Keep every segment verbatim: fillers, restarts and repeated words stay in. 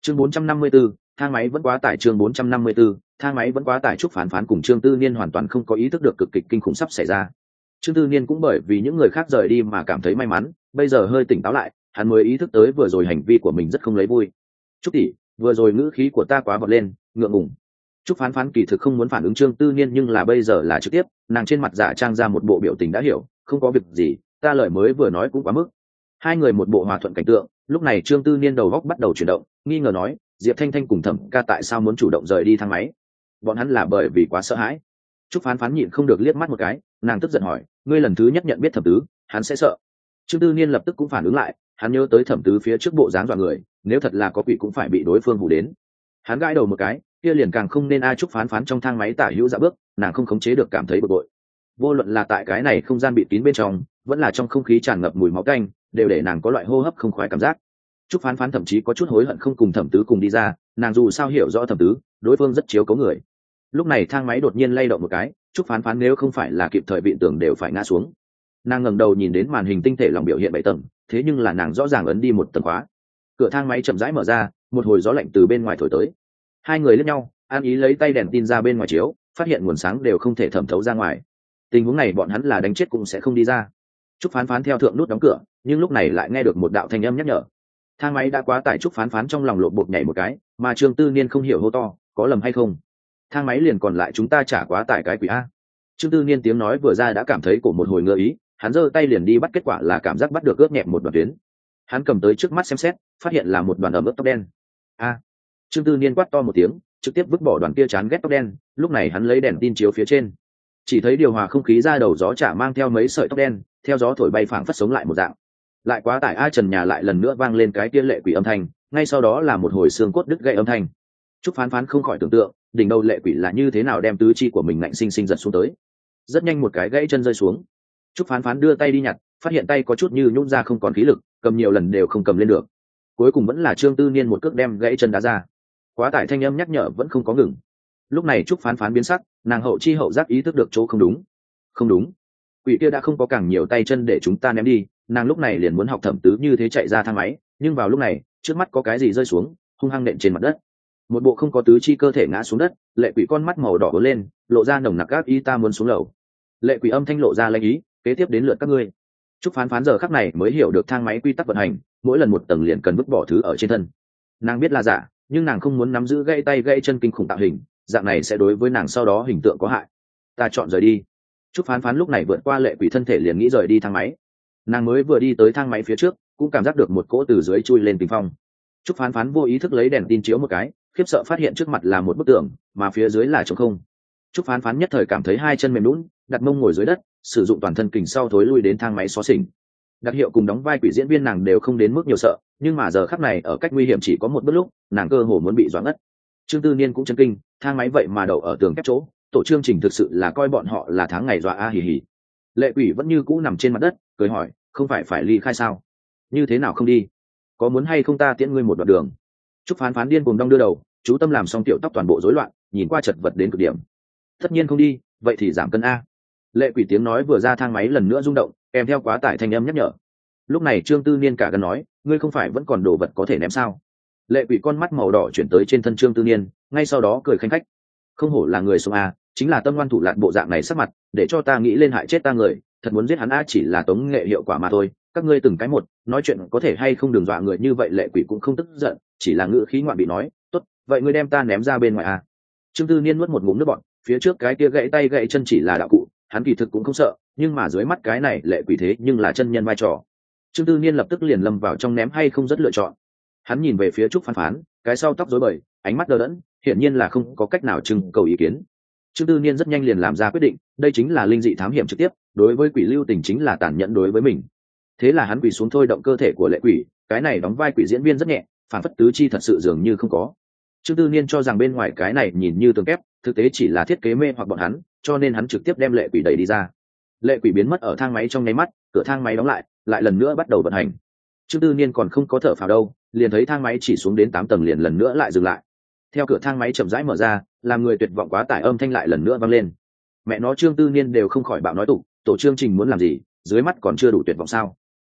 chương bốn trăm năm mươi 4, thang máy vẫn quá tải. Chương bốn trăm năm mươi 4, thang máy vẫn quá tải. Trúc Phán Phán cùng Trương Tư Niên hoàn toàn không có ý thức được cực kịch kinh khủng sắp xảy ra. Trương Tư Niên cũng bởi vì những người khác rời đi mà cảm thấy may mắn, bây giờ hơi tỉnh táo lại, hắn mới ý thức tới vừa rồi hành vi của mình rất không lấy vui. Trúc tỷ, vừa rồi ngữ khí của ta quá vọt lên, ngượng ngùng. Trúc Phán Phán kỳ thực không muốn phản ứng Trương Tư Niên, nhưng là bây giờ là trực tiếp, nàng trên mặt giả trang ra một bộ biểu tình đã hiểu, không có việc gì, ta lời mới vừa nói cũng quá mức. Hai người một bộ hòa thuận cảnh tượng. Lúc này Trương Tư Niên đầu góc bắt đầu chuyển động, nghi ngờ nói, Diệp Thanh Thanh cùng Thẩm ca tại sao muốn chủ động rời đi thang máy? Bọn hắn là bởi vì quá sợ hãi. Trúc Phán Phán nhịn không được liếc mắt một cái, nàng tức giận hỏi, ngươi lần thứ nhất nhận biết Thẩm tứ, hắn sẽ sợ? Trương Tư Niên lập tức cũng phản ứng lại, hắn nhớ tới Thẩm tứ phía trước bộ dáng dọa người, nếu thật là có quỷ cũng phải bị đối phương hù đến. Hắn gãi đầu một cái, kia liền càng không nên. A Trúc Phán Phán trong thang máy tả hữu dạ bước, nàng không khống chế được cảm thấy bực bội. Vô luận là tại cái này không gian bị kín bên trong, vẫn là trong không khí tràn ngập mùi máu tanh, đều để nàng có loại hô hấp không khoái cảm giác. Trúc Phán Phán thậm chí có chút hối hận không cùng Thẩm tứ cùng đi ra, nàng dù sao hiểu rõ Thẩm tứ, đối phương rất chiếu cố người. Lúc này thang máy đột nhiên lay động một cái, Trúc Phán Phán nếu không phải là kịp thời vịn tường đều phải ngã xuống. Nàng ngẩng đầu nhìn đến màn hình tinh thể lòng biểu hiện bảy tầng, thế nhưng là nàng rõ ràng ấn đi một tầng khóa. Cửa thang máy chậm rãi mở ra, một hồi gió lạnh từ bên ngoài thổi tới. Hai người liếc nhau, An Ý lấy tay đèn tin ra bên ngoài chiếu, phát hiện nguồn sáng đều không thể thẩm thấu ra ngoài. Tình huống này bọn hắn là đánh chết cũng sẽ không đi ra. Trúc Phán Phán theo thượng nút đóng cửa, nhưng lúc này lại nghe được một đạo thanh âm nhắc nhở. Thang máy đã quá tải. Trúc Phán Phán trong lòng lộn bột nhảy một cái, mà Trương Tư Niên không hiểu hô to, có lầm hay không? Thang máy liền còn lại chúng ta trả quá tải cái quỷ a. Trương Tư Niên tiếng nói vừa ra đã cảm thấy cổ một hồi ngơ ý, hắn giơ tay liền đi bắt, kết quả là cảm giác bắt được ướt nhẹ một đoạn tuyến. Hắn cầm tới trước mắt xem xét, phát hiện là một đoàn ẩm ướt tóc đen. A! Trương Tư Niên quát to một tiếng, trực tiếp vứt bỏ đoàn kia chán ghét tóc đen. Lúc này hắn lấy đèn tin chiếu phía trên, chỉ thấy điều hòa không khí ra đầu gió chả mang theo mấy sợi tóc đen, theo gió thổi bay phảng phất sống lại một dạng. Lại quá tải a. Trần nhà lại lần nữa vang lên cái kia lệ quỷ âm thanh, ngay sau đó là một hồi xương cốt đứt gãy âm thanh. Trúc Phán Phán không khỏi tưởng tượng, đỉnh đầu lệ quỷ là như thế nào đem tứ chi của mình ngạnh sinh sinh giật xuống tới. Rất nhanh một cái gãy chân rơi xuống. Trúc Phán Phán đưa tay đi nhặt, phát hiện tay có chút như nhũn ra không còn khí lực, cầm nhiều lần đều không cầm lên được. Cuối cùng vẫn là Trương Tư Niên một cước đem gãy chân đá ra. Quá tải thanh âm nhắc nhở vẫn không có ngừng. Lúc này Trúc Phán Phán biến sắc, nàng hậu chi hậu giác ý thức được chỗ không đúng. Không đúng, quỷ kia đã không có càng nhiều tay chân để chúng ta ném đi. Nàng lúc này liền muốn học Thẩm tứ như thế chạy ra thang máy, nhưng vào lúc này trước mắt có cái gì rơi xuống, hung hăng nện trên mặt đất. Một bộ không có tứ chi cơ thể ngã xuống đất, lệ quỷ con mắt màu đỏ ứa lên, lộ ra nồng nặc ác ý, ta muốn xuống lầu. Lệ quỷ âm thanh lộ ra lanh ý, kế tiếp đến lượt các ngươi. Trúc Phán Phán giờ khắc này mới hiểu được thang máy quy tắc vận hành, mỗi lần một tầng liền cần vứt bỏ thứ ở trên thân. Nàng biết là giả, nhưng nàng không muốn nắm giữ gãy tay gãy chân kinh khủng tạo hình, dạng này sẽ đối với nàng sau đó hình tượng có hại. Ta chọn rời đi. Trúc Phán Phán lúc này vượt qua lệ quỷ thân thể liền nghĩ rời đi thang máy. Nàng mới vừa đi tới thang máy phía trước, cũng cảm giác được một cỗ từ dưới chui lên kinh phong. Trúc Phán Phán vô ý thức lấy đèn tin chiếu một cái, khiếp sợ phát hiện trước mặt là một bức tường, mà phía dưới là trống không. Trúc Phán Phán nhất thời cảm thấy hai chân mềm nhũn, đặt mông ngồi dưới đất, sử dụng toàn thân kình sau thối lui đến thang máy xó xỉnh. Đặc hiệu cùng đóng vai quỷ diễn viên nàng đều không đến mức nhiều sợ, nhưng mà giờ khắc này ở cách nguy hiểm chỉ có một bước lúc, nàng cơ hồ muốn bị doãn ngất. Trương Tư Niên cũng chấn kinh, thang máy vậy mà đậu ở tường kép chỗ, tổ chương trình thực sự là coi bọn họ là tháng ngày dọa a hì hì. Lệ quỷ vẫn như cũ nằm trên mặt đất, cười hỏi, không phải phải ly khai sao? Như thế nào không đi? Có muốn hay không ta tiễn ngươi một đoạn đường? Trúc Phán Phán điên cuồng đong đưa đầu, chú tâm làm xong tiểu tóc toàn bộ rối loạn, nhìn qua chật vật đến cực điểm. Tất nhiên không đi, vậy thì giảm cân a. Lệ quỷ tiếng nói vừa ra, thang máy lần nữa rung động, kèm theo quá tải thanh âm nhắc nhở. Lúc này Trương Tư Niên cả gần nói, ngươi không phải vẫn còn đồ vật có thể ném sao? Lệ quỷ con mắt màu đỏ chuyển tới trên thân Trương Tư Niên, ngay sau đó cười khanh khách. Không hổ là người sống a, chính là tâm ngoan thủ lạn bộ dạng này sắc mặt, để cho ta nghĩ lên hại chết ta người, thật muốn giết hắn a, chỉ là tống nghệ hiệu quả mà thôi. Các ngươi từng cái một, nói chuyện có thể hay không đừng dọa người như vậy. Lệ quỷ cũng không tức giận, chỉ là ngữ khí ngoạn bị nói, tốt, vậy ngươi đem ta ném ra bên ngoài a. Trương Tư Niên nuốt một ngụm nước bọt, phía trước cái kia gãy tay gãy chân chỉ là đạo cụ, hắn kỳ thực cũng không sợ, nhưng mà dưới mắt cái này lệ quỷ thế nhưng là chân nhân vai trò. Trương Tư Niên lập tức liền lâm vào trong ném hay không rất lựa chọn. Hắn nhìn về phía Trúc Phán Phán, cái sau tóc rối bời, ánh mắt đờ đẫn, hiển nhiên là không có cách nào trưng cầu ý kiến. Trương Tư Niên rất nhanh liền làm ra quyết định, đây chính là linh dị thám hiểm trực tiếp, đối với quỷ lưu tình chính là tàn nhẫn đối với mình. Thế là hắn quỳ xuống thôi động cơ thể của lệ quỷ, cái này đóng vai quỷ diễn viên rất nhẹ, phản phất tứ chi thật sự dường như không có. Trương Tư Niên cho rằng bên ngoài cái này nhìn như tường kép, thực tế chỉ là thiết kế mê hoặc bọn hắn, cho nên hắn trực tiếp đem lệ quỷ đẩy đi ra. Lệ quỷ biến mất ở thang máy trong nháy mắt, cửa thang máy đóng lại, lại lần nữa bắt đầu vận hành. Trương Tư Niên còn không có thở phào đâu, liền thấy thang máy chỉ xuống đến tám tầng liền lần nữa lại dừng lại. Theo cửa thang máy chậm rãi mở ra, làm người tuyệt vọng quá tải âm thanh lại lần nữa vang lên. Mẹ nó, Trương Tư Niên đều không khỏi bạo nói tục, tổ chương trình muốn làm gì, dưới mắt còn chưa đủ tuyệt vọng sao?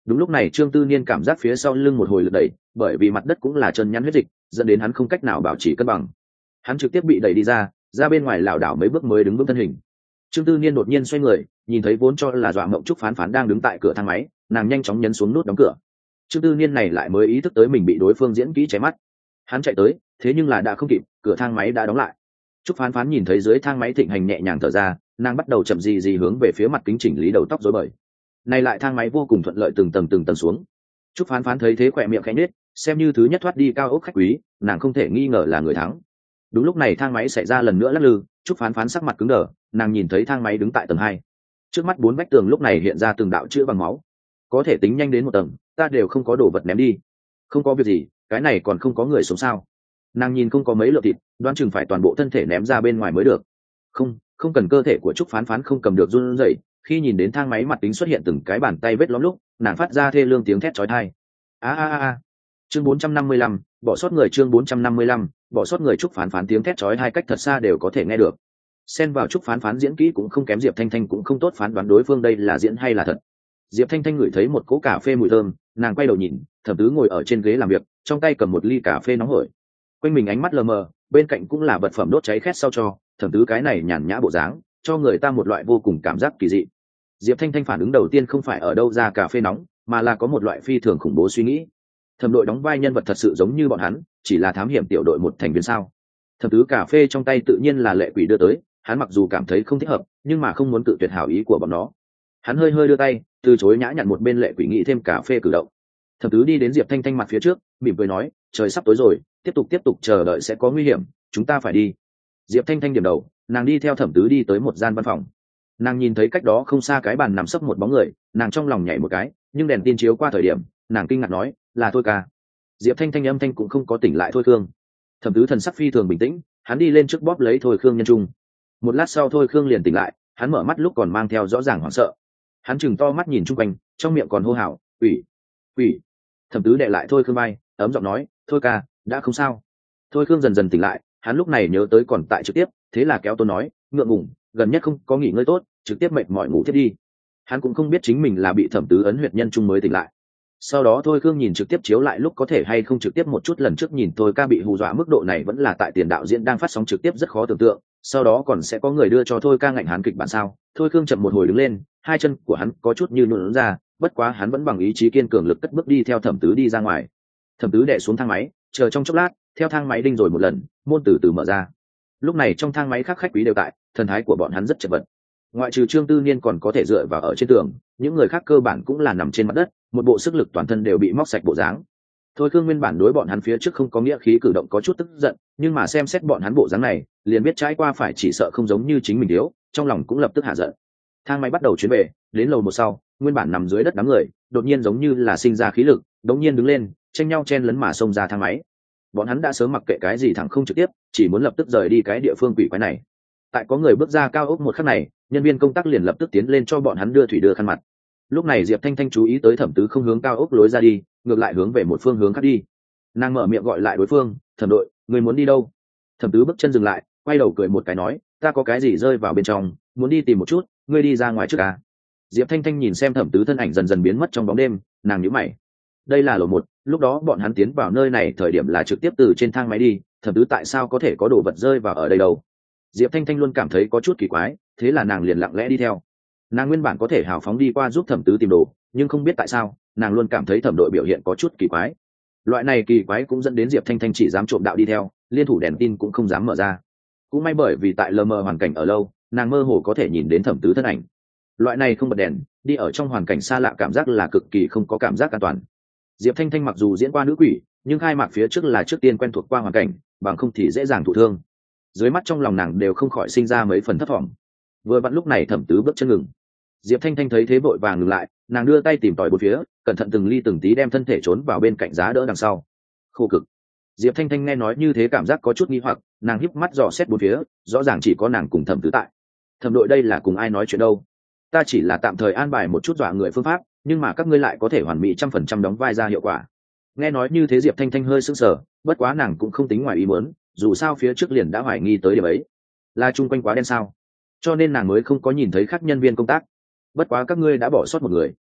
Đúng lúc này Trương Tư Niên cảm giác phía sau lưng một hồi lực đẩy, bởi vì mặt đất cũng là chân nhắn huyết dịch, dẫn đến hắn không cách nào bảo trì cân bằng. Hắn trực tiếp bị đẩy đi ra, ra bên ngoài lảo đảo mấy bước mới đứng vững thân hình. Trương Tư Niên đột nhiên xoay người, nhìn thấy vốn cho là dọa mộng Trúc Phán Phán đang đứng tại cửa thang máy, nàng nhanh chóng nhấn xuống nút đóng cửa. Trương Tư Niên này lại mới ý thức tới mình bị đối phương diễn kỹ chói mắt. Hắn chạy tới, thế nhưng là đã không kịp, cửa thang máy đã đóng lại. Trúc Phán Phán nhìn thấy dưới thang máy Thịnh Hành nhẹ nhàng thở ra, nàng bắt đầu chậm gì gì hướng về phía mặt kính chỉnh lý đầu tóc rối bời. Này lại thang máy vô cùng thuận lợi từng tầng từng tầng xuống. Trúc Phán Phán thấy thế khỏe miệng khẽ nhếch, xem như thứ nhất thoát đi cao ốc khách quý, nàng không thể nghi ngờ là người thắng. Đúng lúc này thang máy xảy ra lần nữa lắc lư, Trúc Phán Phán sắc mặt cứng đờ, nàng nhìn thấy thang máy đứng tại tầng hai. Trước mắt bốn vách tường lúc này hiện ra từng đạo chữ bằng máu. Có thể tính nhanh đến một tầng, ta đều không có đồ vật ném đi. Không có việc gì, cái này còn không có người sống sao? Nàng nhìn không có mấy lượng thịt, đoán chừng phải toàn bộ thân thể ném ra bên ngoài mới được. Không, không cần, cơ thể của Trúc Phán Phán không cầm được run rẩy, khi nhìn đến thang máy mặt kính xuất hiện từng cái bàn tay vết lõm lúc, nàng phát ra thê lương tiếng thét chói tai. A a a. Chương bốn trăm năm mươi lăm, bỏ sót người chương bốn trăm năm mươi lăm, bỏ sót người. Trúc Phán Phán tiếng thét chói tai cách thật xa đều có thể nghe được. Xen vào Trúc Phán Phán diễn kỹ cũng không kém Diệp Thanh Thanh cũng không tốt phán đoán đối phương đây là diễn hay là thật. Diệp Thanh Thanh ngửi thấy một cỗ cà phê mùi thơm, nàng quay đầu nhìn, Thẩm Tứ ngồi ở trên ghế làm việc, trong tay cầm một ly cà phê nóng hổi. Quanh mình ánh mắt lờ mờ, bên cạnh cũng là vật phẩm đốt cháy khét sau cho, Thẩm Tứ cái này nhàn nhã bộ dáng, cho người ta một loại vô cùng cảm giác kỳ dị. Diệp Thanh Thanh phản ứng đầu tiên không phải ở đâu ra cà phê nóng, mà là có một loại phi thường khủng bố suy nghĩ. Thẩm đội đóng vai nhân vật thật sự giống như bọn hắn, chỉ là thám hiểm tiểu đội một thành viên sao? Thẩm Tứ cà phê trong tay tự nhiên là Lệ Quỷ đưa tới, hắn mặc dù cảm thấy không thích hợp, nhưng mà không muốn cự tuyệt hảo ý của bọn nó. Hắn hơi hơi đưa tay, từ chối nhã nhặn một bên Lệ Quỷ nghĩ thêm cà phê cử động. Thẩm Tứ đi đến Diệp Thanh Thanh mặt phía trước, mỉm cười nói, trời sắp tối rồi, tiếp tục tiếp tục chờ đợi sẽ có nguy hiểm, chúng ta phải đi. Diệp Thanh Thanh điểm đầu, nàng đi theo Thẩm Tứ đi tới một gian văn phòng. Nàng nhìn thấy cách đó không xa cái bàn nằm sấp một bóng người, nàng trong lòng nhảy một cái, nhưng đèn tin chiếu qua thời điểm, nàng kinh ngạc nói, là Thôi Ca. Diệp Thanh Thanh âm thanh cũng không có tỉnh lại Thôi Khương. Thẩm Tứ thần sắc phi thường bình tĩnh, hắn đi lên trước bóp lấy Thôi Khương nhân trung. Một lát sau Thôi Khương liền tỉnh lại, hắn mở mắt lúc còn mang theo rõ ràng hoảng sợ. Hắn chừng to mắt nhìn chung quanh, trong miệng còn hô hào, "Quỷ, quỷ!" Thẩm Tứ đệ lại Thôi Khương vai, ấm giọng nói, "Thôi ca, đã không sao." Thôi Khương dần dần tỉnh lại, hắn lúc này nhớ tới còn tại trực tiếp, thế là kéo Tôn nói, "Ngượng ngùng, gần nhất không có nghỉ ngơi tốt, trực tiếp mệt mỏi ngủ tiếp đi." Hắn cũng không biết chính mình là bị Thẩm Tứ ấn huyệt nhân trung mới tỉnh lại. Sau đó Thôi Khương nhìn trực tiếp chiếu lại lúc có thể hay không trực tiếp một chút, lần trước nhìn Thôi ca bị hù dọa mức độ này vẫn là tại tiền đạo diễn đang phát sóng trực tiếp rất khó tưởng tượng, sau đó còn sẽ có người đưa cho Thôi ca ngạnh hán kịch bản sao? Thôi Khương chậm một hồi đứng lên, hai chân của hắn có chút như nhũn ra, bất quá hắn vẫn bằng ý chí kiên cường lực cất bước đi theo Thẩm Tứ đi ra ngoài. Thẩm Tứ đè xuống thang máy, chờ trong chốc lát, theo thang máy đinh rồi một lần, môn từ từ mở ra. Lúc này trong thang máy khác khách quý đều tại, thần thái của bọn hắn rất chật vật. Ngoại trừ Trương Tư Niên còn có thể dựa vào ở trên tường, những người khác cơ bản cũng là nằm trên mặt đất, một bộ sức lực toàn thân đều bị móc sạch bộ dáng. Thôi Khương nguyên bản đối bọn hắn phía trước không có nghĩa khí cử động có chút tức giận, nhưng mà xem xét bọn hắn bộ dáng này, liền biết trái qua phải chỉ sợ không giống như chính mình thiếu, trong lòng cũng lập tức hạ giận. Thang máy bắt đầu chuyến về, đến lầu một sau, nguyên bản nằm dưới đất đám người, đột nhiên giống như là sinh ra khí lực, đột nhiên đứng lên, tranh nhau chen lấn mà xông ra thang máy. Bọn hắn đã sớm mặc kệ cái gì thẳng không trực tiếp, chỉ muốn lập tức rời đi cái địa phương quỷ quái này. Tại có người bước ra cao ốc một khắc này, nhân viên công tác liền lập tức tiến lên cho bọn hắn đưa thủy đưa khăn mặt. Lúc này Diệp Thanh Thanh chú ý tới Thẩm Tứ không hướng cao ốc lối ra đi, ngược lại hướng về một phương hướng khác đi. Nàng mở miệng gọi lại đối phương, "Thẩm đội, người muốn đi đâu?" Thẩm Tứ bước chân dừng lại, quay đầu cười một cái nói, "Ta có cái gì rơi vào bên trong, muốn đi tìm một chút, ngươi đi ra ngoài trước à?" Diệp Thanh Thanh nhìn xem Thẩm Tứ thân ảnh dần dần biến mất trong bóng đêm, nàng nhíu mày. Đây là lầu một, lúc đó bọn hắn tiến vào nơi này thời điểm là trực tiếp từ trên thang máy đi, Thẩm Tứ tại sao có thể có đồ vật rơi vào ở đây đâu? Diệp Thanh Thanh luôn cảm thấy có chút kỳ quái, thế là nàng liền lặng lẽ đi theo. Nàng nguyên bản có thể hào phóng đi qua giúp Thẩm Tứ tìm đồ, nhưng không biết tại sao, nàng luôn cảm thấy Thẩm đội biểu hiện có chút kỳ quái. Loại này kỳ quái cũng dẫn đến Diệp Thanh Thanh chỉ dám trộm đạo đi theo, liên thủ đèn tin cũng không dám mở ra. Cũng may bởi vì tại lờ mờ hoàn cảnh ở lâu, nàng mơ hồ có thể nhìn đến Thẩm Tứ thân ảnh. Loại này không bật đèn, đi ở trong hoàn cảnh xa lạ cảm giác là cực kỳ không có cảm giác an toàn. Diệp Thanh Thanh mặc dù diễn qua nữ quỷ, nhưng khai mạc phía trước là trước tiên quen thuộc qua hoàn cảnh, bằng không thì dễ dàng thụ thương. Dưới mắt trong lòng nàng đều không khỏi sinh ra mấy phần thất vọng. Vừa vặn lúc này Thẩm Tứ bước chân ngừng. Diệp Thanh Thanh thấy thế vội vàng ngừng lại, nàng đưa tay tìm tòi bốn phía, cẩn thận từng ly từng tí đem thân thể trốn vào bên cạnh giá đỡ đằng sau. Khô cực. Diệp Thanh Thanh nghe nói như thế cảm giác có chút nghi hoặc, nàng híp mắt dò xét bốn phía, rõ ràng chỉ có nàng cùng Thẩm Tứ tại. Thẩm đội đây là cùng ai nói chuyện đâu? Ta chỉ là tạm thời an bài một chút dọa người phương pháp, nhưng mà các ngươi lại có thể hoàn mỹ trăm phần trăm đóng vai ra hiệu quả. Nghe nói như thế Diệp Thanh Thanh hơi sững sờ, bất quá nàng cũng không tính ngoài ý muốn, dù sao phía trước liền đã hoài nghi tới điểm ấy. Là chung quanh quá đen sao? Cho nên nàng mới không có nhìn thấy khác nhân viên công tác. Bất quá các ngươi đã bỏ sót một người.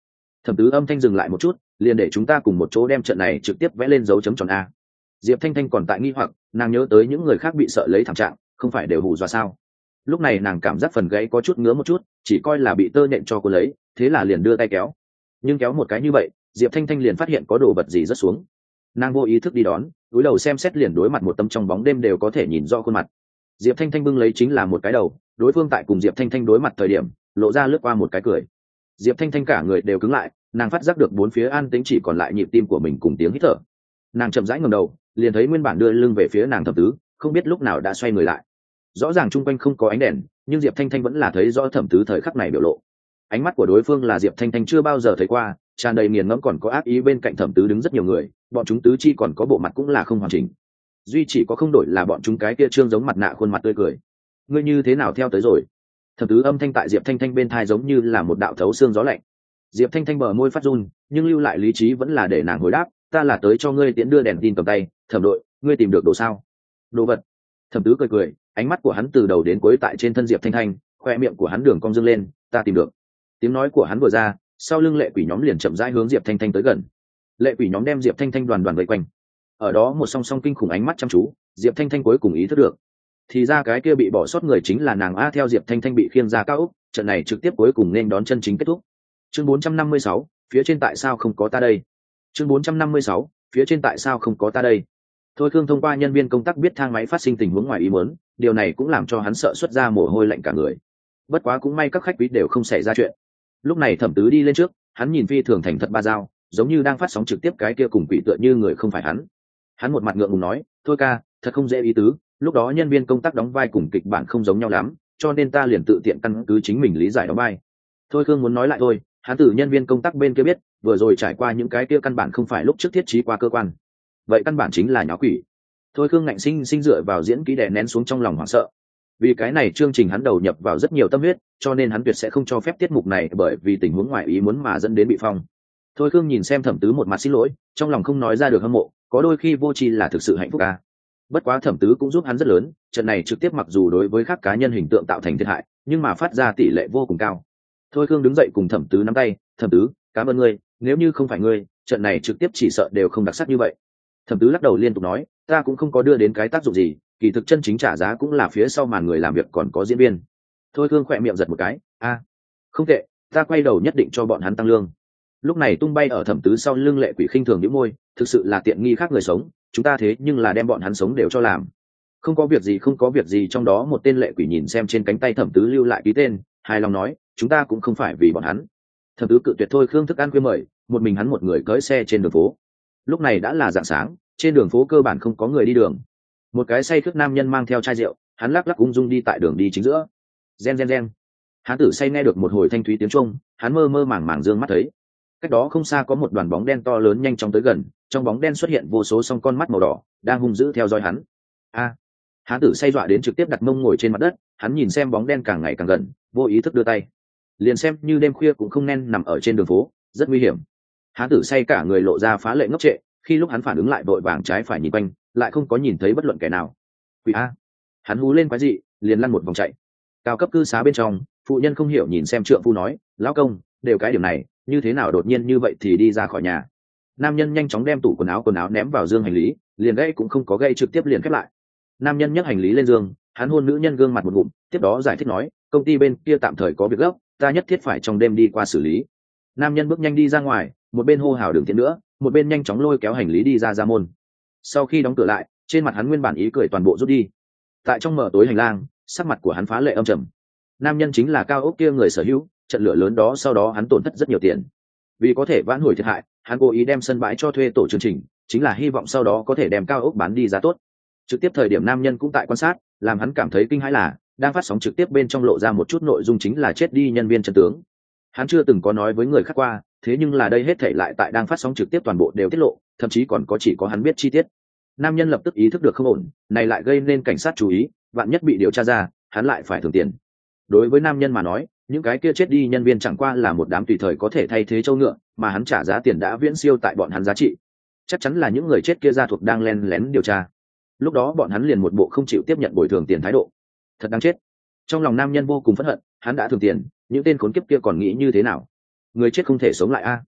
Thẩm tứ âm thanh dừng lại một chút, liền để chúng ta cùng một chỗ đem trận này trực tiếp vẽ lên dấu chấm tròn a. Diệp thanh thanh còn tại nghi hoặc, nàng nhớ tới những người khác bị sợ lấy thảm trạng, không phải đều hù dọa sao? Lúc này nàng cảm giác phần gáy có chút ngứa một chút, chỉ coi là bị tơ nhện cho cô lấy, thế là liền đưa tay kéo. Nhưng kéo một cái như vậy, Diệp thanh thanh liền phát hiện có đồ vật gì rớt xuống. Nàng vô ý thức đi đón, cúi đầu xem xét liền đối mặt một tấm trong bóng đêm đều có thể nhìn rõ khuôn mặt. Diệp thanh thanh bưng lấy chính là một cái đầu, đối phương tại cùng Diệp thanh thanh đối mặt thời điểm lộ ra lướt qua một cái cười. Diệp thanh thanh cả người đều cứng lại, nàng phát giác được bốn phía an tĩnh, chỉ còn lại nhịp tim của mình cùng tiếng hít thở. Nàng chậm rãi ngẩng đầu, liền thấy nguyên bản đưa lưng về phía nàng thẩm tứ không biết lúc nào đã xoay người lại. Rõ ràng chung quanh không có ánh đèn, nhưng Diệp thanh thanh vẫn là thấy rõ thẩm tứ thời khắc này biểu lộ. Ánh mắt của đối phương là Diệp thanh thanh chưa bao giờ thấy qua, tràn đầy nghiền ngẫm, còn có ác ý. Bên cạnh thẩm tứ đứng rất nhiều người, bọn chúng tứ chi còn có bộ mặt cũng là không hoàn chỉnh, duy chỉ có không đổi là bọn chúng cái kia trương giống mặt nạ khuôn mặt tươi cười. Ngươi như thế nào theo tới rồi? Thẩm tứ âm thanh tại Diệp thanh thanh bên thai giống như là một đạo thấu xương gió lạnh. Diệp thanh thanh bờ môi phát run, nhưng lưu lại lý trí vẫn là để nàng hồi đáp, ta là tới cho ngươi tiễn đưa đèn tin cầm tay. Thẩm đội, ngươi tìm được đồ sao? Đồ vật? Thẩm tứ cười cười, ánh mắt của hắn từ đầu đến cuối tại trên thân Diệp thanh thanh, khoe miệng của hắn đường cong dương lên, ta tìm được. Tiếng nói của hắn vừa ra, sau lưng lệ quỷ nhóm liền chậm rãi hướng Diệp thanh thanh tới gần. Lệ quỷ nhóm đem Diệp thanh thanh đoàn đoàn vây quanh, ở đó một song song kinh khủng ánh mắt chăm chú. Diệp thanh thanh cuối cùng ý thức được, thì ra cái kia bị bỏ sót người chính là nàng a. Theo Diệp thanh thanh bị khiêng ra cao ốc, trận này trực tiếp cuối cùng nên đón chân chính kết thúc. Chương bốn trăm năm mươi sáu, phía trên tại sao không có ta đây? Chương bốn trăm năm mươi sáu, phía trên tại sao không có ta đây? Thôi Khương thông qua nhân viên công tác biết thang máy phát sinh tình huống ngoài ý muốn, điều này cũng làm cho hắn sợ xuất ra mồ hôi lạnh cả người. Bất quá cũng may các khách quý đều không xảy ra chuyện. Lúc này thẩm tứ đi lên trước, hắn nhìn phi thường thành thật ba dao, giống như đang phát sóng trực tiếp cái kia cùng quỷ tựa như người không phải hắn. Hắn một mặt ngượng ngùng nói, thôi ca, thật không dễ ý tứ, lúc đó nhân viên công tác đóng vai cùng kịch bản không giống nhau lắm, cho nên ta liền tự tiện căn cứ chính mình lý giải đóng vai. Thôi Khương muốn nói lại thôi, hắn từ nhân viên công tác bên kia biết, vừa rồi trải qua những cái kia căn bản không phải lúc trước thiết trí qua cơ quan, vậy căn bản chính là nháo quỷ. Thôi Khương ngạnh sinh sinh dựa vào diễn kỹ đè nén xuống trong lòng hoảng sợ. Vì cái này chương trình hắn đầu nhập vào rất nhiều tâm huyết, cho nên hắn tuyệt sẽ không cho phép tiết mục này bởi vì tình huống ngoài ý muốn mà dẫn đến bị phong. Thôi Khương nhìn xem thẩm tứ một mặt xin lỗi, trong lòng không nói ra được hâm mộ, có đôi khi vô tri là thực sự hạnh phúc à. Bất quá thẩm tứ cũng giúp hắn rất lớn, trận này trực tiếp mặc dù đối với các cá nhân hình tượng tạo thành thiệt hại, nhưng mà phát ra tỷ lệ vô cùng cao. Thôi Khương đứng dậy cùng thẩm tứ nắm tay, thẩm tứ, cảm ơn ngươi, nếu như không phải ngươi, trận này trực tiếp chỉ sợ đều không đặc sắc như vậy. Thẩm tứ lắc đầu liên tục nói, ta cũng không có đưa đến cái tác dụng gì, kỳ thực chân chính trả giá cũng là phía sau màn người làm việc còn có diễn viên. Thôi Khương khỏe miệng giật một cái, a, không tệ, ta quay đầu nhất định cho bọn hắn tăng lương. Lúc này tung bay ở thẩm tứ sau lưng lệ quỷ khinh thường nhíu môi, thực sự là tiện nghi khác người sống, chúng ta thế nhưng là đem bọn hắn sống đều cho làm. Không có việc gì không có việc gì. Trong đó một tên lệ quỷ nhìn xem trên cánh tay thẩm tứ lưu lại ký tên, hài lòng nói, chúng ta cũng không phải vì bọn hắn. Thẩm tứ cự tuyệt Thôi Khương thức ăn khuya mời, một mình hắn một người cưỡi xe trên đường phố. Lúc này đã là rạng sáng, trên đường phố cơ bản không có người đi đường. Một cái say khướt nam nhân mang theo chai rượu, hắn lắc lắc ung dung đi tại đường đi chính giữa. Gen gen gen. Hán tử say nghe được một hồi thanh thúy tiếng chuông, hắn mơ mơ màng màng dương mắt thấy, cách đó không xa có một đoàn bóng đen to lớn nhanh chóng tới gần, trong bóng đen xuất hiện vô số song con mắt màu đỏ đang hung dữ theo dõi hắn. A, à, hán tử say dọa đến trực tiếp đặt mông ngồi trên mặt đất, hắn nhìn xem bóng đen càng ngày càng gần, vô ý thức đưa tay, liền xem như đêm khuya cũng không nên nằm ở trên đường phố, rất nguy hiểm. Hán tử say cả người lộ ra phá lệ ngốc trệ, khi lúc hắn phản ứng lại vội vàng trái phải nhìn quanh, lại không có nhìn thấy bất luận kẻ nào. Quỷ a, hắn hú lên quái dị, liền lăn một vòng chạy. Cao cấp cư xá bên trong, phụ nhân không hiểu nhìn xem trượng phu nói, lão công, đều cái điểm này, như thế nào đột nhiên như vậy thì đi ra khỏi nhà. Nam nhân nhanh chóng đem tủ quần áo quần áo ném vào dương hành lý, liền gây cũng không có gây, trực tiếp liền khép lại. Nam nhân nhấc hành lý lên giường, hắn hôn nữ nhân gương mặt một ngụm, tiếp đó giải thích nói, công ty bên kia tạm thời có việc gấp, ta nhất thiết phải trong đêm đi qua xử lý. Nam nhân bước nhanh đi ra ngoài, một bên hô hào đừng tiện nữa, một bên nhanh chóng lôi kéo hành lý đi ra ra môn. Sau khi đóng cửa lại, trên mặt hắn nguyên bản ý cười toàn bộ rút đi. Tại trong mở tối hành lang, sắc mặt của hắn phá lệ âm trầm. Nam nhân chính là cao ốc kia người sở hữu, trận lửa lớn đó sau đó hắn tổn thất rất nhiều tiền. Vì có thể vãn hồi thiệt hại, hắn cố ý đem sân bãi cho thuê tổ chương trình, chính là hy vọng sau đó có thể đem cao ốc bán đi giá tốt. Trực tiếp thời điểm nam nhân cũng tại quan sát, làm hắn cảm thấy kinh hãi là đang phát sóng trực tiếp bên trong lộ ra một chút nội dung chính là chết đi nhân viên chân tướng. Hắn chưa từng có nói với người khác qua, thế nhưng là đây hết thảy lại tại đang phát sóng trực tiếp toàn bộ đều tiết lộ, thậm chí còn có chỉ có hắn biết chi tiết. Nam nhân lập tức ý thức được không ổn, này lại gây nên cảnh sát chú ý, vạn nhất bị điều tra ra, hắn lại phải thưởng tiền. Đối với nam nhân mà nói, những cái kia chết đi nhân viên chẳng qua là một đám tùy thời có thể thay thế châu ngựa, mà hắn trả giá tiền đã viễn siêu tại bọn hắn giá trị. Chắc chắn là những người chết kia gia thuộc đang len lén điều tra. Lúc đó bọn hắn liền một bộ không chịu tiếp nhận bồi thường tiền thái độ. Thật đáng chết. Trong lòng nam nhân vô cùng phẫn hận, hắn đã thưởng tiền, những tên khốn kiếp kia còn nghĩ như thế nào? Người chết không thể sống lại a.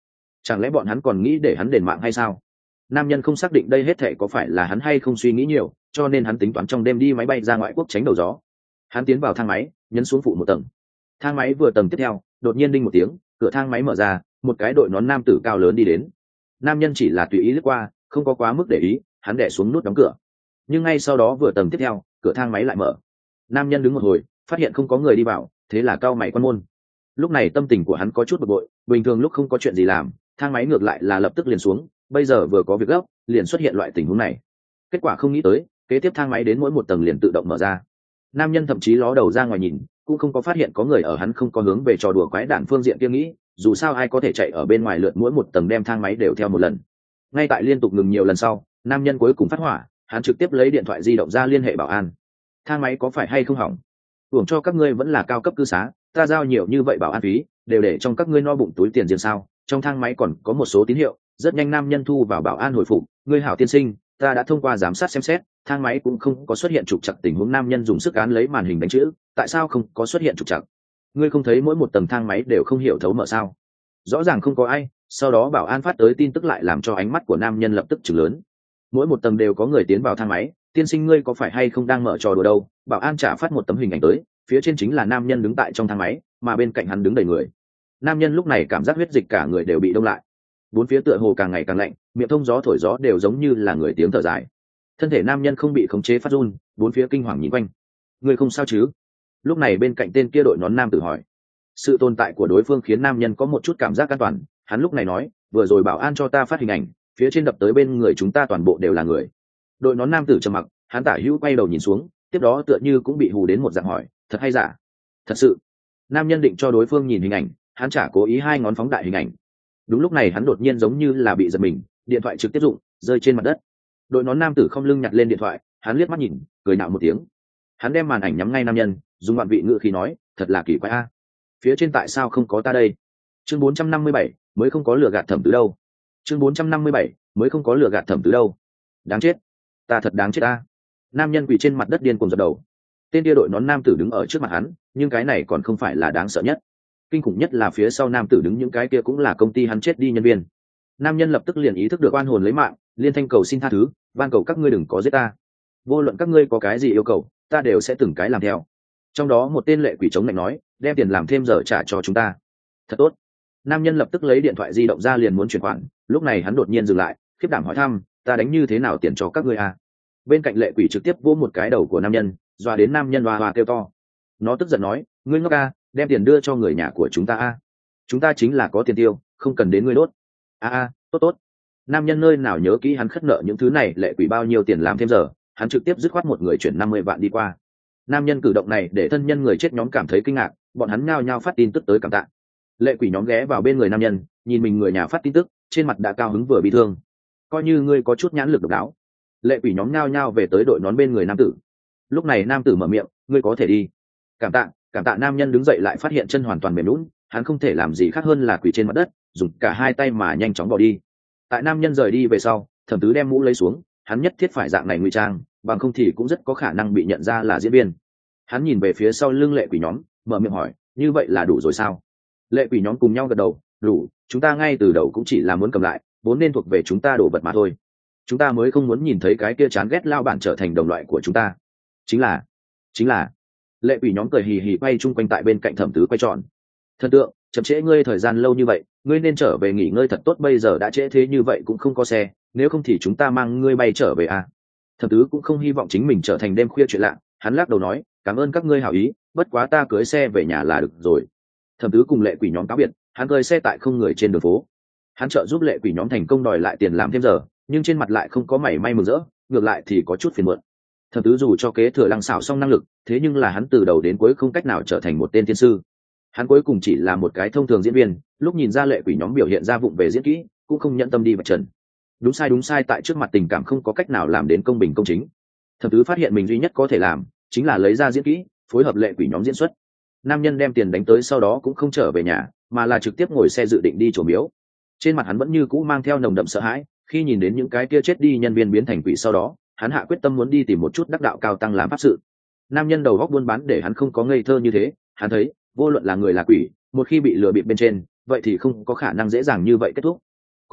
Chẳng lẽ bọn hắn còn nghĩ để hắn đền mạng hay sao? Nam nhân không xác định đây hết thể có phải là hắn hay không suy nghĩ nhiều, cho nên hắn tính toán trong đêm đi máy bay ra ngoại quốc tránh đầu gió. Hắn tiến vào thang máy, nhấn xuống phụ một tầng. Thang máy vừa tầng tiếp theo, đột nhiên đinh một tiếng, cửa thang máy mở ra, một cái đội nón nam tử cao lớn đi đến. Nam nhân chỉ là tùy ý lướt qua, không có quá mức để ý, hắn đè xuống nút đóng cửa. Nhưng ngay sau đó vừa tầng tiếp theo, cửa thang máy lại mở. Nam nhân đứng một hồi, phát hiện không có người đi vào, thế là cau mày quan môn. Lúc này tâm tình của hắn có chút bực bội, bình thường lúc không có chuyện gì làm, thang máy ngược lại là lập tức liền xuống, bây giờ vừa có việc gấp, liền xuất hiện loại tình huống này. Kết quả không nghĩ tới, kế tiếp thang máy đến mỗi một tầng liền tự động mở ra. Nam nhân thậm chí ló đầu ra ngoài nhìn, cũng không có phát hiện có người ở, hắn không có hướng về trò đùa quái đản phương diện kia nghĩ, dù sao ai có thể chạy ở bên ngoài lượn mỗi một tầng đem thang máy đều theo một lần. Ngay tại liên tục ngừng nhiều lần sau, nam nhân cuối cùng phát hỏa, hắn trực tiếp lấy điện thoại di động ra liên hệ bảo an. Thang máy có phải hay không hỏng? Hưởng cho các ngươi vẫn là cao cấp cư xá, ta giao nhiều như vậy bảo an phí, đều để trong các ngươi no bụng túi tiền riêng sao? Trong thang máy còn có một số tín hiệu. Rất nhanh nam nhân thu vào bảo an hồi phục, ngươi hảo tiên sinh, ta đã thông qua giám sát xem xét, thang máy cũng không có xuất hiện trục trặc. Tình huống nam nhân dùng sức án lấy màn hình đánh chữ, tại sao không có xuất hiện trục trặc? Ngươi không thấy mỗi một tầng thang máy đều không hiểu thấu mở sao? Rõ ràng không có ai. Sau đó bảo an phát tới tin tức lại làm cho ánh mắt của nam nhân lập tức chừng lớn. Mỗi một tầng đều có người tiến vào thang máy, tiên sinh ngươi có phải hay không đang mở trò đùa đâu? Bảo an trả phát một tấm hình ảnh tới, phía trên chính là nam nhân đứng tại trong thang máy, mà bên cạnh hắn đứng đầy người. Nam nhân lúc này cảm giác huyết dịch cả người đều bị đông lại, bốn phía tựa hồ càng ngày càng lạnh, miệng thông gió thổi gió đều giống như là người tiếng thở dài. Thân thể nam nhân không bị khống chế phát run, bốn phía kinh hoàng nhìn quanh. Người không sao chứ? Lúc này bên cạnh tên kia đội nón nam tử hỏi. Sự tồn tại của đối phương khiến nam nhân có một chút cảm giác an toàn, hắn lúc này nói, vừa rồi bảo an cho ta phát hình ảnh, phía trên đập tới bên người chúng ta toàn bộ đều là người. Đội nón nam tử trầm mặc, hắn tả hữu quay đầu nhìn xuống, tiếp đó tựa như cũng bị hù đến một dạng hỏi, thật hay giả? Thật sự. Nam nhân định cho đối phương nhìn hình ảnh, hắn chả cố ý hai ngón phóng đại hình ảnh. Đúng lúc này hắn đột nhiên giống như là bị giật mình, điện thoại trực tiếp rụng rơi trên mặt đất. Đội nón nam tử không lưng nhặt lên điện thoại, hắn liếc mắt nhìn, cười nạo một tiếng. Hắn đem màn ảnh nhắm ngay nam nhân, dùng ngoạn vị ngữ khí nói, thật là kỳ quái a, phía trên tại sao không có ta đây? Chương bốn trăm năm mươi bảy, mới không có lừa gạt thẩm tứ đâu. Chương bốn trăm năm mươi bảy, mới không có lừa gạt thẩm tứ đâu. Đáng chết, ta thật đáng chết ta. Nam nhân quỳ trên mặt đất điên cuồng giật đầu. Tên kia đội nón nam tử đứng ở trước mặt hắn, nhưng cái này còn không phải là đáng sợ nhất. Kinh khủng nhất là phía sau nam tử đứng những cái kia cũng là công ty hắn chết đi nhân viên. Nam nhân lập tức liền ý thức được oan hồn lấy mạng, liên thanh cầu xin tha thứ, van cầu các ngươi đừng có giết ta. Vô luận các ngươi có cái gì yêu cầu, ta đều sẽ từng cái làm theo. Trong đó một tên lệ quỷ chống lạnh nói, đem tiền làm thêm giờ trả cho chúng ta. Thật tốt. Nam nhân lập tức lấy điện thoại di động ra liền muốn chuyển khoản, lúc này hắn đột nhiên dừng lại, khiếp đảm hỏi thăm, ta đánh như thế nào tiền cho các ngươi à? Bên cạnh lệ quỷ trực tiếp vỗ một cái đầu của nam nhân, dọa đến nam nhân hoa hoa kêu to. Nó tức giận nói, ngươi ngốc a, đem tiền đưa cho người nhà của chúng ta a, chúng ta chính là có tiền tiêu, không cần đến ngươi đốt. A a, tốt tốt. Nam nhân nơi nào nhớ kỹ hắn khất nợ những thứ này, lệ quỷ bao nhiêu tiền làm thêm giờ, hắn trực tiếp dứt khoát một người chuyển năm mươi vạn đi qua. Nam nhân cử động này để thân nhân người chết nhóm cảm thấy kinh ngạc, bọn hắn nhao nhao phát tin tức tới cảm tạ. Lệ quỷ nhóm ghé vào bên người nam nhân, nhìn mình người nhà phát tin tức, trên mặt đã cao hứng vừa bị thương. Coi như ngươi có chút nhãn lực độc đáo. Lệ quỷ nhóm nhao nhao về tới đội nón bên người nam tử. Lúc này nam tử mở miệng, ngươi có thể đi. Cảm tạ. Cảm tạ. Nam nhân đứng dậy lại phát hiện chân hoàn toàn mềm lún, hắn không thể làm gì khác hơn là quỳ trên mặt đất, dùng cả hai tay mà nhanh chóng bỏ đi. Tại nam nhân rời đi về sau, thẩm tứ đem mũ lấy xuống, hắn nhất thiết phải dạng này ngụy trang, bằng không thì cũng rất có khả năng bị nhận ra là diễn viên. Hắn nhìn về phía sau lưng lệ quỷ nhóm, mở miệng hỏi, như vậy là đủ rồi sao? Lệ quỷ nhóm cùng nhau gật đầu, đủ, chúng ta ngay từ đầu cũng chỉ là muốn cầm lại, vốn nên thuộc về chúng ta đồ vật mà thôi. Chúng ta mới không muốn nhìn thấy cái kia chán ghét lao bản trở thành đồng loại của chúng ta. Chính là, chính là. Lệ quỷ nhóm cười hì hì quay chung quanh tại bên cạnh thẩm tứ quay tròn. Thần tượng, chậm trễ ngươi thời gian lâu như vậy, ngươi nên trở về nghỉ ngơi thật tốt, bây giờ đã trễ thế như vậy cũng không có xe, nếu không thì chúng ta mang ngươi bay trở về à. Thẩm tứ cũng không hy vọng chính mình trở thành đêm khuya chuyện lạ, hắn lắc đầu nói, cảm ơn các ngươi hảo ý, bất quá ta cưới xe về nhà là được rồi. Thẩm tứ cùng lệ quỷ nhóm cáo biệt, hắn cưới xe tại không người trên đường phố. Hắn trợ giúp lệ quỷ nhóm thành công đòi lại tiền làm thêm giờ, nhưng trên mặt lại không có mảy may mừng rỡ, ngược lại thì có chút phiền muộn. Thẩm tứ dù cho kế thừa lăng xảo xong năng lực, thế nhưng là hắn từ đầu đến cuối không cách nào trở thành một tên thiên sư. Hắn cuối cùng chỉ là một cái thông thường diễn viên, lúc nhìn ra lệ quỷ nhóm biểu hiện ra vụng về diễn kỹ, cũng không nhận tâm đi vạch trần. Đúng sai đúng sai tại trước mặt tình cảm không có cách nào làm đến công bình công chính. Thẩm tứ phát hiện mình duy nhất có thể làm chính là lấy ra diễn kỹ, phối hợp lệ quỷ nhóm diễn xuất. Nam nhân đem tiền đánh tới sau đó cũng không trở về nhà, mà là trực tiếp ngồi xe dự định đi chùa miếu. Trên mặt hắn vẫn như cũ mang theo nồng đậm sợ hãi, khi nhìn đến những cái kia chết đi nhân viên biến thành quỷ sau đó, hắn hạ quyết tâm muốn đi tìm một chút đắc đạo cao tăng làm pháp sự. Nam nhân đầu góc buôn bán để hắn không có ngây thơ như thế, hắn thấy vô luận là người là quỷ, một khi bị lừa bịp bên trên, vậy thì không có khả năng dễ dàng như vậy kết thúc,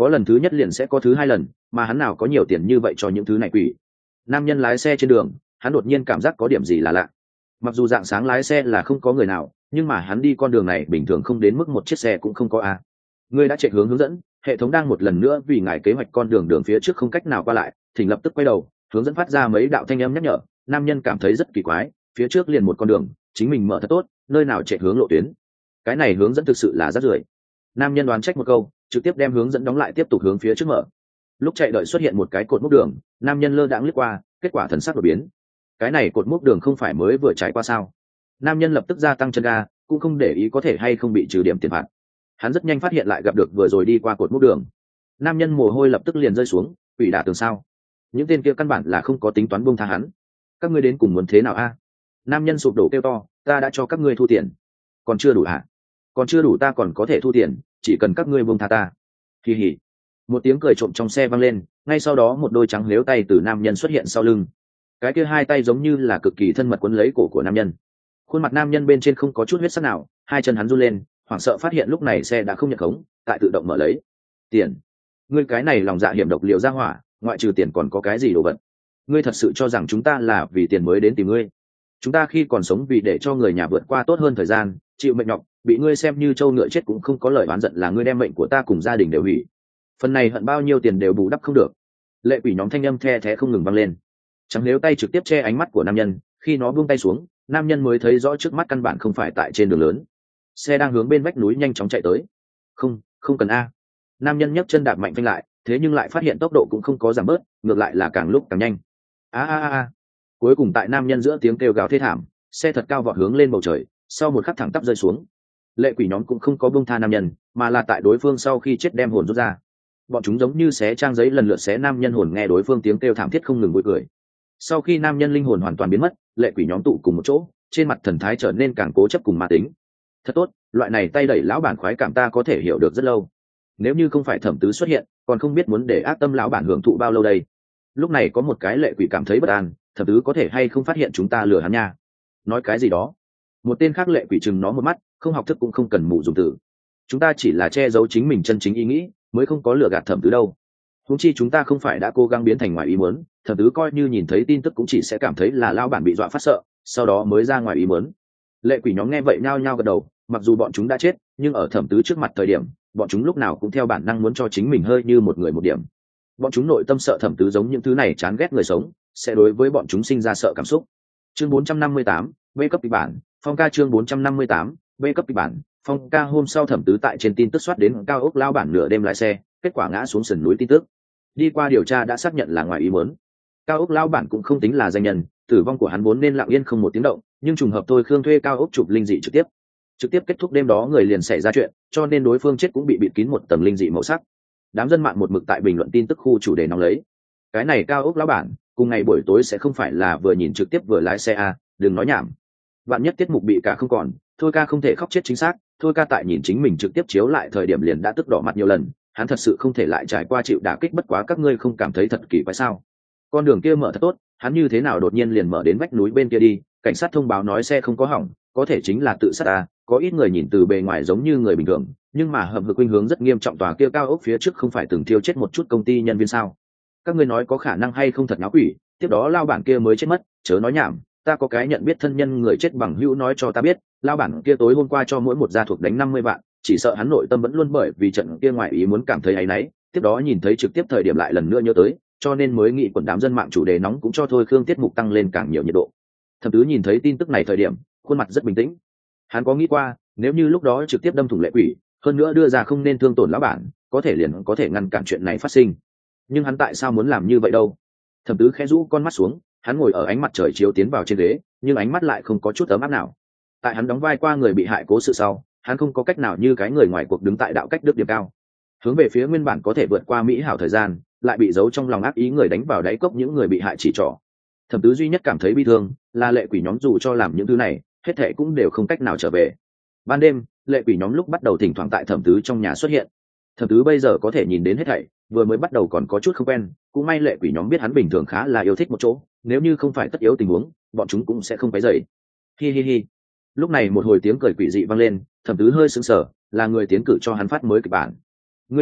có lần thứ nhất liền sẽ có thứ hai lần, mà hắn nào có nhiều tiền như vậy cho những thứ này quỷ. Nam nhân lái xe trên đường, hắn đột nhiên cảm giác có điểm gì là lạ. Mặc dù dạng sáng lái xe là không có người nào, nhưng mà hắn đi con đường này bình thường không đến mức một chiếc xe cũng không có a. Ngươi đã chạy hướng hướng dẫn, hệ thống đang một lần nữa vì ngài kế hoạch con đường đường phía trước không cách nào qua lại, thỉnh lập tức quay đầu. Hướng dẫn phát ra mấy đạo thanh âm nhắc nhở. Nam nhân cảm thấy rất kỳ quái, phía trước liền một con đường, chính mình mở thật tốt, nơi nào chạy hướng lộ tuyến. Cái này hướng dẫn thực sự là rất rưởi. Nam nhân đoán trách một câu, trực tiếp đem hướng dẫn đóng lại tiếp tục hướng phía trước mở. Lúc chạy đợi xuất hiện một cái cột mốc đường, nam nhân lơ đãng liếc qua, kết quả thần sắc đột biến. Cái này cột mốc đường không phải mới vừa trải qua sao? Nam nhân lập tức gia tăng chân ga, cũng không để ý có thể hay không bị trừ điểm tiền phạt. Hắn rất nhanh phát hiện lại gặp được vừa rồi đi qua cột mốc đường. Nam nhân mồ hôi lập tức liền rơi xuống, quỷ đả tường sao? Những tên kia căn bản là không có tính toán buông tha hắn. Các ngươi đến cùng muốn thế nào a? Nam nhân sụp đổ kêu to, ta đã cho các ngươi thu tiền, còn chưa đủ hả? Còn chưa đủ ta còn có thể thu tiền, chỉ cần các ngươi buông tha ta. Kỳ hỉ. Một tiếng cười trộm trong xe vang lên, ngay sau đó một đôi trắng lếu tay từ nam nhân xuất hiện sau lưng. Cái kia hai tay giống như là cực kỳ thân mật quấn lấy cổ của nam nhân. Khuôn mặt nam nhân bên trên không có chút huyết sắc nào, hai chân hắn run lên, hoảng sợ phát hiện lúc này xe đã không nhận khống, tại tự động mở lấy. Tiền. Ngươi cái này lòng dạ hiểm độc liệu ra hỏa, ngoại trừ tiền còn có cái gì đồ vật? Ngươi thật sự cho rằng chúng ta là vì tiền mới đến tìm ngươi? Chúng ta khi còn sống vì để cho người nhà vượt qua tốt hơn thời gian, chịu mệnh nhọc, bị ngươi xem như trâu ngựa chết cũng không có lời oán giận là ngươi đem mệnh của ta cùng gia đình đều hủy. Phần này hận bao nhiêu tiền đều bù đắp không được. Lệ quỷ nhóm thanh âm the thé không ngừng vang lên. Trắng nếu tay trực tiếp che ánh mắt của nam nhân, khi nó buông tay xuống, nam nhân mới thấy rõ trước mắt căn bản không phải tại trên đường lớn. Xe đang hướng bên vách núi nhanh chóng chạy tới. Không, không cần a. Nam nhân nhấc chân đạp mạnh phanh lại, thế nhưng lại phát hiện tốc độ cũng không có giảm bớt, ngược lại là càng lúc càng nhanh. A a a. Cuối cùng tại nam nhân giữa tiếng kêu gào thê thảm, xe thật cao vọt hướng lên bầu trời, sau một khắc thẳng tắp rơi xuống. Lệ quỷ nhóm cũng không có buông tha nam nhân, mà là tại đối phương sau khi chết đem hồn rút ra. Bọn chúng giống như xé trang giấy lần lượt xé nam nhân hồn, nghe đối phương tiếng kêu thảm thiết không ngừng vui cười. Sau khi nam nhân linh hồn hoàn toàn biến mất, lệ quỷ nhóm tụ cùng một chỗ, trên mặt thần thái trở nên càng cố chấp cùng ma tính. Thật tốt, loại này tay đẩy lão bản khoái cảm ta có thể hiểu được rất lâu. Nếu như không phải thẩm tứ xuất hiện, còn không biết muốn để ác tâm lão bản hưởng thụ bao lâu đây. Lúc này có một cái lệ quỷ cảm thấy bất an, thẩm tứ có thể hay không phát hiện chúng ta lừa hắn nha? Nói cái gì đó? Một tên khác lệ quỷ chừng nó một mắt, không học thức cũng không cần mù dùng từ. Chúng ta chỉ là che giấu chính mình chân chính ý nghĩ, mới không có lừa gạt thẩm tứ đâu. Huống chi chúng ta không phải đã cố gắng biến thành ngoài ý muốn, thẩm tứ coi như nhìn thấy tin tức cũng chỉ sẽ cảm thấy là lão bản bị dọa phát sợ, sau đó mới ra ngoài ý muốn. Lệ quỷ nhóm nghe vậy nhao nhao gật đầu, mặc dù bọn chúng đã chết, nhưng ở thẩm tứ trước mặt thời điểm, bọn chúng lúc nào cũng theo bản năng muốn cho chính mình hơi như một người một điểm. Bọn chúng nội tâm sợ thẩm tứ giống những thứ này chán ghét người sống, sẽ đối với bọn chúng sinh ra sợ cảm xúc. Chương bốn trăm năm mươi tám, B cấp kịch bản, Phong ca chương bốn trăm năm mươi tám, B cấp kịch bản, Phong ca hôm sau thẩm tứ tại trên tin tức soát đến cao ốc lao bản nửa đêm lái xe, kết quả ngã xuống sườn núi tin tức. Đi qua điều tra đã xác nhận là ngoài ý muốn. Cao ốc lao bản cũng không tính là danh nhân, tử vong của hắn vốn nên lặng yên không một tiếng động, nhưng trùng hợp thôi Khương thuê cao ốc chụp linh dị trực tiếp. Trực tiếp kết thúc đêm đó người liền xảy ra chuyện, cho nên đối phương chết cũng bị bịt kín một tầng linh dị màu sắc. Đám dân mạng một mực tại bình luận tin tức khu chủ đề nóng lấy. Cái này cao ốc lão bản, cùng ngày buổi tối sẽ không phải là vừa nhìn trực tiếp vừa lái xe à, đừng nói nhảm. Bạn nhất tiết mục bị cả không còn, thôi ca không thể khóc chết chính xác, thôi ca tại nhìn chính mình trực tiếp chiếu lại thời điểm liền đã tức đỏ mặt nhiều lần, hắn thật sự không thể lại trải qua chịu đả kích, bất quá các ngươi không cảm thấy thật kỳ quái sao? Con đường kia mở thật tốt, hắn như thế nào đột nhiên liền mở đến vách núi bên kia đi, cảnh sát thông báo nói xe không có hỏng, có thể chính là tự sát à, có ít người nhìn từ bề ngoài giống như người bình thường, nhưng mà hợp lực khuynh hướng rất nghiêm trọng, tòa kia cao ốc phía trước không phải từng thiêu chết một chút công ty nhân viên sao? Các ngươi nói có khả năng hay không thật náo quỷ, tiếp đó lao bản kia mới chết mất, chớ nói nhảm, ta có cái nhận biết thân nhân người chết bằng hữu nói cho ta biết, lao bản kia tối hôm qua cho mỗi một gia thuộc đánh năm mươi vạn, chỉ sợ hắn nội tâm vẫn luôn bởi vì trận kia ngoài ý muốn cảm thấy áy náy, tiếp đó nhìn thấy trực tiếp thời điểm lại lần nữa nhớ tới, cho nên mới nghĩ quần đám dân mạng chủ đề nóng cũng cho thôi Khương tiết mục tăng lên càng nhiều nhiệt độ. Thẩm Tứ nhìn thấy tin tức này thời điểm, khuôn mặt rất bình tĩnh. Hắn có nghĩ qua, nếu như lúc đó trực tiếp đâm thủng lệ quỷ, hơn nữa đưa ra không nên thương tổn lão bản, có thể liền có thể ngăn cản chuyện này phát sinh. Nhưng hắn tại sao muốn làm như vậy đâu? Thẩm Tứ khẽ rũ con mắt xuống, hắn ngồi ở ánh mặt trời chiếu tiến vào trên ghế, nhưng ánh mắt lại không có chút ấm áp nào. Tại hắn đóng vai qua người bị hại cố sự sau, hắn không có cách nào như cái người ngoài cuộc đứng tại đạo cách đức điểm cao, hướng về phía nguyên bản có thể vượt qua mỹ hảo thời gian, lại bị giấu trong lòng ác ý người đánh vào đáy cốc những người bị hại chỉ trỏ. Thẩm Tứ duy nhất cảm thấy bi thương là lệ quỷ nhóm dù cho làm những thứ này, hết thệ cũng đều không cách nào trở về. Ban đêm, lệ quỷ nhóm lúc bắt đầu thỉnh thoảng tại Thẩm Tứ trong nhà xuất hiện. Thẩm Tứ bây giờ có thể nhìn đến hết thảy, vừa mới bắt đầu còn có chút không quen, cũng may lệ quỷ nhóm biết hắn bình thường khá là yêu thích một chỗ, nếu như không phải tất yếu tình huống, bọn chúng cũng sẽ không phải dậy. Hi hi hi. Lúc này một hồi tiếng cười quỷ dị vang lên, Thẩm Tứ hơi sững sờ, là người tiến cử cho hắn phát mới kịch bản. Ngươi tốt,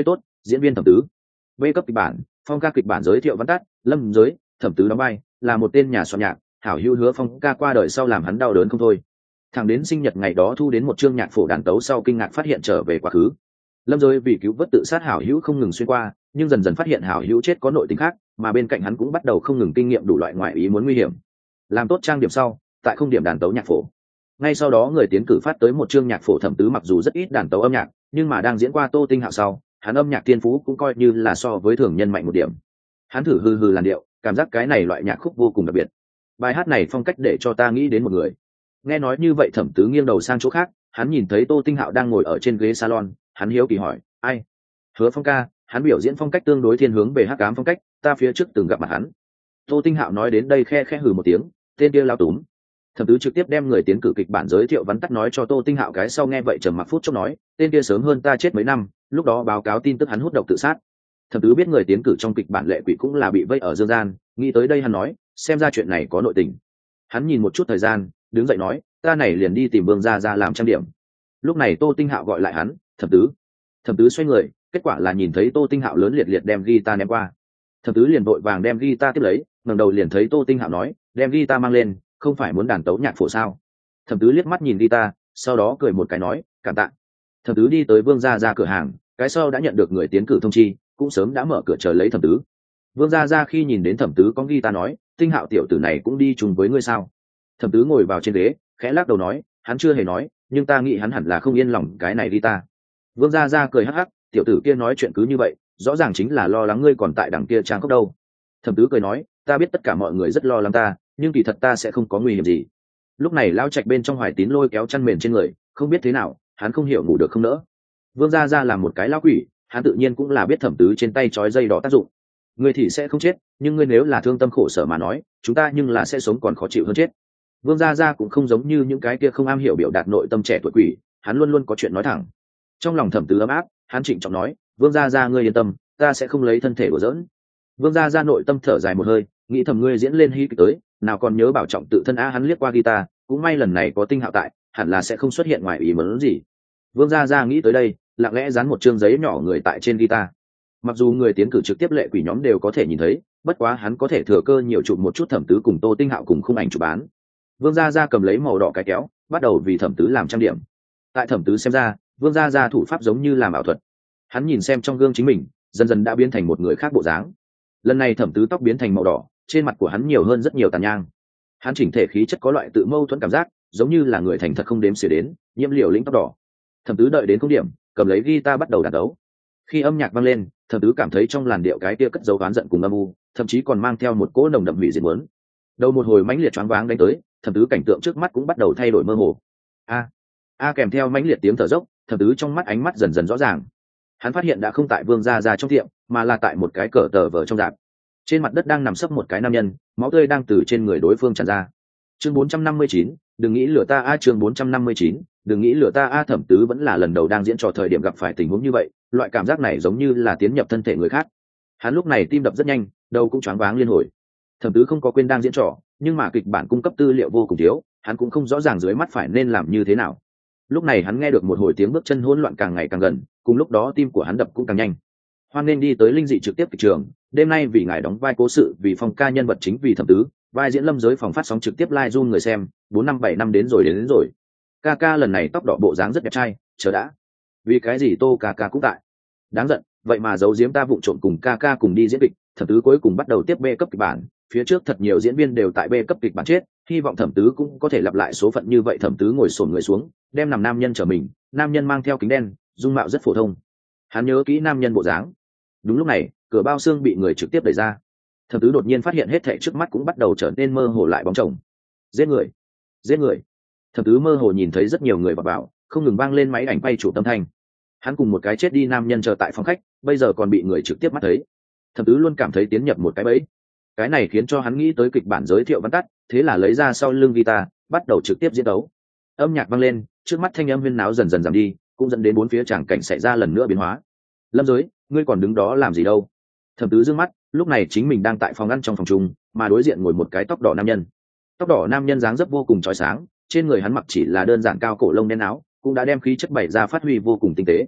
diễn viên Thẩm Tứ. B cấp kịch bản, phong ca kịch bản giới thiệu văn tắt, lâm giới, Thẩm Tứ đóng vai là một tên nhà soạn nhạc, hảo hữu Hứa Phong ca qua đời sau làm hắn đau đớn không thôi. Thẳng đến sinh nhật ngày đó thu đến một chương nhạc phổ đàn tấu sau kinh ngạc phát hiện trở về quá khứ. Lâm giới vì cứu vớt tự sát hảo hữu không ngừng xuyên qua, nhưng dần dần phát hiện hảo hữu chết có nội tình khác, mà bên cạnh hắn cũng bắt đầu không ngừng kinh nghiệm đủ loại ngoại ý muốn nguy hiểm. Làm tốt trang điểm sau, tại không điểm đàn tấu nhạc phổ. Ngay sau đó người tiến cử phát tới một chương nhạc phổ Thẩm Tứ mặc dù rất ít đàn tấu âm nhạc, nhưng mà đang diễn qua Tô Tinh Hạo sau, hắn âm nhạc thiên phú cũng coi như là so với thường nhân mạnh một điểm. Hắn thử hư hư làn điệu, cảm giác cái này loại nhạc khúc vô cùng đặc biệt. Bài hát này phong cách để cho ta nghĩ đến một người. Nghe nói như vậy Thẩm Tứ nghiêng đầu sang chỗ khác, hắn nhìn thấy Tô Tinh Hạo đang ngồi ở trên ghế salon, hắn hiếu kỳ hỏi, ai? Hứa Phong ca, hắn biểu diễn phong cách tương đối thiên hướng về hắc ám phong cách, ta phía trước từng gặp mặt hắn. Tô Tinh Hạo nói đến đây khe khẽ hừ một tiếng, tên kia lao túm. Thẩm Tứ trực tiếp đem người tiến cử kịch bản giới thiệu vắn tắt nói cho Tô Tinh Hạo cái sau nghe vậy trầm mặc phút chốc nói, tên kia sớm hơn ta chết mấy năm, lúc đó báo cáo tin tức hắn hút độc tự sát. Thẩm Tứ biết người tiến cử trong kịch bản lệ quỷ cũng là bị vây ở dương gian, nghĩ tới đây hắn nói, xem ra chuyện này có nội tình. Hắn nhìn một chút thời gian, đứng dậy nói, ta này liền đi tìm Vương gia gia làm trang điểm. Lúc này Tô Tinh Hạo gọi lại hắn, Thẩm Tứ. Thẩm Tứ xoay người, kết quả là nhìn thấy Tô Tinh Hạo lớn liệt liệt đem guitar ném qua. Thẩm Tứ liền vội vàng đem guitar tiếp lấy, ngẩng đầu liền thấy Tô Tinh Hạo nói, đem guitar mang lên, không phải muốn đàn tấu nhạc phổ sao? Thẩm Tứ liếc mắt nhìn guitar, sau đó cười một cái nói, cảm tạ. Thẩm Tứ đi tới Vương gia gia cửa hàng, cái sau đã nhận được người tiến cử thông chi, cũng sớm đã mở cửa chờ lấy Thẩm Tứ. Vương gia gia khi nhìn đến Thẩm Tứ con guitar nói, Tinh Hạo tiểu tử này cũng đi chung với ngươi sao? Thẩm Tứ ngồi vào trên ghế, khẽ lắc đầu nói, hắn chưa hề nói, nhưng ta nghĩ hắn hẳn là không yên lòng cái này guitar. Vương gia gia cười hắc hắc, tiểu tử kia nói chuyện cứ như vậy, rõ ràng chính là lo lắng ngươi còn tại đằng kia trang cốc đâu. Thẩm Tứ cười nói, ta biết tất cả mọi người rất lo lắng ta, nhưng kỳ thật ta sẽ không có nguy hiểm gì. Lúc này lao trạch bên trong Hoài Tín lôi kéo chăn mền trên người, không biết thế nào, hắn không hiểu ngủ được không nỡ. Vương gia gia làm một cái lao quỷ, hắn tự nhiên cũng là biết Thẩm Tứ trên tay trói dây đỏ tác dụng. Ngươi thì sẽ không chết, nhưng ngươi nếu là thương tâm khổ sở mà nói, chúng ta nhưng là sẽ sống còn khó chịu hơn chết. Vương gia gia cũng không giống như những cái kia không am hiểu biểu đạt nội tâm trẻ tuổi quỷ, hắn luôn luôn có chuyện nói thẳng. Trong lòng Thẩm Tứ ấm áp, hắn trịnh trọng nói, Vương gia gia ngươi yên tâm, ta sẽ không lấy thân thể của giỡn. Vương gia gia nội tâm thở dài một hơi, nghĩ thầm ngươi diễn lên hy kịch tới, nào còn nhớ bảo trọng tự thân á. Hắn liếc qua guitar, cũng may lần này có Tinh Hạo tại, hẳn là sẽ không xuất hiện ngoài ý muốn gì. Vương gia gia nghĩ tới đây, lặng lẽ dán một chương giấy nhỏ người tại trên guitar. Mặc dù người tiến cử trực tiếp lệ quỷ nhóm đều có thể nhìn thấy, bất quá hắn có thể thừa cơ nhiều chụp một chút Thẩm Tứ cùng Tô Tinh Hạo cùng khung ảnh chụp bán. Vương gia gia cầm lấy màu đỏ cái kéo, bắt đầu vì Thẩm Tứ làm trang điểm. Tại Thẩm Tứ xem ra, Vương gia gia thủ pháp giống như làm ảo thuật. Hắn nhìn xem trong gương chính mình, dần dần đã biến thành một người khác bộ dáng. Lần này Thẩm Tứ tóc biến thành màu đỏ, trên mặt của hắn nhiều hơn rất nhiều tàn nhang. Hắn chỉnh thể khí chất có loại tự mâu thuẫn cảm giác, giống như là người thành thật không đếm xỉa đến, nhiễm liều lĩnh tóc đỏ. Thẩm Tứ đợi đến không điểm, cầm lấy guitar bắt đầu đàn đấu. Khi âm nhạc vang lên, Thẩm Tứ cảm thấy trong làn điệu cái kia cất dấu oán giận cùng âm u, thậm chí còn mang theo một cỗ nồng đậm hủy diệt muốn. Đầu một hồi mãnh liệt choáng váng đánh tới, Thẩm Tứ cảnh tượng trước mắt cũng bắt đầu thay đổi mơ hồ. A, a kèm theo mãnh liệt tiếng thở dốc, Thẩm Tứ trong mắt ánh mắt dần dần rõ ràng. Hắn phát hiện đã không tại Vương gia gia trong tiệm, mà là tại một cái cờ tờ vờ trong rạp. Trên mặt đất đang nằm sấp một cái nam nhân, máu tươi đang từ trên người đối phương tràn ra. Chương bốn trăm năm mươi chín, đừng nghĩ lừa ta a. Chương bốn trăm năm mươi chín, đừng nghĩ lừa ta a. Thẩm Tứ vẫn là lần đầu đang diễn trò thời điểm gặp phải tình huống như vậy, loại cảm giác này giống như là tiến nhập thân thể người khác. Hắn lúc này tim đập rất nhanh, đầu cũng choáng váng liên hồi. Thẩm Tứ không có quên đang diễn trò, nhưng mà kịch bản cung cấp tư liệu vô cùng thiếu, hắn cũng không rõ ràng dưới mắt phải nên làm như thế nào. Lúc này hắn nghe được một hồi tiếng bước chân hỗn loạn càng ngày càng gần, cùng lúc đó tim của hắn đập cũng càng nhanh. Hoan nên đi tới linh dị trực tiếp kịch trường, đêm nay vì ngài đóng vai cố sự, vì Phong ca nhân vật chính vì Thẩm Tứ, vai diễn Lâm giới phòng phát sóng trực tiếp live zoom người xem, bốn năm bảy năm đến rồi đến, đến rồi. Ca ca lần này tóc đỏ bộ dáng rất đẹp trai, chờ đã. Vì cái gì Tô ca ca cũng tại? Đáng giận, vậy mà giấu giếm ta vụng trộm cùng ca ca cùng đi diễn kịch. Thẩm Tứ cuối cùng bắt đầu tiếp B cấp kịch bản, phía trước thật nhiều diễn viên đều tại B cấp kịch bản chết, hy vọng Thẩm Tứ cũng có thể lặp lại số phận như vậy. Thẩm Tứ ngồi xổm người xuống, đem nằm nam nhân trở mình, nam nhân mang theo kính đen, dung mạo rất phổ thông. Hắn nhớ kỹ nam nhân bộ dáng. Đúng lúc này, cửa bao xương bị người trực tiếp đẩy ra. Thẩm Tứ đột nhiên phát hiện hết thảy trước mắt cũng bắt đầu trở nên mơ hồ lại bóng chồng. Giết người, giết người. Thẩm Tứ mơ hồ nhìn thấy rất nhiều người vào vào, không ngừng vang lên máy ảnh quay chụp âm thanh. Hắn cùng một cái chết đi nam nhân chờ tại phòng khách, bây giờ còn bị người trực tiếp mắt thấy. Thẩm Tứ luôn cảm thấy tiến nhập một cái bẫy. Cái này khiến cho hắn nghĩ tới kịch bản giới thiệu văn tắt, thế là lấy ra sau lưng guitar, bắt đầu trực tiếp diễn đấu. Âm nhạc vang lên, trước mắt thanh âm huyên náo dần dần giảm đi, cũng dẫn đến bốn phía tràng cảnh xảy ra lần nữa biến hóa. Lâm giới, ngươi còn đứng đó làm gì đâu? Thẩm Tứ dương mắt, lúc này chính mình đang tại phòng ăn trong phòng chung, mà đối diện ngồi một cái tóc đỏ nam nhân. Tóc đỏ nam nhân dáng dấp vô cùng chói sáng, trên người hắn mặc chỉ là đơn giản cao cổ lông đen áo, cũng đã đem khí chất bày ra phát huy vô cùng tinh tế.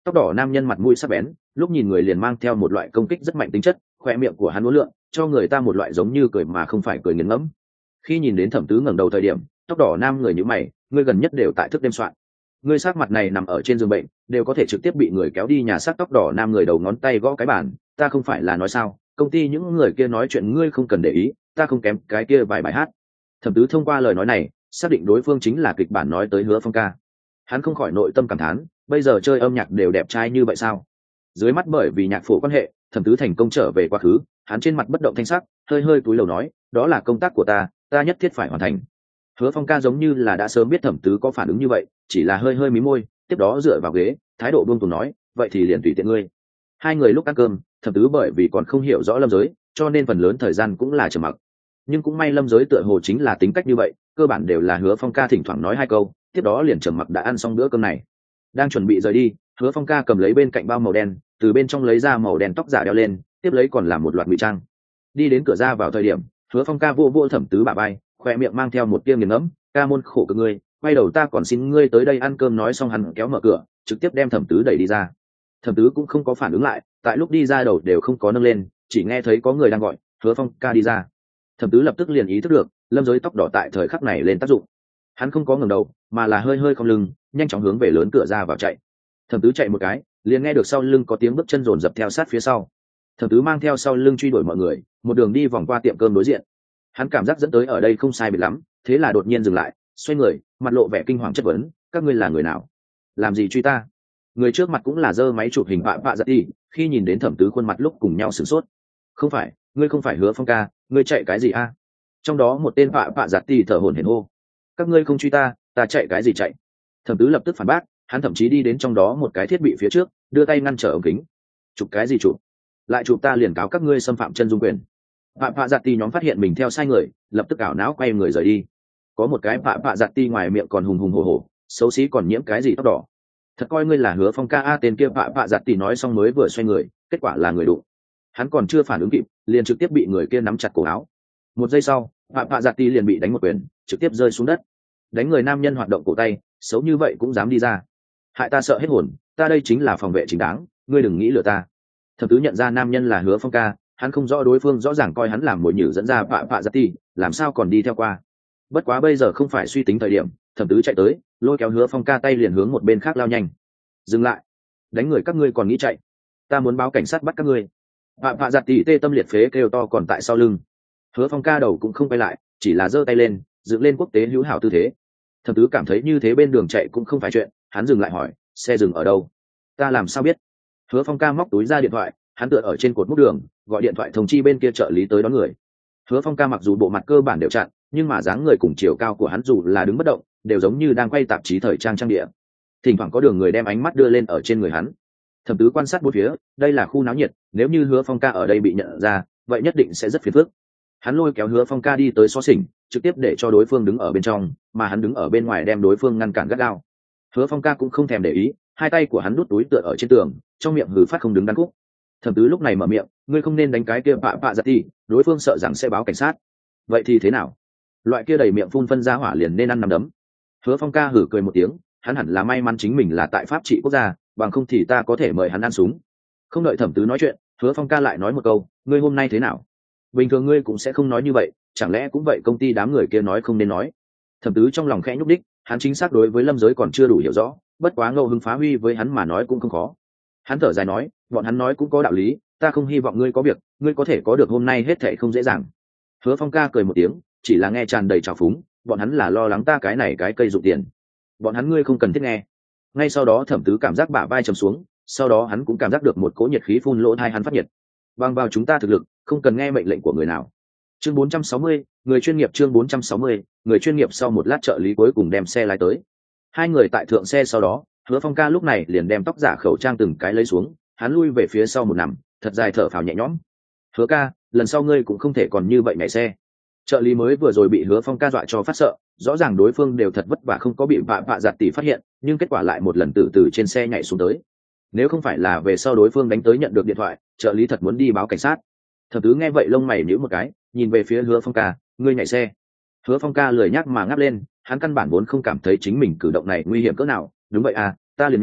Tóc đỏ nam nhân mặt mũi sắc bén, lúc nhìn người liền mang theo một loại công kích rất mạnh tính chất, khoe miệng của hắn uốn lượn, cho người ta một loại giống như cười mà không phải cười nghiền ngẫm. Khi nhìn đến Thẩm Tứ ngẩng đầu thời điểm, tóc đỏ nam người nhíu mày, ngươi gần nhất đều tại thức đêm soạn. Ngươi sát mặt này nằm ở trên giường bệnh, đều có thể trực tiếp bị người kéo đi nhà xác. Tóc đỏ nam người đầu ngón tay gõ cái bàn, ta không phải là nói sao, công ty những người kia nói chuyện ngươi không cần để ý, ta không kém cái kia vài bài hát. Thẩm Tứ thông qua lời nói này, xác định đối phương chính là kịch bản nói tới Hứa Phong ca. Hắn không khỏi nội tâm cảm thán, bây giờ chơi âm nhạc đều đẹp trai như vậy sao? Dưới mắt bởi vì nhạc phổ quan hệ, Thẩm Tứ thành công trở về quá khứ, hắn trên mặt bất động thanh sắc, hơi hơi cúi đầu nói, đó là công tác của ta, ta nhất thiết phải hoàn thành. Hứa Phong ca giống như là đã sớm biết Thẩm Tứ có phản ứng như vậy, chỉ là hơi hơi mí môi, tiếp đó dựa vào ghế, thái độ buông tùng nói, vậy thì liền tùy tiện ngươi. Hai người lúc ăn cơm, Thẩm Tứ bởi vì còn không hiểu rõ Lâm Giới, cho nên phần lớn thời gian cũng là trầm mặc. Nhưng cũng may Lâm Giới tựa hồ chính là tính cách như vậy, cơ bản đều là Hứa Phong ca thỉnh thoảng nói hai câu, tiếp đó liền trầm mặc đã ăn xong bữa cơm này. Đang chuẩn bị rời đi, Hứa Phong ca cầm lấy bên cạnh bao màu đen, từ bên trong lấy ra màu đen tóc giả đeo lên, tiếp lấy còn làm một loạt ngụy trang. Đi đến cửa ra vào thời điểm, Hứa Phong ca vô vô Thẩm Tứ bả vai, khoe miệng mang theo một tia nghiền ngẫm, ca môn khổ cực ngươi, quay đầu ta còn xin ngươi tới đây ăn cơm. Nói xong hắn kéo mở cửa, trực tiếp đem Thẩm Tứ đẩy đi ra. Thẩm Tứ cũng không có phản ứng lại, tại lúc đi ra đầu đều không có nâng lên, chỉ nghe thấy có người đang gọi, Hứa Phong ca đi ra. Thẩm Tứ lập tức liền ý thức được, Lâm Giới tóc đỏ tại thời khắc này lên tác dụng. Hắn không có ngẩng đầu, mà là hơi hơi cong lưng, nhanh chóng hướng về lớn cửa ra vào chạy. Thẩm Tứ chạy một cái, liền nghe được sau lưng có tiếng bước chân rồn rập theo sát phía sau. Thẩm Tứ mang theo sau lưng truy đuổi mọi người, một đường đi vòng qua tiệm cơm đối diện. Hắn cảm giác dẫn tới ở đây không sai biệt lắm, thế là đột nhiên dừng lại, xoay người, mặt lộ vẻ kinh hoàng chất vấn, các ngươi là người nào? Làm gì truy ta? Người trước mặt cũng là giơ máy chụp hình vạ vạ giật đi, khi nhìn đến Thẩm Tứ khuôn mặt lúc cùng nhau sửng sốt. Không phải, ngươi không phải Hứa Phong ca, ngươi chạy cái gì a? Trong đó một tên vạ vạ giật đi thở hổn hển hô, các ngươi không truy ta, ta chạy cái gì chạy? Thẩm Tứ lập tức phản bác, hắn thậm chí đi đến trong đó một cái thiết bị phía trước, đưa tay ngăn trở ống kính. Chụp cái gì chụp? Lại chụp ta liền cáo các ngươi xâm phạm chân dung quyền. Vạ vạ giật ti nhóm phát hiện mình theo sai người, lập tức ảo não quay người rời đi. Có một cái vạ vạ giật ti ngoài miệng còn hùng hùng hổ hổ, xấu xí còn nhiễm cái gì tóc đỏ. Thật coi ngươi là Hứa Phong ca a? Tên kia vạ vạ giật ti nói xong mới vừa xoay người, kết quả là người đụng. Hắn còn chưa phản ứng kịp, liền trực tiếp bị người kia nắm chặt cổ áo. Một giây sau, vạ vạ giật ti liền bị đánh một quyền, trực tiếp rơi xuống đất. Đánh người nam nhân hoạt động cổ tay, xấu như vậy cũng dám đi ra, hại ta sợ hết hồn, ta đây chính là phòng vệ chính đáng, ngươi đừng nghĩ lừa ta. Thẩm Tứ nhận ra nam nhân là Hứa Phong ca, hắn không rõ đối phương rõ ràng coi hắn làm mồi nhử dẫn ra vạ vạ giật ti, làm sao còn đi theo qua. Bất quá bây giờ không phải suy tính thời điểm, Thẩm Tứ chạy tới, lôi kéo Hứa Phong ca tay liền hướng một bên khác lao nhanh. Dừng lại, đánh người các ngươi còn nghĩ chạy? Ta muốn báo cảnh sát bắt các ngươi. Vạ vạ giật ti tê tâm liệt phế kêu to còn tại sau lưng. Hứa Phong ca đầu cũng không quay lại, chỉ là giơ tay lên, dựng lên quốc tế hữu hảo tư thế. Thẩm Tứ cảm thấy như thế bên đường chạy cũng không phải chuyện, hắn dừng lại hỏi, xe dừng ở đâu? Ta làm sao biết? Hứa Phong ca móc túi ra điện thoại, hắn tựa ở trên cột múc đường, gọi điện thoại thông chi bên kia trợ lý tới đón người. Hứa Phong ca mặc dù bộ mặt cơ bản đều chặn, nhưng mà dáng người cùng chiều cao của hắn dù là đứng bất động, đều giống như đang quay tạp chí thời trang trang địa. Thỉnh thoảng có đường người đem ánh mắt đưa lên ở trên người hắn. Thẩm Tứ quan sát bốn phía, đây là khu náo nhiệt, nếu như Hứa Phong ca ở đây bị nhận ra, vậy nhất định sẽ rất phiền phức. Hắn lôi kéo Hứa Phong ca đi tới xó xỉnh, trực tiếp để cho đối phương đứng ở bên trong, mà hắn đứng ở bên ngoài đem đối phương ngăn cản gắt gao. Hứa Phong ca cũng không thèm để ý, hai tay của hắn đút túi tựa ở trên tường, trong miệng hừ phát không đứng đắn khúc. Thẩm Tứ lúc này mở miệng, ngươi không nên đánh cái kia vạ vạ giật ti, đối phương sợ rằng sẽ báo cảnh sát. Vậy thì thế nào? Loại kia đầy miệng phun phân ra hỏa liền nên ăn nắm đấm. Hứa Phong ca hừ cười một tiếng, hắn hẳn là may mắn chính mình là tại pháp trị quốc gia, bằng không thì ta có thể mời hắn ăn súng. Không đợi Thẩm Tứ nói chuyện, Hứa Phong ca lại nói một câu, ngươi hôm nay thế nào? Bình thường ngươi cũng sẽ không nói như vậy, chẳng lẽ cũng vậy công ty đám người kia nói không nên nói? Thẩm Tứ trong lòng khẽ nhúc đích, hắn chính xác đối với Lâm Giới còn chưa đủ hiểu rõ, bất quá ngẫu hứng phá huy với hắn mà nói cũng không khó. Hắn thở dài nói, bọn hắn nói cũng có đạo lý, ta không hy vọng ngươi có việc, ngươi có thể có được hôm nay hết thảy không dễ dàng. Hứa Phong ca cười một tiếng, chỉ là nghe tràn đầy trào phúng, bọn hắn là lo lắng ta cái này cái cây dụng tiền. Bọn hắn ngươi không cần thiết nghe. Ngay sau đó Thẩm Tứ cảm giác bả vai trầm xuống, sau đó hắn cũng cảm giác được một cỗ nhiệt khí phun lỗ tai hắn phát nhiệt. Bằng vào chúng ta thực lực, không cần nghe mệnh lệnh của người nào. Chương bốn trăm sáu mươi, người chuyên nghiệp. Chương bốn trăm sáu mươi, người chuyên nghiệp. Sau một lát trợ lý cuối cùng đem xe lái tới. Hai người tại thượng xe sau đó, Hứa Phong ca lúc này liền đem tóc giả khẩu trang từng cái lấy xuống, hắn lui về phía sau một nằm, thật dài thở phào nhẹ nhõm. Hứa ca, lần sau ngươi cũng không thể còn như vậy nhảy xe. Trợ lý mới vừa rồi bị Hứa Phong ca dọa cho phát sợ, rõ ràng đối phương đều thật vất vả không có bị vạ vạ giật tỷ phát hiện, nhưng kết quả lại một lần từ từ trên xe nhảy xuống tới. Nếu không phải là về sau đối phương đánh tới nhận được điện thoại, trợ lý thật muốn đi báo cảnh sát. Thẩm Tứ nghe vậy lông mày nhíu một cái, nhìn về phía Hứa Phong ca, ngươi nhảy xe. Hứa Phong ca lười nhác mà ngáp lên, hắn căn bản vốn không cảm thấy chính mình cử động này nguy hiểm cỡ nào. Đúng vậy à, ta liền nhảy,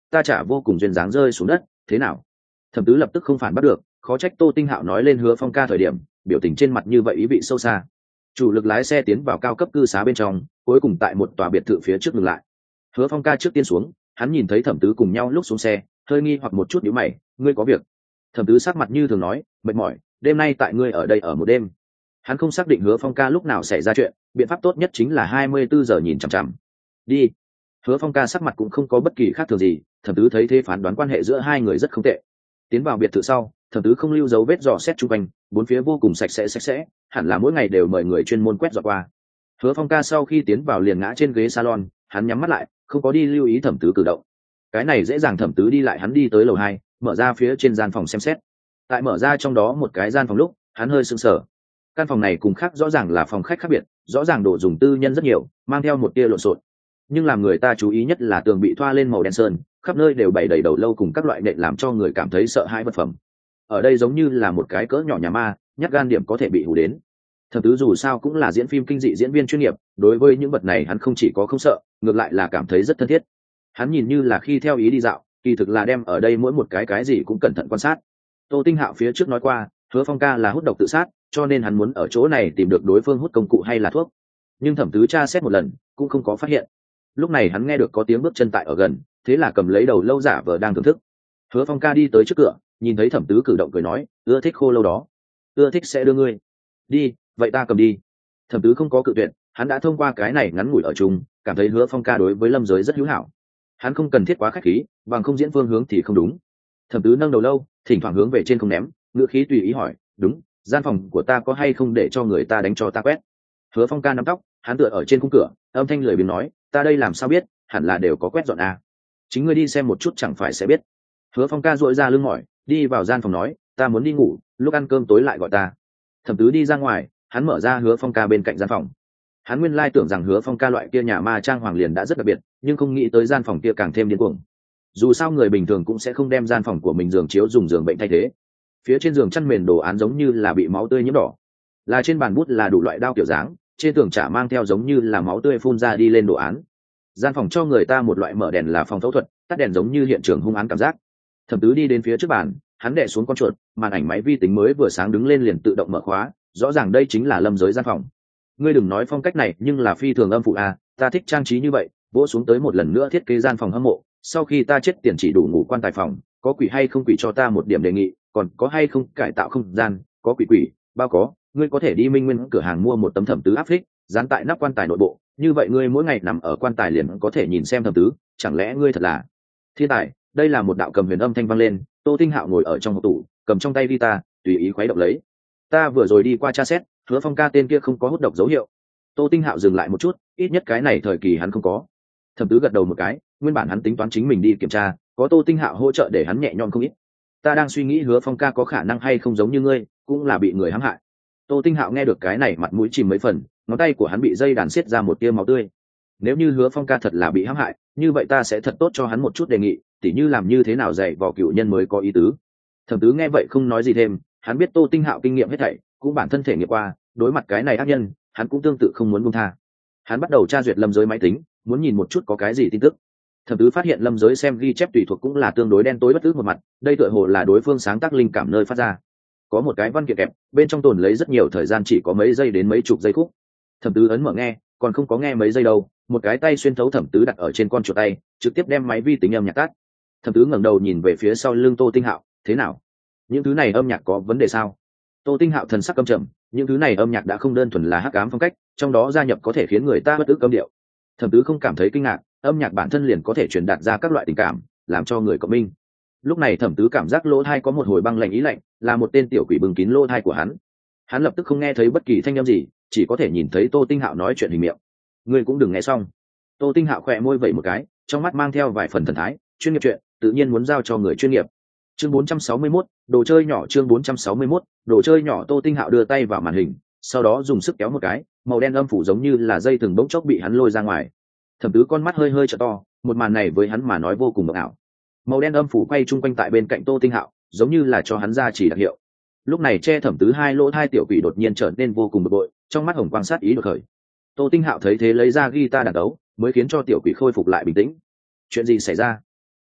ta trả vô cùng duyên dáng rơi xuống đất, thế nào? Thẩm Tứ lập tức không phản bắt được, khó trách Tô Tinh Hạo nói lên Hứa Phong ca thời điểm, biểu tình trên mặt như vậy ý vị sâu xa. Chủ lực lái xe tiến vào cao cấp cư xá bên trong, cuối cùng tại một tòa biệt thự phía trước dừng lại. Hứa Phong ca trước tiên xuống, hắn nhìn thấy Thẩm Tứ cùng nhau lúc xuống xe, hơi nghi hoặc một chút nhíu mày, ngươi có việc? Thẩm Tứ sắc mặt như thường nói, mệt mỏi, đêm nay tại ngươi ở đây ở một đêm. Hắn không xác định Hứa Phong ca lúc nào xảy ra chuyện, biện pháp tốt nhất chính là hai mươi bốn giờ nhìn chằm chằm. Đi. Hứa Phong ca sắc mặt cũng không có bất kỳ khác thường gì, Thẩm Tứ thấy thế phán đoán quan hệ giữa hai người rất không tệ. Tiến vào biệt thự sau, Thẩm Tứ không lưu dấu vết dò xét chung quanh, bốn phía vô cùng sạch sẽ sạch sẽ, hẳn là mỗi ngày đều mời người chuyên môn quét dọn qua. Hứa Phong ca sau khi tiến vào liền ngã trên ghế salon, hắn nhắm mắt lại, không có đi lưu ý Thẩm Tứ cử động. Cái này dễ dàng Thẩm Tứ đi lại hắn đi tới lầu hai, mở ra phía trên gian phòng xem xét. Tại mở ra trong đó một cái gian phòng lúc, hắn hơi sững sờ. Căn phòng này cùng khác rõ ràng là phòng khách khác biệt, rõ ràng đồ dùng tư nhân rất nhiều, mang theo một tia lộn xộn. Nhưng làm người ta chú ý nhất là tường bị thoa lên màu đen sơn, khắp nơi đều bày đầy đầu lâu cùng các loại nệm làm cho người cảm thấy sợ hãi vật phẩm. Ở đây giống như là một cái cỡ nhỏ nhà ma, nhát gan điểm có thể bị hù đến. Thẩm Tứ dù sao cũng là diễn phim kinh dị diễn viên chuyên nghiệp, đối với những vật này hắn không chỉ có không sợ, ngược lại là cảm thấy rất thân thiết. Hắn nhìn như là khi theo ý đi dạo, kỳ thực là đem ở đây mỗi một cái cái gì cũng cẩn thận quan sát. Tô Tinh Hạo phía trước nói qua, Hứa Phong ca là hút độc tự sát, cho nên hắn muốn ở chỗ này tìm được đối phương hút công cụ hay là thuốc. Nhưng Thẩm Tứ tra xét một lần, cũng không có phát hiện. Lúc này hắn nghe được có tiếng bước chân tại ở gần, thế là cầm lấy đầu lâu giả vờ đang thưởng thức. Hứa Phong ca đi tới trước cửa, nhìn thấy Thẩm Tứ cử động cười nói, ưa thích khô lâu đó, ưa thích sẽ đưa ngươi đi, vậy ta cầm đi. Thẩm Tứ không có cự tuyệt, hắn đã thông qua cái này ngắn ngủi ở chung, cảm thấy Hứa Phong ca đối với Lâm Giới rất hữu hảo. Hắn không cần thiết quá khách khí, bằng không diễn phương hướng thì không đúng. Thẩm Tứ nâng đầu lâu, thỉnh thoảng hướng về trên không ném, ngựa khí tùy ý hỏi, đúng, gian phòng của ta có hay không để cho người ta đánh cho ta quét? Hứa Phong ca nắm tóc, hắn tựa ở trên khung cửa, âm thanh lười biếng nói, ta đây làm sao biết, hẳn là đều có quét dọn à. Chính ngươi đi xem một chút chẳng phải sẽ biết. Hứa Phong ca duỗi ra lưng mỏi, đi vào gian phòng nói, ta muốn đi ngủ, lúc ăn cơm tối lại gọi ta. Thẩm Tứ đi ra ngoài, hắn mở ra Hứa Phong ca bên cạnh gian phòng. Hắn nguyên lai tưởng rằng Hứa Phong ca loại kia nhà ma trang hoàng liền đã rất đặc biệt, nhưng không nghĩ tới gian phòng kia càng thêm điên cuồng. Dù sao người bình thường cũng sẽ không đem gian phòng của mình giường chiếu dùng giường bệnh thay thế. Phía trên giường chăn mền đồ án giống như là bị máu tươi nhiễm đỏ, là trên bàn bút là đủ loại đao kiểu dáng, trên tường chả mang theo giống như là máu tươi phun ra đi lên đồ án. Gian phòng cho người ta một loại mở đèn là phòng phẫu thuật, tắt đèn giống như hiện trường hung án cảm giác. Thẩm Tứ đi đến phía trước bàn, hắn đè xuống con chuột, màn ảnh máy vi tính mới vừa sáng đứng lên liền tự động mở khóa, rõ ràng đây chính là Lâm Giới gian phòng. Ngươi đừng nói phong cách này, nhưng là phi thường âm phụ à, ta thích trang trí như vậy, vỗ xuống tới một lần nữa thiết kế gian phòng hâm mộ, sau khi ta chết tiền chỉ đủ ngủ quan tài phòng, có quỷ hay không quỷ cho ta một điểm đề nghị, còn có hay không cải tạo không gian, có quỷ quỷ, bao có, ngươi có thể đi Minh Nguyên cửa hàng mua một tấm Thẩm Tứ áp phích, dán tại nắp quan tài nội bộ, như vậy ngươi mỗi ngày nằm ở quan tài liền có thể nhìn xem Thẩm Tứ, chẳng lẽ ngươi thật là thiên tài? Đây là một đạo cầm huyền âm thanh vang lên, Tô Tinh Hạo ngồi ở trong hộp tủ, cầm trong tay guitar, tùy ý khuấy động lấy. Ta vừa rồi đi qua tra xét, Hứa Phong ca tên kia không có hút độc dấu hiệu. Tô Tinh Hạo dừng lại một chút, ít nhất cái này thời kỳ hắn không có. Thẩm Tứ gật đầu một cái, nguyên bản hắn tính toán chính mình đi kiểm tra, có Tô Tinh Hạo hỗ trợ để hắn nhẹ nhõm không ít. Ta đang suy nghĩ Hứa Phong ca có khả năng hay không giống như ngươi, cũng là bị người hãm hại. Tô Tinh Hạo nghe được cái này mặt mũi chìm mấy phần, ngón tay của hắn bị dây đàn xiết ra một tia máu tươi. Nếu như Hứa Phong ca thật là bị hãm hại, như vậy ta sẽ thật tốt cho hắn một chút đề nghị, tỉ như làm như thế nào dạy vò cựu nhân mới có ý tứ. Thẩm Tứ nghe vậy không nói gì thêm, hắn biết Tô Tinh Hạo kinh nghiệm hết thảy, cũng bản thân thể nghiệm qua, đối mặt cái này ác nhân, hắn cũng tương tự không muốn buông tha. Hắn bắt đầu tra duyệt Lâm Giới máy tính, muốn nhìn một chút có cái gì tin tức. Thẩm Tứ phát hiện Lâm Giới xem ghi chép tùy thuộc cũng là tương đối đen tối bất ức một mặt, đây tựa hồ là đối phương sáng tác linh cảm nơi phát ra. Có một cái văn kiện kẹp, bên trong tồn lấy rất nhiều thời gian chỉ có mấy giây đến mấy chục giây khúc. Thẩm Tứ ấn mở nghe, còn không có nghe mấy giây đâu, một cái tay xuyên thấu Thẩm Tứ đặt ở trên con chuột tay, trực tiếp đem máy vi tính âm nhạc tắt. Thẩm Tứ ngẩng đầu nhìn về phía sau lưng Tô Tinh Hạo, thế nào? Những thứ này âm nhạc có vấn đề sao? Tô Tinh Hạo thần sắc căm trầm, những thứ này âm nhạc đã không đơn thuần là hắc ám phong cách, trong đó gia nhập có thể khiến người ta bất ức âm điệu. Thẩm Tứ không cảm thấy kinh ngạc, âm nhạc bản thân liền có thể truyền đạt ra các loại tình cảm, làm cho người cộng minh. Lúc này Thẩm Tứ cảm giác lỗ tai có một hồi băng lạnh ý lạnh, là một tên tiểu quỷ bưng kín lỗ tai của hắn. Hắn lập tức không nghe thấy bất kỳ thanh âm gì, chỉ có thể nhìn thấy Tô Tinh Hạo nói chuyện hình miệng. Ngươi cũng đừng nghe xong. Tô Tinh Hạo khẽ môi vẩy một cái, trong mắt mang theo vài phần thần thái, chuyên nghiệp chuyện, tự nhiên muốn giao cho người chuyên nghiệp. Chương bốn trăm sáu mươi mốt, đồ chơi nhỏ chương bốn trăm sáu mươi mốt, đồ chơi nhỏ. Tô Tinh Hạo đưa tay vào màn hình, sau đó dùng sức kéo một cái, màu đen âm phủ giống như là dây thừng bỗng chốc bị hắn lôi ra ngoài. Thẩm Tứ con mắt hơi hơi trợ to, một màn này với hắn mà nói vô cùng mộng ảo. Màu đen âm phủ quay chung quanh tại bên cạnh Tô Tinh Hạo, giống như là cho hắn ra chỉ đặc hiệu. Lúc này che Thẩm Tứ hai lỗ tai tiểu quỷ đột nhiên trở nên vô cùng bực bội, trong mắt hồng quang sát ý đột khởi. Tô Tinh Hạo thấy thế lấy ra guitar đàn đấu, mới khiến cho tiểu quỷ khôi phục lại bình tĩnh. Chuyện gì xảy ra?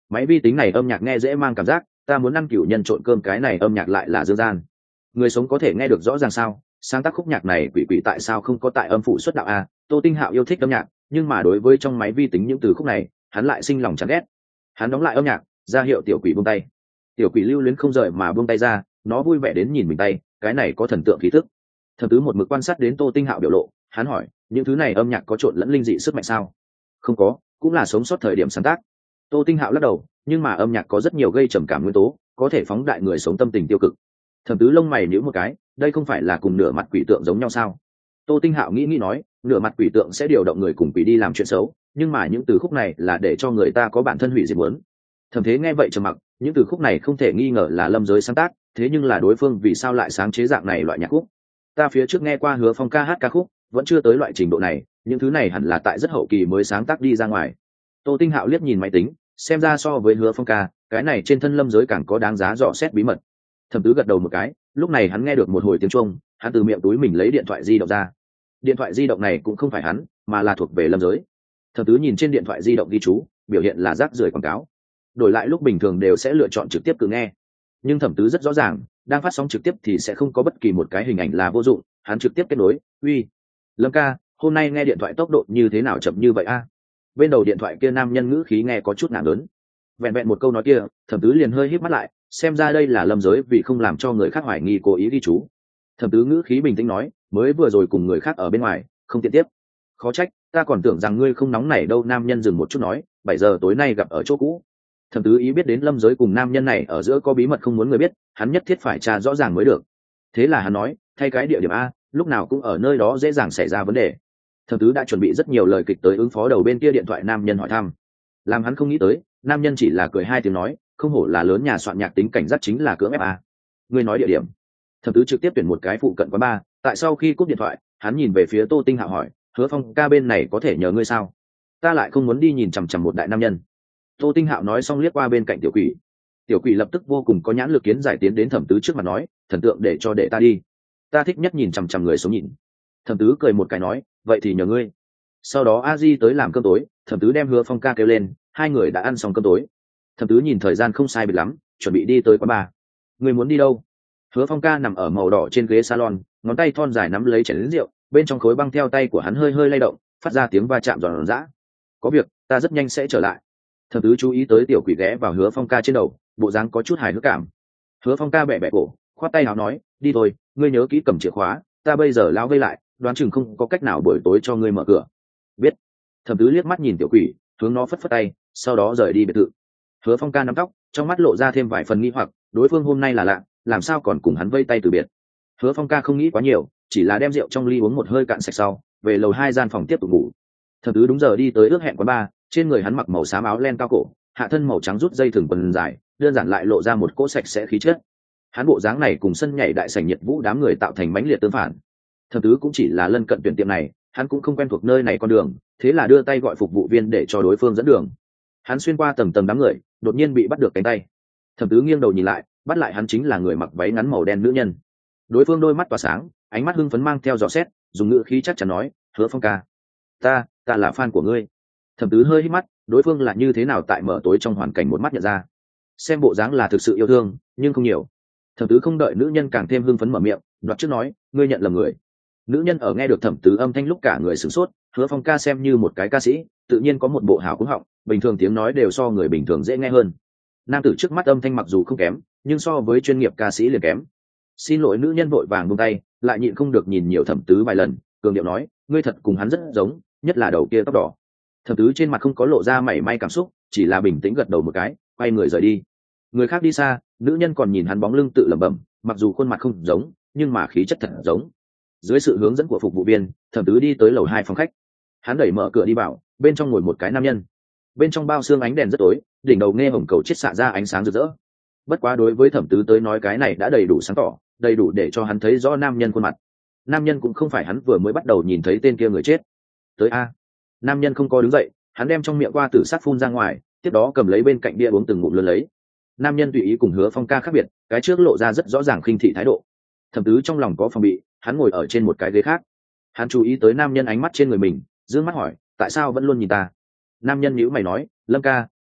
Máy vi tính này âm nhạc nghe dễ mang cảm giác, ta muốn ăn cửu nhân trộn cơm, cái này âm nhạc lại là dương gian. Người sống có thể nghe được rõ ràng sao? Sáng tác khúc nhạc này quỷ quỷ tại sao không có tại âm phủ xuất đạo a? Tô Tinh Hạo yêu thích âm nhạc, nhưng mà đối với trong máy vi tính những từ khúc này, hắn lại sinh lòng chán ghét. Hắn đóng lại âm nhạc, ra hiệu tiểu quỷ buông tay. Tiểu quỷ lưu luyến không rời mà buông tay ra, nó vui vẻ đến nhìn mình tay, cái này có thần tượng khí tức. Thẩm Tứ một mực quan sát đến Tô Tinh Hạo biểu lộ, hắn hỏi, những thứ này âm nhạc có trộn lẫn linh dị sức mạnh sao? Không có, cũng là sống sót thời điểm sáng tác. Tô Tinh Hạo lắc đầu, nhưng mà âm nhạc có rất nhiều gây trầm cảm nguyên tố, có thể phóng đại người sống tâm tình tiêu cực. Thẩm Tứ lông mày nhíu một cái, đây không phải là cùng nửa mặt quỷ tượng giống nhau sao? Tô Tinh Hạo nghĩ nghĩ nói, nửa mặt quỷ tượng sẽ điều động người cùng quỷ đi làm chuyện xấu, nhưng mà những từ khúc này là để cho người ta có bản thân hủy diệt muốn. Thẩm Thế nghe vậy trầm mặc, những từ khúc này không thể nghi ngờ là Lâm Giới sáng tác, thế nhưng là đối phương vì sao lại sáng chế dạng này loại nhạc khúc? Ta phía trước nghe qua Hứa Phong ca hát ca khúc, vẫn chưa tới loại trình độ này, những thứ này hẳn là tại rất hậu kỳ mới sáng tác đi ra ngoài. Tô Tinh Hạo liếc nhìn máy tính, xem ra so với Hứa Phong ca, cái này trên thân Lâm Giới càng có đáng giá dò xét bí mật. Thẩm Tứ gật đầu một cái, lúc này hắn nghe được một hồi tiếng chuông, hắn từ miệng túi mình lấy điện thoại di động ra. Điện thoại di động này cũng không phải hắn, mà là thuộc về Lâm Giới. Thẩm Tứ nhìn trên điện thoại di động ghi chú, biểu hiện là rác rưởi quảng cáo. Đổi lại lúc bình thường đều sẽ lựa chọn trực tiếp cứ nghe, nhưng Thẩm Tứ rất rõ ràng, đang phát sóng trực tiếp thì sẽ không có bất kỳ một cái hình ảnh là vô dụng. Hắn trực tiếp kết nối, uy, Lâm ca, hôm nay nghe điện thoại tốc độ như thế nào chậm như vậy a? Bên đầu điện thoại kia nam nhân ngữ khí nghe có chút nặng lớn. Vẹn vẹn một câu nói kia, Thẩm Tứ liền hơi híp mắt lại, xem ra đây là Lâm Giới vì không làm cho người khác hoài nghi cố ý ghi chú. Thẩm Tứ ngữ khí bình tĩnh nói, mới vừa rồi cùng người khác ở bên ngoài, không tiện tiếp. Khó trách, ta còn tưởng rằng ngươi không nóng nảy đâu. Nam nhân dừng một chút nói, bảy giờ tối nay gặp ở chỗ cũ. Thẩm Tứ ý biết đến Lâm Giới cùng nam nhân này ở giữa có bí mật không muốn người biết, hắn nhất thiết phải tra rõ ràng mới được. Thế là hắn nói, thay cái địa điểm a, lúc nào cũng ở nơi đó dễ dàng xảy ra vấn đề. Thẩm Tứ đã chuẩn bị rất nhiều lời kịch tới ứng phó đầu bên kia điện thoại nam nhân hỏi thăm. Làm hắn không nghĩ tới, nam nhân chỉ là cười hai tiếng nói, không hổ là lớn nhà soạn nhạc tính cảnh giác chính là cưỡng ép a. Ngươi nói địa điểm. Thẩm Tứ trực tiếp tuyển một cái phụ cận quán bar, tại sau khi cúp điện thoại, hắn nhìn về phía Tô Tinh Hạo hỏi, Hứa Phong ca bên này có thể nhờ ngươi sao? Ta lại không muốn đi nhìn chằm chằm một đại nam nhân. Tô Tinh Hạo nói xong liếc qua bên cạnh tiểu quỷ. Tiểu quỷ lập tức vô cùng có nhãn lực kiến giải tiến đến Thẩm Tứ trước mặt nói, thần tượng để cho để ta đi, ta thích nhất nhìn chằm chằm người sống nhìn. Thẩm Tứ cười một cái nói, vậy thì nhờ ngươi. Sau đó a di tới làm cơm tối, Thẩm Tứ đem Hứa Phong ca kêu lên, hai người đã ăn xong cơm tối. Thẩm Tứ nhìn thời gian không sai biệt lắm, chuẩn bị đi tới quán bar. Ngươi muốn đi đâu? Hứa Phong ca nằm ở màu đỏ trên ghế salon, ngón tay thon dài nắm lấy chén lớn rượu, bên trong khối băng theo tay của hắn hơi hơi lay động, phát ra tiếng va chạm giòn giã. Có việc, ta rất nhanh sẽ trở lại. Thẩm Tứ chú ý tới tiểu quỷ ghé vào Hứa Phong ca trên đầu, bộ dáng có chút hài hước cảm. Hứa Phong ca bẻ bẻ cổ, khoát tay áo nói, đi thôi, ngươi nhớ kỹ cầm chìa khóa, ta bây giờ lao vây lại, đoán chừng không có cách nào buổi tối cho ngươi mở cửa. Biết. Thẩm Tứ liếc mắt nhìn tiểu quỷ, hướng nó phất phất tay, sau đó rời đi biệt thự. Hứa Phong ca nắm tóc, trong mắt lộ ra thêm vài phần nghi hoặc, đối phương hôm nay là lạ, làm sao còn cùng hắn vây tay từ biệt. Hứa Phong ca không nghĩ quá nhiều, chỉ là đem rượu trong ly uống một hơi cạn sạch sau, về lầu hai gian phòng tiếp tục ngủ. Thẩm Tứ đúng giờ đi tới ước hẹn quán bar, trên người hắn mặc màu xám áo len cao cổ, hạ thân màu trắng rút dây thừng quần dài, đơn giản lại lộ ra một cỗ sạch sẽ khí chất. Hắn bộ dáng này cùng sân nhảy đại sảnh nhiệt vũ đám người tạo thành mãnh liệt tương phản. Thẩm Tứ cũng chỉ là lân cận tuyển tiệm này, hắn cũng không quen thuộc nơi này con đường, thế là đưa tay gọi phục vụ viên để cho đối phương dẫn đường. Hắn xuyên qua tầng tầng đám người, đột nhiên bị bắt được cánh tay. Thẩm Tứ nghiêng đầu nhìn lại, bắt lại hắn chính là người mặc váy ngắn màu đen nữ nhân. Đối phương đôi mắt tỏa sáng, ánh mắt hưng phấn mang theo dò xét, dùng ngữ khí chắc chắn nói, Hứa Phong ca, ta ta là fan của ngươi. Thẩm Tứ hơi hít mắt, đối phương là như thế nào tại mở tối trong hoàn cảnh một mắt nhận ra. Xem bộ dáng là thực sự yêu thương, nhưng không nhiều. Thẩm Tứ không đợi nữ nhân càng thêm hưng phấn mở miệng, đoạt trước nói, ngươi nhận lầm người. Nữ nhân ở nghe được Thẩm Tứ âm thanh lúc cả người sửng sốt, Hứa Phong ca xem như một cái ca sĩ, tự nhiên có một bộ hào cúng họng, bình thường tiếng nói đều so người bình thường dễ nghe hơn. Nam tử trước mắt âm thanh mặc dù không kém, nhưng so với chuyên nghiệp ca sĩ liền kém. Xin lỗi, nữ nhân vội vàng buông tay, lại nhịn không được nhìn nhiều Thẩm Tứ vài lần, cường điệu nói, ngươi thật cùng hắn rất giống, nhất là đầu kia tóc đỏ. Thẩm Tứ trên mặt không có lộ ra mảy may cảm xúc, chỉ là bình tĩnh gật đầu một cái, quay người rời đi. Người khác đi xa, nữ nhân còn nhìn hắn bóng lưng tự lẩm bẩm, mặc dù khuôn mặt không giống, nhưng mà khí chất thật giống. Dưới sự hướng dẫn của phục vụ viên, Thẩm Tứ đi tới lầu hai phòng khách. Hắn đẩy mở cửa đi vào, bên trong ngồi một cái nam nhân. Bên trong bao xương ánh đèn rất tối, đỉnh đầu nghe hồng cầu chiết xạ ra ánh sáng rực rỡ. Bất quá đối với Thẩm Tứ tới nói cái này đã đầy đủ sáng tỏ, đầy đủ để cho hắn thấy rõ nam nhân khuôn mặt. Nam nhân cũng không phải hắn vừa mới bắt đầu nhìn thấy tên kia người chết. Tới a. Nam nhân không có đứng dậy, hắn đem trong miệng qua tử sát phun ra ngoài, tiếp đó cầm lấy bên cạnh bia uống từng ngụm lớn lấy. Nam nhân tùy ý cùng Hứa Phong ca khác biệt, cái trước lộ ra rất rõ ràng khinh thị thái độ. Thẩm Tứ trong lòng có phòng bị, hắn ngồi ở trên một cái ghế khác. Hắn chú ý tới nam nhân ánh mắt trên người mình, dương mắt hỏi, tại sao vẫn luôn nhìn ta? Nam nhân nhíu mày nói, Lâm ca,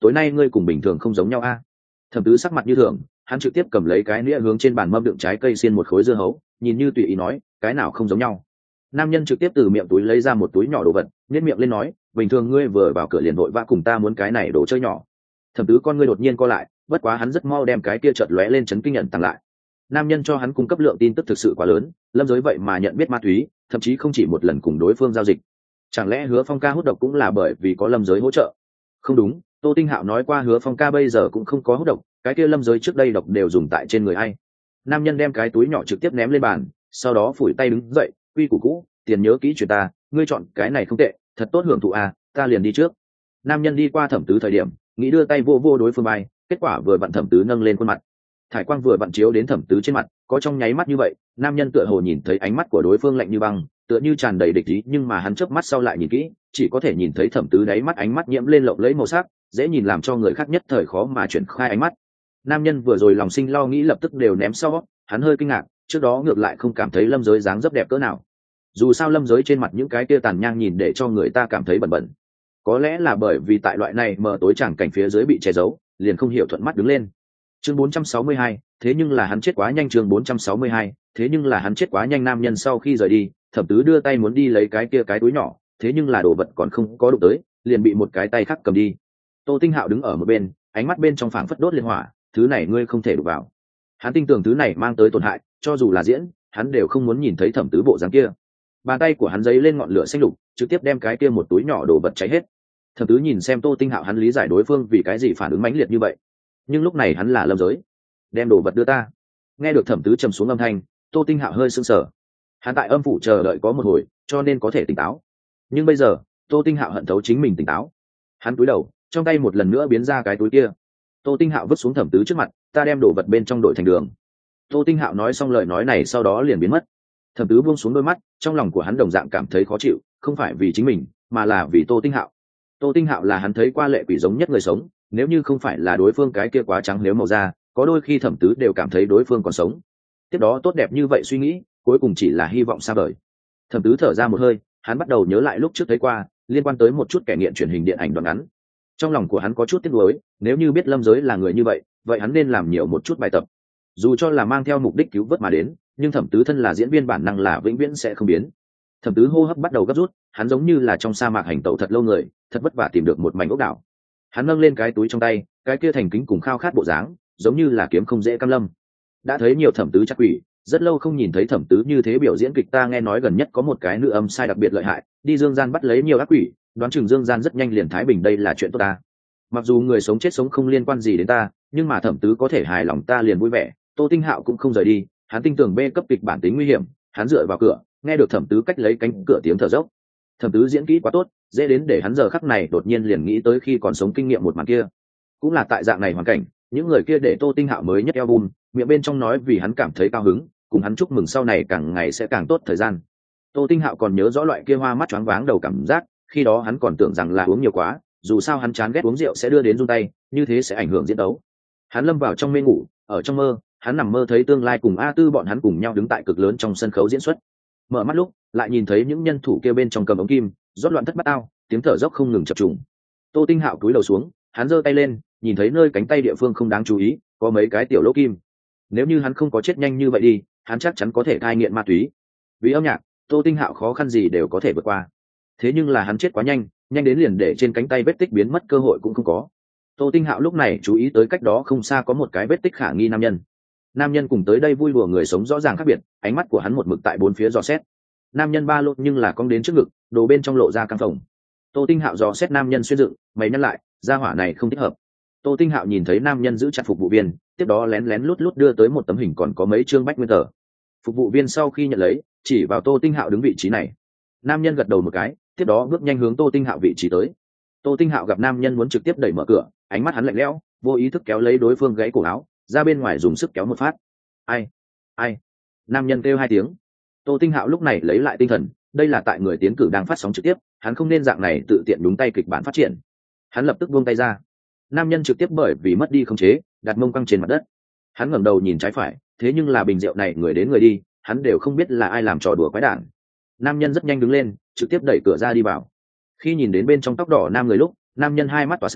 tối nay ngươi cùng bình thường không giống nhau a. Thẩm tứ sắc mặt như thường, hắn trực tiếp cầm lấy cái nĩa hướng trên bàn mâm đựng trái cây xiên một khối dưa hấu, nhìn như tùy ý nói, cái nào không giống nhau. Nam nhân trực tiếp từ miệng túi lấy ra một túi nhỏ đồ vật, nhếch miệng lên nói, bình thường ngươi vừa vào cửa liền vội vã cùng ta muốn cái này đồ chơi nhỏ. Thẩm tứ con ngươi đột nhiên co lại, bất quá hắn rất mau đem cái kia chợt lóe lên chấn kinh nhận tăng lại. Nam nhân cho hắn cung cấp lượng tin tức thực sự quá lớn, lâm giới vậy mà nhận biết ma túy, thậm chí không chỉ một lần cùng đối phương giao dịch. Chẳng lẽ Hứa Phong ca hút độc cũng là bởi vì có lâm giới hỗ trợ? Không đúng, Tô Tinh Hạo nói qua Hứa Phong ca bây giờ cũng không có hút độc, cái kia lâm giới trước đây độc đều dùng tại trên người ai. Nam nhân đem cái túi nhỏ trực tiếp ném lên bàn, sau đó phủi tay đứng dậy, quy củ cũ, tiền nhớ kỹ chuyện ta, ngươi chọn cái này không tệ, thật tốt hưởng thụ à, ta liền đi trước. Nam nhân đi qua Thẩm tứ thời điểm, nghĩ đưa tay vô vô đối phương bay, kết quả vừa vặn Thẩm tứ nâng lên khuôn mặt, thải quang vừa vặn chiếu đến Thẩm tứ trên mặt, có trong nháy mắt như vậy, nam nhân tựa hồ nhìn thấy ánh mắt của đối phương lạnh như băng, tựa như tràn đầy địch ý, nhưng mà hắn chớp mắt sau lại nhìn kỹ, chỉ có thể nhìn thấy Thẩm tứ đáy mắt ánh mắt nhiễm lên lộng lẫy màu sắc, dễ nhìn làm cho người khác nhất thời khó mà chuyển khai ánh mắt. Nam nhân vừa rồi lòng sinh lo nghĩ lập tức đều ném sau, hắn hơi kinh ngạc, trước đó ngược lại không cảm thấy lâm giới dáng dấp đẹp cỡ nào. Dù sao lâm giới trên mặt những cái kia tàn nhang nhìn để cho người ta cảm thấy bẩn bẩn, có lẽ là bởi vì tại loại này mờ tối chẳng cảnh phía dưới bị che giấu, liền không hiểu thuận mắt đứng lên. Chương bốn trăm sáu mươi hai, thế nhưng là hắn chết quá nhanh. Chương bốn trăm sáu mươi hai, thế nhưng là hắn chết quá nhanh. Nam nhân sau khi rời đi, Thẩm tứ đưa tay muốn đi lấy cái kia cái túi nhỏ, thế nhưng là đồ vật còn không có đụng tới, liền bị một cái tay khác cầm đi. Tô Tinh Hạo đứng ở một bên, ánh mắt bên trong phảng phất đốt liên hỏa, thứ này ngươi không thể đụng vào. Hắn tin tưởng thứ này mang tới tổn hại, cho dù là diễn, hắn đều không muốn nhìn thấy Thẩm tứ bộ dáng kia. Bàn tay của hắn giấy lên ngọn lửa xanh lục, trực tiếp đem cái kia một túi nhỏ đồ vật cháy hết. Thẩm tứ nhìn xem Tô Tinh Hạo, hắn lý giải đối phương vì cái gì phản ứng mãnh liệt như vậy, nhưng lúc này hắn là lâm giới, đem đồ vật đưa ta. Nghe được Thẩm tứ trầm xuống âm thanh, Tô Tinh Hạo hơi sưng sờ. Hắn tại âm phủ chờ đợi có một hồi, cho nên có thể tỉnh táo, nhưng bây giờ Tô Tinh Hạo hận thấu chính mình tỉnh táo. Hắn cúi đầu, trong tay một lần nữa biến ra cái túi kia. Tô Tinh Hạo vứt xuống Thẩm tứ trước mặt, ta đem đồ vật bên trong đội thành đường. Tô Tinh Hạo nói xong lời nói này sau đó liền biến mất. Thẩm tứ buông xuống đôi mắt, trong lòng của hắn đồng dạng cảm thấy khó chịu, không phải vì chính mình, mà là vì Tô Tinh Hạo. Tô Tinh Hạo là hắn thấy qua lệ quỷ giống nhất người sống, nếu như không phải là đối phương cái kia quá trắng nếu màu da, có đôi khi Thẩm tứ đều cảm thấy đối phương còn sống. Tiếp đó tốt đẹp như vậy suy nghĩ, cuối cùng chỉ là hy vọng xa vời. Thẩm tứ thở ra một hơi, hắn bắt đầu nhớ lại lúc trước thấy qua liên quan tới một chút kẻ nghiện truyền hình điện ảnh đoạn ngắn. Trong lòng của hắn có chút tiếc nuối, nếu như biết lâm giới là người như vậy, vậy hắn nên làm nhiều một chút bài tập. Dù cho là mang theo mục đích cứu vớt mà đến, nhưng Thẩm tứ thân là diễn viên bản năng là vĩnh viễn sẽ không biến. Thẩm tứ hô hấp bắt đầu gấp rút, hắn giống như là trong sa mạc hành tẩu thật lâu người, thật vất vả tìm được một mảnh ốc đảo. Hắn nâng lên cái túi trong tay, cái kia thành kính cùng khao khát bộ dáng, giống như là kiếm không dễ cam lâm. Đã thấy nhiều Thẩm tứ chắc quỷ, rất lâu không nhìn thấy Thẩm tứ như thế biểu diễn kịch. Ta nghe nói gần nhất có một cái nữ âm sai đặc biệt lợi hại, đi dương gian bắt lấy nhiều ác quỷ, đoán chừng dương gian rất nhanh liền thái bình, đây là chuyện tốt ta. Mặc dù người sống chết sống không liên quan gì đến ta, nhưng mà Thẩm tứ có thể hài lòng ta liền vui vẻ. Tô Tinh Hạo cũng không rời đi, hắn tin tưởng B cấp kịch bản tính nguy hiểm, hắn dựa vào cửa, nghe được Thẩm tứ cách lấy cánh cửa tiếng thở dốc. Thẩm tứ diễn kỹ quá tốt, dễ đến để hắn giờ khắc này đột nhiên liền nghĩ tới khi còn sống kinh nghiệm một màn kia. Cũng là tại dạng này hoàn cảnh, những người kia để Tô Tinh Hạo mới nhất album, miệng bên trong nói vì hắn cảm thấy cao hứng, cùng hắn chúc mừng sau này càng ngày sẽ càng tốt thời gian. Tô Tinh Hạo còn nhớ rõ loại kia hoa mắt choáng váng đầu cảm giác, khi đó hắn còn tưởng rằng là uống nhiều quá, dù sao hắn chán ghét uống rượu sẽ đưa đến run tay, như thế sẽ ảnh hưởng diễn tấu. Hắn lâm vào trong mê ngủ, ở trong mơ, hắn nằm mơ thấy tương lai cùng A Tư bọn hắn cùng nhau đứng tại cực lớn trong sân khấu diễn xuất. Mở mắt lúc, lại nhìn thấy những nhân thủ kia bên trong cầm ống kim, rót loạn thất bát ao, tiếng thở dốc không ngừng chập trùng. Tô Tinh Hạo cúi đầu xuống, hắn giơ tay lên, nhìn thấy nơi cánh tay địa phương không đáng chú ý, có mấy cái tiểu lỗ kim. Nếu như hắn không có chết nhanh như vậy đi, hắn chắc chắn có thể cai nghiện ma túy. Vì âm nhạc, Tô Tinh Hạo khó khăn gì đều có thể vượt qua. Thế nhưng là hắn chết quá nhanh, nhanh đến liền để trên cánh tay vết tích biến mất cơ hội cũng không có. Tô Tinh Hạo lúc này chú ý tới cách đó không xa có một cái vết tích khả nghi nam nhân. Nam nhân cùng tới đây vui đùa người sống rõ ràng khác biệt, ánh mắt của hắn một mực tại bốn phía dò xét. Nam nhân ba lô nhưng là cong đến trước ngực, đồ bên trong lộ ra căng phồng. Tô Tinh Hạo dò xét nam nhân xuyên dựng, mày nhăn lại, gia hỏa này không thích hợp. Tô Tinh Hạo nhìn thấy nam nhân giữ chặt phục vụ viên, tiếp đó lén lén lút lút đưa tới một tấm hình còn có mấy chương bách nguyên tờ. Phục vụ viên sau khi nhận lấy, chỉ vào Tô Tinh Hạo đứng vị trí này. Nam nhân gật đầu một cái, tiếp đó bước nhanh hướng Tô Tinh Hạo vị trí tới. Tô Tinh Hạo gặp nam nhân muốn trực tiếp đẩy mở cửa, ánh mắt hắn lạnh lẽo, vô ý thức kéo lấy đối phương gáy cổ áo, ra bên ngoài dùng sức kéo một phát. Ai? Ai? Nam nhân kêu hai tiếng. Tô Tinh Hạo lúc này lấy lại tinh thần, đây là tại người tiến cử đang phát sóng trực tiếp, hắn không nên dạng này tự tiện đúng tay kịch bản phát triển. Hắn lập tức buông tay ra. Nam nhân trực tiếp bởi vì mất đi khống chế, đặt mông căng trên mặt đất. Hắn ngẩng đầu nhìn trái phải, thế nhưng là bình rượu này người đến người đi, hắn đều không biết là ai làm trò đùa quái đản. Nam nhân rất nhanh đứng lên, trực tiếp đẩy cửa ra đi vào. Khi nhìn đến bên trong tóc đỏ nam người lúc, nam nhân hai mắt tỏa sáng,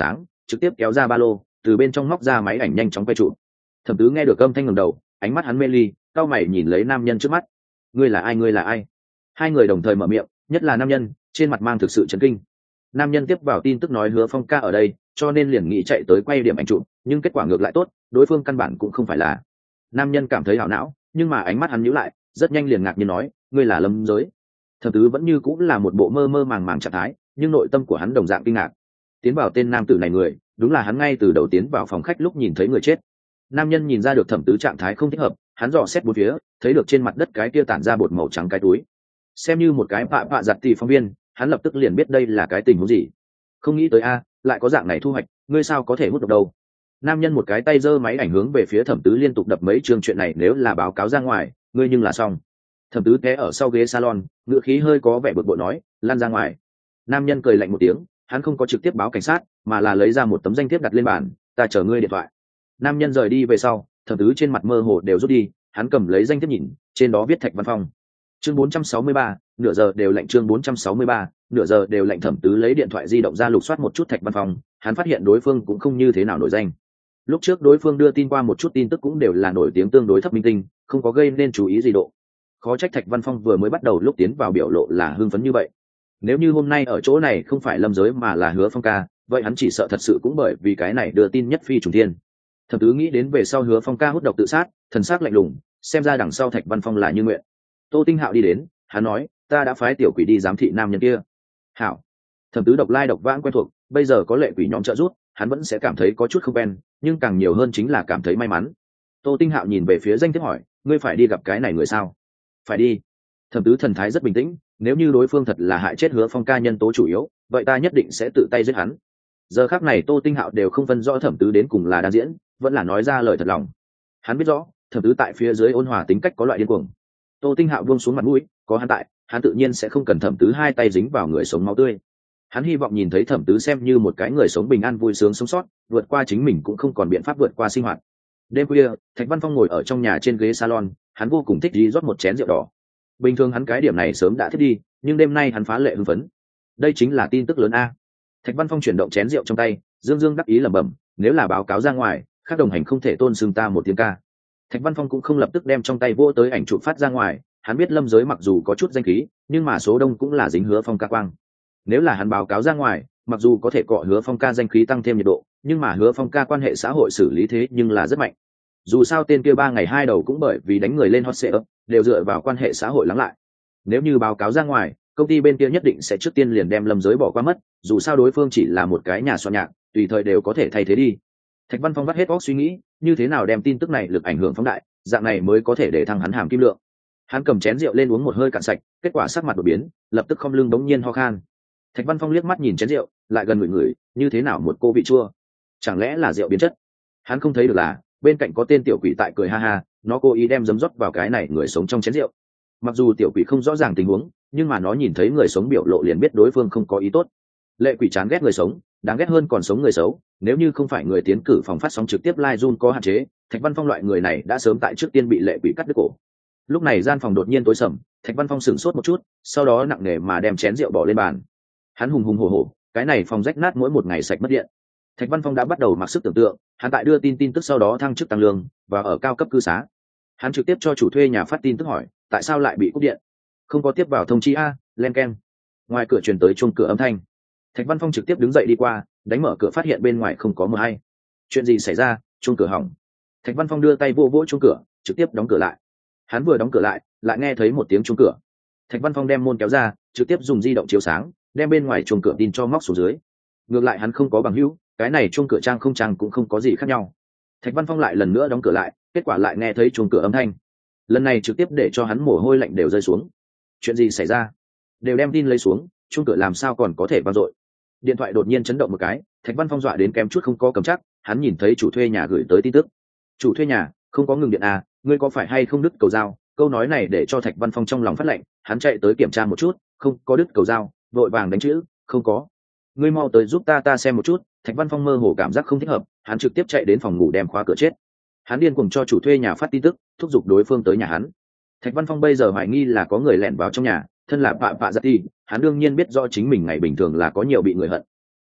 trực tiếp kéo ra ba lô, từ bên trong móc ra máy ảnh nhanh chóng quay chụp. Thẩm Tứ nghe được âm thanh ngẩng đầu, ánh mắt hắn mê ly, cau mày nhìn lấy nam nhân trước mắt. Ngươi là ai? Ngươi là ai? Hai người đồng thời mở miệng, nhất là nam nhân, trên mặt mang thực sự chấn kinh. Nam nhân tiếp vào tin tức nói Hứa Phong ca ở đây, cho nên liền nghĩ chạy tới quay điểm ảnh chụp, nhưng kết quả ngược lại tốt, đối phương căn bản cũng không phải là. Nam nhân cảm thấy hảo não, nhưng mà ánh mắt hắn nhíu lại, rất nhanh liền ngạc nhiên nói, ngươi là Lâm Giới. Thẩm Tứ vẫn như cũng là một bộ mơ mơ màng màng trạng thái, nhưng nội tâm của hắn đồng dạng kinh ngạc. Tiến vào tên nam tử này người, đúng là hắn ngay từ đầu tiến vào phòng khách lúc nhìn thấy người chết. Nam nhân nhìn ra được Thẩm Tứ trạng thái không thích hợp, hắn dò xét bốn phía, thấy được trên mặt đất cái kia tản ra bột màu trắng cái túi. Xem như một cái bạ bạ giặt tỷ phóng viên, hắn lập tức liền biết đây là cái tình huống gì. Không nghĩ tới a, lại có dạng này thu hoạch, ngươi sao có thể hút độc đâu? Nam nhân một cái tay giơ máy ảnh hướng về phía Thẩm Tứ liên tục đập mấy chương, chuyện này nếu là báo cáo ra ngoài, ngươi nhưng là xong. Thẩm Tứ té ở sau ghế salon, ngựa khí hơi có vẻ bực bội nói, lan ra ngoài. Nam nhân cười lạnh một tiếng, hắn không có trực tiếp báo cảnh sát, mà là lấy ra một tấm danh thiếp đặt lên bàn, ta chờ ngươi điện thoại. Nam nhân rời đi về sau, Thẩm Tứ trên mặt mơ hồ đều rút đi, hắn cầm lấy danh thiếp nhìn, trên đó viết Thạch Văn Phong. Chương bốn trăm sáu mươi ba, nửa giờ đều lạnh. Chương bốn trăm sáu mươi ba, nửa giờ đều lạnh. Thẩm Tứ lấy điện thoại di động ra lục soát một chút Thạch Văn Phong, hắn phát hiện đối phương cũng không như thế nào nổi danh. Lúc trước đối phương đưa tin qua một chút tin tức cũng đều là nổi tiếng tương đối thấp minh tinh, không có gây nên chú ý gì độ. Khó trách Thạch Văn Phong vừa mới bắt đầu lúc tiến vào biểu lộ là hưng phấn như vậy. Nếu như hôm nay ở chỗ này không phải Lâm Giới mà là Hứa Phong ca, vậy hắn chỉ sợ thật sự cũng bởi vì cái này đưa tin nhất phi trùng thiên. Thẩm Tứ nghĩ đến về sau Hứa Phong ca hút độc tự sát, thần sắc lạnh lùng, xem ra đằng sau Thạch Văn Phong là như nguyện. Tô Tinh Hạo đi đến, hắn nói, ta đã phái tiểu quỷ đi giám thị nam nhân kia. Hảo. Thẩm Tứ độc lai độc vãng quen thuộc, bây giờ có lệ quỷ nhóm trợ giúp, hắn vẫn sẽ cảm thấy có chút không quen, nhưng càng nhiều hơn chính là cảm thấy may mắn. Tô Tinh Hạo nhìn về phía danh thiếp hỏi, ngươi phải đi gặp cái này người sao? Phải đi. Thẩm Tứ thần thái rất bình tĩnh, nếu như đối phương thật là hại chết Hứa Phong ca nhân tố chủ yếu, vậy ta nhất định sẽ tự tay giết hắn. Giờ khắc này Tô Tinh Hạo đều không phân rõ Thẩm Tứ đến cùng là đang diễn, vẫn là nói ra lời thật lòng. Hắn biết rõ, Thẩm Tứ tại phía dưới ôn hòa tính cách có loại điên cuồng. Tô Tinh Hạo buông xuống mặt mũi, có hắn tại, hắn tự nhiên sẽ không cần Thẩm Tứ hai tay dính vào người sống máu tươi. Hắn hy vọng nhìn thấy Thẩm Tứ xem như một cái người sống bình an vui sướng sống sót, vượt qua chính mình cũng không còn biện pháp vượt qua sinh hoạt. Đêm khuya, Thạch Văn Phong ngồi ở trong nhà trên ghế salon, hắn vô cùng thích đi rót một chén rượu đỏ. Bình thường hắn cái điểm này sớm đã thiết đi, nhưng đêm nay hắn phá lệ hưng phấn. Đây chính là tin tức lớn a. Thạch Văn Phong chuyển động chén rượu trong tay, dương dương đắc ý lẩm bẩm, nếu là báo cáo ra ngoài, các đồng hành không thể tôn xưng ta một tiếng ca. Thạch Văn Phong cũng không lập tức đem trong tay vô tới ảnh chụp phát ra ngoài, hắn biết Lâm Giới mặc dù có chút danh khí, nhưng mà số đông cũng là dính Hứa Phong ca quang. Nếu là hắn báo cáo ra ngoài, mặc dù có thể cọ Hứa Phong ca danh khí tăng thêm nhiệt độ, nhưng mà Hứa Phong ca quan hệ xã hội xử lý thế nhưng là rất mạnh. Dù sao tên kia ba ngày hai đầu cũng bởi vì đánh người lên hot seat, đều dựa vào quan hệ xã hội lắng lại. Nếu như báo cáo ra ngoài, công ty bên kia nhất định sẽ trước tiên liền đem Lâm Giới bỏ qua mất, dù sao đối phương chỉ là một cái nhà soạn nhạc, tùy thời đều có thể thay thế đi. Thạch Văn Phong vắt hết óc suy nghĩ, như thế nào đem tin tức này lực ảnh hưởng phóng đại, dạng này mới có thể để thăng hắn hàm kim lượng. Hắn cầm chén rượu lên uống một hơi cạn sạch, kết quả sắc mặt đột biến, lập tức không lưng bỗng nhiên ho khan. Thạch Văn Phong liếc mắt nhìn chén rượu, lại gần ngửi ngửi, như thế nào một cô vị chua, chẳng lẽ là rượu biến chất? Hắn không thấy được là bên cạnh có tên tiểu quỷ tại cười ha ha, nó cố ý đem giấm rót vào cái này người sống trong chén rượu. Mặc dù tiểu quỷ không rõ ràng tình huống, nhưng mà nó nhìn thấy người sống biểu lộ liền biết đối phương không có ý tốt. Lệ quỷ chán ghét người sống, đáng ghét hơn còn sống người xấu, nếu như không phải người tiến cử phòng phát sóng trực tiếp live Zoom có hạn chế, Thạch Văn Phong loại người này đã sớm tại trước tiên bị lệ quỷ cắt đứt cổ. Lúc này gian phòng đột nhiên tối sầm, Thạch Văn Phong sửng sốt một chút, sau đó nặng nề mà đem chén rượu bỏ lên bàn. Hắn hùng hùng hổ hổ, cái này phòng rách nát mỗi một ngày sạch mất điện. Thạch Văn Phong đã bắt đầu mặc sức tưởng tượng, hắn tại đưa tin tin tức sau đó thăng chức tăng lương và ở cao cấp cư xá. Hắn trực tiếp cho chủ thuê nhà phát tin tức hỏi, tại sao lại bị cúp điện? Không có tiếp vào thông chi a, len keng. Ngoài cửa truyền tới chuông cửa âm thanh. Thạch Văn Phong trực tiếp đứng dậy đi qua, đánh mở cửa phát hiện bên ngoài không có mờ hay. Chuyện gì xảy ra? Chuông cửa hỏng. Thạch Văn Phong đưa tay vô vỗ chuông cửa, trực tiếp đóng cửa lại. Hắn vừa đóng cửa lại, lại nghe thấy một tiếng chuông cửa. Thạch Văn Phong đem môn kéo ra, trực tiếp dùng di động chiếu sáng, đem bên ngoài chuông cửa tin cho móc xuống dưới. Ngược lại hắn không có bằng hữu, cái này chuông cửa trang không trang cũng không có gì khác nhau. Thạch Văn Phong lại lần nữa đóng cửa lại, kết quả lại nghe thấy chuông cửa âm thanh. Lần này trực tiếp để cho hắn mồ hôi lạnh đều rơi xuống. Chuyện gì xảy ra? Đều đem tin lấy xuống, chuông cửa làm sao còn có thể vang dội? Điện thoại đột nhiên chấn động một cái, Thạch Văn Phong dọa đến kém chút không có cầm chắc, hắn nhìn thấy chủ thuê nhà gửi tới tin tức. Chủ thuê nhà, không có ngừng điện à, ngươi có phải hay không đứt cầu dao? Câu nói này để cho Thạch Văn Phong trong lòng phát lạnh, hắn chạy tới kiểm tra một chút, không có đứt cầu dao, vội vàng đánh chữ, không có. Ngươi mau tới giúp ta ta xem một chút. Thạch Văn Phong mơ hồ cảm giác không thích hợp, hắn trực tiếp chạy đến phòng ngủ đem khóa cửa chết. Hắn điên cuồng cho chủ thuê nhà phát tin tức, thúc giục đối phương tới nhà hắn. Thạch Văn Phong bây giờ hoài nghi là có người lẻn vào trong nhà, thân là bạ bạ giật đi, hắn đương nhiên biết rõ chính mình ngày bình thường là có nhiều bị người hận.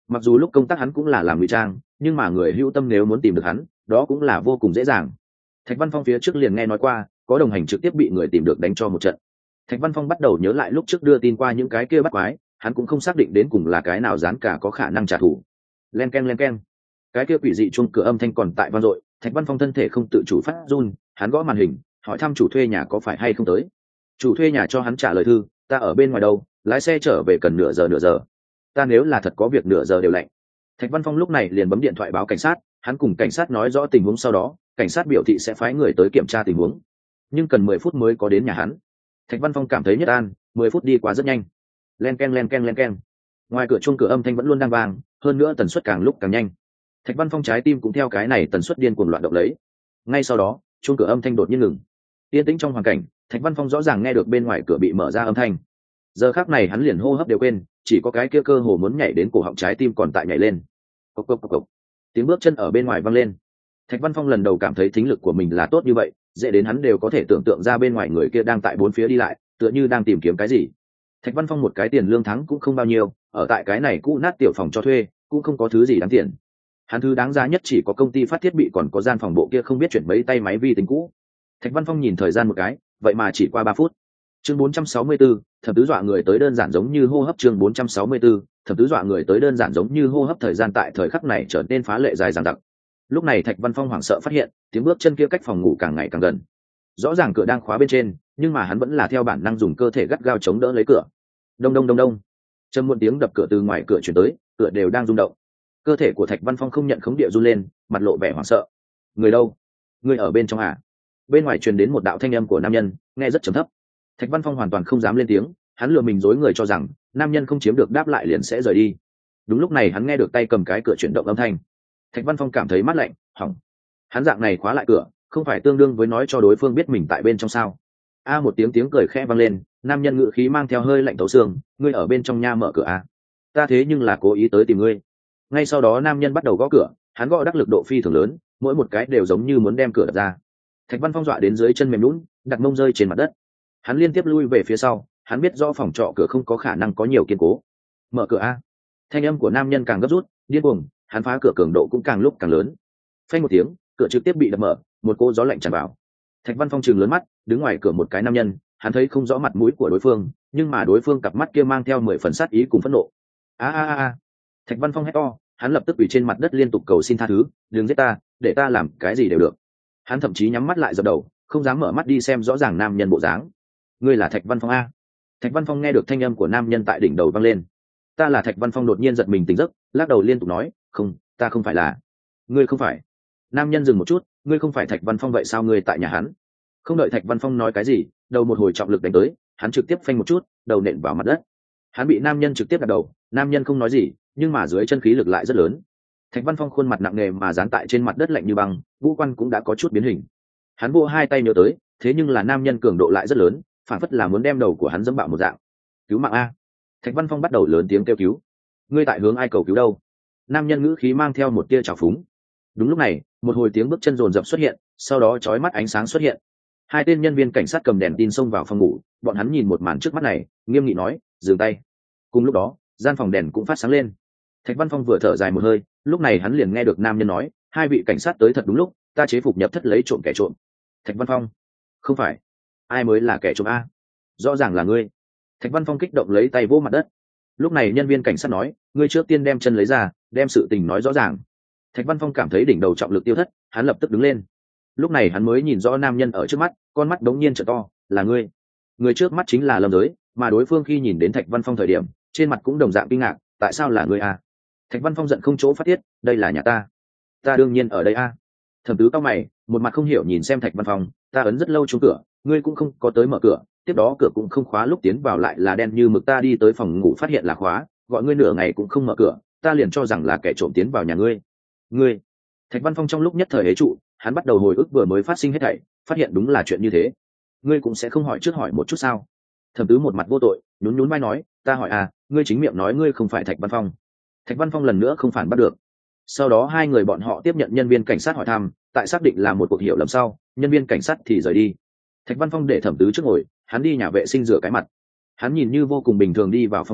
mặc dù lúc công tác hắn cũng là làm ngụy trang, nhưng mà người hữu tâm nếu muốn tìm được hắn đó cũng là vô cùng dễ dàng. Thạch Văn Phong phía trước liền nghe nói qua có đồng hành trực tiếp bị người tìm được đánh cho một trận. Thạch Văn Phong bắt đầu nhớ lại lúc trước đưa tin qua những cái kia bắt quái, hắn cũng không xác định đến cùng là cái nào dán cả có khả năng trả thù. Len keng len keng, cái kia quỷ dị chuông cửa âm thanh còn tại vang dội. Thạch Văn Phong thân thể không tự chủ phát run, hắn gõ màn hình hỏi thăm chủ thuê nhà có phải hay không tới. Chủ thuê nhà cho hắn trả lời thư, ta ở bên ngoài đâu, lái xe trở về cần nửa giờ nửa giờ. Ta nếu là thật có việc nửa giờ đều lạnh. Thạch Văn Phong lúc này liền bấm điện thoại báo cảnh sát, hắn cùng cảnh sát nói rõ tình huống, sau đó cảnh sát biểu thị sẽ phái người tới kiểm tra tình huống, nhưng cần mười phút mới có đến nhà hắn. Thạch Văn Phong cảm thấy nhất an, mười phút đi qua rất nhanh. Len keng len keng len keng, ngoài cửa chuông cửa âm thanh vẫn luôn đang vang, hơn nữa tần suất càng lúc càng nhanh. Thạch Văn Phong trái tim cũng theo cái này tần suất điên cuồng loạn động lấy. Ngay sau đó chuông cửa âm thanh đột nhiên ngừng. Yên tĩnh trong hoàn cảnh, Thạch Văn Phong rõ ràng nghe được bên ngoài cửa bị mở ra âm thanh. Giờ khắc này hắn liền hô hấp đều quên, chỉ có cái kia cơ hồ muốn nhảy đến cổ họng trái tim còn tại nhảy lên. Cộc cộc cộc cộc, tiếng bước chân ở bên ngoài vang lên. Thạch Văn Phong lần đầu cảm thấy thính lực của mình là tốt như vậy, dễ đến hắn đều có thể tưởng tượng ra bên ngoài người kia đang tại bốn phía đi lại, tựa như đang tìm kiếm cái gì. Thạch Văn Phong một cái tiền lương tháng cũng không bao nhiêu, ở tại cái này cũ nát tiểu phòng cho thuê, cũng không có thứ gì đáng tiền. Hắn thứ đáng giá nhất chỉ có công ty phát thiết bị, còn có gian phòng bộ kia không biết chuyển mấy tay máy vi tính cũ. Thạch Văn Phong nhìn thời gian một cái, vậy mà chỉ qua ba phút. Chương bốn trăm sáu mươi tư, thẩm tứ dọa người tới đơn giản giống như hô hấp. Chương bốn trăm sáu mươi tư, thẩm tứ dọa người tới đơn giản giống như hô hấp. Thời gian tại thời khắc này trở nên phá lệ dài dằng dặc. Lúc này Thạch Văn Phong hoảng sợ phát hiện, tiếng bước chân kia cách phòng ngủ càng ngày càng gần. Rõ ràng cửa đang khóa bên trên, nhưng mà hắn vẫn là theo bản năng dùng cơ thể gắt gao chống đỡ lấy cửa. Đông đông đông đông, trầm muộn tiếng đập cửa từ ngoài cửa truyền tới, cửa đều đang rung động. Cơ thể của Thạch Văn Phong không nhận khống địa run lên, mặt lộ vẻ hoảng sợ. Người đâu? Người ở bên trong à? Bên ngoài truyền đến một đạo thanh âm của nam nhân, nghe rất trầm thấp. Thạch Văn Phong hoàn toàn không dám lên tiếng, hắn lừa mình dối người cho rằng nam nhân không chiếm được đáp lại liền sẽ rời đi. Đúng lúc này hắn nghe được tay cầm cái cửa chuyển động âm thanh. Thạch Văn Phong cảm thấy mát lạnh, hỏng. Hắn dạng này khóa lại cửa, không phải tương đương với nói cho đối phương biết mình tại bên trong sao? A một tiếng tiếng cười khẽ vang lên, nam nhân ngữ khí mang theo hơi lạnh thấu xương, ngươi ở bên trong nha, mở cửa a. Ta thế nhưng là cố ý tới tìm ngươi. Ngay sau đó nam nhân bắt đầu gõ cửa, hắn gõ đắc lực độ phi thường lớn, mỗi một cái đều giống như muốn đem cửa đập ra. Thạch Văn Phong dọa đến dưới chân mềm lún, đặt mông rơi trên mặt đất. Hắn liên tiếp lui về phía sau, hắn biết rõ phòng trọ cửa không có khả năng có nhiều kiên cố. Mở cửa a. Thanh âm của nam nhân càng gấp rút, điên cuồng, hắn phá cửa cường độ cũng càng lúc càng lớn. Phanh một tiếng, cửa trực tiếp bị đập mở, một cô gió lạnh tràn vào. Thạch Văn Phong trừng lớn mắt, đứng ngoài cửa một cái nam nhân, hắn thấy không rõ mặt mũi của đối phương, nhưng mà đối phương cặp mắt kia mang theo mười phần sát ý cùng phẫn nộ. A a a! Thạch Văn Phong hét to, hắn lập tức quỳ trên mặt đất liên tục cầu xin tha thứ, đừng giết ta, để ta làm cái gì đều được. Hắn thậm chí nhắm mắt lại dập đầu, không dám mở mắt đi xem rõ ràng nam nhân bộ dáng. Ngươi là Thạch Văn Phong a? Thạch Văn Phong nghe được thanh âm của nam nhân tại đỉnh đầu vang lên. Ta là Thạch Văn Phong. Đột nhiên giật mình tỉnh giấc, lắc đầu liên tục nói, không, ta không phải là. Ngươi không phải. Nam nhân dừng một chút, ngươi không phải Thạch Văn Phong, vậy sao ngươi tại nhà hắn? Không đợi Thạch Văn Phong nói cái gì, đầu một hồi trọng lực đánh tới, hắn trực tiếp phanh một chút, đầu nện vào mặt đất. Hắn bị nam nhân trực tiếp đặt đầu, nam nhân không nói gì, nhưng mà dưới chân khí lực lại rất lớn. Thạch Văn Phong khuôn mặt nặng nề mà dán tại trên mặt đất lạnh như băng, ngũ quan cũng đã có chút biến hình. Hắn vỗ hai tay nhớ tới, thế nhưng là nam nhân cường độ lại rất lớn, phản phất là muốn đem đầu của hắn dẫm bạo một dạng. Cứu mạng a! Thạch Văn Phong bắt đầu lớn tiếng kêu cứu. Ngươi tại hướng ai cầu cứu đâu? Nam nhân ngữ khí mang theo một tia trào phúng. Đúng lúc này, một hồi tiếng bước chân rồn rập xuất hiện, sau đó chói mắt ánh sáng xuất hiện. Hai tên nhân viên cảnh sát cầm đèn tin xông vào phòng ngủ, bọn hắn nhìn một màn trước mắt này, nghiêm nghị nói, dừng tay. Cùng lúc đó, gian phòng đèn cũng phát sáng lên. Thạch Văn Phong vừa thở dài một hơi, lúc này hắn liền nghe được nam nhân nói, hai vị cảnh sát tới thật đúng lúc, ta chế phục nhập thất lấy trộm kẻ trộm. Thạch Văn Phong, không phải, ai mới là kẻ trộm a? Rõ ràng là ngươi. Thạch Văn Phong kích động lấy tay vỗ mặt đất. Lúc này nhân viên cảnh sát nói, ngươi trước tiên đem chân lấy ra, đem sự tình nói rõ ràng. Thạch Văn Phong cảm thấy đỉnh đầu trọng lực tiêu thất, hắn lập tức đứng lên. Lúc này hắn mới nhìn rõ nam nhân ở trước mắt, con mắt đống nhiên trợ to, là ngươi. Người trước mắt chính là Lâm Giới, mà đối phương khi nhìn đến Thạch Văn Phong thời điểm, trên mặt cũng đồng dạng kinh ngạc, tại sao là ngươi a? Thạch Văn Phong giận không chỗ phát tiết, đây là nhà ta. Ta đương nhiên ở đây a. Thẩm Tứ cao mày, một mặt không hiểu nhìn xem Thạch Văn Phong, ta ấn rất lâu chuông cửa, ngươi cũng không có tới mở cửa, tiếp đó cửa cũng không khóa, lúc tiến vào lại là đen như mực, ta đi tới phòng ngủ phát hiện là khóa, gọi ngươi nửa ngày cũng không mở cửa, ta liền cho rằng là kẻ trộm tiến vào nhà ngươi. Ngươi? Thạch Văn Phong trong lúc nhất thời hế trụ, hắn bắt đầu hồi ức vừa mới phát sinh hết thảy, phát hiện đúng là chuyện như thế. Ngươi cũng sẽ không hỏi trước hỏi một chút sao? Thẩm Tứ một mặt vô tội, nhún nhún vai nói, ta hỏi à, ngươi chính miệng nói ngươi không phải Thạch Văn Phong. Thạch Văn Phong lần nữa không phản bắt được. Sau đó hai người bọn họ tiếp nhận nhân viên cảnh sát hỏi thăm, tại xác định là một cuộc hiểu lầm sau, nhân viên cảnh sát thì rời đi. Thạch Văn Phong để Thẩm Tứ trước ngồi, hắn đi nhà vệ sinh rửa cái mặt. Hắn nhìn như vô cùng bình thường đi vào phòng ngủ,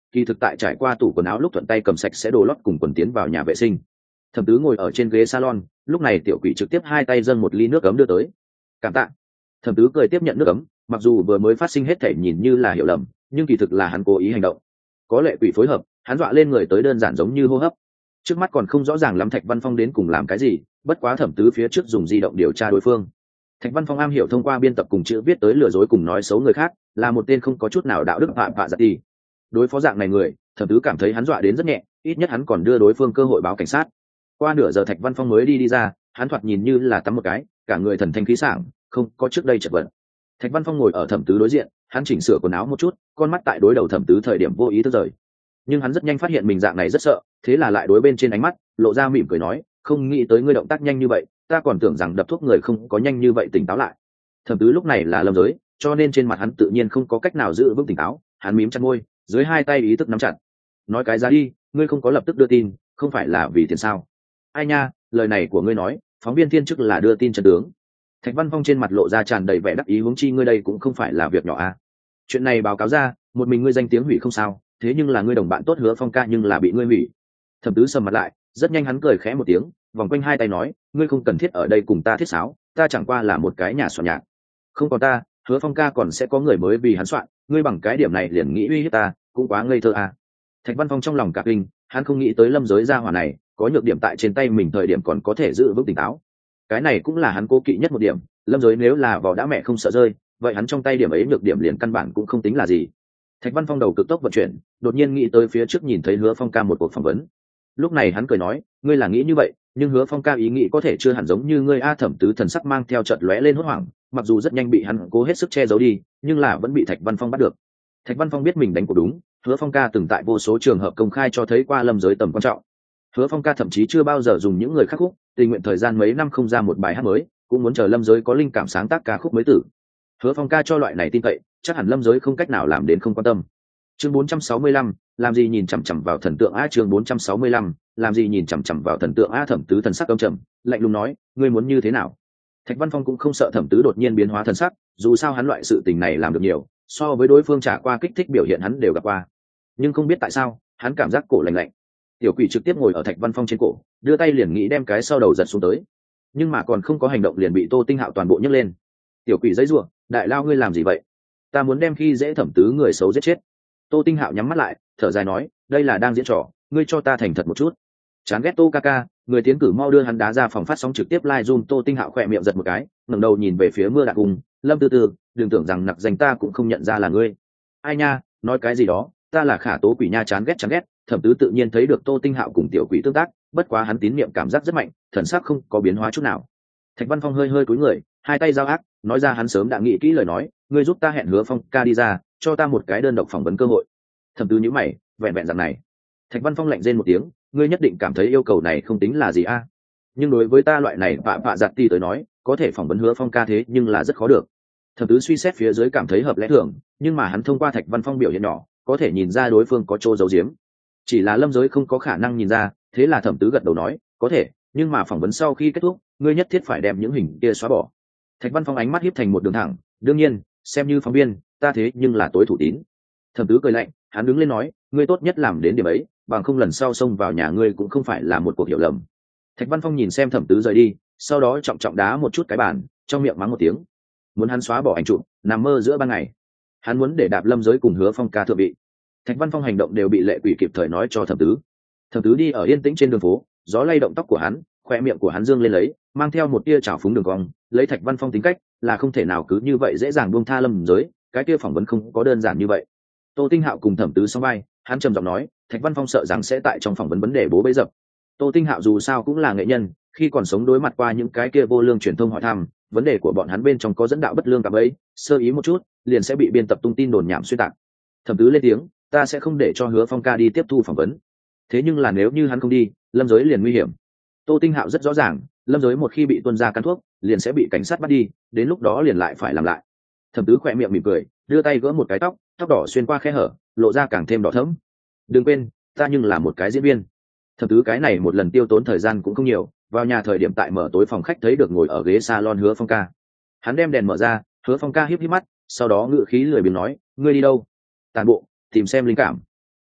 kỳ thực tại trải qua tủ quần áo lúc thuận tay cầm sạch sẽ đồ lót cùng quần tiến vào nhà vệ sinh. Thẩm Tứ ngồi ở trên ghế salon, lúc này tiểu quỷ trực tiếp hai tay dâng một ly nước ấm đưa tới. Cảm tạ. Thẩm Tứ cười tiếp nhận nước ấm, mặc dù vừa mới phát sinh hết thể nhìn như là hiểu lầm, nhưng kỳ thực là hắn cố ý hành động. Có lệ quỷ phối hợp, hắn dọa lên người tới đơn giản giống như hô hấp. Trước mắt còn không rõ ràng lắm Thạch Văn Phong đến cùng làm cái gì, bất quá Thẩm Tứ phía trước dùng di động điều tra đối phương. Thạch Văn Phong am hiểu thông qua biên tập cùng chữ viết tới lừa dối cùng nói xấu người khác, là một tên không có chút nào đạo đức phạm vạ giật đi. Đối phó dạng này người, Thẩm Tứ cảm thấy hắn dọa đến rất nhẹ, ít nhất hắn còn đưa đối phương cơ hội báo cảnh sát. Qua nửa giờ Thạch Văn Phong mới đi đi ra, hắn thoạt nhìn như là tắm một cái, cả người thần thanh khí sảng, không có trước đây chật vật. Thạch Văn Phong ngồi ở Thẩm Tứ đối diện, hắn chỉnh sửa quần áo một chút, con mắt tại đối đầu Thẩm Tứ thời điểm vô ý thức rời. Nhưng hắn rất nhanh phát hiện mình dạng này rất sợ, thế là lại đối bên trên ánh mắt, lộ ra mỉm cười nói, không nghĩ tới ngươi động tác nhanh như vậy, ta còn tưởng rằng đập thuốc người không có nhanh như vậy tỉnh táo lại. Thẩm Tứ lúc này là lâm giới, cho nên trên mặt hắn tự nhiên không có cách nào giữ vững tỉnh táo, hắn mím chặt môi, dưới hai tay ý thức nắm chặt. Nói cái giá đi, ngươi không có lập tức đưa tin, không phải là vì tiền sao? Ai nha, lời này của ngươi nói, phóng viên thiên chức là đưa tin chân tướng. Thạch Văn Phong trên mặt lộ ra tràn đầy vẻ đắc ý, huống chi ngươi đây cũng không phải là việc nhỏ à? Chuyện này báo cáo ra, một mình ngươi danh tiếng hủy không sao, thế nhưng là ngươi đồng bạn tốt Hứa Phong ca nhưng là bị ngươi hủy. Thẩm Tứ sầm mặt lại, rất nhanh hắn cười khẽ một tiếng, vòng quanh hai tay nói, ngươi không cần thiết ở đây cùng ta thiết sáo, ta chẳng qua là một cái nhà soạn nhạc. Không còn ta, Hứa Phong ca còn sẽ có người mới vì hắn soạn, ngươi bằng cái điểm này liền nghĩ uy hiếp ta, cũng quá ngây thơ à. Thạch Văn Phong trong lòng cả kinh, hắn không nghĩ tới lâm giới gia hỏa này có nhược điểm tại trên tay mình thời điểm còn có thể giữ vững tỉnh táo. Cái này cũng là hắn cố kỵ nhất một điểm, lâm giới nếu là vỏ đã mẹ không sợ rơi, vậy hắn trong tay điểm ấy nhược điểm liền căn bản cũng không tính là gì. Thạch Văn Phong đầu cực tốc vận chuyển, đột nhiên nghĩ tới phía trước nhìn thấy Hứa Phong ca một cuộc phỏng vấn. Lúc này hắn cười nói, ngươi là nghĩ như vậy, nhưng Hứa Phong ca ý nghĩ có thể chưa hẳn giống như ngươi a. Thẩm Tứ thần sắc mang theo chợt lóe lên hốt hoảng, mặc dù rất nhanh bị hắn cố hết sức che giấu đi, nhưng là vẫn bị Thạch Văn Phong bắt được. Thạch Văn Phong biết mình đánh cuộc đúng, Hứa Phong ca từng tại vô số trường hợp công khai cho thấy qua lâm giới tầm quan trọng. Hứa Phong ca thậm chí chưa bao giờ dùng những người khác khúc, tình nguyện thời gian mấy năm không ra một bài hát mới, cũng muốn chờ lâm giới có linh cảm sáng tác ca khúc mới tử. Hứa Phong ca cho loại này tin cậy, chắc hẳn lâm giới không cách nào làm đến không quan tâm. Chương bốn trăm sáu mươi lăm, làm gì nhìn chằm chằm vào thần tượng a. Chương bốn trăm sáu mươi lăm, làm gì nhìn chằm chằm vào thần tượng a. Thẩm Tứ thần sắc âm trầm, lạnh lùng nói, ngươi muốn như thế nào? Thạch Văn Phong cũng không sợ Thẩm Tứ đột nhiên biến hóa thần sắc, dù sao hắn loại sự tình này làm được nhiều, so với đối phương trả qua kích thích biểu hiện hắn đều gặp qua. Nhưng không biết tại sao, hắn cảm giác cổ lạnh lạnh. Tiểu quỷ trực tiếp ngồi ở Thạch Văn Phong trên cổ, đưa tay liền nghĩ đem cái sau đầu giật xuống tới, nhưng mà còn không có hành động liền bị Tô Tinh Hạo toàn bộ nhấc lên. Tiểu quỷ giãy giụa, đại lao ngươi làm gì vậy? Ta muốn đem khi dễ Thẩm Tứ người xấu giết chết. Tô Tinh Hạo nhắm mắt lại, thở dài nói, đây là đang diễn trò, ngươi cho ta thành thật một chút. Chán ghét Tô ca ca, người tiến cử mau đưa hắn đá ra phòng phát sóng trực tiếp live zoom. Tô Tinh Hạo khỏe miệng giật một cái, ngẩng đầu nhìn về phía Mưa Đạn cùng Lâm Tư Tư, đừng tưởng rằng nặc danh ta cũng không nhận ra là ngươi. Ai nha, nói cái gì đó, ta là Khả Tố quỷ nha. Chán ghét chán ghét. Thẩm Tứ tự nhiên thấy được Tô Tinh Hạo cùng tiểu quỷ tương tác, bất quá hắn tín niệm cảm giác rất mạnh, thần sắc không có biến hóa chút nào. Thạch Văn Phong hơi hơi cúi người, hai tay giao ác, nói ra hắn sớm đã nghĩ kỹ lời nói, ngươi giúp ta hẹn Hứa Phong ca đi ra, cho ta một cái đơn độc phỏng vấn cơ hội. Thẩm Tứ nhíu mày, vẹn vẹn dạng này. Thạch Văn Phong lạnh rên một tiếng, ngươi nhất định cảm thấy yêu cầu này không tính là gì a? Nhưng đối với ta loại này vạ vạ giặt ti tới nói, có thể phỏng vấn Hứa Phong ca thế nhưng là rất khó được. Thẩm Tứ suy xét phía dưới cảm thấy hợp lẽ thường, nhưng mà hắn thông qua Thạch Văn Phong biểu hiện nhỏ, có thể nhìn ra đối phương có chỗ giấu giếm. Chỉ là lâm giới không có khả năng nhìn ra, thế là Thẩm Tứ gật đầu nói, có thể, nhưng mà phỏng vấn sau khi kết thúc, ngươi nhất thiết phải đem những hình kia xóa bỏ. Thạch Văn Phong ánh mắt híp thành một đường thẳng, đương nhiên, xem như phóng viên, ta thế nhưng là tối thủ tín. Thẩm Tứ cười lạnh, hắn đứng lên nói, ngươi tốt nhất làm đến điểm ấy, bằng không lần sau xông vào nhà ngươi cũng không phải là một cuộc hiểu lầm. Thạch Văn Phong nhìn xem Thẩm Tứ rời đi, sau đó trọng trọng đá một chút cái bàn, trong miệng mắng một tiếng. Muốn hắn xóa bỏ ảnh chụp, nằm mơ giữa ban ngày. Hắn muốn để đạp lâm giới cùng Hứa Phong ca thượng vị. Thạch Văn Phong hành động đều bị lệ quỷ kịp thời nói cho Thẩm Tứ. Thẩm Tứ đi ở yên tĩnh trên đường phố, gió lay động tóc của hắn, khoe miệng của hắn dương lên lấy, mang theo một tia trào phúng đường cong. Lấy Thạch Văn Phong tính cách, là không thể nào cứ như vậy dễ dàng buông tha lâm giới, cái kia phỏng vấn không có đơn giản như vậy. Tô Tinh Hạo cùng Thẩm Tứ song vai, hắn trầm giọng nói, Thạch Văn Phong sợ rằng sẽ tại trong phỏng vấn vấn đề bố bấy dập. Tô Tinh Hạo dù sao cũng là nghệ nhân, khi còn sống đối mặt qua những cái kia vô lương truyền thông hỏi thăm, vấn đề của bọn hắn bên trong có dẫn đạo bất lương cả bấy, sơ ý một chút, liền sẽ bị biên tập tung tin đồn nhảm xuyên tạc. Thẩm Tứ lên tiếng, ta sẽ không để cho Hứa Phong ca đi tiếp thu phỏng vấn. Thế nhưng là nếu như hắn không đi, lâm giới liền nguy hiểm. Tô Tinh Hạo rất rõ ràng, lâm giới một khi bị tuân ra căn thuốc, liền sẽ bị cảnh sát bắt đi, đến lúc đó liền lại phải làm lại. Thẩm Tứ khỏe miệng mỉm cười, đưa tay gỡ một cái tóc, tóc đỏ xuyên qua khe hở, lộ ra càng thêm đỏ thẫm. Đừng quên, ta nhưng là một cái diễn viên. Thẩm Tứ cái này một lần tiêu tốn thời gian cũng không nhiều, vào nhà thời điểm tại mở tối phòng khách thấy được ngồi ở ghế salon Hứa Phong ca. Hắn đem đèn mở ra, Hứa Phong ca híp híp mắt, sau đó ngự khí lười biếng nói, ngươi đi đâu? Tàn bộ, tìm xem linh cảm.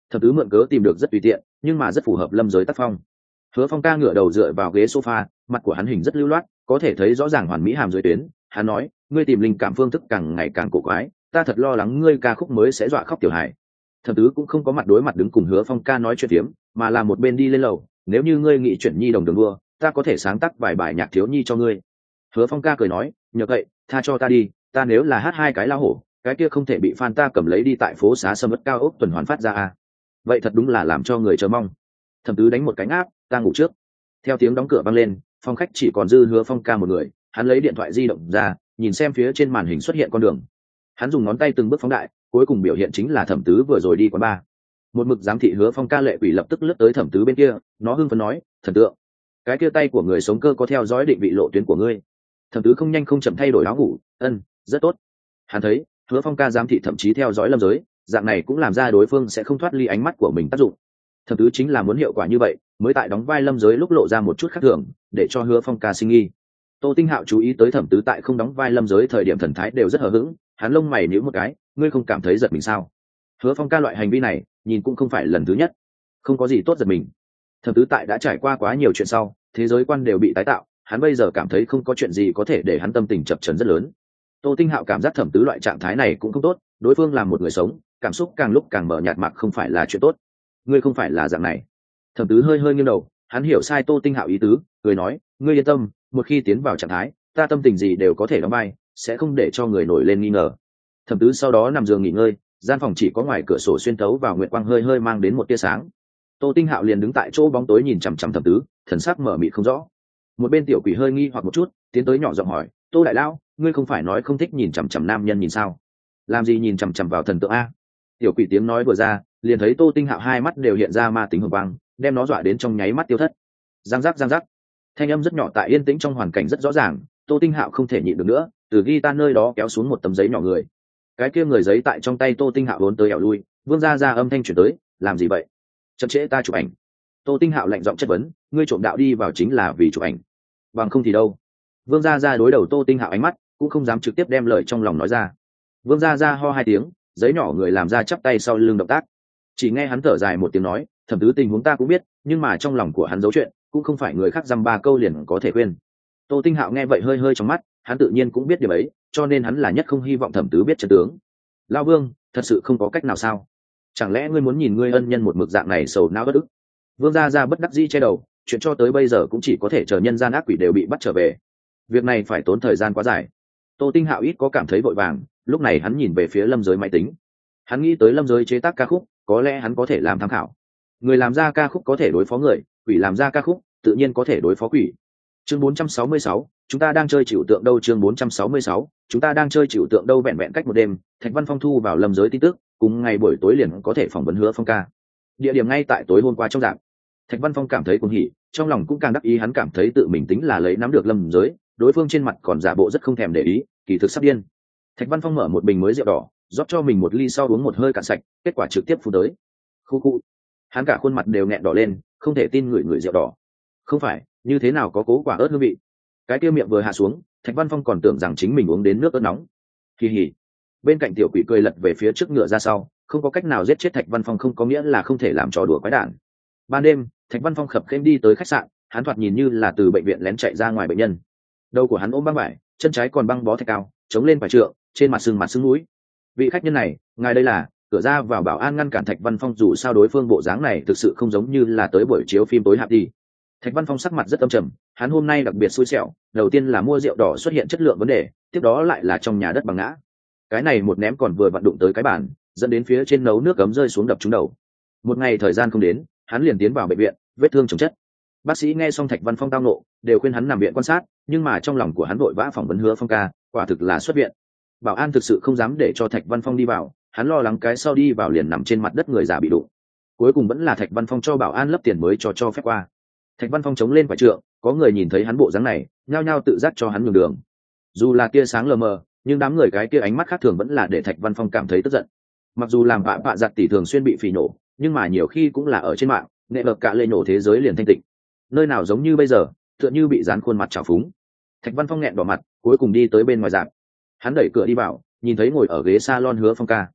Thẩm Tứ mượn cớ tìm được rất tùy tiện, nhưng mà rất phù hợp lâm giới tác phong. Hứa Phong ca ngửa đầu dựa vào ghế sofa, mặt của hắn hình rất lưu loát, có thể thấy rõ ràng hoàn mỹ hàm dưới tuyến. Hắn nói, ngươi tìm linh cảm phương thức càng ngày càng cổ quái, ta thật lo lắng ngươi ca khúc mới sẽ dọa khóc tiểu hải. Thẩm Tứ cũng không có mặt đối mặt đứng cùng Hứa Phong ca nói chuyện tiếm, mà là một bên đi lên lầu. Nếu như ngươi nghĩ chuyển nhi đồng đường đua, ta có thể sáng tác vài bài nhạc thiếu nhi cho ngươi. Hứa Phong ca cười nói, nhờ vậy, tha cho ta đi, ta nếu là hát hai cái lao hổ, cái kia không thể bị fan ta cầm lấy đi tại phố xá sầm uất cao ốc tuần hoàn phát ra à. Vậy thật đúng là làm cho người chờ mong. Thẩm Tứ đánh một cánh áp, ta ngủ trước. Theo tiếng đóng cửa vang lên, phòng khách chỉ còn dư Hứa Phong ca một người. Hắn lấy điện thoại di động ra, nhìn xem phía trên màn hình xuất hiện con đường. Hắn dùng ngón tay từng bước phóng đại, cuối cùng biểu hiện chính là Thẩm Tứ vừa rồi đi quán bar. Một mực giám thị Hứa Phong ca lệ quỷ lập tức lướt tới Thẩm Tứ bên kia, nó hưng phấn nói, thần tượng, cái kia tay của người sống cơ có theo dõi định vị lộ tuyến của ngươi. Thẩm Tứ không nhanh không chậm thay đổi áo ngủ, ân, rất tốt. Hắn thấy Hứa Phong ca giám thị thậm chí theo dõi lâm giới, dạng này cũng làm ra đối phương sẽ không thoát ly ánh mắt của mình tác dụng. Thẩm Tứ chính là muốn hiệu quả như vậy, mới tại đóng vai lâm giới lúc lộ ra một chút khác thường, để cho Hứa Phong ca sinh nghi. Tô Tinh Hạo chú ý tới Thẩm Tứ tại không đóng vai lâm giới thời điểm thần thái đều rất hờ hững, hắn lông mày nhíu một cái, ngươi không cảm thấy giật mình sao? Hứa Phong ca loại hành vi này, nhìn cũng không phải lần thứ nhất, không có gì tốt giật mình. Thẩm Tứ tại đã trải qua quá nhiều chuyện sau, thế giới quan đều bị tái tạo, hắn bây giờ cảm thấy không có chuyện gì có thể để hắn tâm tình chập chờn rất lớn. Tô Tinh Hạo cảm giác Thẩm Tứ loại trạng thái này cũng không tốt, đối phương là một người sống, cảm xúc càng lúc càng mờ nhạt mặc không phải là chuyện tốt. Ngươi không phải là dạng này. Thẩm Tứ hơi hơi nghiêng đầu, hắn hiểu sai Tô Tinh Hạo ý tứ, cười nói, ngươi yên tâm, một khi tiến vào trạng thái, ta tâm tình gì đều có thể đóng vai, sẽ không để cho người nổi lên nghi ngờ. Thẩm Tứ sau đó nằm giường nghỉ ngơi, gian phòng chỉ có ngoài cửa sổ xuyên tấu vào nguyệt quang hơi hơi mang đến một tia sáng. Tô Tinh Hạo liền đứng tại chỗ bóng tối nhìn chằm chằm Thẩm Tứ, thần sắc mở mịt không rõ. Một bên tiểu quỷ hơi nghi hoặc một chút, tiến tới nhỏ giọng hỏi, Tô đại lão, ngươi không phải nói không thích nhìn chằm chằm nam nhân nhìn sao? Làm gì nhìn chằm chằm vào thần tượng a? Tiểu quỷ tiếng nói vừa ra, liền thấy Tô Tinh Hạo hai mắt đều hiện ra ma tính hồng quang, đem nó dọa đến trong nháy mắt tiêu thất. Giang giác giang giác, thanh âm rất nhỏ tại yên tĩnh trong hoàn cảnh rất rõ ràng. Tô Tinh Hạo không thể nhịn được nữa, từ guitar nơi đó kéo xuống một tấm giấy nhỏ người. Cái kia người giấy tại trong tay Tô Tinh Hạo vốn tới ẻo lui, vương ra ra âm thanh chuyển tới, làm gì vậy? Chậm trễ ta chụp ảnh. Tô Tinh Hạo lạnh giọng chất vấn, ngươi trộm đạo đi vào chính là vì chụp ảnh, bằng không thì đâu? Vương gia gia đối đầu Tô Tinh Hạo ánh mắt, cũng không dám trực tiếp đem lời trong lòng nói ra. Vương gia gia ho hai tiếng, giấy nhỏ người làm ra chắp tay sau lưng động tác. Chỉ nghe hắn thở dài một tiếng nói, Thẩm Tứ tình huống ta cũng biết, nhưng mà trong lòng của hắn giấu chuyện, cũng không phải người khác dăm ba câu liền có thể khuyên. Tô Tinh Hạo nghe vậy hơi hơi trong mắt, hắn tự nhiên cũng biết điều ấy, cho nên hắn là nhất không hy vọng Thẩm Tứ biết chân tướng. Lão Vương, thật sự không có cách nào sao? Chẳng lẽ ngươi muốn nhìn ngươi ân nhân một mực dạng này sầu não bất ức? Vương gia gia bất đắc dĩ che đầu, chuyện cho tới bây giờ cũng chỉ có thể chờ nhân gian ác quỷ đều bị bắt trở về. Việc này phải tốn thời gian quá dài. Tô Tinh Hạo ít có cảm thấy vội vàng, lúc này hắn nhìn về phía lâm giới máy tính. Hắn nghĩ tới lâm giới chế tác ca khúc, có lẽ hắn có thể làm tham khảo. Người làm ra ca khúc có thể đối phó người, quỷ làm ra ca khúc, tự nhiên có thể đối phó quỷ. Chương bốn trăm sáu mươi sáu, chúng ta đang chơi chịu tượng đâu? Chương bốn trăm sáu mươi sáu, chúng ta đang chơi chịu tượng đâu? Vẹn vẹn cách một đêm, Thạch Văn Phong thu vào lâm giới tin tức, cùng ngày buổi tối liền có thể phỏng vấn Hứa Phong ca. Địa điểm ngay tại tối hôm qua trong rạp. Thạch Văn Phong cảm thấy cuồng hỉ, trong lòng cũng càng đắc ý, hắn cảm thấy tự mình tính là lấy nắm được lâm giới, đối phương trên mặt còn giả bộ rất không thèm để ý, kỳ thực sắp điên. Thạch Văn Phong mở một bình mới rượu đỏ, rót cho mình một ly sau uống một hơi cạn sạch, kết quả trực tiếp phun tới. Khu khu, hắn cả khuôn mặt đều nghẹn đỏ lên, không thể tin ngửi ngửi rượu đỏ. Không phải, như thế nào có cố quả ớt hương vị? Cái kia miệng vừa hạ xuống, Thạch Văn Phong còn tưởng rằng chính mình uống đến nước ớt nóng. Kỳ hỉ. Bên cạnh tiểu quỷ cười lật về phía trước ngựa ra sau, không có cách nào giết chết Thạch Văn Phong không có nghĩa là không thể làm trò đùa quái đản. Ban đêm, Thạch Văn Phong khập khiễng đi tới khách sạn, hắn thoạt nhìn như là từ bệnh viện lén chạy ra ngoài bệnh nhân. Đầu của hắn ôm băng vải, chân trái còn băng bó thạch cao, chống lên phải trượng, trên mặt sưng mặt sưng mũi. Vị khách nhân này, ngài đây là? Cửa ra vào bảo an ngăn cản Thạch Văn Phong, dù sao đối phương bộ dáng này thực sự không giống như là tới buổi chiếu phim tối hạp đi. Thạch Văn Phong sắc mặt rất âm trầm, hắn hôm nay đặc biệt xui xẻo, đầu tiên là mua rượu đỏ xuất hiện chất lượng vấn đề, tiếp đó lại là trong nhà đất bằng ngã. Cái này một ném còn vừa vặn đụng tới cái bàn, dẫn đến phía trên nấu nước cấm rơi xuống đập trúng đầu. Một ngày thời gian không đến, hắn liền tiến vào bệnh viện, vết thương chồng chất. Bác sĩ nghe xong Thạch Văn Phong tao nộ, đều khuyên hắn nằm viện quan sát, nhưng mà trong lòng của hắn vội vã phỏng vấn Hứa Phong ca, quả thực là xuất viện. Bảo an thực sự không dám để cho Thạch Văn Phong đi vào, hắn lo lắng cái sau đi vào liền nằm trên mặt đất người già bị đụng. Cuối cùng vẫn là Thạch Văn Phong cho bảo an lấp tiền mới cho cho phép qua. Thạch Văn Phong chống lên phải trượng, có người nhìn thấy hắn bộ dáng này, nhao nhao tự giác cho hắn nhường đường. Dù là tia sáng lờ mờ, nhưng đám người cái kia ánh mắt khác thường vẫn là để Thạch Văn Phong cảm thấy tức giận. Mặc dù làm vạ vạ giặt tỷ thường xuyên bị phỉ nổ, nhưng mà nhiều khi cũng là ở trên mạng, nghệ bậc cả lệ nổ thế giới liền thanh tịnh. Nơi nào giống như bây giờ, tựa như bị dán khuôn mặt trào phúng. Thạch Văn Phong nghẹn đỏ mặt, cuối cùng đi tới bên ngoài rạp. Hắn đẩy cửa đi vào, nhìn thấy ngồi ở ghế salon Hứa Phong ca.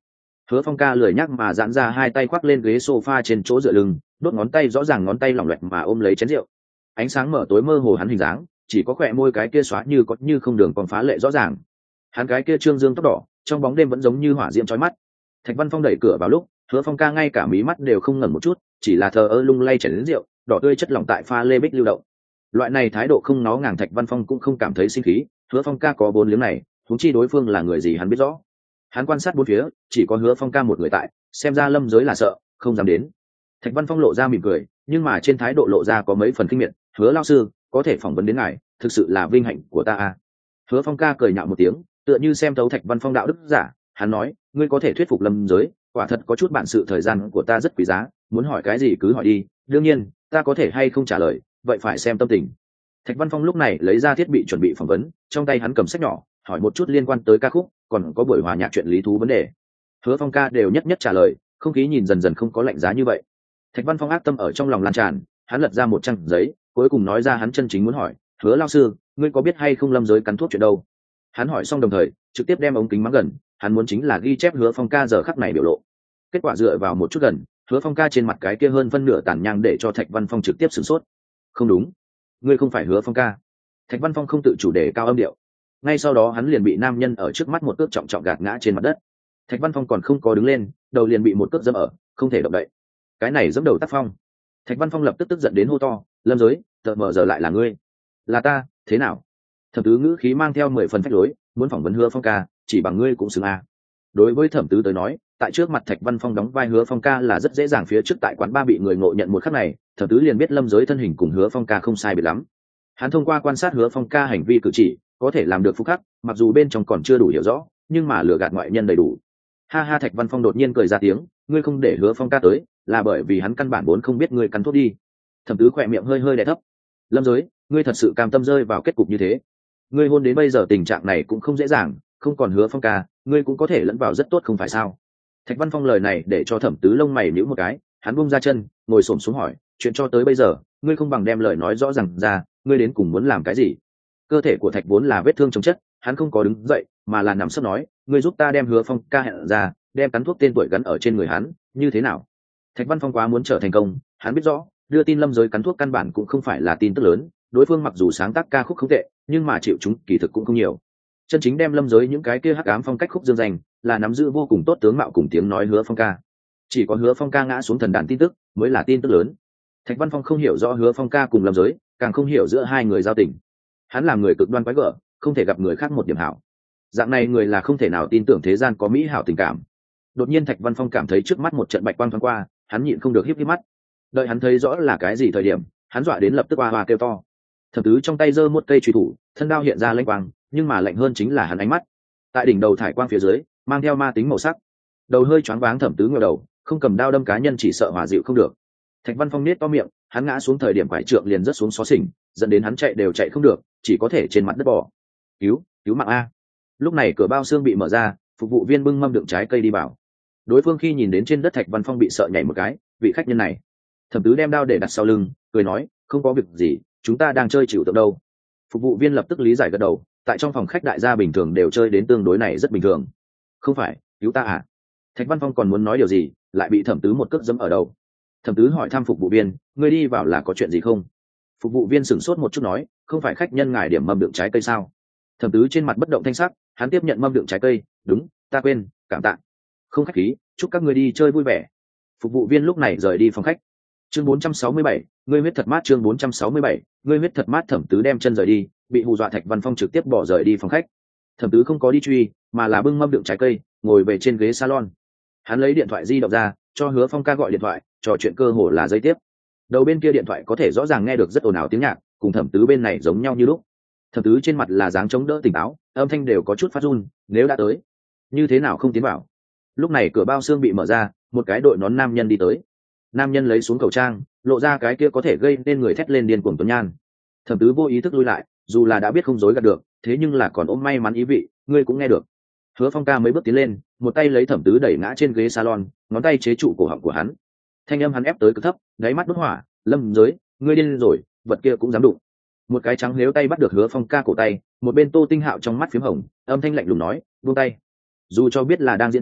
Hứa Phong ca lười nhắc mà giãn ra hai tay khoác lên ghế sofa trên chỗ dựa lưng, đốt ngón tay rõ ràng ngón tay lỏng loẹt mà ôm lấy chén rượu. Ánh sáng mở tối mơ hồ hắn hình dáng, chỉ có khỏe môi cái kia xóa như có như không đường còn phá lệ rõ ràng. Hắn cái kia trương dương tóc đỏ, trong bóng đêm vẫn giống như hỏa diễm chói mắt. Thạch Văn Phong đẩy cửa vào lúc, Hứa Phong ca ngay cả mí mắt đều không ngẩng một chút, chỉ là thờ ơ lung lay chén đến rượu, đỏ tươi chất lỏng tại pha lê bích lưu động. Loại này thái độ không nó ngàng Thạch Văn Phong cũng không cảm thấy sinh khí, Hứa Phong ca có bốn liếng này, huống chi đối phương là người gì hắn biết rõ. Hắn quan sát bốn phía, chỉ có Hứa Phong ca một người tại, xem ra Lâm Giới là sợ, không dám đến. Thạch Văn Phong lộ ra mỉm cười, nhưng mà trên thái độ lộ ra có mấy phần kinh miệt. Hứa lão sư, có thể phỏng vấn đến ngài, thực sự là vinh hạnh của ta a. Hứa Phong ca cười nhạo một tiếng, tựa như xem thấu Thạch Văn Phong đạo đức giả. Hắn nói, ngươi có thể thuyết phục Lâm Giới, quả thật có chút bản sự, thời gian của ta rất quý giá, muốn hỏi cái gì cứ hỏi đi, đương nhiên ta có thể hay không trả lời vậy phải xem tâm tình. Thạch Văn Phong lúc này lấy ra thiết bị chuẩn bị phỏng vấn, trong tay hắn cầm sách nhỏ, hỏi một chút liên quan tới ca khúc, còn có buổi hòa nhạc chuyện lý thú vấn đề. Hứa Phong ca đều nhất nhất trả lời, không khí nhìn dần dần không có lạnh giá như vậy. Thạch Văn Phong ác tâm ở trong lòng lan tràn, hắn lật ra một trang giấy, cuối cùng nói ra hắn chân chính muốn hỏi. Hứa lão sư, ngươi có biết hay không Lâm Giới cắn thuốc chuyện đâu? Hắn hỏi xong đồng thời trực tiếp đem ống kính mắng gần, hắn muốn chính là ghi chép Hứa Phong ca giờ khắc này biểu lộ. Kết quả dựa vào một chút gần, Hứa Phong ca trên mặt cái kia hơn phân nửa tàn nhang để cho Thạch Văn Phong trực tiếp sửng sốt. Không đúng, ngươi không phải Hứa Phong ca. Thạch Văn Phong không tự chủ đề cao âm điệu. Ngay sau đó hắn liền bị nam nhân ở trước mắt một cước trọng trọng gạt ngã trên mặt đất. Thạch Văn Phong còn không có đứng lên, đầu liền bị một cước dẫm ở, không thể động đậy. Cái này dẫm đầu tác phong. Thạch Văn Phong lập tức tức giận đến hô to, Lâm Giới, tợ mờ giờ lại là ngươi? Là ta, thế nào? Thẩm Tứ ngữ khí mang theo mười phần phách lối, muốn phỏng vấn Hứa Phong ca, chỉ bằng ngươi cũng xứng à. Đối với Thẩm Tứ tới nói, tại trước mặt Thạch Văn Phong đóng vai Hứa Phong ca là rất dễ dàng, phía trước tại quán ba bị người ngộ nhận một khắc này, Thẩm Tứ liền biết Lâm Giới thân hình cùng Hứa Phong ca không sai biệt lắm. Hắn thông qua quan sát Hứa Phong ca hành vi cử chỉ, có thể làm được phúc khắc, mặc dù bên trong còn chưa đủ hiểu rõ, nhưng mà lừa gạt ngoại nhân đầy đủ. Ha ha, Thạch Văn Phong đột nhiên cười ra tiếng, ngươi không để Hứa Phong ca tới, là bởi vì hắn căn bản vốn không biết ngươi cắn thuốc đi. Thẩm Tứ khỏe miệng hơi hơi đè thấp. Lâm Giới, ngươi thật sự cam tâm rơi vào kết cục như thế? Ngươi hôn đến bây giờ tình trạng này cũng không dễ dàng, không còn Hứa Phong ca, ngươi cũng có thể lẫn vào rất tốt không phải sao? Thạch Văn Phong lời này để cho Thẩm Tứ lông mày nhíu một cái, hắn buông ra chân, ngồi xổm xuống hỏi, chuyện cho tới bây giờ, ngươi không bằng đem lời nói rõ ràng ra, ngươi đến cùng muốn làm cái gì? Cơ thể của Thạch vốn là vết thương chồng chất, hắn không có đứng dậy, mà là nằm sấp nói, ngươi giúp ta đem Hứa Phong ca hẹn ra, đem cắn thuốc tên tuổi gắn ở trên người hắn, như thế nào? Thạch Văn Phong quá muốn trở thành công, hắn biết rõ, đưa tin Lâm Giới cắn thuốc căn bản cũng không phải là tin tức lớn, đối phương mặc dù sáng tác ca khúc không tệ, nhưng mà chịu chúng kỳ thực cũng không nhiều. Chân chính đem Lâm Giới những cái kia hắc ám phong cách khúc dương danh, là nắm giữ vô cùng tốt tướng mạo cùng tiếng nói Hứa Phong ca. Chỉ có Hứa Phong ca ngã xuống thần đàn tin tức, mới là tin tức lớn. Thạch Văn Phong không hiểu rõ Hứa Phong ca cùng Lâm Giới, càng không hiểu giữa hai người giao tình. Hắn là người cực đoan quái gở, không thể gặp người khác một điểm hảo. Dạng này người là không thể nào tin tưởng thế gian có mỹ hảo tình cảm. Đột nhiên Thạch Văn Phong cảm thấy trước mắt một trận bạch quang thoáng qua, hắn nhịn không được híp híp mắt. Đợi hắn thấy rõ là cái gì thời điểm, hắn dọa đến lập tức oa oa kêu to. Thẩm Tứ trong tay giơ một cây chùy thủ, thân đao hiện ra lanh quang, nhưng mà lạnh hơn chính là hắn ánh mắt. Tại đỉnh đầu thải quang phía dưới, mang theo ma tính màu sắc. Đầu hơi choáng váng Thẩm Tứ ngửa đầu, không cầm đao đâm cá nhân chỉ sợ hòa dịu không được. Thạch Văn Phong nết to miệng, hắn ngã xuống thời điểm quải trượng liền rớt xuống xó xỉnh, dẫn đến hắn chạy đều chạy không được, chỉ có thể trên mặt đất bò. Cứu, cứu mạng a! Lúc này cửa bao xương bị mở ra, phục vụ viên bưng mâm đựng trái cây đi vào. Đối phương khi nhìn đến trên đất Thạch Văn Phong bị sợ nhảy một cái, vị khách nhân này. Thẩm Tứ đem đao để đặt sau lưng, cười nói, không có việc gì, chúng ta đang chơi chịu tượng đâu. Phục vụ viên lập tức lý giải gật đầu, tại trong phòng khách đại gia bình thường đều chơi đến tương đối này rất bình thường. Không phải, cứu ta à? Thạch Văn Phong còn muốn nói điều gì, lại bị Thẩm Tứ một cước giẫm ở đầu. Thẩm Tứ hỏi thăm phục vụ viên, ngươi đi vào là có chuyện gì không? Phục vụ viên sửng sốt một chút nói, không phải khách nhân ngài điểm mâm đựng trái cây sao? Thẩm Tứ trên mặt bất động thanh sắc, hắn tiếp nhận mâm đựng trái cây, đúng, ta quên, cảm tạ. Không khách khí, chúc các ngươi đi chơi vui vẻ. Phục vụ viên lúc này rời đi phòng khách. Chương bốn trăm sáu mươi bảy, ngươi huyết thật mát. Chương bốn trăm sáu mươi bảy, ngươi huyết thật mát. Thẩm Tứ đem chân rời đi, bị hù dọa Thạch Văn Phong trực tiếp bỏ rời đi phòng khách. Thẩm Tứ không có đi truy, mà là bưng mâm đựng trái cây, ngồi về trên ghế salon. Hắn lấy điện thoại di động ra, cho Hứa Phong ca gọi điện thoại, trò chuyện cơ hồ là giây tiếp. Đầu bên kia điện thoại có thể rõ ràng nghe được rất ồn ào tiếng nhạc, cùng Thẩm Tứ bên này giống nhau như lúc. Thẩm Tứ trên mặt là dáng chống đỡ tỉnh táo, âm thanh đều có chút phát run, nếu đã tới, như thế nào không tiến vào. Lúc này cửa bao xương bị mở ra, một cái đội nón nam nhân đi tới. Nam nhân lấy xuống khẩu trang, lộ ra cái kia có thể gây nên người thét lên điên cuồng tuấn nhan. Thẩm Tứ vô ý thức lui lại, dù là đã biết không dối gạt được, thế nhưng là còn ôm may mắn ý vị, ngươi cũng nghe được. Hứa Phong ca mấy bước tiến lên, một tay lấy Thẩm Tứ đẩy ngã trên ghế salon, ngón tay chế trụ cổ họng của hắn. Thanh âm hắn ép tới cực thấp, đáy mắt đốt hỏa, Lâm Giới, ngươi điên rồi, vật kia cũng dám đụng. Một cái trắng nếu tay bắt được Hứa Phong ca cổ tay, một bên Tô Tinh Hạo trong mắt phím hồng, âm thanh lạnh lùng nói, buông tay. Dù cho biết là đang diễn trò,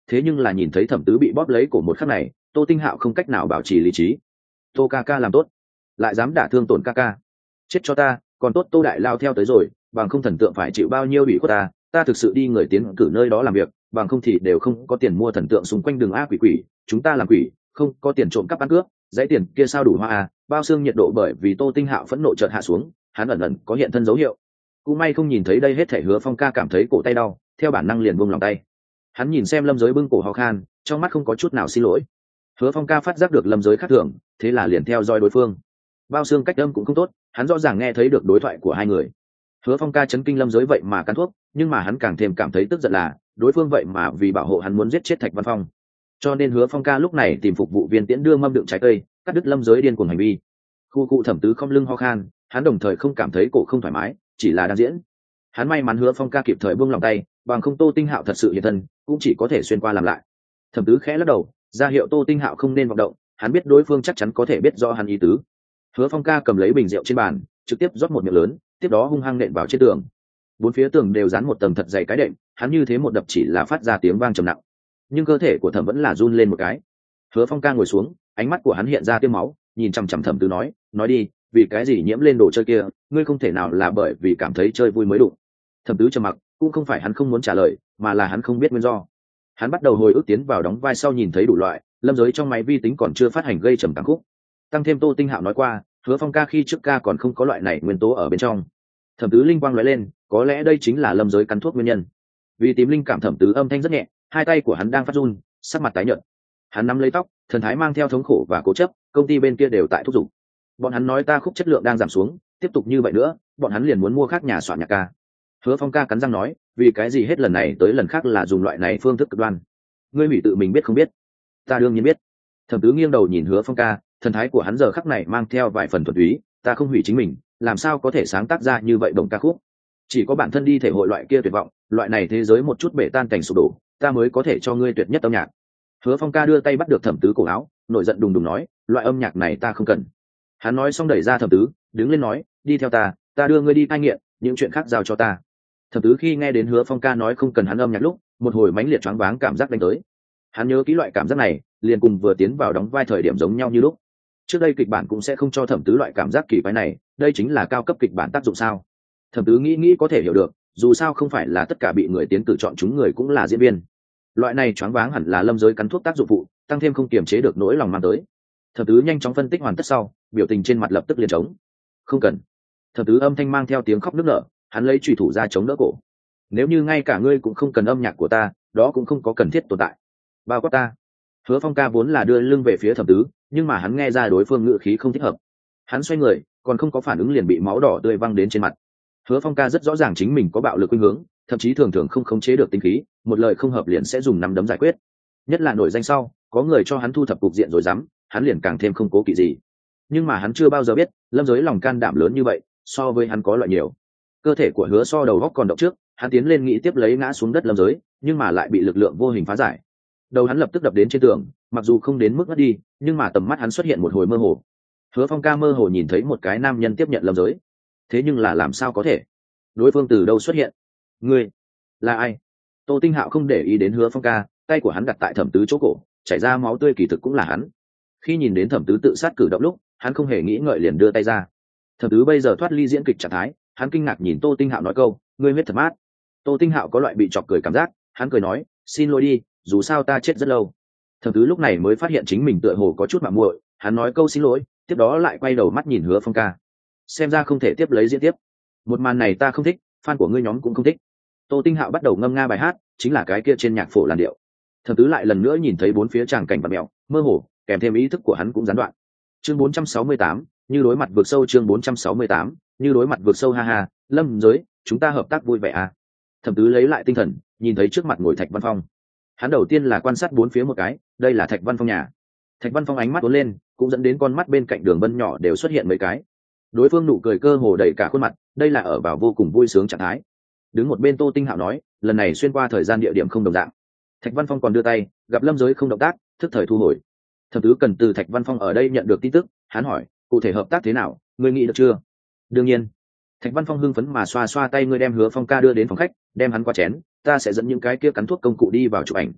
thế nhưng là nhìn thấy thẩm tứ bị bóp lấy cổ một khắc này, Tô Tinh Hạo không cách nào bảo trì lý trí. Tô ca ca làm tốt, lại dám đả thương tổn ca ca, chết cho ta. Còn tốt Tô đại lao theo tới rồi, bằng không thần tượng phải chịu bao nhiêu ủy khuất ta. Ta thực sự đi người tiến cử nơi đó làm việc, bằng không thì đều không có tiền mua thần tượng xung quanh đường a quỷ quỷ. Chúng ta làm quỷ, không có tiền trộm cắp ăn cướp, dãy tiền kia sao đủ hoa à? Bao xương nhiệt độ bởi vì Tô Tinh Hạo phẫn nộ chợt hạ xuống, hắn ẩn ẩn có hiện thân dấu hiệu. Cũng may không nhìn thấy đây hết thể, Hứa Phong ca cảm thấy cổ tay đau, theo bản năng liền buông lòng tay. Hắn nhìn xem Lâm Giới bưng cổ ho khan, trong mắt không có chút nào xin lỗi. Hứa Phong ca phát giác được Lâm Giới khác thường, thế là liền theo dõi đối phương. Bao xương cách âm cũng không tốt, hắn rõ ràng nghe thấy được đối thoại của hai người. Hứa Phong ca chấn kinh Lâm Giới vậy mà cắn thuốc, nhưng mà hắn càng thêm cảm thấy tức giận là đối phương vậy mà vì bảo hộ hắn muốn giết chết Thạch Văn Phong. Cho nên Hứa Phong ca lúc này tìm phục vụ viên tiễn đưa mâm đựng trái cây, cắt đứt Lâm Giới điên cuồng hành vi. Khu cụ thẩm tứ không lưng ho khan, hắn đồng thời không cảm thấy cổ không thoải mái, chỉ là đang diễn. Hắn may mắn Hứa Phong ca kịp thời buông lòng tay, bằng không Tô Tinh Hạo thật sự hiện thân, cũng chỉ có thể xuyên qua làm lại. Thẩm tứ khẽ lắc đầu, ra hiệu Tô Tinh Hạo không nên vọng động, hắn biết đối phương chắc chắn có thể biết do hắn ý tứ. Hứa Phong ca cầm lấy bình rượu trên bàn, trực tiếp rót một miệng lớn, tiếp đó hung hăng nện vào trên tường. Bốn phía tường đều dán một tầng thật dày cái đệm, hắn như thế một đập chỉ là phát ra tiếng vang trầm nặng, nhưng cơ thể của Thẩm vẫn là run lên một cái. Hứa Phong ca ngồi xuống, ánh mắt của hắn hiện ra tiêm máu, nhìn chằm chằm Thẩm Tứ nói, nói đi, vì cái gì nhiễm lên đồ chơi kia, ngươi không thể nào là bởi vì cảm thấy chơi vui mới đụng. Thẩm Tứ trầm mặc, cũng không phải hắn không muốn trả lời, mà là hắn không biết nguyên do. Hắn bắt đầu hồi ức tiến vào đóng vai sau nhìn thấy đủ loại, Lâm Giới trong máy vi tính còn chưa phát hành gây trầm cảm khúc. Tăng thêm Tô Tinh Hạo nói qua, Hứa Phong ca khi trước ca còn không có loại này nguyên tố ở bên trong. Thẩm Tứ linh quang lóe lên, có lẽ đây chính là Lâm Giới cắn thuốc nguyên nhân. Vì tìm linh cảm, Thẩm Tứ âm thanh rất nhẹ, hai tay của hắn đang phát run, sắc mặt tái nhợt. Hắn nắm lấy tóc, thần thái mang theo thống khổ và cố chấp, công ty bên kia đều tại thúc giục. Bọn hắn nói ta khúc chất lượng đang giảm xuống, tiếp tục như vậy nữa, bọn hắn liền muốn mua khác nhà soạn nhạc ca. Hứa Phong ca cắn răng nói, vì cái gì hết lần này tới lần khác là dùng loại này phương thức cực đoan. Ngươi hủy tự mình biết không biết? Ta đương nhiên biết. Thẩm Tứ nghiêng đầu nhìn Hứa Phong ca, thần thái của hắn giờ khắc này mang theo vài phần thuần túy. Ta không hủy chính mình, làm sao có thể sáng tác ra như vậy đồng ca khúc? Chỉ có bản thân đi thể hội loại kia tuyệt vọng, loại này thế giới một chút bể tan cảnh sụp đổ, ta mới có thể cho ngươi tuyệt nhất âm nhạc. Hứa Phong ca đưa tay bắt được Thẩm Tứ cổ áo, nổi giận đùng đùng nói, loại âm nhạc này ta không cần. Hắn nói xong đẩy ra Thẩm Tứ, đứng lên nói, đi theo ta, ta đưa ngươi đi cai nghiện, những chuyện khác giao cho ta. Thẩm Tứ khi nghe đến Hứa Phong ca nói không cần hắn âm nhạc lúc, một hồi mãnh liệt choáng váng cảm giác đánh tới. Hắn nhớ kỹ loại cảm giác này, liền cùng vừa tiến vào đóng vai thời điểm giống nhau như lúc. Trước đây kịch bản cũng sẽ không cho Thẩm Tứ loại cảm giác kỳ quái này, đây chính là cao cấp kịch bản tác dụng sao? Thẩm Tứ nghĩ nghĩ có thể hiểu được, dù sao không phải là tất cả bị người tiến cử chọn chúng người cũng là diễn viên. Loại này choáng váng hẳn là Lâm Giới cắn thuốc tác dụng phụ, tăng thêm không kiềm chế được nỗi lòng mang tới. Thẩm Tứ nhanh chóng phân tích hoàn tất sau, biểu tình trên mặt lập tức liền trống. Không cần. Thẩm Tứ âm thanh mang theo tiếng khóc nức nở, hắn lấy chùy thủ ra chống đỡ cổ. Nếu như ngay cả ngươi cũng không cần âm nhạc của ta, đó cũng không có cần thiết tồn tại. Bao quát ta. Hứa Phong ca vốn là đưa lưng về phía Thẩm Tứ, nhưng mà hắn nghe ra đối phương ngữ khí không thích hợp. Hắn xoay người, còn không có phản ứng liền bị máu đỏ tươi văng đến trên mặt. Hứa Phong ca rất rõ ràng chính mình có bạo lực khuynh hướng, thậm chí thường thường không khống chế được tinh khí, một lời không hợp liền sẽ dùng nắm đấm giải quyết. Nhất là nổi danh sau, có người cho hắn thu thập cục diện rồi dám, hắn liền càng thêm không cố kỵ gì. Nhưng mà hắn chưa bao giờ biết, Lâm Giới lòng can đảm lớn như vậy, so với hắn có loại nhiều. Cơ thể của Hứa So đầu góc còn động trước, hắn tiến lên nghĩ tiếp lấy ngã xuống đất Lâm Giới, nhưng mà lại bị lực lượng vô hình phá giải. Đầu hắn lập tức đập đến trên tường, mặc dù không đến mức ngất đi, nhưng mà tầm mắt hắn xuất hiện một hồi mơ hồ. Hứa Phong ca mơ hồ nhìn thấy một cái nam nhân tiếp nhận Lâm Giới. Thế nhưng là làm sao có thể? Đối phương từ đâu xuất hiện? Ngươi là ai? Tô Tinh Hạo không để ý đến Hứa Phong ca, tay của hắn đặt tại Thẩm Tứ chỗ cổ, chảy ra máu tươi kỳ thực cũng là hắn. Khi nhìn đến Thẩm Tứ tự sát cử động lúc, hắn không hề nghĩ ngợi liền đưa tay ra. Thẩm Tứ bây giờ thoát ly diễn kịch trạng thái, hắn kinh ngạc nhìn Tô Tinh Hạo nói câu, ngươi huyết thật mát. Tô Tinh Hạo có loại bị chọc cười cảm giác, hắn cười nói, xin lỗi đi, dù sao ta chết rất lâu. Thẩm Tứ lúc này mới phát hiện chính mình tựa hồ có chút mạo muội, hắn nói câu xin lỗi, tiếp đó lại quay đầu mắt nhìn Hứa Phong ca. Xem ra không thể tiếp lấy diễn tiếp. Một màn này ta không thích, fan của ngươi nhóm cũng không thích. Tô Tinh Hạo bắt đầu ngâm nga bài hát, chính là cái kia trên nhạc phổ làn điệu. Thẩm Tứ lại lần nữa nhìn thấy bốn phía tràng cảnh bạt mèo, mơ hồ, kèm thêm ý thức của hắn cũng gián đoạn. Chương bốn trăm sáu mươi tám, như đối mặt vượt sâu. Chương bốn trăm sáu mươi tám, như đối mặt vượt sâu. Ha ha, Lâm Giới, chúng ta hợp tác vui vẻ à? Thẩm Tứ lấy lại tinh thần, nhìn thấy trước mặt ngồi Thạch Văn Phong. Hắn đầu tiên là quan sát bốn phía một cái, đây là Thạch Văn Phong nhà. Thạch Văn Phong ánh mắt uốn lên, cũng dẫn đến con mắt bên cạnh đường Bân nhỏ đều xuất hiện mấy cái. Đối phương nụ cười cơ hồ đầy cả khuôn mặt, đây là ở vào vô cùng vui sướng trạng thái. Đứng một bên Tô Tinh Hạo nói, lần này xuyên qua thời gian địa điểm không đồng dạng. Thạch Văn Phong còn đưa tay, gặp Lâm Giới không động tác, thức thời thu hồi. Thẩm Tứ cần từ Thạch Văn Phong ở đây nhận được tin tức, hắn hỏi, cụ thể hợp tác thế nào, ngươi nghĩ được chưa? Đương nhiên. Thạch Văn Phong hưng phấn mà xoa xoa tay, ngươi đem Hứa Phong ca đưa đến phòng khách, đem hắn qua chén, ta sẽ dẫn những cái kia cắn thuốc công cụ đi vào chụp ảnh.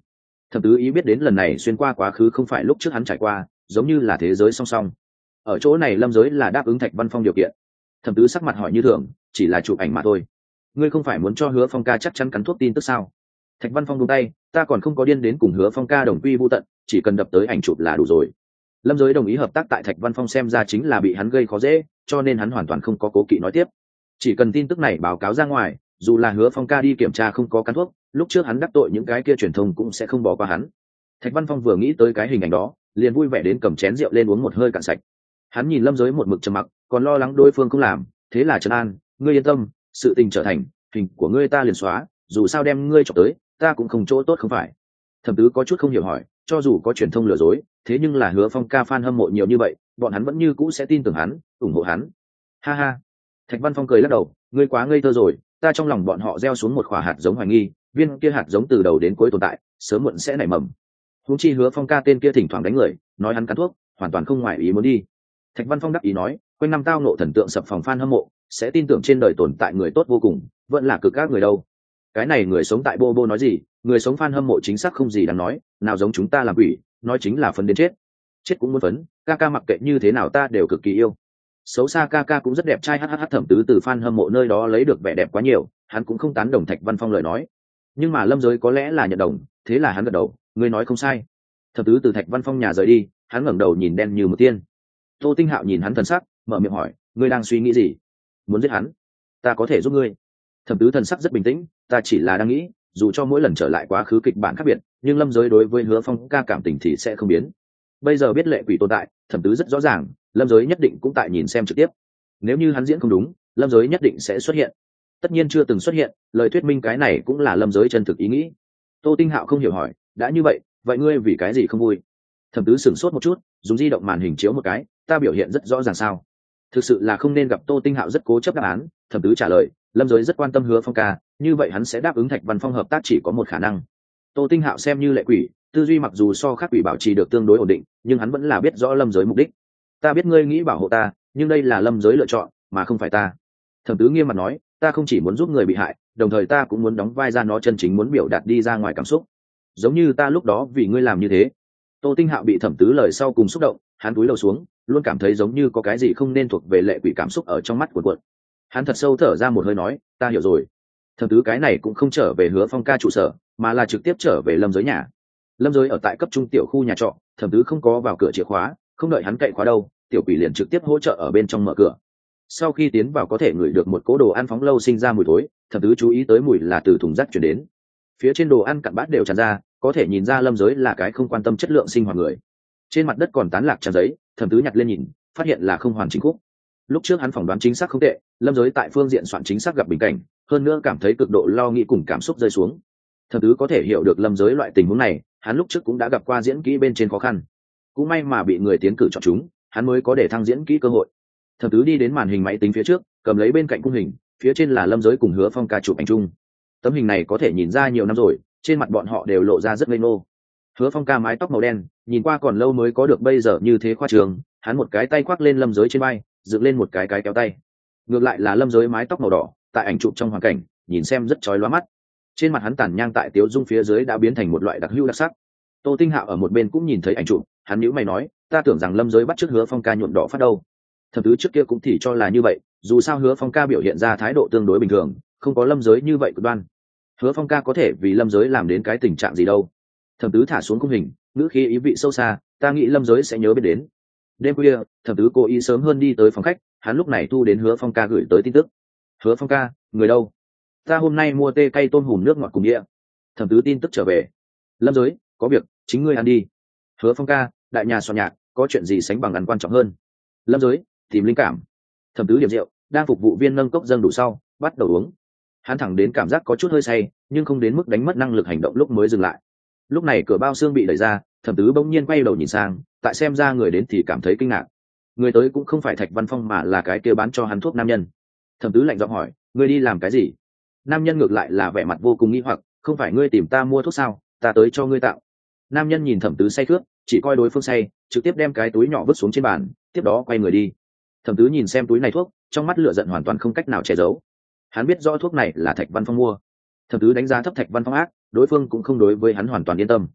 Thẩm tứ ý biết đến lần này xuyên qua quá khứ không phải lúc trước hắn trải qua, giống như là thế giới song song. Ở chỗ này lâm giới là đáp ứng Thạch Văn Phong điều kiện. Thẩm tứ sắc mặt hỏi như thường, chỉ là chụp ảnh mà thôi. Ngươi không phải muốn cho Hứa Phong ca chắc chắn cắn thuốc tin tức sao? Thạch Văn Phong buông tay, ta còn không có điên đến cùng Hứa Phong ca đồng quy vu tận, chỉ cần đập tới ảnh chụp là đủ rồi. Lâm giới đồng ý hợp tác tại Thạch Văn Phong xem ra chính là bị hắn gây khó dễ, cho nên hắn hoàn toàn không có cố kỵ nói tiếp. Chỉ cần tin tức này báo cáo ra ngoài, dù là Hứa Phong ca đi kiểm tra không có cắn thuốc, lúc trước hắn đắc tội những cái kia truyền thông cũng sẽ không bỏ qua hắn. Thạch Văn Phong vừa nghĩ tới cái hình ảnh đó, liền vui vẻ đến cầm chén rượu lên uống một hơi cạn sạch. Hắn nhìn lâm giới một mực trầm mặc, còn lo lắng đối phương không làm, thế là trấn an, ngươi yên tâm, sự tình trở thành, hình của ngươi ta liền xóa, dù sao đem ngươi chọc tới, ta cũng không chỗ tốt không phải. Thẩm tứ có chút không hiểu hỏi, cho dù có truyền thông lừa dối, thế nhưng là Hứa Phong ca fan hâm mộ nhiều như vậy, bọn hắn vẫn như cũ sẽ tin tưởng hắn, ủng hộ hắn. Ha ha. Thạch Văn Phong cười lắc đầu, ngươi quá ngây thơ rồi, ta trong lòng bọn họ gieo xuống một quả hạt giống hoài nghi, viên kia hạt giống từ đầu đến cuối tồn tại, sớm muộn sẽ nảy mầm. Huống chi Hứa Phong ca tên kia thỉnh thoảng đánh người, nói hắn cắn thuốc, hoàn toàn không ngoài ý muốn đi. Thạch Văn Phong đắc ý nói, quanh năm tao nộ thần tượng sập phòng fan hâm mộ, sẽ tin tưởng trên đời tồn tại người tốt vô cùng, vẫn là cực các người đâu. Cái này người sống tại Bô Bô nói gì, người sống fan hâm mộ chính xác không gì đáng nói, nào giống chúng ta làm quỷ, nói chính là phấn đến chết. Chết cũng muốn phấn, ca ca mặc kệ như thế nào ta đều cực kỳ yêu. Xấu xa ca ca cũng rất đẹp trai, hh Thẩm tứ từ fan hâm mộ nơi đó lấy được vẻ đẹp quá nhiều, hắn cũng không tán đồng Thạch Văn Phong lời nói. Nhưng mà Lâm Giới có lẽ là nhận đồng, thế là hắn gật đầu, ngươi nói không sai. Thẩm tứ từ Thạch Văn Phong nhà rời đi, hắn ngẩng đầu nhìn đen như một tiên. Tô Tinh Hạo nhìn hắn thần sắc, mở miệng hỏi, ngươi đang suy nghĩ gì? Muốn giết hắn? Ta có thể giúp ngươi. Thẩm tứ thần sắc rất bình tĩnh, ta chỉ là đang nghĩ, dù cho mỗi lần trở lại quá khứ kịch bản khác biệt, nhưng Lâm Giới đối với Hứa Phong ca cảm tình thì sẽ không biến. Bây giờ biết lệ quỷ tồn tại, Thẩm tứ rất rõ ràng, Lâm Giới nhất định cũng tại nhìn xem trực tiếp. Nếu như hắn diễn không đúng, Lâm Giới nhất định sẽ xuất hiện. Tất nhiên chưa từng xuất hiện, lời thuyết minh cái này cũng là Lâm Giới chân thực ý nghĩ. Tô Tinh Hạo không hiểu hỏi, đã như vậy, vậy ngươi vì cái gì không vui? Thẩm tứ sửng sốt một chút, dùng di động màn hình chiếu một cái, ta biểu hiện rất rõ ràng sao? Thực sự là không nên gặp. Tô Tinh Hạo rất cố chấp đáp án. Thẩm tứ trả lời, Lâm Giới rất quan tâm Hứa Phong ca, như vậy hắn sẽ đáp ứng Thạch Văn Phong hợp tác chỉ có một khả năng. Tô Tinh Hạo xem như lệ quỷ, tư duy mặc dù so khác quỷ bảo trì được tương đối ổn định, nhưng hắn vẫn là biết rõ Lâm Giới mục đích. Ta biết ngươi nghĩ bảo hộ ta, nhưng đây là Lâm Giới lựa chọn, mà không phải ta. Thẩm tứ nghiêm mặt nói, ta không chỉ muốn giúp người bị hại, đồng thời ta cũng muốn đóng vai ra nó chân chính muốn biểu đạt đi ra ngoài cảm xúc, giống như ta lúc đó vì ngươi làm như thế. Tô Tinh Hạo bị Thẩm tứ lời sau cùng xúc động, hắn cúi đầu xuống, luôn cảm thấy giống như có cái gì không nên thuộc về lệ quỷ cảm xúc ở trong mắt của cuộn. Hắn thật sâu thở ra một hơi nói, ta hiểu rồi. Thẩm tứ cái này cũng không trở về Hứa Phong ca trụ sở, mà là trực tiếp trở về Lâm Giới nhà. Lâm Giới ở tại cấp trung tiểu khu nhà trọ, Thẩm tứ không có vào cửa chìa khóa, không đợi hắn cậy khóa đâu, tiểu quỷ liền trực tiếp hỗ trợ ở bên trong mở cửa. Sau khi tiến vào có thể ngửi được một cỗ đồ ăn phóng lâu sinh ra mùi thối, Thẩm tứ chú ý tới mùi là từ thùng rác chuyển đến. Phía trên đồ ăn cặn bát đều tràn ra, có thể nhìn ra Lâm Giới là cái không quan tâm chất lượng sinh hoạt người. Trên mặt đất còn tán lạc trang giấy, Thẩm tứ nhặt lên nhìn, phát hiện là không hoàn chỉnh khúc. Lúc trước hắn phỏng đoán chính xác không tệ, Lâm Giới tại phương diện soạn chính xác gặp bình cảnh, hơn nữa cảm thấy cực độ lo nghĩ cùng cảm xúc rơi xuống. Thẩm tứ có thể hiểu được Lâm Giới loại tình huống này, hắn lúc trước cũng đã gặp qua diễn kỹ bên trên khó khăn, cũng may mà bị người tiến cử chọn chúng, hắn mới có để thăng diễn kỹ cơ hội. Thẩm tứ đi đến màn hình máy tính phía trước, cầm lấy bên cạnh khung hình, phía trên là Lâm Giới cùng Hứa Phong ca chụp ảnh chung. Tấm hình này có thể nhìn ra nhiều năm rồi, trên mặt bọn họ đều lộ ra rất ngây ngô. Hứa Phong ca mái tóc màu đen, nhìn qua còn lâu mới có được bây giờ như thế khoa trường, hắn một cái tay khoác lên Lâm Giới trên vai, dựng lên một cái cái kéo tay. Ngược lại là Lâm Giới mái tóc màu đỏ, tại ảnh chụp trong hoàn cảnh, nhìn xem rất chói lóa mắt. Trên mặt hắn tản nhang tại tiếu dung phía dưới đã biến thành một loại đặc hữu đặc sắc. Tô Tinh Hạo ở một bên cũng nhìn thấy ảnh chụp, hắn nhíu mày nói, ta tưởng rằng Lâm Giới bắt chước Hứa Phong ca nhuộm đỏ phát đâu. Thẩm tứ trước kia cũng thì cho là như vậy, dù sao Hứa Phong ca biểu hiện ra thái độ tương đối bình thường, không có Lâm Giới như vậy cực đoan. Hứa Phong ca có thể vì Lâm Giới làm đến cái tình trạng gì đâu. Thẩm tứ thả xuống khung hình, ngữ khí ý vị sâu xa, ta nghĩ Lâm Giới sẽ nhớ biết đến. Đêm khuya, Thẩm tứ cố ý sớm hơn đi tới phòng khách, hắn lúc này thu đến Hứa Phong ca gửi tới tin tức. Hứa Phong ca, người đâu? Ta hôm nay mua tê cay tôm hùm nước ngọt cùng đĩa. Thẩm tứ tin tức trở về. Lâm Giới, có việc, chính ngươi ăn đi. Hứa Phong ca, đại nhà soạn nhạc, có chuyện gì sánh bằng ăn quan trọng hơn. Lâm Giới, tìm linh cảm. Thẩm tứ điểm rượu, đang phục vụ viên nâng cốc dâng đủ sau, bắt đầu uống. Hắn thẳng đến cảm giác có chút hơi say, nhưng không đến mức đánh mất năng lực hành động lúc mới dừng lại. Lúc này cửa bao xương bị đẩy ra, Thẩm tứ bỗng nhiên quay đầu nhìn sang, tại xem ra người đến thì cảm thấy kinh ngạc. Người tới cũng không phải Thạch Văn Phong mà là cái kia bán cho hắn thuốc nam nhân. Thẩm tứ lạnh giọng hỏi, ngươi đi làm cái gì? Nam nhân ngược lại là vẻ mặt vô cùng nghi hoặc, không phải ngươi tìm ta mua thuốc sao, ta tới cho ngươi tạo. Nam nhân nhìn Thẩm tứ say khướt, chỉ coi đối phương say, trực tiếp đem cái túi nhỏ vứt xuống trên bàn, tiếp đó quay người đi. Thẩm tứ nhìn xem túi này thuốc, trong mắt lửa giận hoàn toàn không cách nào che giấu. Hắn biết rõ thuốc này là Thạch Văn Phong mua. Thẩm tứ đánh giá thấp Thạch Văn Phong ác, đối phương cũng không đối với hắn hoàn toàn yên tâm.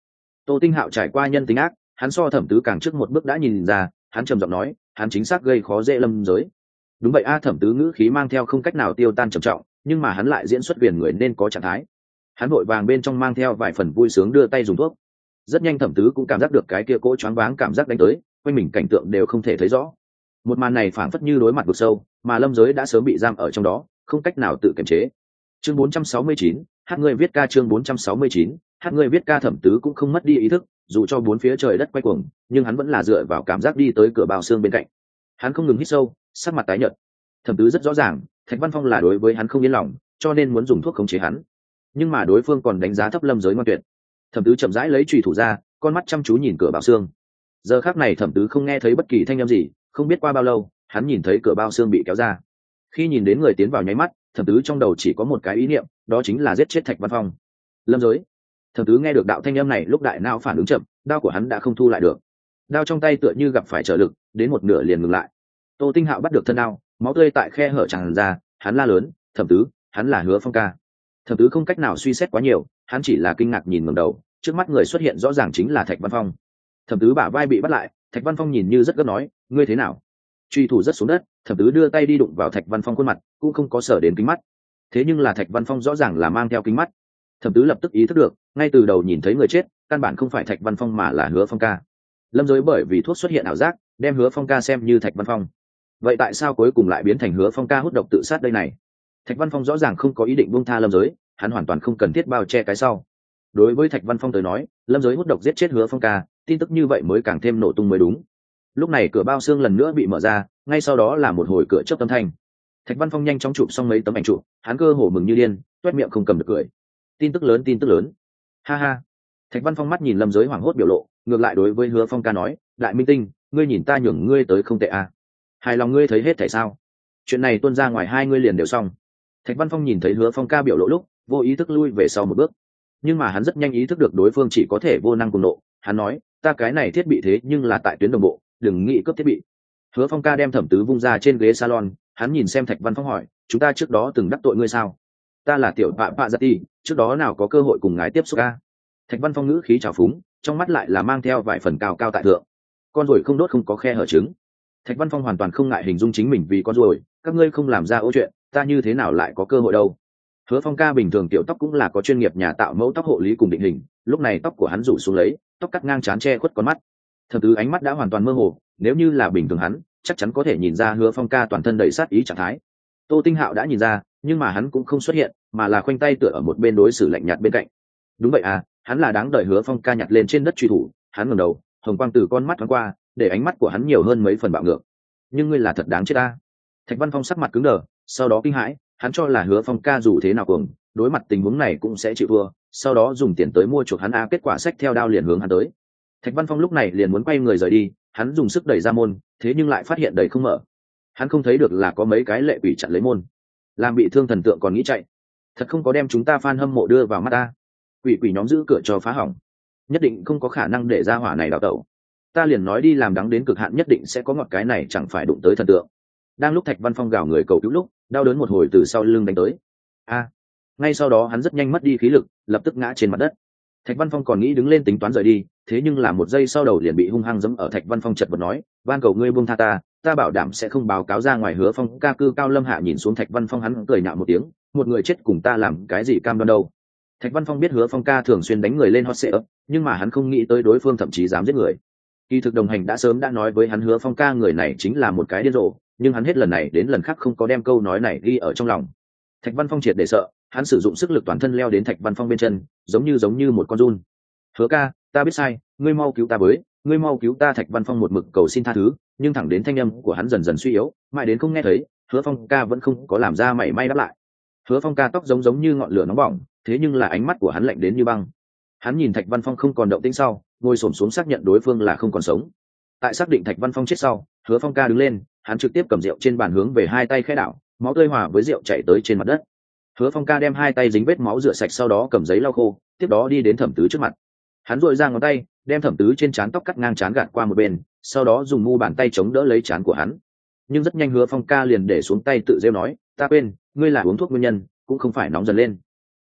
Tô Tinh Hạo trải qua nhân tính ác, hắn so Thẩm Tứ càng trước một bước đã nhìn ra, hắn trầm giọng nói, hắn chính xác gây khó dễ Lâm giới. Đúng vậy a. Thẩm Tứ ngữ khí mang theo không cách nào tiêu tan trầm trọng, nhưng mà hắn lại diễn xuất viền người nên có trạng thái. Hắn vội vàng bên trong mang theo vài phần vui sướng đưa tay dùng thuốc. Rất nhanh Thẩm Tứ cũng cảm giác được cái kia cỗ choáng váng cảm giác đánh tới, quanh mình cảnh tượng đều không thể thấy rõ. Một màn này phảng phất như đối mặt vực sâu, mà Lâm giới đã sớm bị giam ở trong đó, không cách nào tự kiềm chế. Chương bốn trăm sáu mươi chín, hát người viết ca. Chương bốn trăm sáu mươi chín, hát người viết ca. Thẩm Tứ cũng không mất đi ý thức, dù cho bốn phía trời đất quay cuồng, nhưng hắn vẫn là dựa vào cảm giác đi tới cửa bao xương bên cạnh. Hắn không ngừng hít sâu, sắc mặt tái nhợt. Thẩm Tứ rất rõ ràng, Thạch Văn Phong là đối với hắn không yên lòng, cho nên muốn dùng thuốc khống chế hắn. Nhưng mà đối phương còn đánh giá thấp Lâm giới ngoan tuyệt. Thẩm Tứ chậm rãi lấy chùy thủ ra, con mắt chăm chú nhìn cửa bao xương. Giờ khắc này Thẩm Tứ không nghe thấy bất kỳ thanh âm gì, không biết qua bao lâu, hắn nhìn thấy cửa bao xương bị kéo ra. Khi nhìn đến người tiến vào nháy mắt, Thẩm Tứ trong đầu chỉ có một cái ý niệm, đó chính là giết chết Thạch Văn Phong. Lâm giới. Thẩm Tứ nghe được đạo thanh âm này lúc đại não phản ứng chậm, đao của hắn đã không thu lại được. Đao trong tay tựa như gặp phải trở lực, đến một nửa liền ngừng lại. Tô Tinh Hạo bắt được thân đao, máu tươi tại khe hở tràn ra, hắn la lớn, "Thẩm Tứ, hắn là Hứa Phong ca." Thẩm Tứ không cách nào suy xét quá nhiều, hắn chỉ là kinh ngạc nhìn ngẩng đầu, trước mắt người xuất hiện rõ ràng chính là Thạch Văn Phong. Thẩm Tứ bả vai bị bắt lại, Thạch Văn Phong nhìn như rất gấp nói, "Ngươi thế nào?" Truy thủ rất xuống đất, Thẩm Tứ đưa tay đi đụng vào Thạch Văn Phong khuôn mặt, cũng không có sở đến kính mắt. Thế nhưng là Thạch Văn Phong rõ ràng là mang theo kính mắt. Thẩm Tứ lập tức ý thức được, ngay từ đầu nhìn thấy người chết, căn bản không phải Thạch Văn Phong mà là Hứa Phong ca. Lâm giới bởi vì thuốc xuất hiện ảo giác, đem Hứa Phong ca xem như Thạch Văn Phong. Vậy tại sao cuối cùng lại biến thành Hứa Phong ca hút độc tự sát đây này? Thạch Văn Phong rõ ràng không có ý định buông tha Lâm giới, hắn hoàn toàn không cần thiết bao che cái sau. Đối với Thạch Văn Phong tới nói, Lâm giới hút độc giết chết Hứa Phong ca, tin tức như vậy mới càng thêm nổ tung mới đúng. Lúc này cửa bao xương lần nữa bị mở ra, ngay sau đó là một hồi cửa chớp âm thanh. Thạch Văn Phong nhanh chóng chụp xong mấy tấm ảnh chụp, hắn cơ hồ mừng như điên, toét miệng không cầm được cười. Tin tức lớn, tin tức lớn. Ha ha. Thạch Văn Phong mắt nhìn Lâm giới hoảng hốt biểu lộ, ngược lại đối với Hứa Phong ca nói, "Đại minh tinh, ngươi nhìn ta nhường ngươi tới không tệ à? Hài lòng ngươi thấy hết tại sao? Chuyện này tuôn ra ngoài hai ngươi liền đều xong." Thạch Văn Phong nhìn thấy Hứa Phong ca biểu lộ lúc, vô ý thức lui về sau một bước. Nhưng mà hắn rất nhanh ý thức được đối phương chỉ có thể vô năng cùng nộ, hắn nói, "Ta cái này thiết bị thế nhưng là tại tuyến đồng bộ, đừng nghĩ cướp thiết bị." Hứa Phong ca đem Thẩm Tứ vung ra trên ghế salon, hắn nhìn xem Thạch Văn Phong hỏi, "Chúng ta trước đó từng đắc tội ngươi sao?" "Ta là tiểu bạ bạ giật ti, trước đó nào có cơ hội cùng ngài tiếp xúc a?" Thạch Văn Phong ngữ khí trào phúng, trong mắt lại là mang theo vài phần cao cao tại thượng. "Con ruồi không đốt không có khe hở trứng." Thạch Văn Phong hoàn toàn không ngại hình dung chính mình vì con ruồi, "Các ngươi không làm ra ố chuyện, ta như thế nào lại có cơ hội đâu?" Hứa Phong ca bình thường tiểu tóc cũng là có chuyên nghiệp nhà tạo mẫu tóc hộ lý cùng định hình, lúc này tóc của hắn rủ xuống lấy, tóc cắt ngang trán che khuất con mắt. Thẩm Tứ ánh mắt đã hoàn toàn mơ hồ, nếu như là bình thường hắn, chắc chắn có thể nhìn ra Hứa Phong ca toàn thân đầy sát ý trạng thái. Tô Tinh Hạo đã nhìn ra, nhưng mà hắn cũng không xuất hiện, mà là khoanh tay tựa ở một bên đối xử lạnh nhạt bên cạnh. Đúng vậy à, hắn là đáng đợi. Hứa Phong ca nhặt lên trên đất truy thủ, hắn ngẩng đầu, hồng quang từ con mắt thoáng qua, để ánh mắt của hắn nhiều hơn mấy phần bạo ngược. "Nhưng ngươi là thật đáng chết ta." Thạch Văn Phong sắc mặt cứng đờ, sau đó kinh hãi, hắn cho là Hứa Phong ca dù thế nào cuồng, đối mặt tình huống này cũng sẽ chịu thua, sau đó dùng tiền tới mua chuộc hắn a, kết quả xách theo đao liền hướng hắn tới. Thạch Văn Phong lúc này liền muốn quay người rời đi, hắn dùng sức đẩy ra môn, thế nhưng lại phát hiện đẩy không mở. Hắn không thấy được là có mấy cái lệ quỷ chặn lấy môn, làm bị thương thần tượng còn nghĩ chạy, thật không có đem chúng ta fan hâm mộ đưa vào mắt ta. Quỷ quỷ nhóm giữ cửa cho phá hỏng, nhất định không có khả năng để ra hỏa này đào tẩu. Ta liền nói đi làm đắng đến cực hạn nhất định sẽ có ngọt, cái này chẳng phải đụng tới thần tượng. Đang lúc Thạch Văn Phong gào người cầu cứu lúc, đau đớn một hồi từ sau lưng đánh tới. A! Ngay sau đó hắn rất nhanh mất đi khí lực, lập tức ngã trên mặt đất. Thạch Văn Phong còn nghĩ đứng lên tính toán rời đi, thế nhưng là một giây sau đầu liền bị hung hăng giẫm ở. Thạch Văn Phong chật vật nói, "Van cầu ngươi buông tha ta, ta bảo đảm sẽ không báo cáo ra ngoài." Hứa Phong ca cư cao lâm hạ nhìn xuống Thạch Văn Phong, hắn cười nhạo một tiếng, "Một người chết cùng ta làm cái gì cam đoan đâu." Thạch Văn Phong biết Hứa Phong ca thường xuyên đánh người lên hot seat, nhưng mà hắn không nghĩ tới đối phương thậm chí dám giết người. Kỳ thực đồng hành đã sớm đã nói với hắn Hứa Phong ca người này chính là một cái điên rồ, nhưng hắn hết lần này đến lần khác không có đem câu nói này ghi ở trong lòng. Thạch Văn Phong triệt để sợ, hắn sử dụng sức lực toàn thân leo đến Thạch Văn Phong bên chân, giống như giống như một con giun. "Hứa ca, ta biết sai, ngươi mau cứu ta với, ngươi mau cứu ta." Thạch Văn Phong một mực cầu xin tha thứ, nhưng thẳng đến thanh âm của hắn dần dần suy yếu, mãi đến không nghe thấy, Hứa Phong ca vẫn không có làm ra mảy may đáp lại. Hứa Phong ca tóc giống giống như ngọn lửa nóng bỏng, thế nhưng là ánh mắt của hắn lạnh đến như băng. Hắn nhìn Thạch Văn Phong không còn động tĩnh sau, ngồi xổm xuống xác nhận đối phương là không còn sống. Tại xác định Thạch Văn Phong chết sau, Hứa Phong ca đứng lên, hắn trực tiếp cầm rượu trên bàn hướng về hai tay khẽ đảo, máu tươi hòa với rượu chảy tới trên mặt đất. Hứa Phong ca đem hai tay dính vết máu rửa sạch, sau đó cầm giấy lau khô, tiếp đó đi đến Thẩm Tứ trước mặt. Hắn duỗi ra ngón tay, đem Thẩm Tứ trên trán tóc cắt ngang trán gạt qua một bên, sau đó dùng mu bàn tay chống đỡ lấy trán của hắn. Nhưng rất nhanh Hứa Phong ca liền để xuống tay tự rêu nói, "Ta quên, ngươi là uống thuốc nguyên nhân, cũng không phải nóng dần lên."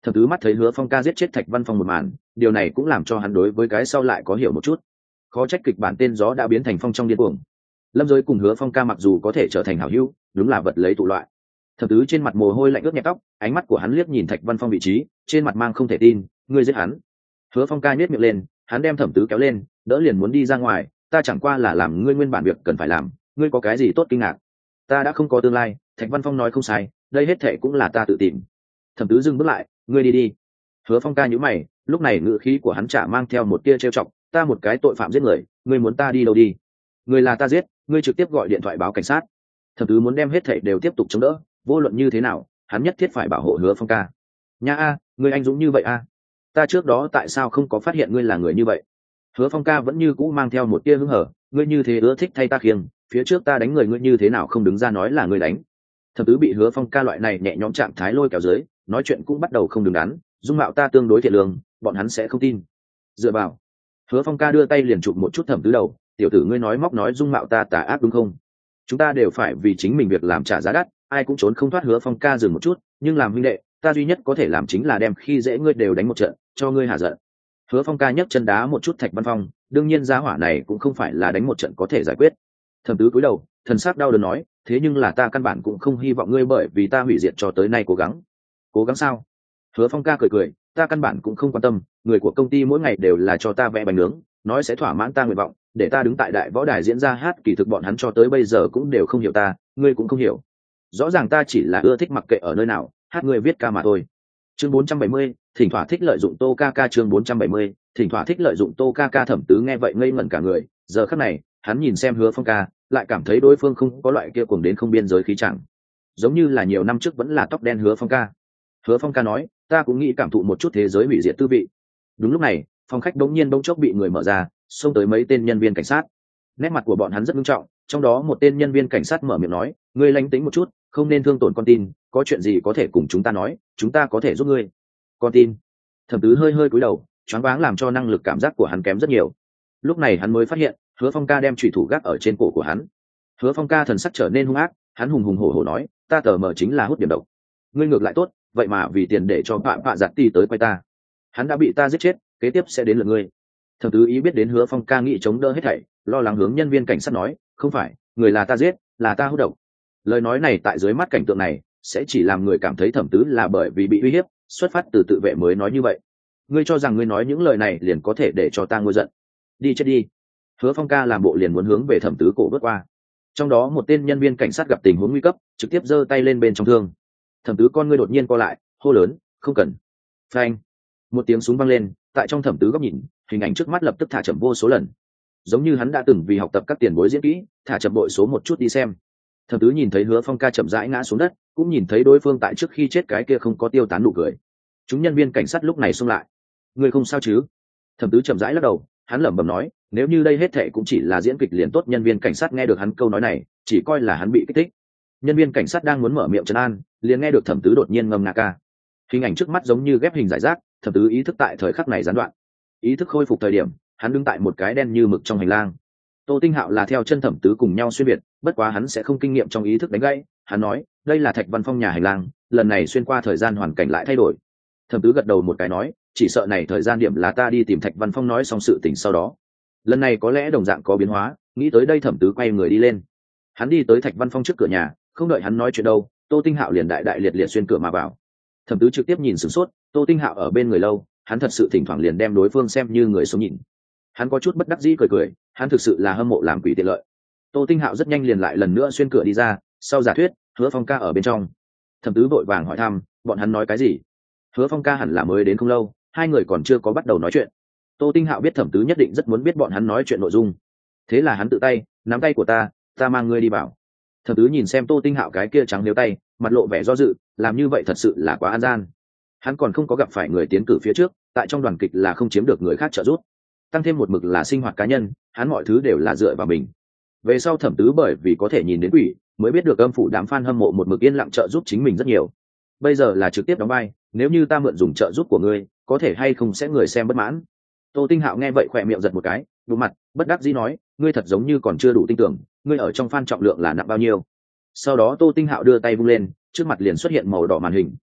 Thẩm Tứ mắt thấy Hứa Phong ca giết chết Thạch Văn Phong một màn, điều này cũng làm cho hắn đối với cái sau lại có hiểu một chút. Khó trách kịch bản tên gió đã biến thành phong trong điên cuồng. Lâm Giới cùng Hứa Phong ca mặc dù có thể trở thành hảo hữu, đúng là vật lấy tụ loại. Thẩm Tứ trên mặt mồ hôi lạnh ướt nhẹp tóc, ánh mắt của hắn liếc nhìn Thạch Văn Phong vị trí, trên mặt mang không thể tin, ngươi giết hắn. Hứa Phong ca nhếch miệng lên, hắn đem Thẩm Tứ kéo lên, đỡ liền muốn đi ra ngoài, ta chẳng qua là làm ngươi nguyên bản việc cần phải làm, ngươi có cái gì tốt kinh ngạc? Ta đã không có tương lai, Thạch Văn Phong nói không sai, đây hết thệ cũng là ta tự tìm. Thẩm Tứ dừng bước lại, ngươi đi đi. Hứa Phong ca nhíu mày, lúc này ngữ khí của hắn chả mang theo một tia trêu chọc, ta một cái tội phạm giết người, ngươi muốn ta đi đâu đi? Người là ta giết, ngươi trực tiếp gọi điện thoại báo cảnh sát. Thẩm Tứ muốn đem hết thảy đều tiếp tục chống đỡ, vô luận như thế nào, hắn nhất thiết phải bảo hộ Hứa Phong ca. Nha a, ngươi anh dũng như vậy a, ta trước đó tại sao không có phát hiện ngươi là người như vậy? Hứa Phong ca vẫn như cũ mang theo một tia hứng hở, ngươi như thế ưa thích thay ta khiêng, phía trước ta đánh người ngươi như thế nào không đứng ra nói là ngươi đánh? Thẩm Tứ bị Hứa Phong ca loại này nhẹ nhõm trạng thái lôi kéo dưới, nói chuyện cũng bắt đầu không đứng đắn, dung mạo ta tương đối thiện lương, bọn hắn sẽ không tin. Dựa vào. Hứa Phong ca đưa tay liền chụp một chút Thẩm Tứ đầu, tiểu tử ngươi nói móc nói dung mạo ta tà ác đúng không? Chúng ta đều phải vì chính mình việc làm trả giá đắt, ai cũng trốn không thoát. Hứa Phong ca dừng một chút, nhưng làm huynh đệ, ta duy nhất có thể làm chính là đem khi dễ ngươi đều đánh một trận, cho ngươi hạ giận. Hứa Phong ca nhấc chân đá một chút Thạch Văn Phong, đương nhiên giá hỏa này cũng không phải là đánh một trận có thể giải quyết. Thẩm Tứ cúi đầu, thần sắc đau đớn nói, thế nhưng là ta căn bản cũng không hy vọng ngươi bởi vì ta hủy diệt cho tới nay cố gắng. Cố gắng sao? Hứa Phong ca cười cười, ta căn bản cũng không quan tâm, người của công ty mỗi ngày đều là cho ta vẽ bánh nướng, nói sẽ thỏa mãn ta nguyện vọng, để ta đứng tại đại võ đài diễn ra hát, kỳ thực bọn hắn cho tới bây giờ cũng đều không hiểu ta, ngươi cũng không hiểu. Rõ ràng ta chỉ là ưa thích mặc kệ ở nơi nào, hát ngươi viết ca mà thôi. Chương bốn trăm bảy mươi, thỉnh thoảng thích lợi dụng Tô ca ca. Chương bốn trăm bảy mươi, thỉnh thoảng thích lợi dụng Tô ca ca. Thẩm Tứ nghe vậy ngây ngẩn cả người, giờ khắc này, hắn nhìn xem Hứa Phong ca, lại cảm thấy đối phương không có loại kia cuồng đến không biên giới khí chẳng, giống như là nhiều năm trước vẫn là tóc đen Hứa Phong ca. Hứa Phong ca nói, ta cũng nghĩ cảm thụ một chút thế giới hủy diệt tư vị. Đúng lúc này, phòng khách bỗng nhiên bỗng chốc bị người mở ra, xông tới mấy tên nhân viên cảnh sát. Nét mặt của bọn hắn rất nghiêm trọng, trong đó một tên nhân viên cảnh sát mở miệng nói, ngươi lánh tính một chút, không nên thương tổn con tin, có chuyện gì có thể cùng chúng ta nói, chúng ta có thể giúp ngươi. Con tin? Thẩm Tứ hơi hơi cúi đầu, choáng váng làm cho năng lực cảm giác của hắn kém rất nhiều. Lúc này hắn mới phát hiện, Hứa Phong ca đem chủy thủ gác ở trên cổ của hắn. Hứa Phong ca thần sắc trở nên hung ác, hắn hùng hùng hổ hổ nói, ta tờ mờ chính là hút điểm độc. Ngươi ngược lại tốt, vậy mà vì tiền để cho bạn bạ giặt ti tới quay ta. Hắn đã bị ta giết chết, kế tiếp sẽ đến lượt ngươi. Thẩm Tứ ý biết đến Hứa Phong ca nghĩ chống đỡ hết thảy, lo lắng hướng nhân viên cảnh sát nói, không phải, người là ta giết, là ta hút độc. Lời nói này tại dưới mắt cảnh tượng này, sẽ chỉ làm người cảm thấy Thẩm Tứ là bởi vì bị uy hiếp, xuất phát từ tự vệ mới nói như vậy. Ngươi cho rằng ngươi nói những lời này liền có thể để cho ta ngôi giận? Đi chết đi. Hứa Phong ca làm bộ liền muốn hướng về Thẩm Tứ cổ bước qua. Trong đó một tên nhân viên cảnh sát gặp tình huống nguy cấp, trực tiếp giơ tay lên bên trong thương. Thẩm Tứ con ngươi đột nhiên co lại, hô lớn, không cần. Phanh. Một tiếng súng vang lên, tại trong Thẩm Tứ góc nhìn, hình ảnh trước mắt lập tức thả chậm vô số lần, giống như hắn đã từng vì học tập các tiền bối diễn kỹ, thả chậm bội số một chút đi xem. Thẩm Tứ nhìn thấy Hứa Phong ca chậm rãi ngã xuống đất, cũng nhìn thấy đối phương tại trước khi chết cái kia không có tiêu tán nụ cười. Chúng nhân viên cảnh sát lúc này xông lại, người không sao chứ? Thẩm Tứ chậm rãi lắc đầu, hắn lẩm bẩm nói, nếu như đây hết thệ cũng chỉ là diễn kịch liền tốt. Nhân viên cảnh sát nghe được hắn câu nói này, chỉ coi là hắn bị kích thích. Nhân viên cảnh sát đang muốn mở miệng trấn an, liền nghe được Thẩm Tứ đột nhiên ngâm nga ca. Hình ảnh trước mắt giống như ghép hình giải rác, Thẩm Tứ ý thức tại thời khắc này gián đoạn. Ý thức khôi phục thời điểm, hắn đứng tại một cái đen như mực trong hành lang. Tô Tinh Hạo là theo chân Thẩm Tứ cùng nhau xuyên biệt, bất quá hắn sẽ không kinh nghiệm trong ý thức đánh gãy. Hắn nói, đây là Thạch Văn Phong nhà hành lang, lần này xuyên qua thời gian hoàn cảnh lại thay đổi. Thẩm Tứ gật đầu một cái nói, chỉ sợ này thời gian điểm là ta đi tìm Thạch Văn Phong nói xong sự tình sau đó. Lần này có lẽ đồng dạng có biến hóa, nghĩ tới đây Thẩm Tứ quay người đi lên. Hắn đi tới Thạch Văn Phong trước cửa nhà, không đợi hắn nói chuyện đâu, Tô Tinh Hạo liền đại đại liệt liệt xuyên cửa mà vào. Thẩm Tứ trực tiếp nhìn sửng sốt, Tô Tinh Hạo ở bên người lâu, hắn thật sự thỉnh thoảng liền đem đối phương xem như người sống nhìn. Hắn có chút bất đắc dĩ cười cười, hắn thực sự là hâm mộ làm quỷ tiện lợi. Tô Tinh Hạo rất nhanh liền lại lần nữa xuyên cửa đi ra, sau giả thuyết, Hứa Phong ca ở bên trong. Thẩm Tứ vội vàng hỏi thăm, bọn hắn nói cái gì? Hứa Phong ca hẳn là mới đến không lâu, hai người còn chưa có bắt đầu nói chuyện. Tô Tinh Hạo biết Thẩm Tứ nhất định rất muốn biết bọn hắn nói chuyện nội dung, thế là hắn tự tay nắm tay của ta, ta mang ngươi đi vào. Thẩm Tứ nhìn xem Tô Tinh Hạo cái kia trắng liếu tay, mặt lộ vẻ do dự, làm như vậy thật sự là quá an gian. Hắn còn không có gặp phải người tiến cử phía trước, tại trong đoàn kịch là không chiếm được người khác trợ giúp, tăng thêm một mực là sinh hoạt cá nhân, hắn mọi thứ đều là dựa vào mình. Về sau Thẩm Tứ bởi vì có thể nhìn đến quỷ, mới biết được âm phủ đám fan hâm mộ một mực yên lặng trợ giúp chính mình rất nhiều. Bây giờ là trực tiếp đóng vai, nếu như ta mượn dùng trợ giúp của ngươi, có thể hay không sẽ người xem bất mãn. Tô Tinh Hạo nghe vậy khỏe miệng giật một cái, đụng mặt bất đắc dĩ nói, ngươi thật giống như còn chưa đủ tin tưởng, ngươi ở trong fan trọng lượng là nặng bao nhiêu? Sau đó Tô Tinh Hạo đưa tay vung lên, trước mặt liền xuất hiện màu đỏ màn hình,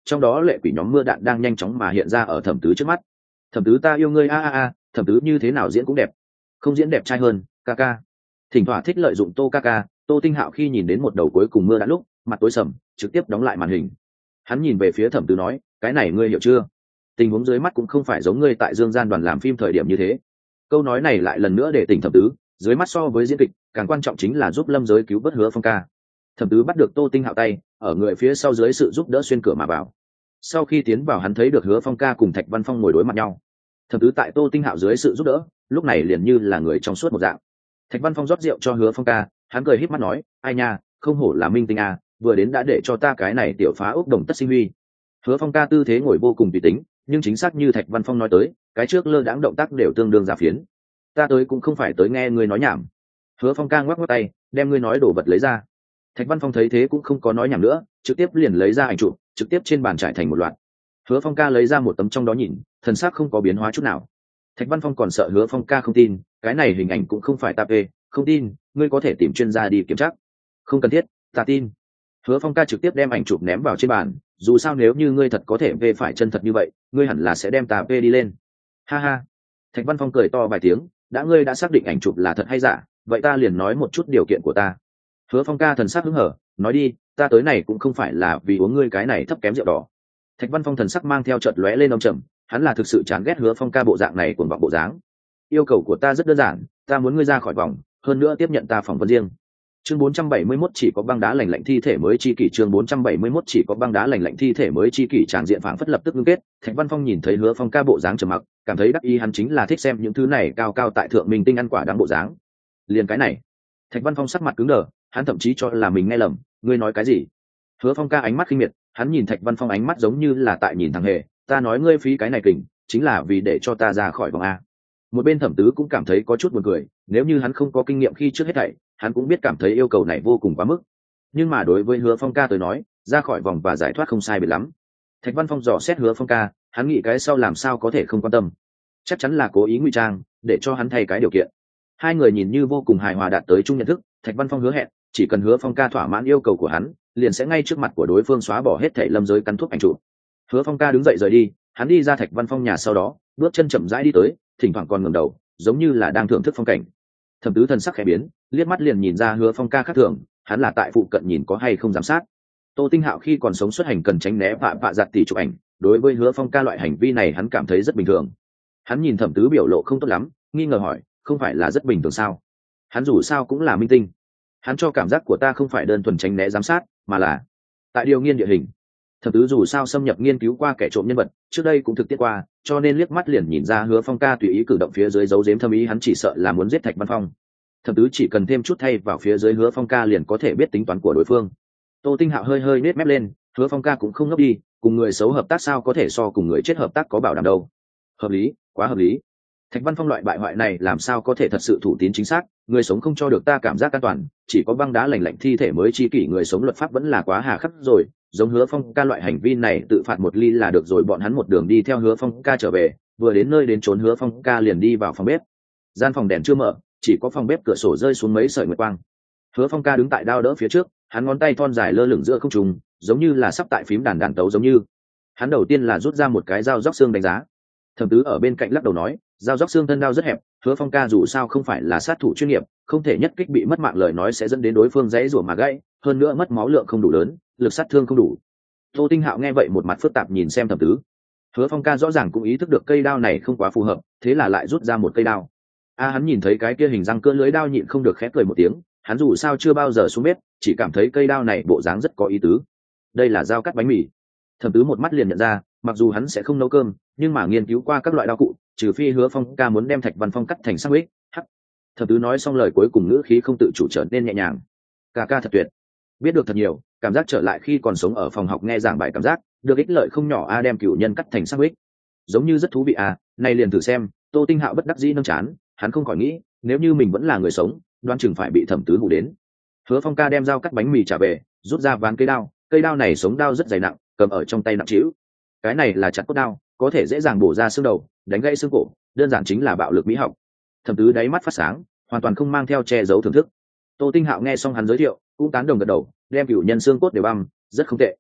trong đó lệ quỷ nhóm mưa đạn đang nhanh chóng mà hiện ra ở thẩm tứ trước mắt. Thẩm tứ ta yêu ngươi a a a, thẩm tứ như thế nào diễn cũng đẹp, không diễn đẹp trai hơn ca ca. Thỉnh thoảng thích lợi dụng tô ca ca. Tô Tinh Hạo khi nhìn đến một đầu cuối cùng mưa đạn lúc mặt tối sầm, trực tiếp đóng lại màn hình. Hắn nhìn về phía thẩm tứ nói, cái này ngươi hiểu chưa? Tình huống dưới mắt cũng không phải giống ngươi tại Dương Gian đoàn làm phim thời điểm như thế. Câu nói này lại lần nữa để tỉnh thẩm tứ, dưới mắt so với diễn kịch càng quan trọng chính là giúp lâm giới cứu vớt Hứa Phong ca. Thẩm tứ bắt được Tô Tinh Hạo tay, ở người phía sau dưới sự giúp đỡ xuyên cửa mà vào. Sau khi tiến vào hắn thấy được Hứa Phong ca cùng Thạch Văn Phong ngồi đối mặt nhau. Thẩm tứ tại Tô Tinh Hạo dưới sự giúp đỡ, lúc này liền như là người trong suốt một dạng. Thạch Văn Phong rót rượu cho Hứa Phong ca, hắn cười híp mắt nói, ai nha, không hổ là minh tinh à, vừa đến đã để cho ta cái này tiểu phá ốc đồng tất sinh huy. Hứa Phong ca tư thế ngồi vô cùng tùy tính, nhưng chính xác như Thạch Văn Phong nói tới, cái trước lơ đãng động tác đều tương đương ra phiến. Ta tới cũng không phải tới nghe ngươi nói nhảm. Hứa Phong ca ngoắc ngoắc tay, đem ngươi nói đồ vật lấy ra. Thạch Văn Phong thấy thế cũng không có nói nhảm nữa, trực tiếp liền lấy ra ảnh chụp, trực tiếp trên bàn trải thành một loạt. Hứa Phong ca lấy ra một tấm trong đó nhìn, thần sắc không có biến hóa chút nào. Thạch Văn Phong còn sợ Hứa Phong ca không tin, cái này hình ảnh cũng không phải ta phê, không tin, ngươi có thể tìm chuyên gia đi kiểm tra. Không cần thiết, ta tin. Hứa Phong ca trực tiếp đem ảnh chụp ném vào trên bàn, dù sao nếu như ngươi thật có thể về phải chân thật như vậy, ngươi hẳn là sẽ đem ta phê đi lên. Ha ha. Thạch Văn Phong cười to vài tiếng, đã ngươi đã xác định ảnh chụp là thật hay giả, vậy ta liền nói một chút điều kiện của ta. Hứa Phong ca thần sắc hứng hở, nói đi, ta tới này cũng không phải là vì uống ngươi cái này thấp kém rượu đỏ. Thạch Văn Phong thần sắc mang theo chợt lóe lên ông trầm, hắn là thực sự chán ghét Hứa Phong ca bộ dạng này cuồng vọng bộ dáng. Yêu cầu của ta rất đơn giản, ta muốn ngươi ra khỏi vòng, hơn nữa tiếp nhận ta phỏng vấn riêng. Chương bốn trăm bảy mươi mốt chỉ có băng đá lành lạnh thi thể mới chi kỷ, chương bốn trăm bảy mươi mốt chỉ có băng đá lành lạnh thi thể mới chi kỷ, tràn diện phảng phất lập tức ngưng kết. Thạch Văn Phong nhìn thấy Hứa Phong ca bộ dáng trầm mặc, cảm thấy đắc ý, hắn chính là thích xem những thứ này cao cao tại thượng minh tinh ăn quả đáng bộ dáng. Liền cái này. Thạch Văn Phong sắc mặt cứng đờ, hắn thậm chí cho là mình nghe lầm, ngươi nói cái gì? Hứa Phong ca ánh mắt khinh miệt, hắn nhìn Thạch Văn Phong ánh mắt giống như là tại nhìn thằng hề, ta nói ngươi phí cái này kình, chính là vì để cho ta ra khỏi vòng a. Một bên Thẩm Tứ cũng cảm thấy có chút buồn cười, nếu như hắn không có kinh nghiệm khi trước hết thảy, hắn cũng biết cảm thấy yêu cầu này vô cùng quá mức. Nhưng mà đối với Hứa Phong ca tới nói, ra khỏi vòng và giải thoát không sai biệt lắm. Thạch Văn Phong dò xét Hứa Phong ca, hắn nghĩ cái sau làm sao có thể không quan tâm, chắc chắn là cố ý ngụy trang để cho hắn thay cái điều kiện. Hai người nhìn như vô cùng hài hòa đạt tới chung nhận thức. Thạch Văn Phong hứa hẹn, chỉ cần Hứa Phong ca thỏa mãn yêu cầu của hắn, liền sẽ ngay trước mặt của đối phương xóa bỏ hết thảy lâm giới cắn thuốc ảnh chụp. Hứa Phong ca đứng dậy rời đi, hắn đi ra Thạch Văn Phong nhà sau đó, bước chân chậm rãi đi tới, thỉnh thoảng còn ngẩng đầu, giống như là đang thưởng thức phong cảnh. Thẩm Tứ thần sắc khẽ biến, liếc mắt liền nhìn ra Hứa Phong ca khác thường, hắn là tại phụ cận nhìn có hay không giám sát. Tô Tinh Hạo khi còn sống xuất hành cần tránh né vạ vạ giặt tỷ chụp ảnh, đối với Hứa Phong ca loại hành vi này hắn cảm thấy rất bình thường. Hắn nhìn Thẩm Tứ biểu lộ không tốt lắm, nghi ngờ hỏi, không phải là rất bình thường sao? Hắn dù sao cũng là minh tinh, hắn cho cảm giác của ta không phải đơn thuần tránh né giám sát, mà là tại điều nghiên địa hình. Thẩm Tứ dù sao xâm nhập nghiên cứu qua kẻ trộm nhân vật, trước đây cũng thực tiết qua, cho nên liếc mắt liền nhìn ra Hứa Phong ca tùy ý cử động phía dưới giấu giếm thâm ý, hắn chỉ sợ là muốn giết Thạch Văn Phong. Thẩm Tứ chỉ cần thêm chút thay vào phía dưới Hứa Phong ca liền có thể biết tính toán của đối phương. Tô Tinh Hạo hơi hơi nết mép lên, Hứa Phong ca cũng không ngốc đi, cùng người xấu hợp tác sao có thể so cùng người chết hợp tác có bảo đảm đâu. Hợp lý, quá hợp lý. Thạch Văn Phong loại bại hoại này làm sao có thể thật sự thủ tín chính xác, người sống không cho được ta cảm giác an toàn, chỉ có băng đá lành lạnh thi thể mới chi kỷ, người sống luật pháp vẫn là quá hà khắc rồi, giống Hứa Phong ca loại hành vi này tự phạt một ly là được rồi. Bọn hắn một đường đi theo Hứa Phong ca trở về, vừa đến nơi đến trốn Hứa Phong ca liền đi vào phòng bếp. Gian phòng đèn chưa mở, chỉ có phòng bếp cửa sổ rơi xuống mấy sợi nguyệt quang. Hứa Phong ca đứng tại đao đỡ phía trước, hắn ngón tay thon dài lơ lửng giữa không trung, giống như là sắp tại phím đàn đàn tấu giống như. Hắn đầu tiên là rút ra một cái dao róc xương đánh giá. Thẩm Tứ ở bên cạnh lắc đầu nói, dao róc xương thân đao rất hẹp, Hứa Phong ca dù sao không phải là sát thủ chuyên nghiệp, không thể nhất kích bị mất mạng, lời nói sẽ dẫn đến đối phương dãy rủa mà gãy, hơn nữa mất máu lượng không đủ lớn, lực sát thương không đủ. Tô Tinh Hạo nghe vậy một mặt phức tạp nhìn xem Thẩm Tứ. Hứa Phong ca rõ ràng cũng ý thức được cây đao này không quá phù hợp, thế là lại rút ra một cây đao. A hắn nhìn thấy cái kia hình răng cưa lưới đao nhịn không được khép cười một tiếng, hắn dù sao chưa bao giờ xuống bếp, chỉ cảm thấy cây đao này bộ dáng rất có ý tứ. Đây là dao cắt bánh mì. Thẩm Tứ một mắt liền nhận ra, mặc dù hắn sẽ không nấu cơm, nhưng mà nghiên cứu qua các loại đao cụ, trừ phi Hứa Phong ca muốn đem Thạch Văn Phong cắt thành sandwich. Hắc. Thẩm Tứ nói xong lời cuối cùng ngữ khí không tự chủ trở nên nhẹ nhàng. Ca ca thật tuyệt, biết được thật nhiều, cảm giác trở lại khi còn sống ở phòng học nghe giảng bài cảm giác được ích lợi không nhỏ a, đem cửu nhân cắt thành sandwich, giống như rất thú vị à, này liền thử xem. Tô Tinh Hạo bất đắc dĩ nâng chán, hắn không khỏi nghĩ, nếu như mình vẫn là người sống, đoán chừng phải bị Thẩm Tứ hù đến. Hứa Phong ca đem dao cắt bánh mì trả về, rút ra ván cây đao, cây đao này sống đao rất dày nặng, cầm ở trong tay nặng trĩu. Cái này là chặt cốt đao, có thể dễ dàng bổ ra xương đầu, đánh gãy xương cổ, đơn giản chính là bạo lực mỹ học. Thẩm Tứ đáy mắt phát sáng, hoàn toàn không mang theo che giấu thưởng thức. Tô Tinh Hạo nghe xong hắn giới thiệu, cũng tán đồng gật đầu, đem cửu nhân xương cốt đều băm, rất không tệ.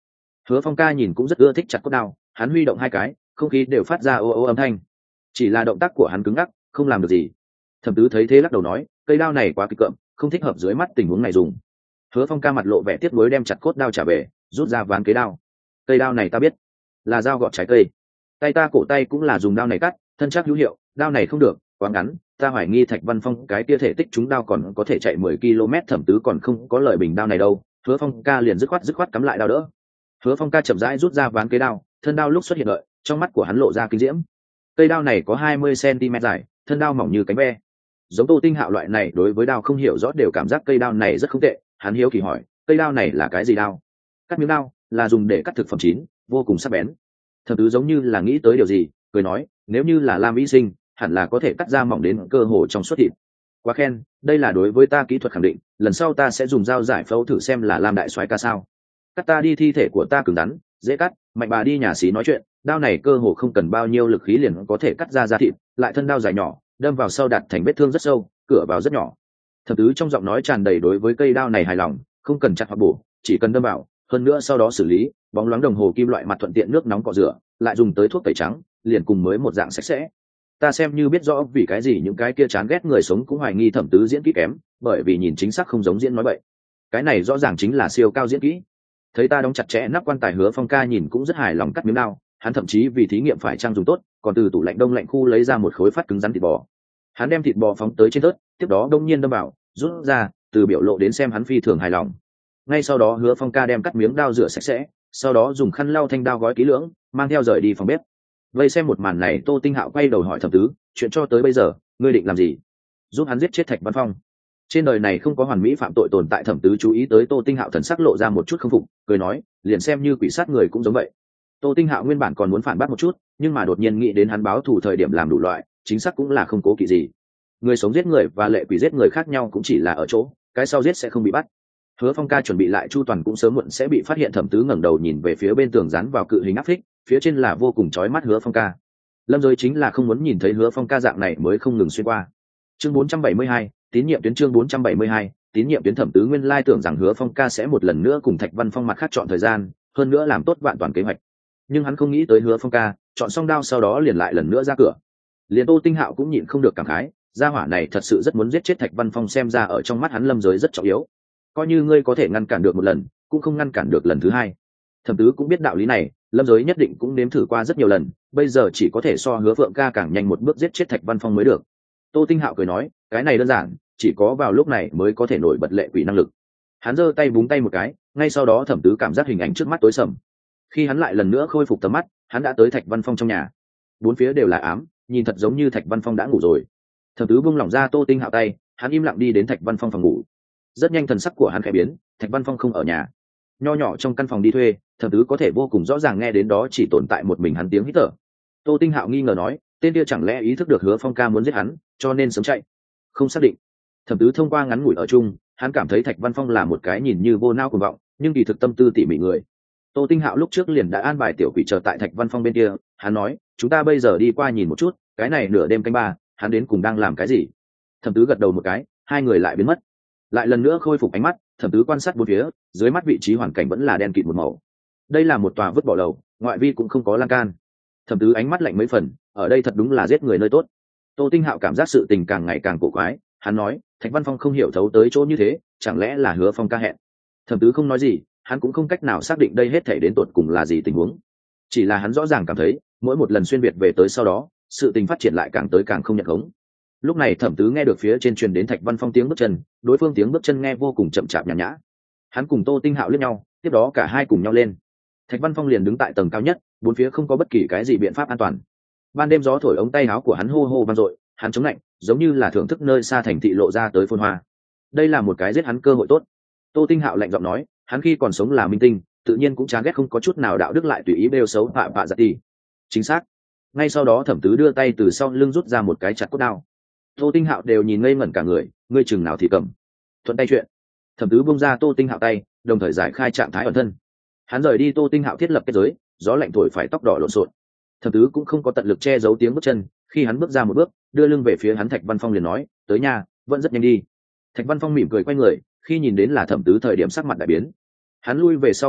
Hứa Phong ca nhìn cũng rất ưa thích chặt cốt đao, hắn huy động hai cái, không khí đều phát ra ô ô âm thanh. Chỉ là động tác của hắn cứng ngắc, không làm được gì. Thẩm Tứ thấy thế lắc đầu nói, cây đao này quá kịch cộm, không thích hợp dưới mắt tình huống này dùng. Hứa Phong ca mặt lộ vẻ tiếc nuối đem chặt cốt đao trả về, rút ra ván kế đao. Cây đao này ta biết, là dao gọt trái cây. Tay ta cổ tay cũng là dùng đao này cắt, thân chắc hữu hiệu, đao này không được, quá ngắn, ta hoài nghi Thạch Văn Phong cái kia thể tích chúng đao còn có thể chạy mười ki lô mét, Thẩm Tứ còn không có lời bình đao này đâu. Hứa Phong ca liền dứt khoát dứt khoát cắm lại đao đỡ. Hứa Phong ca chậm rãi rút ra ván kế đao, thân đao lúc xuất hiện lợi, trong mắt của hắn lộ ra kinh diễm. Cây đao này có hai mươi xăng ti mét dài, thân đao mỏng như cánh ve. Giống Tô Tinh Hạo loại này đối với đao không hiểu rõ đều cảm giác cây đao này rất không tệ, hắn hiếu kỳ hỏi, cây đao này là cái gì đao? Cắt miếng đao, là dùng để cắt thực phẩm chín, vô cùng sắc bén. Thẩm Tứ giống như là nghĩ tới điều gì, cười nói, nếu như là Lam Vĩ Sinh, hẳn là có thể cắt ra mỏng đến cơ hồ trong suốt thịt. Quá khen, đây là đối với ta kỹ thuật khẳng định, lần sau ta sẽ dùng dao giải phẫu thử xem là Lam đại soái ca sao. Cắt ta đi, thi thể của ta cứng rắn, dễ cắt, Mạnh bà đi nhà xí nói chuyện, đao này cơ hồ không cần bao nhiêu lực khí liền có thể cắt ra da thịt, lại thân đao dài nhỏ, đâm vào sâu đạt thành vết thương rất sâu, cửa vào rất nhỏ. Thẩm Tứ trong giọng nói tràn đầy đối với cây đao này hài lòng, không cần chặt hoặc bổ, chỉ cần đâm vào, hơn nữa sau đó xử lý, bóng loáng đồng hồ kim loại mặt thuận tiện nước nóng cọ rửa, lại dùng tới thuốc tẩy trắng, liền cùng mới một dạng sạch sẽ. Ta xem như biết rõ vì cái gì những cái kia chán ghét người sống cũng hoài nghi Thẩm Tứ diễn kỹ kém, bởi vì nhìn chính xác không giống diễn nói vậy. Cái này rõ ràng chính là siêu cao diễn kỹ. Thấy ta đóng chặt chẽ nắp quan tài, Hứa Phong ca nhìn cũng rất hài lòng cắt miếng đao, hắn thậm chí vì thí nghiệm phải trang dùng tốt, còn từ tủ lạnh đông lạnh khu lấy ra một khối phát cứng rắn thịt bò. Hắn đem thịt bò phóng tới trên tớt, tiếp đó đông nhiên đâm vào, rút ra, từ biểu lộ đến xem hắn phi thường hài lòng. Ngay sau đó Hứa Phong ca đem cắt miếng đao rửa sạch sẽ, sau đó dùng khăn lau thanh đao gói kỹ lưỡng, mang theo rời đi phòng bếp. Vây xem một màn này, Tô Tinh Hạo quay đầu hỏi Thẩm Tứ, chuyện cho tới bây giờ, ngươi định làm gì? Giúp hắn giết chết Thạch Văn Phong. Trên đời này không có hoàn mỹ phạm tội tồn tại. Thẩm Tứ chú ý tới Tô Tinh Hạo thần sắc lộ ra một chút không phục, cười nói, liền xem như quỷ sát người cũng giống vậy. Tô Tinh Hạo nguyên bản còn muốn phản bác một chút, nhưng mà đột nhiên nghĩ đến hắn báo thù thời điểm làm đủ loại, chính xác cũng là không cố kỵ gì. Người sống giết người và lệ quỷ giết người khác nhau cũng chỉ là ở chỗ, cái sau giết sẽ không bị bắt. Hứa Phong ca chuẩn bị lại chu toàn cũng sớm muộn sẽ bị phát hiện. Thẩm Tứ ngẩng đầu nhìn về phía bên tường dán vào cự hình áp phích, phía trên là vô cùng chói mắt Hứa Phong ca. Lâm Giới chính là không muốn nhìn thấy Hứa Phong ca dạng này mới không ngừng xuyên qua. Chương bốn trăm bảy mươi hai, tín nhiệm tuyến. Chương bốn trăm bảy mươi hai, tín nhiệm tuyến. Thẩm Tứ nguyên lai tưởng rằng Hứa Phong ca sẽ một lần nữa cùng Thạch Văn Phong mặt khác chọn thời gian, hơn nữa làm tốt vạn toàn kế hoạch. Nhưng hắn không nghĩ tới Hứa Phong ca chọn xong đao sau đó liền lại lần nữa ra cửa. Liền Tô Tinh Hạo cũng nhịn không được cảm khái, gia hỏa này thật sự rất muốn giết chết Thạch Văn Phong, xem ra ở trong mắt hắn Lâm Giới rất trọng yếu. Coi như ngươi có thể ngăn cản được một lần, cũng không ngăn cản được lần thứ hai. Thẩm Tứ cũng biết đạo lý này, Lâm Giới nhất định cũng nếm thử qua rất nhiều lần, bây giờ chỉ có thể so Hứa Phượng ca càng nhanh một bước giết chết Thạch Văn Phong mới được. Tô Tinh Hạo cười nói, cái này đơn giản, chỉ có vào lúc này mới có thể nổi bật lệ quỷ năng lực. Hắn giơ tay búng tay một cái, ngay sau đó Thẩm Tứ cảm giác hình ảnh trước mắt tối sầm. Khi hắn lại lần nữa khôi phục tầm mắt, hắn đã tới Thạch Văn Phong trong nhà. Bốn phía đều là ám, nhìn thật giống như Thạch Văn Phong đã ngủ rồi. Thẩm Tứ buông lỏng ra Tô Tinh Hạo tay, hắn im lặng đi đến Thạch Văn Phong phòng ngủ. Rất nhanh thần sắc của hắn khẽ biến, Thạch Văn Phong không ở nhà. Nho nhỏ trong căn phòng đi thuê, Thẩm Tứ có thể vô cùng rõ ràng nghe đến đó chỉ tồn tại một mình hắn tiếng hít thở. Tô Tinh Hạo nghi ngờ nói, tên kia chẳng lẽ ý thức được Hứa Phong ca muốn giết hắn, cho nên sớm chạy? Không xác định. Thẩm Tứ thông qua ngắn ngủi ở chung, hắn cảm thấy Thạch Văn Phong là một cái nhìn như vô não cuồng vọng, nhưng kỳ thực tâm tư tỉ mỉ người. Tô Tinh Hạo lúc trước liền đã an bài tiểu quỷ chờ tại Thạch Văn Phong bên kia, hắn nói, chúng ta bây giờ đi qua nhìn một chút, cái này nửa đêm canh ba, hắn đến cùng đang làm cái gì? Thẩm Tứ gật đầu một cái, hai người lại biến mất. Lại lần nữa khôi phục ánh mắt, Thẩm Tứ quan sát bốn phía, dưới mắt vị trí hoàn cảnh vẫn là đen kịt một màu. Đây là một tòa vứt bỏ lầu, ngoại vi cũng không có lan can. Thẩm Tứ ánh mắt lạnh mấy phần, ở đây thật đúng là giết người nơi tốt. Tô Tinh Hạo cảm giác sự tình càng ngày càng cổ quái, hắn nói, Thạch Văn Phong không hiểu thấu tới chỗ như thế, chẳng lẽ là Hứa Phong ca hẹn? Thẩm Tứ không nói gì, hắn cũng không cách nào xác định đây hết thảy đến tột cùng là gì tình huống. Chỉ là hắn rõ ràng cảm thấy, mỗi một lần xuyên việt về tới sau đó, sự tình phát triển lại càng tới càng không nhận khống. Lúc này Thẩm Tứ nghe được phía trên truyền đến Thạch Văn Phong tiếng bước chân, đối phương tiếng bước chân nghe vô cùng chậm chạp nhàn nhã. Hắn cùng Tô Tinh Hạo liếc nhau, tiếp đó cả hai cùng nhau lên. Thạch Văn Phong liền đứng tại tầng cao nhất, bốn phía không có bất kỳ cái gì biện pháp an toàn. Ban đêm gió thổi ống tay áo của hắn hô hô vang dội, hắn chống lạnh, giống như là thưởng thức nơi xa thành thị lộ ra tới phồn hoa. Đây là một cái giết hắn cơ hội tốt. Tô Tinh Hạo lạnh giọng nói, hắn khi còn sống là minh tinh, tự nhiên cũng chán ghét không có chút nào đạo đức lại tùy ý bêu xấu vạ vạ giật đi. Chính xác. Ngay sau đó Thẩm Tứ đưa tay từ sau lưng rút ra một cái chặt cốt đao. Tô Tinh Hạo đều nhìn ngây ngẩn cả người, ngươi chừng nào thì cầm. Thuận tay chuyện. Thẩm Tứ buông ra Tô Tinh Hạo tay, đồng thời giải khai trạng thái ẩn thân. Hắn rời đi Tô Tinh Hạo thiết lập kết giới, gió lạnh thổi phải tóc đỏ lộn xộn. Thẩm Tứ cũng không có tận lực che giấu tiếng bước chân, khi hắn bước ra một bước, đưa lưng về phía hắn, Thạch Văn Phong liền nói, tới nhà, vẫn rất nhanh đi. Thạch Văn Phong mỉm cười quay người, khi nhìn đến là Thẩm Tứ thời điểm sắc mặt đại biến. Hắn lui về sau một bước,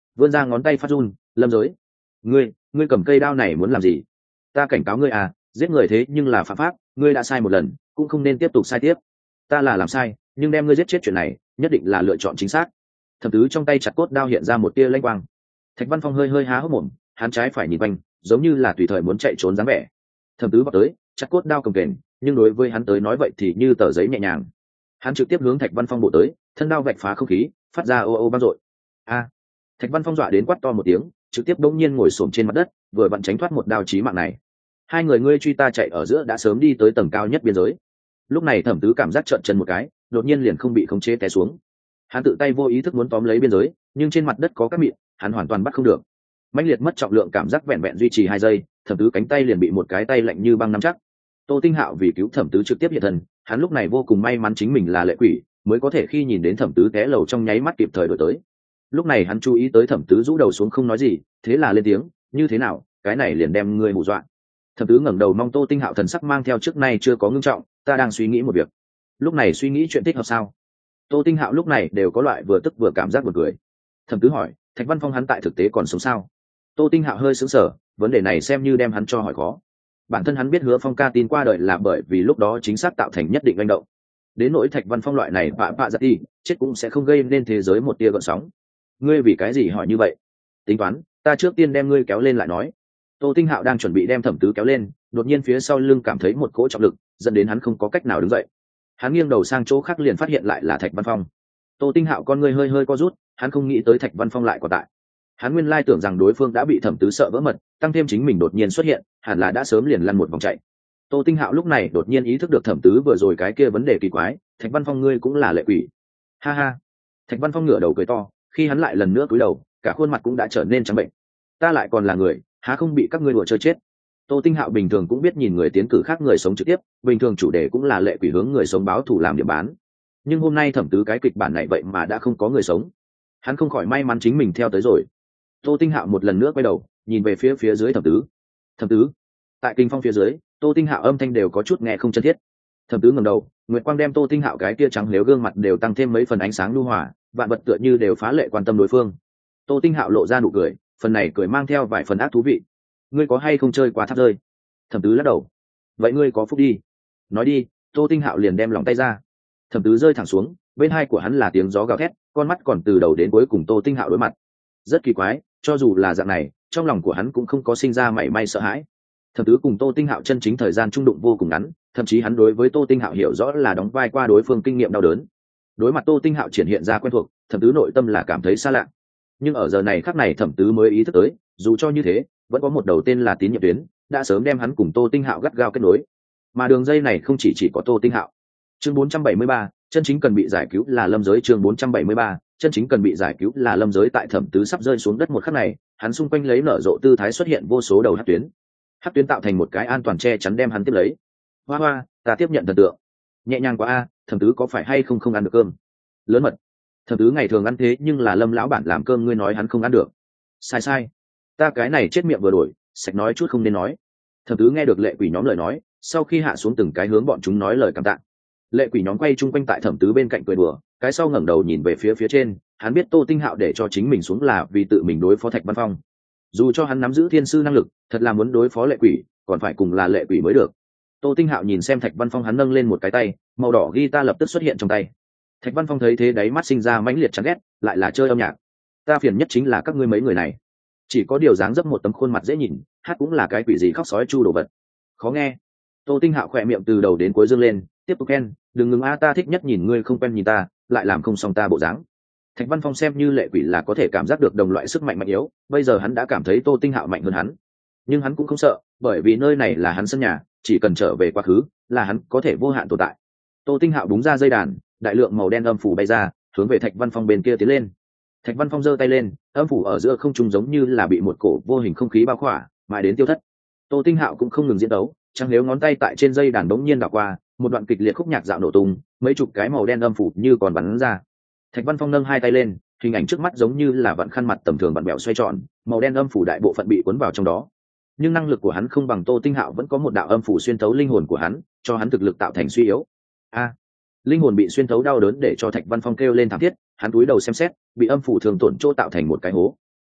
vươn ra ngón tay phát run. Lâm Giới, ngươi ngươi cầm cây đao này muốn làm gì? Ta cảnh cáo ngươi à, giết người thế nhưng là phạm pháp, ngươi đã sai một lần cũng không nên tiếp tục sai tiếp. Ta là làm sai, nhưng đem ngươi giết chết chuyện này nhất định là lựa chọn chính xác. Thẩm Tứ trong tay chặt cốt đao hiện ra một tia lanh quang. Thạch Văn Phong hơi hơi há hốc mồm, hắn trái phải nhìn quanh, giống như là tùy thời muốn chạy trốn dáng vẻ. Thẩm Tứ vọt tới, chặt cốt đao cầm kềnh, nhưng đối với hắn tới nói vậy thì như tờ giấy nhẹ nhàng. Hắn trực tiếp hướng Thạch Văn Phong bổ tới, thân đao vạch phá không khí, phát ra ô ô vang dội. A! Thạch Văn Phong dọa đến quát to một tiếng, trực tiếp đống nhiên ngồi xổm trên mặt đất, vừa vặn tránh thoát một đao chí mạng này. Hai người ngươi truy ta chạy ở giữa đã sớm đi tới tầng cao nhất biên giới. Lúc này Thẩm Tứ cảm giác trợn chân một cái, đột nhiên liền không bị khống chế té xuống. Hắn tự tay vô ý thức muốn tóm lấy biên giới, nhưng trên mặt đất có các mịn, hắn hoàn toàn bắt không được. Mãnh liệt mất trọng lượng cảm giác vẹn vẹn duy trì hai giây, Thẩm Tứ cánh tay liền bị một cái tay lạnh như băng nắm chắc. Tô Tinh Hạo vì cứu Thẩm Tứ trực tiếp hiện thân, hắn lúc này vô cùng may mắn chính mình là lệ quỷ, mới có thể khi nhìn đến Thẩm Tứ té lầu trong nháy mắt kịp thời đổi tới. Lúc này hắn chú ý tới Thẩm Tứ rũ đầu xuống không nói gì, thế là lên tiếng, như thế nào, cái này liền đem ngươi hù dọa. Thẩm Tứ ngẩng đầu mong Tô Tinh Hạo thần sắc mang theo trước nay chưa có ngưng trọng, ta đang suy nghĩ một việc. Lúc này suy nghĩ chuyện thích hợp sao? Tô Tinh Hạo lúc này đều có loại vừa tức vừa cảm giác buồn cười. Thẩm Tứ hỏi, Thạch Văn Phong hắn tại thực tế còn sống sao? Tô Tinh Hạo hơi sững sờ, vấn đề này xem như đem hắn cho hỏi khó. Bản thân hắn biết Hứa Phong ca tin qua đời là bởi vì lúc đó chính xác tạo thành nhất định manh động. Đến nỗi Thạch Văn Phong loại này vạ vạ giật đi, chết cũng sẽ không gây nên thế giới một tia gợn sóng. Ngươi vì cái gì hỏi như vậy? Tính toán, ta trước tiên đem ngươi kéo lên lại nói. Tô Tinh Hạo đang chuẩn bị đem Thẩm Tứ kéo lên, đột nhiên phía sau lưng cảm thấy một cỗ trọng lực, dẫn đến hắn không có cách nào đứng dậy. Hắn nghiêng đầu sang chỗ khác liền phát hiện lại là Thạch Văn Phong. Tô Tinh Hạo con ngươi hơi hơi co rút, hắn không nghĩ tới Thạch Văn Phong lại còn tại. Hắn nguyên lai tưởng rằng đối phương đã bị Thẩm Tứ sợ vỡ mật, tăng thêm chính mình đột nhiên xuất hiện, hẳn là đã sớm liền lăn một vòng chạy. Tô Tinh Hạo lúc này đột nhiên ý thức được Thẩm Tứ vừa rồi cái kia vấn đề kỳ quái, Thạch Văn Phong ngươi cũng là lệ quỷ. Ha ha. Thạch Văn Phong ngửa đầu cười to, khi hắn lại lần nữa cúi đầu, cả khuôn mặt cũng đã trở nên trắng bệnh. Ta lại còn là người, há không bị các ngươi đùa chơi chết. Tô Tinh Hạo bình thường cũng biết nhìn người tiến cử khác người sống trực tiếp, bình thường chủ đề cũng là lệ quỷ hướng người sống báo thù làm điểm bán. Nhưng hôm nay Thẩm Tứ cái kịch bản này vậy mà đã không có người sống. Hắn không khỏi may mắn chính mình theo tới rồi. Tô Tinh Hạo một lần nữa quay đầu, nhìn về phía phía dưới Thẩm Tứ. Thẩm Tứ. Tại kinh phong phía dưới, Tô Tinh Hạo âm thanh đều có chút nghe không chân thiết. Thẩm Tứ ngẩng đầu, nguyệt quang đem Tô Tinh Hạo cái kia trắng liếu gương mặt đều tăng thêm mấy phần ánh sáng nhu hòa, vạn vật tựa như đều phá lệ quan tâm đối phương. Tô Tinh Hạo lộ ra nụ cười, phần này cười mang theo vài phần ác thú vị. Ngươi có hay không chơi quá tháp rơi? Thẩm Tứ lắc đầu. Vậy ngươi có phúc đi. Nói đi. Tô Tinh Hạo liền đem lòng tay ra. Thẩm Tứ rơi thẳng xuống, bên hai của hắn là tiếng gió gào thét, con mắt còn từ đầu đến cuối cùng Tô Tinh Hạo đối mặt. Rất kỳ quái, cho dù là dạng này, trong lòng của hắn cũng không có sinh ra mảy may sợ hãi. Thẩm Tứ cùng Tô Tinh Hạo chân chính thời gian trung đụng vô cùng ngắn, thậm chí hắn đối với Tô Tinh Hạo hiểu rõ là đóng vai qua đối phương kinh nghiệm đau đớn. Đối mặt Tô Tinh Hạo triển hiện ra quen thuộc, Thẩm Tứ nội tâm là cảm thấy xa lạ. Nhưng ở giờ này khắc này Thẩm Tứ mới ý thức tới, dù cho như thế, vẫn có một đầu tên là tín nhiệm tuyến, đã sớm đem hắn cùng Tô Tinh Hạo gắt gao kết nối. Mà đường dây này không chỉ chỉ có Tô Tinh Hạo. Chương bốn trăm bảy mươi ba, chân chính cần bị giải cứu là Lâm Giới. Chương bốn trăm bảy mươi ba, chân chính cần bị giải cứu là Lâm Giới. Tại Thẩm Tứ sắp rơi xuống đất một khắc này, hắn xung quanh lấy nở rộ tư thái xuất hiện vô số đầu hắc tuyến. Hắc tuyến tạo thành một cái an toàn che chắn đem hắn tiếp lấy. Hoa hoa, ta tiếp nhận thần tượng. Nhẹ nhàng quá a, Thẩm Tứ có phải hay không không ăn được cơm? Lớn mật. Thẩm Tứ ngày thường ăn thế nhưng là Lâm lão bản làm cơm ngươi nói hắn không ăn được. Sai sai. Ta cái này chết miệng vừa đổi, sạch nói chút không nên nói. Thẩm Tứ nghe được lệ quỷ nhóm lời nói, sau khi hạ xuống từng cái hướng bọn chúng nói lời cảm tạ. Lệ quỷ nhóm quay chung quanh tại Thẩm Tứ bên cạnh cười đùa, cái sau ngẩng đầu nhìn về phía phía trên, hắn biết Tô Tinh Hạo để cho chính mình xuống là vì tự mình đối phó Thạch Văn Phong. Dù cho hắn nắm giữ thiên sư năng lực, thật là muốn đối phó lệ quỷ, còn phải cùng là lệ quỷ mới được. Tô Tinh Hạo nhìn xem Thạch Văn Phong, hắn nâng lên một cái tay, màu đỏ guitar lập tức xuất hiện trong tay. Thạch Văn Phong thấy thế đáy mắt sinh ra mãnh liệt chán ghét, lại là chơi âm nhạc. Ta phiền nhất chính là các ngươi mấy người này, chỉ có điều dáng dấp một tấm khuôn mặt dễ nhìn, hát cũng là cái quỷ gì khóc sói chu đồ vật, khó nghe. Tô Tinh Hạo khỏe miệng từ đầu đến cuối dương lên, tiếp tục khen, đừng ngừng a, ta thích nhất nhìn ngươi không quen nhìn ta, lại làm không xong ta bộ dáng. Thạch Văn Phong xem như lệ quỷ là có thể cảm giác được đồng loại sức mạnh mạnh yếu, bây giờ hắn đã cảm thấy Tô Tinh Hạo mạnh hơn hắn, nhưng hắn cũng không sợ, bởi vì nơi này là hắn sân nhà, chỉ cần trở về quá khứ là hắn có thể vô hạn tồn tại. Tô Tinh Hạo búng ra dây đàn, đại lượng màu đen âm phủ bay ra, hướng về Thạch Văn Phong bên kia tiến lên. Thạch Văn Phong giơ tay lên, âm phủ ở giữa không trung giống như là bị một cổ vô hình không khí bao khỏa, mãi đến tiêu thất. Tô Tinh Hạo cũng không ngừng diễn đấu, chẳng nếu ngón tay tại trên dây đàn đống nhiên đảo qua, một đoạn kịch liệt khúc nhạc dạo nổ tung, mấy chục cái màu đen âm phủ như còn bắn ra. Thạch Văn Phong nâng hai tay lên, hình ảnh trước mắt giống như là vặn khăn mặt tầm thường vặn bẹo xoay tròn, màu đen âm phủ đại bộ phận bị cuốn vào trong đó. Nhưng năng lực của hắn không bằng Tô Tinh Hạo, vẫn có một đạo âm phủ xuyên thấu linh hồn của hắn, cho hắn thực lực tạo thành suy yếu. A, linh hồn bị xuyên thấu đau đớn để cho Thạch Văn Phong kêu lên thảm thiết, hắn cúi đầu xem xét, bị âm phủ thường tổn chỗ tạo thành một cái hố.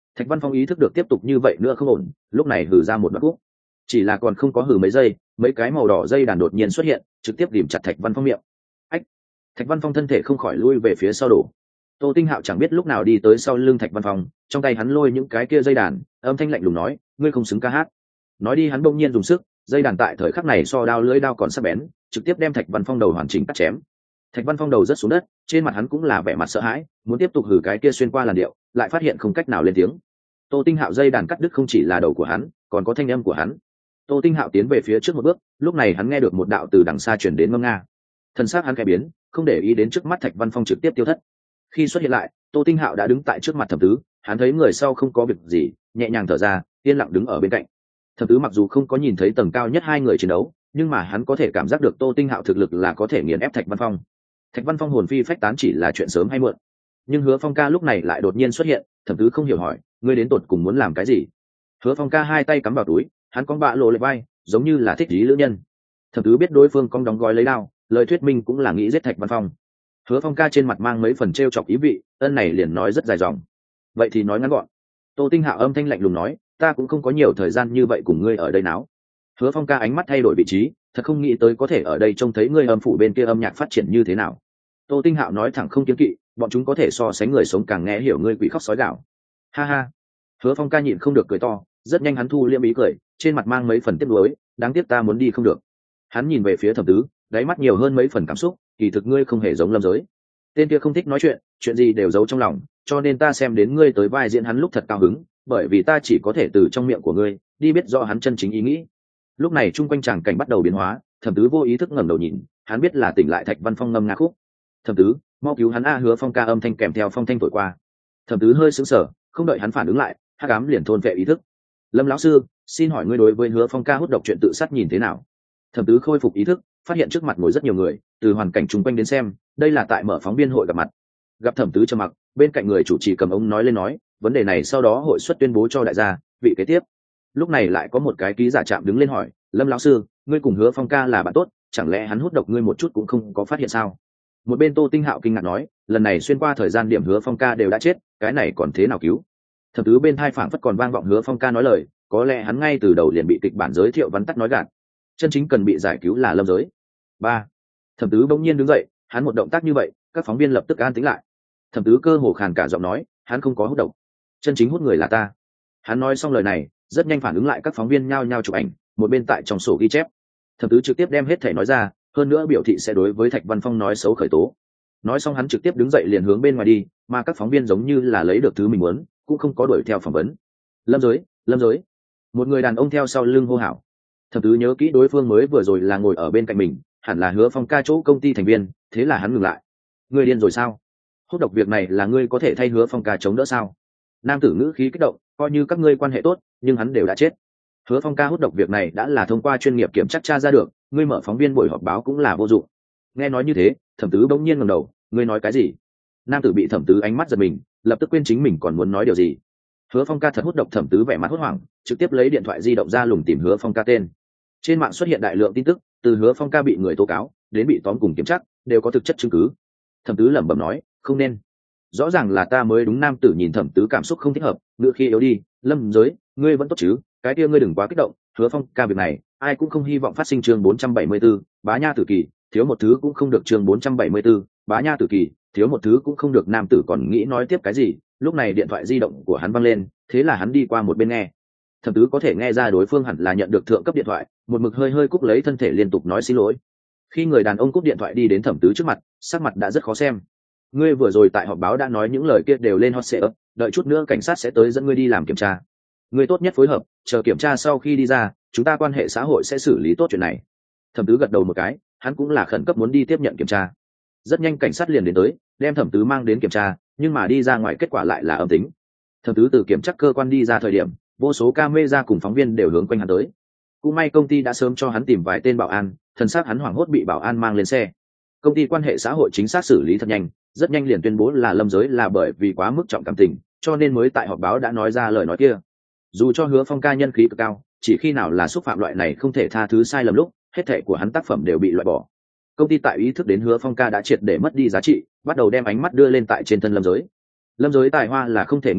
Thạch Văn Phong ý thức được tiếp tục như vậy nữa không ổn, lúc này hừ ra một đoạn khúc. Chỉ là còn không có hừ mấy giây, mấy cái màu đỏ dây đàn đột nhiên xuất hiện, trực tiếp ghìm chặt Thạch Văn Phong miệng. Ách! Thạch Văn Phong thân thể không khỏi lui về phía sau đổ. Tô Tinh Hạo chẳng biết lúc nào đi tới sau lưng Thạch Văn Phong, trong tay hắn lôi những cái kia dây đàn, âm thanh lạnh lùng nói, ngươi không xứng ca hát. Nói đi hắn bỗng nhiên dùng sức, dây đàn tại thời khắc này so đao lưỡi đao còn sắc bén, trực tiếp đem Thạch Văn Phong đầu hoàn chỉnh cắt chém. Thạch Văn Phong đầu rớt xuống đất, trên mặt hắn cũng là vẻ mặt sợ hãi, muốn tiếp tục hử cái kia xuyên qua làn điệu, lại phát hiện không cách nào lên tiếng. Tô Tinh Hạo dây đàn cắt đứt không chỉ là đầu của hắn, còn có thanh âm của hắn. Tô Tinh Hạo tiến về phía trước một bước, lúc này hắn nghe được một đạo từ đằng xa truyền đến ngâm nga. Thần sắc hắn khẽ biến, không để ý đến trước mắt Thạch Văn Phong trực tiếp tiêu thất. Khi xuất hiện lại, Tô Tinh Hạo đã đứng tại trước mặt Thẩm Tứ, hắn thấy người sau không có việc gì, nhẹ nhàng thở ra, yên lặng đứng ở bên cạnh. Thẩm Tứ mặc dù không có nhìn thấy tầng cao nhất hai người chiến đấu, nhưng mà hắn có thể cảm giác được Tô Tinh Hạo thực lực là có thể nghiền ép Thạch Văn Phong. Thạch Văn Phong hồn phi phách tán chỉ là chuyện sớm hay muộn, nhưng Hứa Phong ca lúc này lại đột nhiên xuất hiện. Thẩm Tứ không hiểu hỏi, ngươi đến tột cùng muốn làm cái gì? Hứa Phong ca hai tay cắm vào túi, hắn cong bạ lộ lệ vai, giống như là thích ý lữ nhân. Thẩm Tứ biết đối phương cong đóng gói lấy đao, lời thuyết minh cũng là nghĩ giết Thạch Văn Phong. Hứa Phong ca trên mặt mang mấy phần trêu chọc ý vị, ân này liền nói rất dài dòng. Vậy thì nói ngắn gọn. Tô Tinh Hạo âm thanh lạnh lùng nói, ta cũng không có nhiều thời gian như vậy cùng ngươi ở đây náo. Hứa Phong ca ánh mắt thay đổi vị trí, thật không nghĩ tới có thể ở đây trông thấy ngươi âm phủ bên kia âm nhạc phát triển như thế nào. Tô Tinh Hạo nói thẳng không kiêng kỵ, bọn chúng có thể so sánh người sống càng nghe hiểu ngươi quỷ khóc sói gạo. Ha ha. Hứa Phong ca nhịn không được cười to, rất nhanh hắn thu liêm ý cười, trên mặt mang mấy phần tiếc nuối, đáng tiếc ta muốn đi không được. Hắn nhìn về phía Thẩm Tứ, đáy mắt nhiều hơn mấy phần cảm xúc, kỳ thực ngươi không hề giống Lâm Giới. Tên kia không thích nói chuyện, chuyện gì đều giấu trong lòng, cho nên ta xem đến ngươi tới vai diễn hắn lúc thật cao hứng, bởi vì ta chỉ có thể từ trong miệng của ngươi đi biết rõ hắn chân chính ý nghĩ. Lúc này chung quanh tràng cảnh bắt đầu biến hóa, Thẩm Tứ vô ý thức ngẩng đầu nhìn, hắn biết là tỉnh lại Thạch Văn Phong ngâm nga khúc. Thẩm Tứ, mau cứu hắn a! Hứa Phong ca âm thanh kèm theo phong thanh thổi qua. Thẩm Tứ hơi sững sờ, không đợi hắn phản ứng lại, hắc ám liền thôn vệ ý thức. Lâm lão sư, xin hỏi ngươi đối với Hứa Phong ca hút độc chuyện tự sát nhìn thế nào? Thẩm Tứ khôi phục ý thức, phát hiện trước mặt ngồi rất nhiều người, từ hoàn cảnh chung quanh đến xem, đây là tại mở phóng viên hội gặp mặt. Gặp Thẩm Tứ trầm mặc, bên cạnh người chủ trì cầm ống nói lên nói, vấn đề này sau đó hội xuất tuyên bố cho đại gia, vị kế tiếp. Lúc này lại có một cái ký giả trạm đứng lên hỏi, Lâm lão sư, ngươi cùng Hứa Phong ca là bạn tốt, chẳng lẽ hắn hút độc ngươi một chút cũng không có phát hiện sao? Một bên Tô Tinh Hạo kinh ngạc nói, lần này xuyên qua thời gian điểm Hứa Phong ca đều đã chết, cái này còn thế nào cứu? Thẩm Tứ bên hai phảng phất còn vang vọng Hứa Phong ca nói lời, có lẽ hắn ngay từ đầu liền bị kịch bản giới thiệu vắn tắt nói gạt. Chân chính cần bị giải cứu là Lâm Giới. Ba. Thẩm Tứ bỗng nhiên đứng dậy, hắn một động tác như vậy, các phóng viên lập tức an tĩnh lại. Thẩm Tứ cơ hồ khàn cả giọng nói, hắn không có hút độc, chân chính hút người là ta. Hắn nói xong lời này, rất nhanh phản ứng lại các phóng viên nhao nhao chụp ảnh, một bên tại trong sổ ghi chép. Thẩm Tứ trực tiếp đem hết thể nói ra, hơn nữa biểu thị sẽ đối với Thạch Văn Phong nói xấu khởi tố. Nói xong hắn trực tiếp đứng dậy liền hướng bên ngoài đi, mà các phóng viên giống như là lấy được thứ mình muốn, cũng không có đuổi theo phỏng vấn. Lâm Giới, Lâm Giới. Một người đàn ông theo sau lưng hô hào. Thẩm Tứ nhớ kỹ đối phương mới vừa rồi là ngồi ở bên cạnh mình, hẳn là Hứa Phong ca chỗ công ty thành viên, thế là hắn ngừng lại. Ngươi điên rồi sao? Hút độc việc này là ngươi có thể thay Hứa Phong ca chống đỡ sao? Nam tử ngữ khí kích động, coi như các ngươi quan hệ tốt, nhưng hắn đều đã chết. Hứa Phong ca hút độc việc này đã là thông qua chuyên nghiệp kiểm tra tra ra được, ngươi mở phóng viên buổi họp báo cũng là vô dụng. Nghe nói như thế, Thẩm Tứ bỗng nhiên ngẩng đầu, ngươi nói cái gì? Nam tử bị Thẩm Tứ ánh mắt giật mình, lập tức quên chính mình còn muốn nói điều gì. Hứa Phong ca thật hút độc? Thẩm Tứ vẻ mặt hốt hoảng, trực tiếp lấy điện thoại di động ra lùng tìm Hứa Phong ca tên. Trên mạng xuất hiện đại lượng tin tức, từ Hứa Phong ca bị người tố cáo đến bị tóm cùng kiểm tra, đều có thực chất chứng cứ. Thẩm Tứ lẩm bẩm nói, không nên, rõ ràng là ta mới đúng. Nam tử nhìn Thẩm Tứ cảm xúc không thích hợp, ngữ khí yếu đi, Lâm Giới, ngươi vẫn tốt chứ? Cái kia ngươi đừng quá kích động, Hứa Phong ca việc này ai cũng không hy vọng phát sinh. Chương bốn trăm bảy mươi 44, bá nha tử kỳ, thiếu một thứ cũng không được. Chương bốn trăm bảy mươi 44, bá nha tử kỳ, thiếu một thứ cũng không được. Nam tử còn nghĩ nói tiếp cái gì, lúc này điện thoại di động của hắn văng lên, thế là hắn đi qua một bên nghe. Thẩm Tứ có thể nghe ra đối phương hẳn là nhận được thượng cấp điện thoại, một mực hơi hơi cúc lấy thân thể liên tục nói xin lỗi. Khi người đàn ông cúp điện thoại đi đến Thẩm Tứ trước mặt, sắc mặt đã rất khó xem. Ngươi vừa rồi tại họp báo đã nói những lời kia đều lên hot search, đợi chút nữa cảnh sát sẽ tới dẫn ngươi đi làm kiểm tra. Ngươi tốt nhất phối hợp, chờ kiểm tra sau khi đi ra, chúng ta quan hệ xã hội sẽ xử lý tốt chuyện này. Thẩm Tứ gật đầu một cái, hắn cũng là khẩn cấp muốn đi tiếp nhận kiểm tra. Rất nhanh cảnh sát liền đến tới, đem Thẩm Tứ mang đến kiểm tra, nhưng mà đi ra ngoài kết quả lại là âm tính. Thẩm Tứ từ kiểm tra cơ quan đi ra thời điểm, vô số camera cùng phóng viên đều hướng quanh hắn tới. Cũng may công ty đã sớm cho hắn tìm vài tên bảo an, thần xác hắn hoảng hốt bị bảo an mang lên xe. Công ty quan hệ xã hội chính xác xử lý thật nhanh, rất nhanh liền tuyên bố là Lâm Giới là bởi vì quá mức trọng cảm tình, cho nên mới tại họp báo đã nói ra lời nói kia. Dù cho Hứa Phong ca nhân khí cực cao, chỉ khi nào là xúc phạm loại này không thể tha thứ sai lầm lúc, hết thảy của hắn tác phẩm đều bị loại bỏ. Công ty tại ý thức đến Hứa Phong ca đã triệt để mất đi giá trị, bắt đầu đem ánh mắt đưa lên tại trên thân Lâm Giới. Lâm Giới tài hoa là không thể nghi ngờ,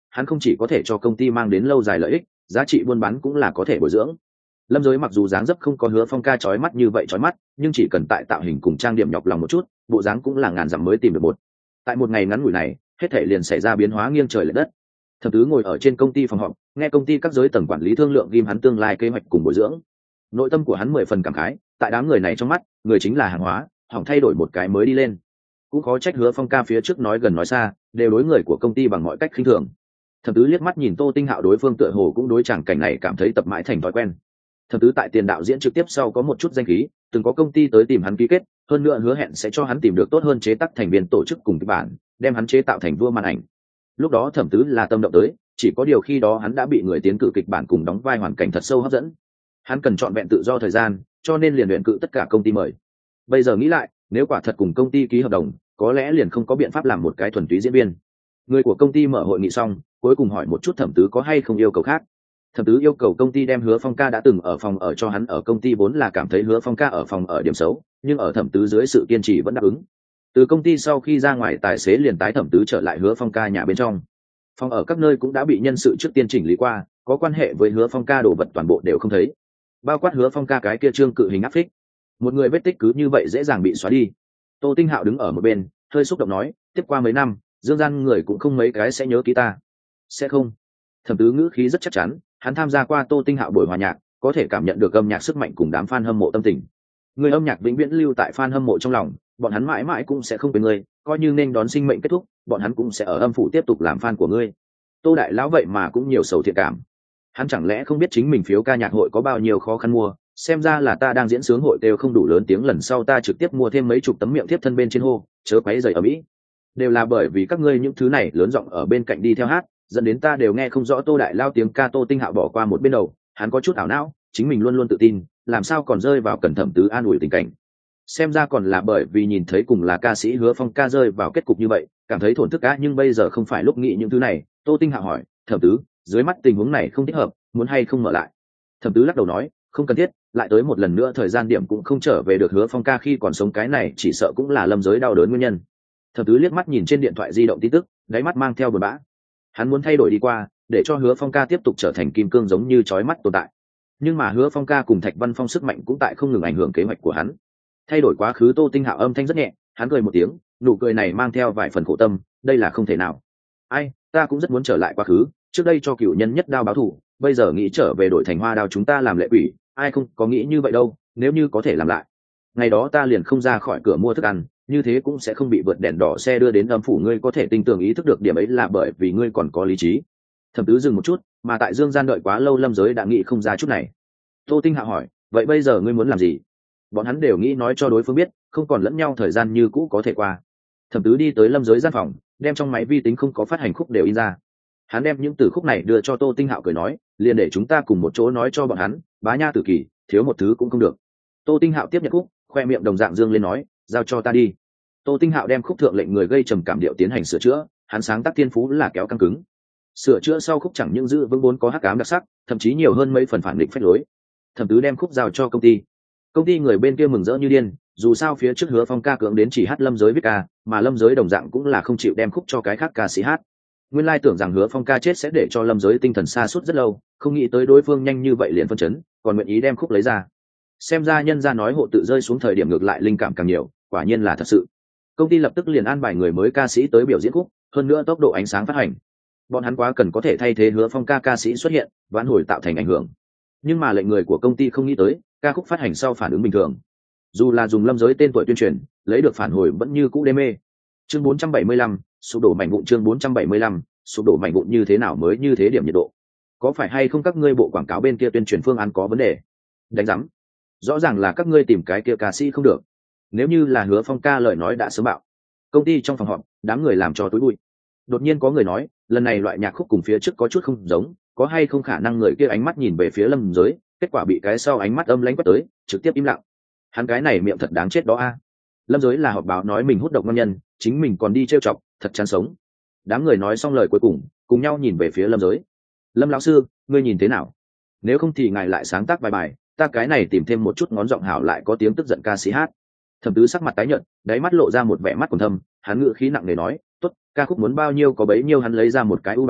hắn không chỉ có thể cho công ty mang đến lâu dài lợi ích, giá trị buôn bán cũng là có thể bồi dưỡng. Lâm Giới mặc dù dáng dấp không có Hứa Phong ca chói mắt như vậy chói mắt, nhưng chỉ cần tại tạo hình cùng trang điểm nhọc lòng một chút, bộ dáng cũng là ngàn dặm mới tìm được một. Tại một ngày ngắn ngủi này, hết thảy liền xảy ra biến hóa nghiêng trời lệch đất. Thẩm Tứ ngồi ở trên công ty phòng họp, nghe công ty các giới tầng quản lý thương lượng ghim hắn tương lai kế hoạch cùng bồi dưỡng. Nội tâm của hắn mười phần cảm khái, tại đám người này trong mắt, người chính là hàng hóa, hỏng thay đổi một cái mới đi lên. Cũng khó trách Hứa Phong ca phía trước nói gần nói xa, đều đối người của công ty bằng mọi cách khinh thường. Thẩm Tứ liếc mắt nhìn Tô Tinh Hạo, đối phương tựa hồ cũng đối chàng cảnh này cảm thấy tập mãi thành thói quen. Thẩm Tứ tại tiền đạo diễn trực tiếp sau có một chút danh khí, từng có công ty tới tìm hắn ký kết, hơn nữa hứa hẹn sẽ cho hắn tìm được tốt hơn chế tác thành viên tổ chức cùng kịch bản, đem hắn chế tạo thành vua màn ảnh. Lúc đó Thẩm Tứ là tâm động tới, chỉ có điều khi đó hắn đã bị người tiến cử kịch bản cùng đóng vai hoàn cảnh thật sâu hấp dẫn. Hắn cần chọn vẹn tự do thời gian, cho nên liền luyện cự tất cả công ty mời. Bây giờ nghĩ lại, nếu quả thật cùng công ty ký hợp đồng, có lẽ liền không có biện pháp làm một cái thuần túy diễn viên. Người của công ty mở hội nghị xong, cuối cùng hỏi một chút Thẩm Tứ có hay không yêu cầu khác. Thẩm Tứ yêu cầu công ty đem Hứa Phong ca đã từng ở phòng ở cho hắn, ở công ty vốn là cảm thấy Hứa Phong ca ở phòng ở điểm xấu, nhưng ở Thẩm Tứ dưới sự kiên trì vẫn đáp ứng. Từ công ty sau khi ra ngoài, tài xế liền tái Thẩm Tứ trở lại Hứa Phong ca nhà bên trong. Phòng ở các nơi cũng đã bị nhân sự trước tiên chỉnh lý qua, có quan hệ với Hứa Phong ca đồ vật toàn bộ đều không thấy, bao quát Hứa Phong ca cái kia trương cự hình áp phích. Một người vết tích cứ như vậy dễ dàng bị xóa đi. Tô Tinh Hạo đứng ở một bên, hơi xúc động nói, tiếp qua mấy năm, dương gian người cũng không mấy cái sẽ nhớ ký ta. Sẽ không? Thẩm Tứ ngữ khí rất chắc chắn, hắn tham gia qua Tô Tinh Hạo buổi hòa nhạc, có thể cảm nhận được âm nhạc sức mạnh cùng đám fan hâm mộ tâm tình. Người âm nhạc vĩnh viễn lưu tại fan hâm mộ trong lòng, bọn hắn mãi mãi cũng sẽ không quên ngươi, coi như nên đón sinh mệnh kết thúc, bọn hắn cũng sẽ ở âm phủ tiếp tục làm fan của ngươi. Tô đại lão vậy mà cũng nhiều sầu thiện cảm. Hắn chẳng lẽ không biết chính mình phiếu ca nhạc hội có bao nhiêu khó khăn mua, xem ra là ta đang diễn sướng hội đều không đủ lớn tiếng, lần sau ta trực tiếp mua thêm mấy chục tấm miệng tiếp thân bên trên hô, chớ quấy rầy ở mỹ. Đều là bởi vì các ngươi những thứ này lớn giọng ở bên cạnh đi theo hát, dẫn đến ta đều nghe không rõ Tô đại lao tiếng ca. Tô Tinh Hạo bỏ qua một bên đầu, hắn có chút ảo não, chính mình luôn luôn tự tin, làm sao còn rơi vào cẩn Thẩm Tứ an ủi tình cảnh. Xem ra còn là bởi vì nhìn thấy cùng là ca sĩ Hứa Phong ca rơi vào kết cục như vậy, cảm thấy thổn thức á, nhưng bây giờ không phải lúc nghĩ những thứ này. Tô Tinh Hạo hỏi, Thẩm Tứ, dưới mắt tình huống này không thích hợp, muốn hay không mở lại? Thẩm Tứ lắc đầu nói, không cần thiết, lại tới một lần nữa thời gian điểm cũng không trở về được. Hứa Phong ca khi còn sống, cái này chỉ sợ cũng là Lâm Giới đau đớn nguyên nhân. Thẩm Tứ liếc mắt nhìn trên điện thoại di động tin tức, đáy mắt mang theo buồn bã. Hắn muốn thay đổi đi qua, để cho Hứa Phong ca tiếp tục trở thành kim cương giống như chói mắt tồn tại. Nhưng mà Hứa Phong ca cùng Thạch Văn Phong sức mạnh cũng tại không ngừng ảnh hưởng kế hoạch của hắn. Thay đổi quá khứ. Tô Tinh Hạo âm thanh rất nhẹ, hắn cười một tiếng, nụ cười này mang theo vài phần khổ tâm, đây là không thể nào. Ai, ta cũng rất muốn trở lại quá khứ, trước đây cho cửu nhân nhất đao báo thù, bây giờ nghĩ trở về đổi thành hoa đao chúng ta làm lệ quỷ, ai không có nghĩ như vậy đâu. Nếu như có thể làm lại, ngày đó ta liền không ra khỏi cửa mua thức ăn, như thế cũng sẽ không bị vượt đèn đỏ xe đưa đến âm phủ. Ngươi có thể tinh tường ý thức được điểm ấy là bởi vì ngươi còn có lý trí. Thẩm Tứ dừng một chút, mà tại dương gian đợi quá lâu, Lâm Giới đã nghĩ không ra chút này. Tô Tinh Hạo hỏi, vậy bây giờ ngươi muốn làm gì? Bọn hắn đều nghĩ nói cho đối phương biết, không còn lẫn nhau thời gian như cũ có thể qua. Thẩm Tứ đi tới Lâm Giới gian phòng, đem trong máy vi tính không có phát hành khúc đều in ra. Hắn đem những từ khúc này đưa cho Tô Tinh Hạo, cười nói, liền để chúng ta cùng một chỗ nói cho bọn hắn, bá nha tử kỳ, thiếu một thứ cũng không được. Tô Tinh Hạo tiếp nhận khúc, khoe miệng đồng dạng dương lên nói, giao cho ta đi. Tô Tinh Hạo đem khúc thượng lệnh người gây trầm cảm điệu tiến hành sửa chữa, hắn sáng tác thiên phú là kéo căng cứng. Sửa chữa sau khúc chẳng những giữ vững bốn có hắc ám đặc sắc, thậm chí nhiều hơn mấy phần phản nghịch phách lối. Thẩm Tứ đem khúc giao cho công ty. Công ty người bên kia mừng rỡ như điên, dù sao phía trước Hứa Phong ca cưỡng đến chỉ hát Lâm Giới viết ca, mà Lâm Giới đồng dạng cũng là không chịu đem khúc cho cái khác ca sĩ hát. Nguyên lai tưởng rằng Hứa Phong ca chết sẽ để cho Lâm Giới tinh thần sa sút rất lâu, không nghĩ tới đối phương nhanh như vậy liền phân chấn, còn nguyện ý đem khúc lấy ra. Xem ra nhân gia nói hộ tự rơi xuống thời điểm ngược lại linh cảm càng nhiều, quả nhiên là thật sự. Công ty lập tức liền an bài người mới ca sĩ tới biểu diễn khúc, hơn nữa tốc độ ánh sáng phát hành. Bọn hắn quá cần có thể thay thế Hứa Phong ca ca sĩ xuất hiện, vãn hồi tạo thành ảnh hưởng. Nhưng mà lệnh người của công ty không nghĩ tới, ca khúc phát hành sau phản ứng bình thường. Dù là dùng Lâm Giới tên tuổi tuyên truyền, lấy được phản hồi vẫn như cũ đê mê. Chương bốn trăm bảy mươi lăm, sụp đổ mảnh vụn. Chương bốn trăm bảy mươi lăm, sụp đổ mảnh vụn. Như thế nào mới như thế điểm nhiệt độ? Có phải hay không các ngươi bộ quảng cáo bên kia tuyên truyền phương án có vấn đề? Đánh rắm. Rõ ràng là các ngươi tìm cái kia ca sĩ không được. Nếu như là Hứa Phong ca lời nói đã sớm bạo. Công ty trong phòng họp, đám người làm cho tối bụi. Đột nhiên có người nói, lần này loại nhạc khúc cùng phía trước có chút không giống, có hay không khả năng người kia ánh mắt nhìn về phía Lâm Giới, kết quả bị cái sau ánh mắt âm lãnh quét tới, trực tiếp im lặng. Hắn cái này miệng thật đáng chết đó a. Lâm Giới là họp báo nói mình hút độc ngon nhân, chính mình còn đi trêu chọc, thật chán sống. Đám người nói xong lời cuối cùng, cùng nhau nhìn về phía Lâm Giới. Lâm lão sư, ngươi nhìn thế nào? Nếu không thì ngài lại sáng tác vài bài, ta cái này tìm thêm một chút ngón giọng hảo lại có tiếng tức giận ca sĩ hát. Thẩm Tứ sắc mặt tái nhợt, đáy mắt lộ ra một vẻ mắt còn thâm, hắn ngữ khí nặng nề nói, tốt, ca khúc muốn bao nhiêu có bấy nhiêu. Hắn lấy ra một cái ưu bản,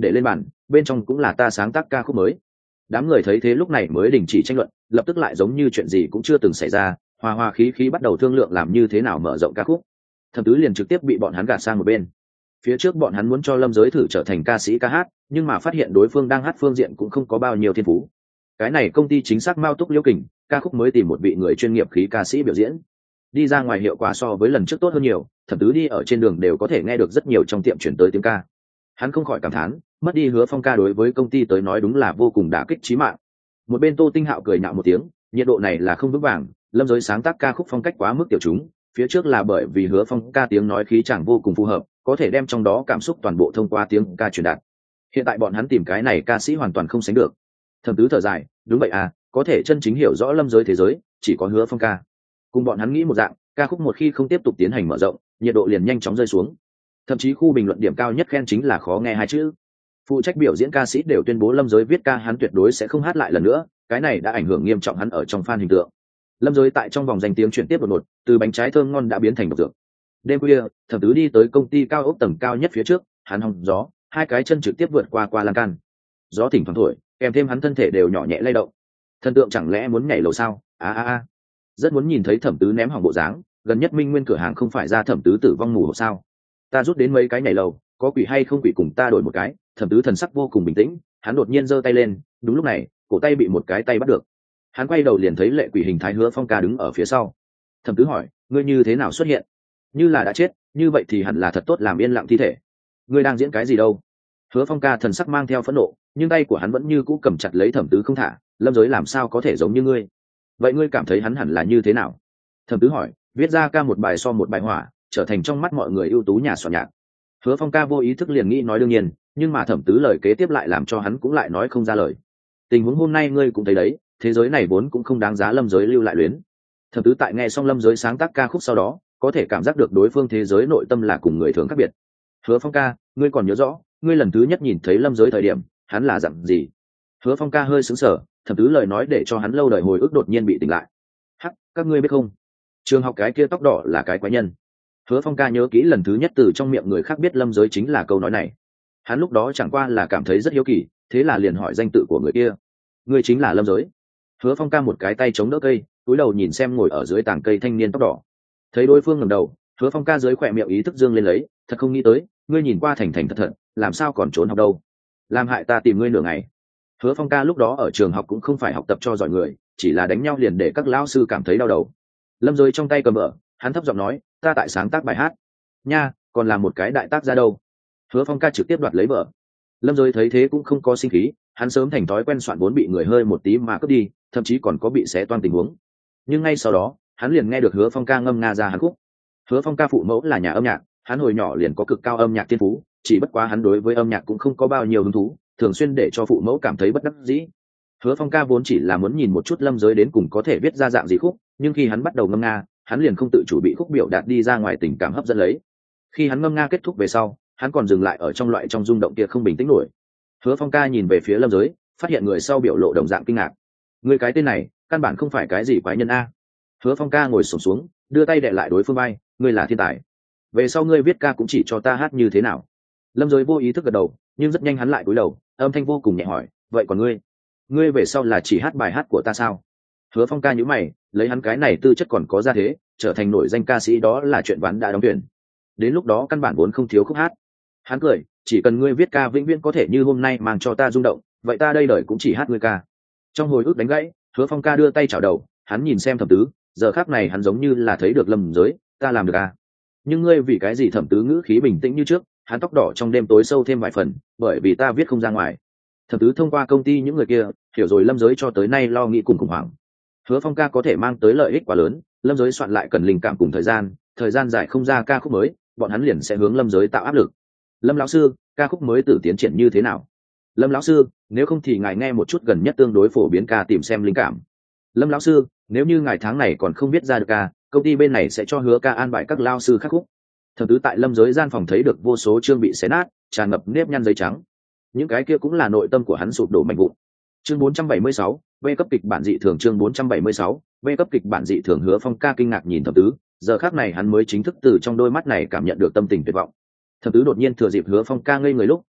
để lên bàn, bên trong cũng là ta sáng tác ca khúc mới. Đám người thấy thế lúc này mới đình chỉ tranh luận, lập tức lại giống như chuyện gì cũng chưa từng xảy ra, hòa hòa khí khí bắt đầu thương lượng làm như thế nào mở rộng ca khúc. Thẩm Tứ liền trực tiếp bị bọn hắn gạt sang một bên. Phía trước bọn hắn muốn cho Lâm Giới thử trở thành ca sĩ ca hát, nhưng mà phát hiện đối phương đang hát phương diện cũng không có bao nhiêu thiên phú. Cái này công ty chính xác Mao Túc Liễu Kình, ca khúc mới tìm một vị người chuyên nghiệp khí ca sĩ biểu diễn. Đi ra ngoài hiệu quả so với lần trước tốt hơn nhiều, Thẩm Tứ đi ở trên đường đều có thể nghe được rất nhiều trong tiệm chuyển tới tiếng ca. Hắn không khỏi cảm thán, mất đi Hứa Phong ca đối với công ty tới nói đúng là vô cùng đả kích chí mạng. Một bên Tô Tinh Hạo cười nhạo một tiếng, nhiệt độ này là không vững vàng, Lâm Giới sáng tác ca khúc phong cách quá mức tiểu chúng, phía trước là bởi vì Hứa Phong ca tiếng nói khí chẳng vô cùng phù hợp, có thể đem trong đó cảm xúc toàn bộ thông qua tiếng ca truyền đạt. Hiện tại bọn hắn tìm cái này ca sĩ hoàn toàn không sánh được. Thẩm Tứ thở dài, đúng vậy à, có thể chân chính hiểu rõ Lâm Giới thế giới, chỉ có Hứa Phong ca. Cùng bọn hắn nghĩ một dạng, ca khúc một khi không tiếp tục tiến hành mở rộng, nhiệt độ liền nhanh chóng rơi xuống. Thậm chí khu bình luận điểm cao nhất khen chính là khó nghe hai chữ. Phụ trách biểu diễn ca sĩ đều tuyên bố Lâm Giới viết ca hắn tuyệt đối sẽ không hát lại lần nữa, cái này đã ảnh hưởng nghiêm trọng hắn ở trong fan hình tượng. Lâm Giới tại trong vòng danh tiếng chuyển tiếp đột ngột, từ bánh trái thơm ngon đã biến thành độc dược. Đêm khuya, Thẩm Tứ đi tới công ty cao ốc tầng cao nhất phía trước, hắn hòng gió, hai cái chân trực tiếp vượt qua qua lan can. Gió thỉnh thoảng thổi, kèm thêm hắn thân thể đều nhỏ nhẹ lay động. Thần tượng chẳng lẽ muốn nhảy lầu sao? A a a. Rất muốn nhìn thấy Thẩm Tứ ném hỏng bộ dáng, gần nhất Minh Nguyên cửa hàng không phải ra Thẩm Tứ tử vong mù hộp sao? Ta rút đến mấy cái nhảy lầu, có quỷ hay không quỷ cùng ta đổi một cái. Thẩm Tứ thần sắc vô cùng bình tĩnh, hắn đột nhiên giơ tay lên, đúng lúc này, cổ tay bị một cái tay bắt được. Hắn quay đầu liền thấy lệ quỷ hình thái Hứa Phong ca đứng ở phía sau. Thẩm Tứ hỏi, ngươi như thế nào xuất hiện? Như là đã chết, như vậy thì hẳn là thật tốt làm yên lặng thi thể. Ngươi đang diễn cái gì đâu? Hứa Phong ca thần sắc mang theo phẫn nộ, nhưng tay của hắn vẫn như cũ cầm chặt lấy Thẩm Tứ không thả. Lâm Giới làm sao có thể giống như ngươi? Vậy ngươi cảm thấy hắn hẳn là như thế nào? Thẩm Tứ hỏi, viết ra ca một bài so một bài hỏa, trở thành trong mắt mọi người ưu tú nhà soạn nhạc. Hứa Phong ca vô ý thức liền nghĩ nói đương nhiên, nhưng mà Thẩm Tứ lời kế tiếp lại làm cho hắn cũng lại nói không ra lời. Tình huống hôm nay ngươi cũng thấy đấy, thế giới này vốn cũng không đáng giá Lâm Giới lưu lại luyến. Thẩm Tứ tại nghe xong Lâm Giới sáng tác ca khúc sau đó, có thể cảm giác được đối phương thế giới nội tâm là cùng người thường khác biệt. Hứa Phong ca, ngươi còn nhớ rõ, ngươi lần thứ nhất nhìn thấy Lâm Giới thời điểm, hắn là dạng gì? Hứa Phong ca hơi sững sờ, Thẩm Tứ lời nói để cho hắn lâu đời hồi ức đột nhiên bị tỉnh lại. Hắc, các ngươi biết không? Trường học cái kia tóc đỏ là cái quái nhân. Hứa Phong ca nhớ kỹ lần thứ nhất từ trong miệng người khác biết Lâm Giới chính là câu nói này. Hắn lúc đó chẳng qua là cảm thấy rất hiếu kỳ, thế là liền hỏi danh tự của người kia. Ngươi chính là Lâm Giới. Hứa Phong ca một cái tay chống đỡ cây, cúi đầu nhìn xem ngồi ở dưới tảng cây thanh niên tóc đỏ. Thấy đối phương ngẩng đầu, Hứa Phong ca dưới khỏe miệng ý thức dương lên lấy, thật không nghĩ tới, ngươi nhìn qua thành thành thật thật, làm sao còn trốn học đâu? Làm hại ta tìm ngươi nửa ngày. Hứa Phong ca lúc đó ở trường học cũng không phải học tập cho giỏi người, chỉ là đánh nhau liền để các lão sư cảm thấy đau đầu. Lâm Giới trong tay cầm vở, hắn thấp giọng nói, ta tại sáng tác bài hát. Nha, còn là một cái đại tác ra đâu? Hứa Phong ca trực tiếp đoạt lấy vở. Lâm Giới thấy thế cũng không có sinh khí, hắn sớm thành thói quen soạn vốn bị người hơi một tí mà cướp đi, thậm chí còn có bị xé toang tình huống. Nhưng ngay sau đó, hắn liền nghe được Hứa Phong ca ngâm nga ra hắn khúc. Hứa Phong ca phụ mẫu là nhà âm nhạc, hắn hồi nhỏ liền có cực cao âm nhạc thiên phú, chỉ bất quá hắn đối với âm nhạc cũng không có bao nhiêu hứng thú, thường xuyên để cho phụ mẫu cảm thấy bất đắc dĩ. Hứa Phong ca vốn chỉ là muốn nhìn một chút Lâm Giới đến cùng có thể viết ra dạng gì khúc, nhưng khi hắn bắt đầu ngâm nga, hắn liền không tự chủ bị khúc biểu đạt đi ra ngoài tình cảm hấp dẫn lấy. Khi hắn ngâm nga kết thúc về sau, hắn còn dừng lại ở trong loại trong rung động kia không bình tĩnh nổi. Hứa Phong ca nhìn về phía Lâm Giới, phát hiện người sau biểu lộ đồng dạng kinh ngạc. Người cái tên này, căn bản không phải cái gì quái nhân a. Hứa Phong ca ngồi xổm xuống, đưa tay đè lại đối phương vai, ngươi là thiên tài. Về sau ngươi viết ca cũng chỉ cho ta hát như thế nào? Lâm Giới vô ý thức gật đầu, nhưng rất nhanh hắn lại cúi đầu, âm thanh vô cùng nhẹ hỏi, vậy còn ngươi? Ngươi về sau là chỉ hát bài hát của ta sao? Hứa Phong ca nhíu mày, lấy hắn cái này tư chất còn có ra thế, trở thành nổi danh ca sĩ đó là chuyện ván đã đóng thuyền. Đến lúc đó căn bản vốn không thiếu khúc hát. Hắn cười, chỉ cần ngươi viết ca vĩnh viễn có thể như hôm nay mang cho ta rung động, vậy ta đây đời cũng chỉ hát ngươi ca. Trong hồi ức đánh gãy, Hứa Phong ca đưa tay chào đầu, hắn nhìn xem Thẩm Tứ, giờ khắc này hắn giống như là thấy được Lâm Giới, ta làm được à? Nhưng ngươi vì cái gì? Thẩm Tứ ngữ khí bình tĩnh như trước, hắn tóc đỏ trong đêm tối sâu thêm vài phần, bởi vì ta viết không ra ngoài. Thẩm Tứ thông qua công ty những người kia, hiểu rồi Lâm Giới cho tới nay lo nghĩ cùng khủng hoảng. Hứa Phong ca có thể mang tới lợi ích quá lớn, Lâm Giới soạn lại cần linh cảm cùng thời gian, thời gian dài không ra ca khúc mới, bọn hắn liền sẽ hướng Lâm Giới tạo áp lực. Lâm lão sư, ca khúc mới tự tiến triển như thế nào? Lâm lão sư, nếu không thì ngài nghe một chút gần nhất tương đối phổ biến ca tìm xem linh cảm. Lâm lão sư, nếu như ngài tháng này còn không biết ra được ca, công ty bên này sẽ cho Hứa ca an bài các lao sư khắc khúc. Thẩm Tứ tại Lâm Giới gian phòng thấy được vô số chương bị xé nát, tràn ngập nếp nhăn giấy trắng. Những cái kia cũng là nội tâm của hắn sụp đổ mạnh vụn. Chương bốn trăm bảy mươi sáu, V cấp kịch bản dị thường. Chương bốn trăm bảy mươi sáu, V cấp kịch bản dị thường. Hứa Phong ca kinh ngạc nhìn Thẩm Tứ, giờ khắc này hắn mới chính thức từ trong đôi mắt này cảm nhận được tâm tình tuyệt vọng. Thẩm Tứ đột nhiên thừa dịp Hứa Phong ca ngây người lúc,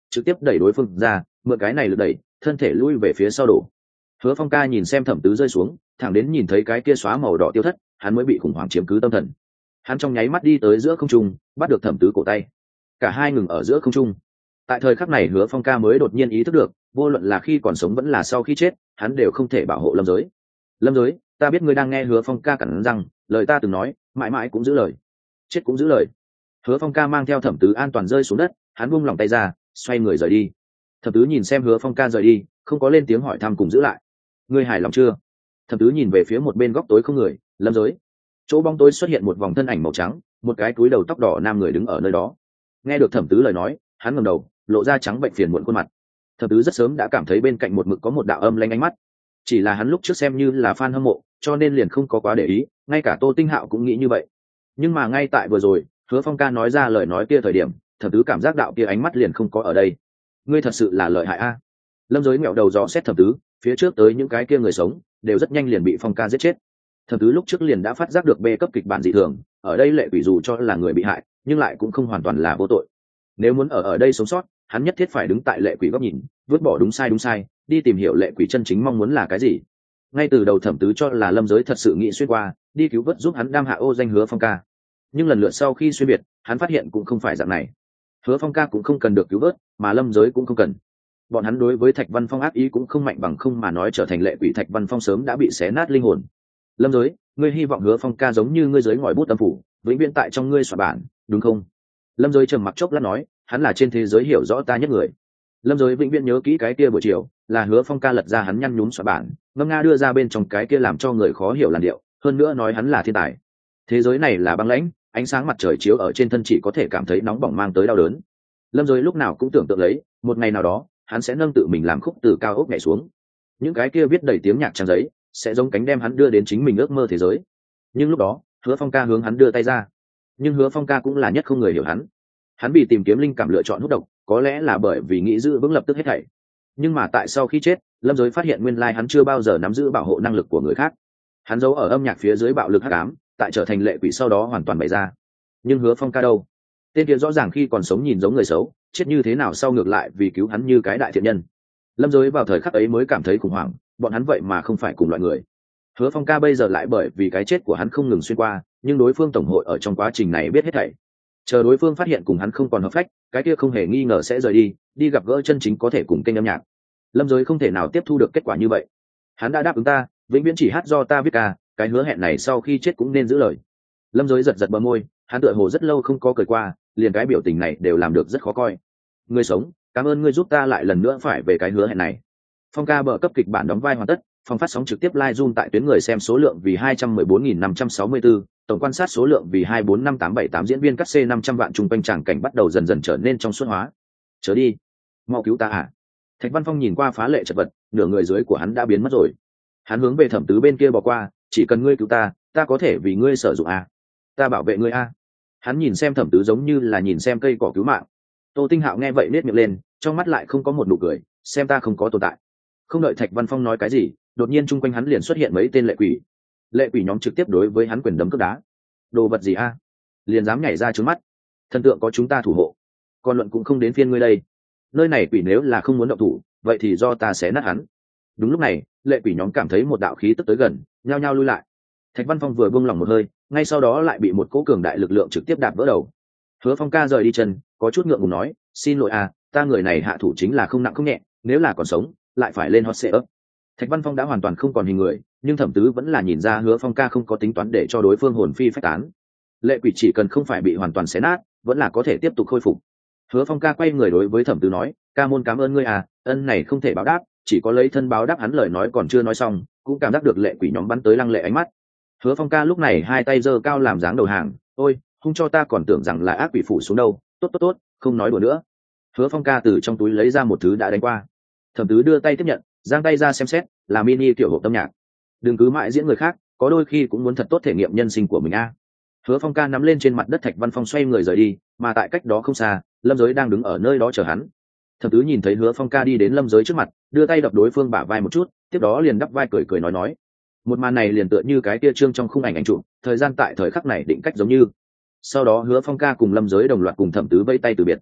trực tiếp đẩy đối phương ra, mượn cái này lực đẩy, thân thể lui về phía sau đổ. Hứa Phong ca nhìn xem Thẩm Tứ rơi xuống, thẳng đến nhìn thấy cái kia xóa màu đỏ tiêu thất, hắn mới bị khủng hoảng chiếm cứ tâm thần. Hắn trong nháy mắt đi tới giữa không trung, bắt được Thẩm Tứ cổ tay. Cả hai ngừng ở giữa không trung. Tại thời khắc này Hứa Phong ca mới đột nhiên ý thức được, vô luận là khi còn sống vẫn là sau khi chết, hắn đều không thể bảo hộ Lâm Giới. Lâm Giới, ta biết ngươi đang nghe. Hứa Phong ca cắn răng, lời ta từng nói, mãi mãi cũng giữ lời, chết cũng giữ lời. Hứa Phong ca mang theo Thẩm Tứ an toàn rơi xuống đất, hắn buông lòng tay ra, xoay người rời đi. Thẩm Tứ nhìn xem Hứa Phong ca rời đi, không có lên tiếng hỏi thăm cùng giữ lại. Ngươi hài lòng chưa? Thẩm Tứ nhìn về phía một bên góc tối không người. Lâm Giới. Chỗ bóng tối xuất hiện một vòng thân ảnh màu trắng, một cái túi đầu tóc đỏ nam người đứng ở nơi đó. Nghe được Thẩm Tứ lời nói, hắn ngẩng đầu, lộ ra trắng bệnh phiền muộn khuôn mặt. Thẩm Tứ rất sớm đã cảm thấy bên cạnh một mực có một đạo âm lanh ánh mắt, chỉ là hắn lúc trước xem như là fan hâm mộ, cho nên liền không có quá để ý, ngay cả Tô Tinh Hạo cũng nghĩ như vậy. Nhưng mà ngay tại vừa rồi, Hứa Phong ca nói ra lời nói kia thời điểm, Thẩm Tứ cảm giác đạo kia ánh mắt liền không có ở đây. Ngươi thật sự là lợi hại a. Lâm Giới mẹo đầu dò xét Thẩm Tứ, phía trước tới những cái kia người sống đều rất nhanh liền bị Phong ca giết chết. Thẩm Tứ lúc trước liền đã phát giác được bê cấp kịch bản dị thường, ở đây lệ quỷ dù cho là người bị hại, nhưng lại cũng không hoàn toàn là vô tội. Nếu muốn ở ở đây sống sót, hắn nhất thiết phải đứng tại lệ quỷ góc nhìn, vứt bỏ đúng sai đúng sai, đi tìm hiểu lệ quỷ chân chính mong muốn là cái gì. Ngay từ đầu Thẩm Tứ cho là Lâm Giới thật sự nghĩ xuyên qua, đi cứu vớt giúp hắn đam hạ ô danh Hứa Phong ca. Nhưng lần lượt sau khi xuyên biệt, hắn phát hiện cũng không phải dạng này. Hứa Phong ca cũng không cần được cứu vớt, mà Lâm Giới cũng không cần. Bọn hắn đối với Thạch Văn Phong ác ý cũng không mạnh bằng không mà nói trở thành lệ quỷ Thạch Văn Phong sớm đã bị xé nát linh hồn. Lâm Giới, ngươi hy vọng Hứa Phong ca giống như ngươi giới ngòi bút âm phủ, vĩnh viễn tại trong ngươi soạn bản, đúng không? Lâm Giới trầm mặc chốc lát nói, hắn là trên thế giới hiểu rõ ta nhất người. Lâm Giới vĩnh viễn nhớ kỹ cái kia buổi chiều, là Hứa Phong ca lật ra hắn nhăn nhúm soạn bản, ngâm nga đưa ra bên trong cái kia làm cho người khó hiểu làn điệu, hơn nữa nói hắn là thiên tài. Thế giới này là băng lãnh, ánh sáng mặt trời chiếu ở trên thân chỉ có thể cảm thấy nóng bỏng mang tới đau đớn. Lâm Giới lúc nào cũng tưởng tượng lấy, một ngày nào đó, hắn sẽ nâng tự mình làm khúc từ cao ốc nhảy xuống. Những cái kia viết đầy tiếng nhạc trang giấy, sẽ giống cánh đem hắn đưa đến chính mình ước mơ thế giới. Nhưng lúc đó, Hứa Phong ca hướng hắn đưa tay ra. Nhưng Hứa Phong ca cũng là nhất không người hiểu hắn. Hắn bị tìm kiếm linh cảm lựa chọn hút độc, có lẽ là bởi vì nghĩ giữ vững lập tức hết thảy. Nhưng mà tại sau khi chết, Lâm Giới phát hiện nguyên lai hắn chưa bao giờ nắm giữ bảo hộ năng lực của người khác. Hắn giấu ở âm nhạc phía dưới bạo lực hắc ám, tại trở thành lệ quỷ sau đó hoàn toàn bày ra. Nhưng Hứa Phong ca đâu? Tên kia rõ ràng khi còn sống nhìn giống người xấu, chết như thế nào sau ngược lại vì cứu hắn như cái đại thiện nhân. Lâm Giới vào thời khắc ấy mới cảm thấy khủng hoảng, bọn hắn vậy mà không phải cùng loại người. Hứa Phong ca bây giờ lại bởi vì cái chết của hắn không ngừng xuyên qua, nhưng đối phương tổng hội ở trong quá trình này biết hết thảy. Chờ đối phương phát hiện cùng hắn không còn hợp phách, cái kia không hề nghi ngờ sẽ rời đi, đi gặp gỡ chân chính có thể cùng kênh âm nhạc. Lâm Giới không thể nào tiếp thu được kết quả như vậy. Hắn đã đáp ứng ta, vĩnh viễn chỉ hát do ta viết ca, cái hứa hẹn này sau khi chết cũng nên giữ lời. Lâm Giới giật giật bờ môi, hắn tựa hồ rất lâu không có cười qua, liền cái biểu tình này đều làm được rất khó coi. Ngươi sống, cảm ơn ngươi giúp ta lại lần nữa phải về cái hứa hẹn này. Phong ca bờ cấp kịch bản đóng vai hoàn tất, phòng phát sóng trực tiếp live zoom tại tuyến người xem số lượng vì hai trăm mười bốn nghìn năm trăm sáu mươi tư, tổng quan sát số lượng vì hai bốn năm tám bảy tám, diễn viên cắt C năm trăm vạn, trung quanh tràng cảnh bắt đầu dần dần trở nên trong suốt hóa. Chớ đi, mau cứu ta à. Thạch Văn Phong nhìn qua phá lệ chật vật, nửa người dưới của hắn đã biến mất rồi. Hắn hướng về Thẩm Tứ bên kia bỏ qua, chỉ cần ngươi cứu ta, ta có thể vì ngươi sử dụng à. Ta bảo vệ ngươi à. Hắn nhìn xem Thẩm Tứ giống như là nhìn xem cây cỏ cứu mạng. Tô Tinh Hạo nghe vậy nết miệng lên, trong mắt lại không có một nụ cười, xem ta không có tồn tại. Không đợi Thạch Văn Phong nói cái gì, đột nhiên chung quanh hắn liền xuất hiện mấy tên lệ quỷ. Lệ quỷ nhóm trực tiếp đối với hắn quyền đấm cước đá. Đồ vật gì a? Liền dám nhảy ra trướng mắt. Thần tượng có chúng ta thủ hộ, còn luận cũng không đến phiên ngươi đây. Nơi này quỷ nếu là không muốn động thủ, vậy thì do ta xé nát hắn. Đúng lúc này, lệ quỷ nhóm cảm thấy một đạo khí tức tới gần, nhao nhao lui lại. Thạch Văn Phong vừa buông lòng một hơi, ngay sau đó lại bị một cỗ cường đại lực lượng trực tiếp đạp vỡ đầu. Hứa Phong ca rời đi chân, có chút ngượng ngùng nói, xin lỗi à, ta người này hạ thủ chính là không nặng không nhẹ, nếu là còn sống, lại phải lên hot seat. Thạch Văn Phong đã hoàn toàn không còn hình người, nhưng Thẩm Tứ vẫn là nhìn ra Hứa Phong ca không có tính toán để cho đối phương hồn phi phách tán. Lệ quỷ chỉ cần không phải bị hoàn toàn xé nát, vẫn là có thể tiếp tục khôi phục. Hứa Phong ca quay người đối với Thẩm Tứ nói, ca môn cảm ơn ngươi à, ân này không thể báo đáp, chỉ có lấy thân báo đáp. Hắn lời nói còn chưa nói xong, cũng cảm giác được lệ quỷ nhóm bắn tới lăng lệ ánh mắt. Hứa Phong ca lúc này hai tay giơ cao làm dáng đầu hàng, ôi, hung cho ta còn tưởng rằng là ác quỷ phủ xuống đâu, tốt tốt tốt, không nói đùa nữa. Hứa Phong ca từ trong túi lấy ra một thứ đã đánh qua. Thẩm Tứ đưa tay tiếp nhận, giang tay ra xem xét, là mini tiểu hộp âm nhạc. Đừng cứ mãi diễn người khác, có đôi khi cũng muốn thật tốt thể nghiệm nhân sinh của mình a. Hứa Phong ca nắm lên trên mặt đất. Thạch Văn Phong xoay người rời đi, mà tại cách đó không xa, Lâm Giới đang đứng ở nơi đó chờ hắn. Thẩm Tứ nhìn thấy Hứa Phong ca đi đến Lâm Giới trước mặt, đưa tay đập đối phương bả vai một chút, tiếp đó liền đắp vai cười cười nói nói. Một màn này liền tựa như cái tia trương trong khung ảnh ảnh chụp, thời gian tại thời khắc này định cách giống như. Sau đó Hứa Phong ca cùng Lâm Giới đồng loạt cùng Thẩm Tứ vây tay từ biệt.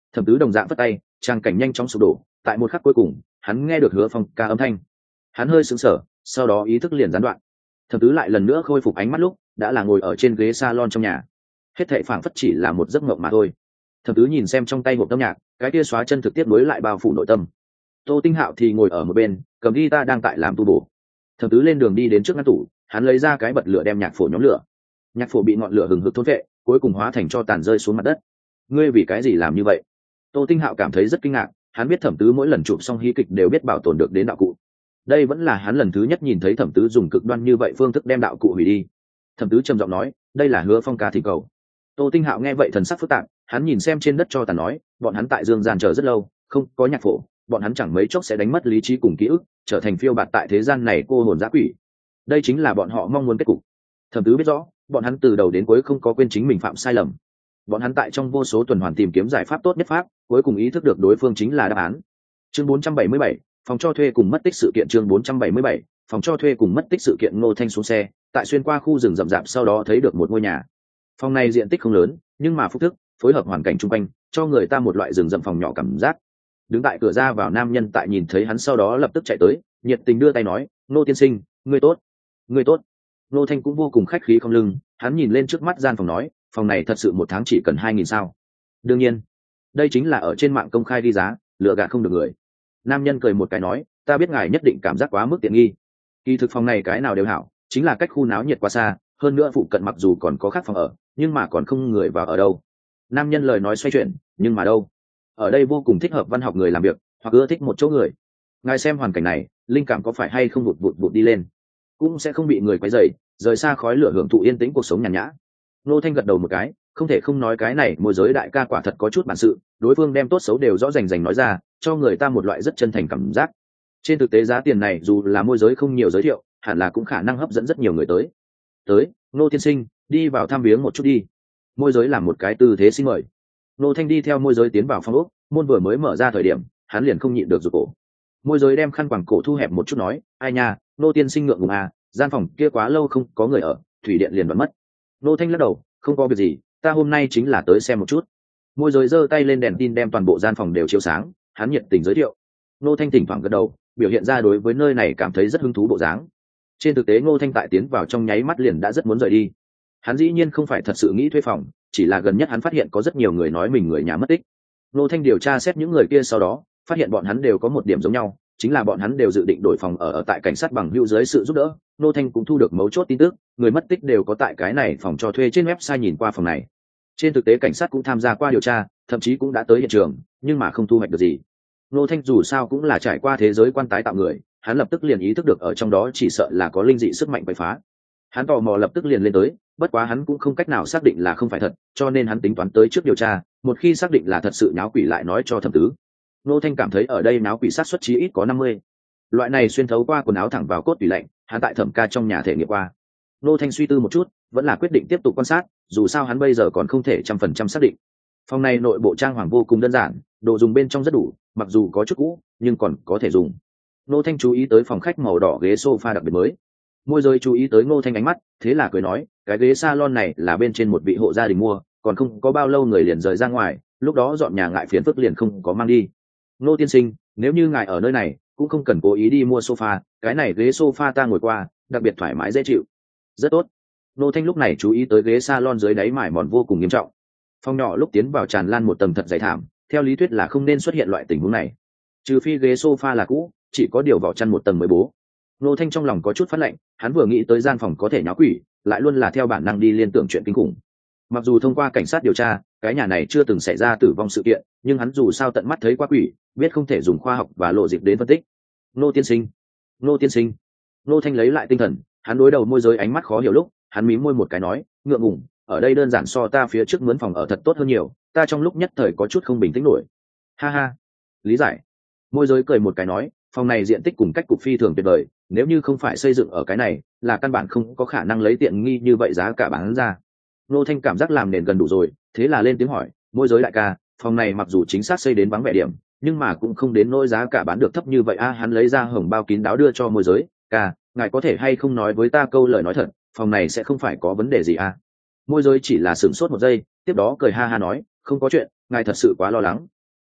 Thẩm Tứ đồng dạng vất tay, trang cảnh nhanh chóng sụp đổ. Tại một khắc cuối cùng, hắn nghe được Hứa Phong ca âm thanh, hắn hơi sững sờ, sau đó ý thức liền gián đoạn. Thẩm Tứ lại lần nữa khôi phục ánh mắt lúc đã là ngồi ở trên ghế salon trong nhà, hết thảy phảng phất chỉ là một giấc mộng mà thôi. Thẩm Tứ nhìn xem trong tay hộp âm nhạc, cái kia xóa chân thực tiếp nối lại bao phủ nội tâm. Tô Tinh Hạo thì ngồi ở một bên, cầm guitar đang tại làm tu bổ. Thẩm Tứ lên đường đi đến trước ngăn tủ, hắn lấy ra cái bật lửa đem nhạc phổ nhóm lửa. Nhạc phổ bị ngọn lửa hừng hực thôn vệ, cuối cùng hóa thành tro tàn rơi xuống mặt đất. Ngươi vì cái gì làm như vậy? Tô Tinh Hạo cảm thấy rất kinh ngạc, hắn biết Thẩm Tứ mỗi lần chụp xong hí kịch đều biết bảo tồn được đến đạo cụ. Đây vẫn là hắn lần thứ nhất nhìn thấy Thẩm Tứ dùng cực đoan như vậy phương thức đem đạo cụ hủy đi. Thẩm Tứ trầm giọng nói, đây là Hứa Phong ca thỉnh cầu. Tô Tinh Hạo nghe vậy thần sắc phức tạp, hắn nhìn xem trên đất cho tàn nói, bọn hắn tại dương gian chờ rất lâu, không có nhạc phổ, bọn hắn chẳng mấy chốc sẽ đánh mất lý trí cùng ký ức, trở thành phiêu bạt tại thế gian này cô hồn dã quỷ. Đây chính là bọn họ mong muốn kết cục. Thẩm Tứ biết rõ, bọn hắn từ đầu đến cuối không có quên chính mình phạm sai lầm. Bọn hắn tại trong vô số tuần hoàn tìm kiếm giải pháp tốt nhất pháp, cuối cùng ý thức được đối phương chính là đáp án. Chương bốn trăm bảy mươi bảy, phòng cho thuê cùng mất tích sự kiện. Chương bốn trăm bảy mươi bảy, phòng cho thuê cùng mất tích sự kiện. Ngô Thanh xuống xe, tại xuyên qua khu rừng rậm rạp, sau đó thấy được một ngôi nhà. Phòng này diện tích không lớn, nhưng mà phúc thức, phối hợp hoàn cảnh chung quanh, cho người ta một loại rừng rậm phòng nhỏ cảm giác. Đứng tại cửa ra vào nam nhân tại nhìn thấy hắn sau đó lập tức chạy tới, nhiệt tình đưa tay nói, Ngô tiên sinh, ngươi tốt, ngươi tốt. Ngô Thanh cũng vô cùng khách khí không lưng, hắn nhìn lên trước mắt gian phòng nói, phòng này thật sự một tháng chỉ cần hai nghìn sao? Đương nhiên, đây chính là ở trên mạng công khai đi giá, lựa gạt không được người. Nam nhân cười một cái nói, ta biết ngài nhất định cảm giác quá mức tiện nghi. Kỳ thực phòng này cái nào đều hảo, chính là cách khu náo nhiệt quá xa, hơn nữa phụ cận mặc dù còn có khác phòng ở, nhưng mà còn không người vào ở đâu. Nam nhân lời nói xoay chuyển, nhưng mà đâu? Ở đây vô cùng thích hợp văn học người làm việc, hoặc ưa thích một chỗ người. Ngài xem hoàn cảnh này, linh cảm có phải hay không vụt vụt vụt đi lên, cũng sẽ không bị người quấy rầy, rời xa khói lửa hưởng thụ yên tĩnh cuộc sống nhàn nhã. Nô Thanh gật đầu một cái, không thể không nói cái này môi giới đại ca quả thật có chút bản sự, đối phương đem tốt xấu đều rõ rành rành nói ra, cho người ta một loại rất chân thành cảm giác. Trên thực tế giá tiền này dù là môi giới không nhiều giới thiệu, hẳn là cũng khả năng hấp dẫn rất nhiều người tới. Tới, Nô tiên sinh, đi vào thăm viếng một chút đi. Môi giới làm một cái tư thế xin mời. Nô Thanh đi theo môi giới tiến vào phòng ốc, môn vừa mới mở ra thời điểm, hắn liền không nhịn được rụt cổ. Môi giới đem khăn quàng cổ thu hẹp một chút nói, ai nha, Nô tiên sinh ngượng ngùng à, gian phòng kia quá lâu không có người ở, thủy điện liền đoạn mất. Nô Thanh lắc đầu, không có việc gì, ta hôm nay chính là tới xem một chút. Môi giới giơ tay lên đèn tin đem toàn bộ gian phòng đều chiếu sáng, hắn nhiệt tình giới thiệu. Nô Thanh thỉnh thoảng gật đầu, biểu hiện ra đối với nơi này cảm thấy rất hứng thú bộ dáng. Trên thực tế Ngô Thanh tại tiến vào trong nháy mắt liền đã rất muốn rời đi. Hắn dĩ nhiên không phải thật sự nghĩ thuê phòng, chỉ là gần nhất hắn phát hiện có rất nhiều người nói mình người nhà mất tích. Ngô Thanh điều tra xét những người kia sau đó, phát hiện bọn hắn đều có một điểm giống nhau, chính là bọn hắn đều dự định đổi phòng ở ở tại cảnh sát bằng hữu dưới sự giúp đỡ. Ngô Thanh cũng thu được mấu chốt tin tức, người mất tích đều có tại cái này phòng cho thuê trên website nhìn qua phòng này. Trên thực tế cảnh sát cũng tham gia qua điều tra, thậm chí cũng đã tới hiện trường, nhưng mà không thu hoạch được gì. Ngô Thanh dù sao cũng là trải qua thế giới quan tái tạo người, hắn lập tức liền ý thức được ở trong đó chỉ sợ là có linh dị sức mạnh quậy phá. Hắn tò mò lập tức liền lên tới, bất quá hắn cũng không cách nào xác định là không phải thật, cho nên hắn tính toán tới trước điều tra, một khi xác định là thật sự náo quỷ lại nói cho Thẩm Tứ. Ngô Thanh cảm thấy ở đây náo quỷ sát suất chí ít có năm mươi. Loại này xuyên thấu qua quần áo thẳng vào cốt tủy lạnh, hắn tại Thẩm ca trong nhà thể nghiệm qua. Ngô Thanh suy tư một chút, vẫn là quyết định tiếp tục quan sát, dù sao hắn bây giờ còn không thể trăm phần trăm xác định. Phòng này nội bộ trang hoàng vô cùng đơn giản, đồ dùng bên trong rất đủ, mặc dù có chút cũ, nhưng còn có thể dùng. Ngô Thanh chú ý tới phòng khách màu đỏ ghế sofa đặc biệt mới. Môi giới chú ý tới Ngô Thanh ánh mắt, thế là cười nói, cái ghế salon này là bên trên một vị hộ gia đình mua, còn không có bao lâu người liền rời ra ngoài, lúc đó dọn nhà ngại phiền phức liền không có mang đi. Ngô tiên sinh, nếu như ngài ở nơi này, cũng không cần cố ý đi mua sofa, cái này ghế sofa ta ngồi qua, đặc biệt thoải mái dễ chịu. Rất tốt. Ngô Thanh lúc này chú ý tới ghế salon dưới đáy mải mòn vô cùng nghiêm trọng. Phòng nhỏ lúc tiến vào tràn lan một tầng thật dày thảm, theo lý thuyết là không nên xuất hiện loại tình huống này. Trừ phi ghế sofa là cũ, chỉ có điều vỏ chăn một tầng mới bố. Ngô Thanh trong lòng có chút phát lạnh, hắn vừa nghĩ tới gian phòng có thể nháo quỷ, lại luôn là theo bản năng đi liên tưởng chuyện kinh khủng. Mặc dù thông qua cảnh sát điều tra, cái nhà này chưa từng xảy ra tử vong sự kiện, nhưng hắn dù sao tận mắt thấy qua quỷ, biết không thể dùng khoa học và lộ dịp đến phân tích. Ngô tiên sinh, Ngô tiên sinh. Ngô Thanh lấy lại tinh thần, hắn đối đầu môi giới ánh mắt khó hiểu lúc, hắn mím môi một cái nói, ngượng ngùng, ở đây đơn giản so ta phía trước mướn phòng ở thật tốt hơn nhiều, ta trong lúc nhất thời có chút không bình tĩnh nổi. Ha ha, lý giải. Môi giới cười một cái nói, phòng này diện tích cùng cách cục phi thường tuyệt vời, nếu như không phải xây dựng ở cái này, là căn bản không có khả năng lấy tiện nghi như vậy giá cả bán ra. Ngô Thanh cảm giác làm nền gần đủ rồi, thế là lên tiếng hỏi, môi giới đại ca, phòng này mặc dù chính xác xây đến vắng vẻ điểm, nhưng mà cũng không đến nỗi giá cả bán được thấp như vậy a. À, hắn lấy ra hồng bao kín đáo đưa cho môi giới, ca, ngài có thể hay không nói với ta câu lời nói thật, phòng này sẽ không phải có vấn đề gì à? Môi giới chỉ là sửng sốt một giây, tiếp đó cười ha ha nói, không có chuyện, ngài thật sự quá lo lắng,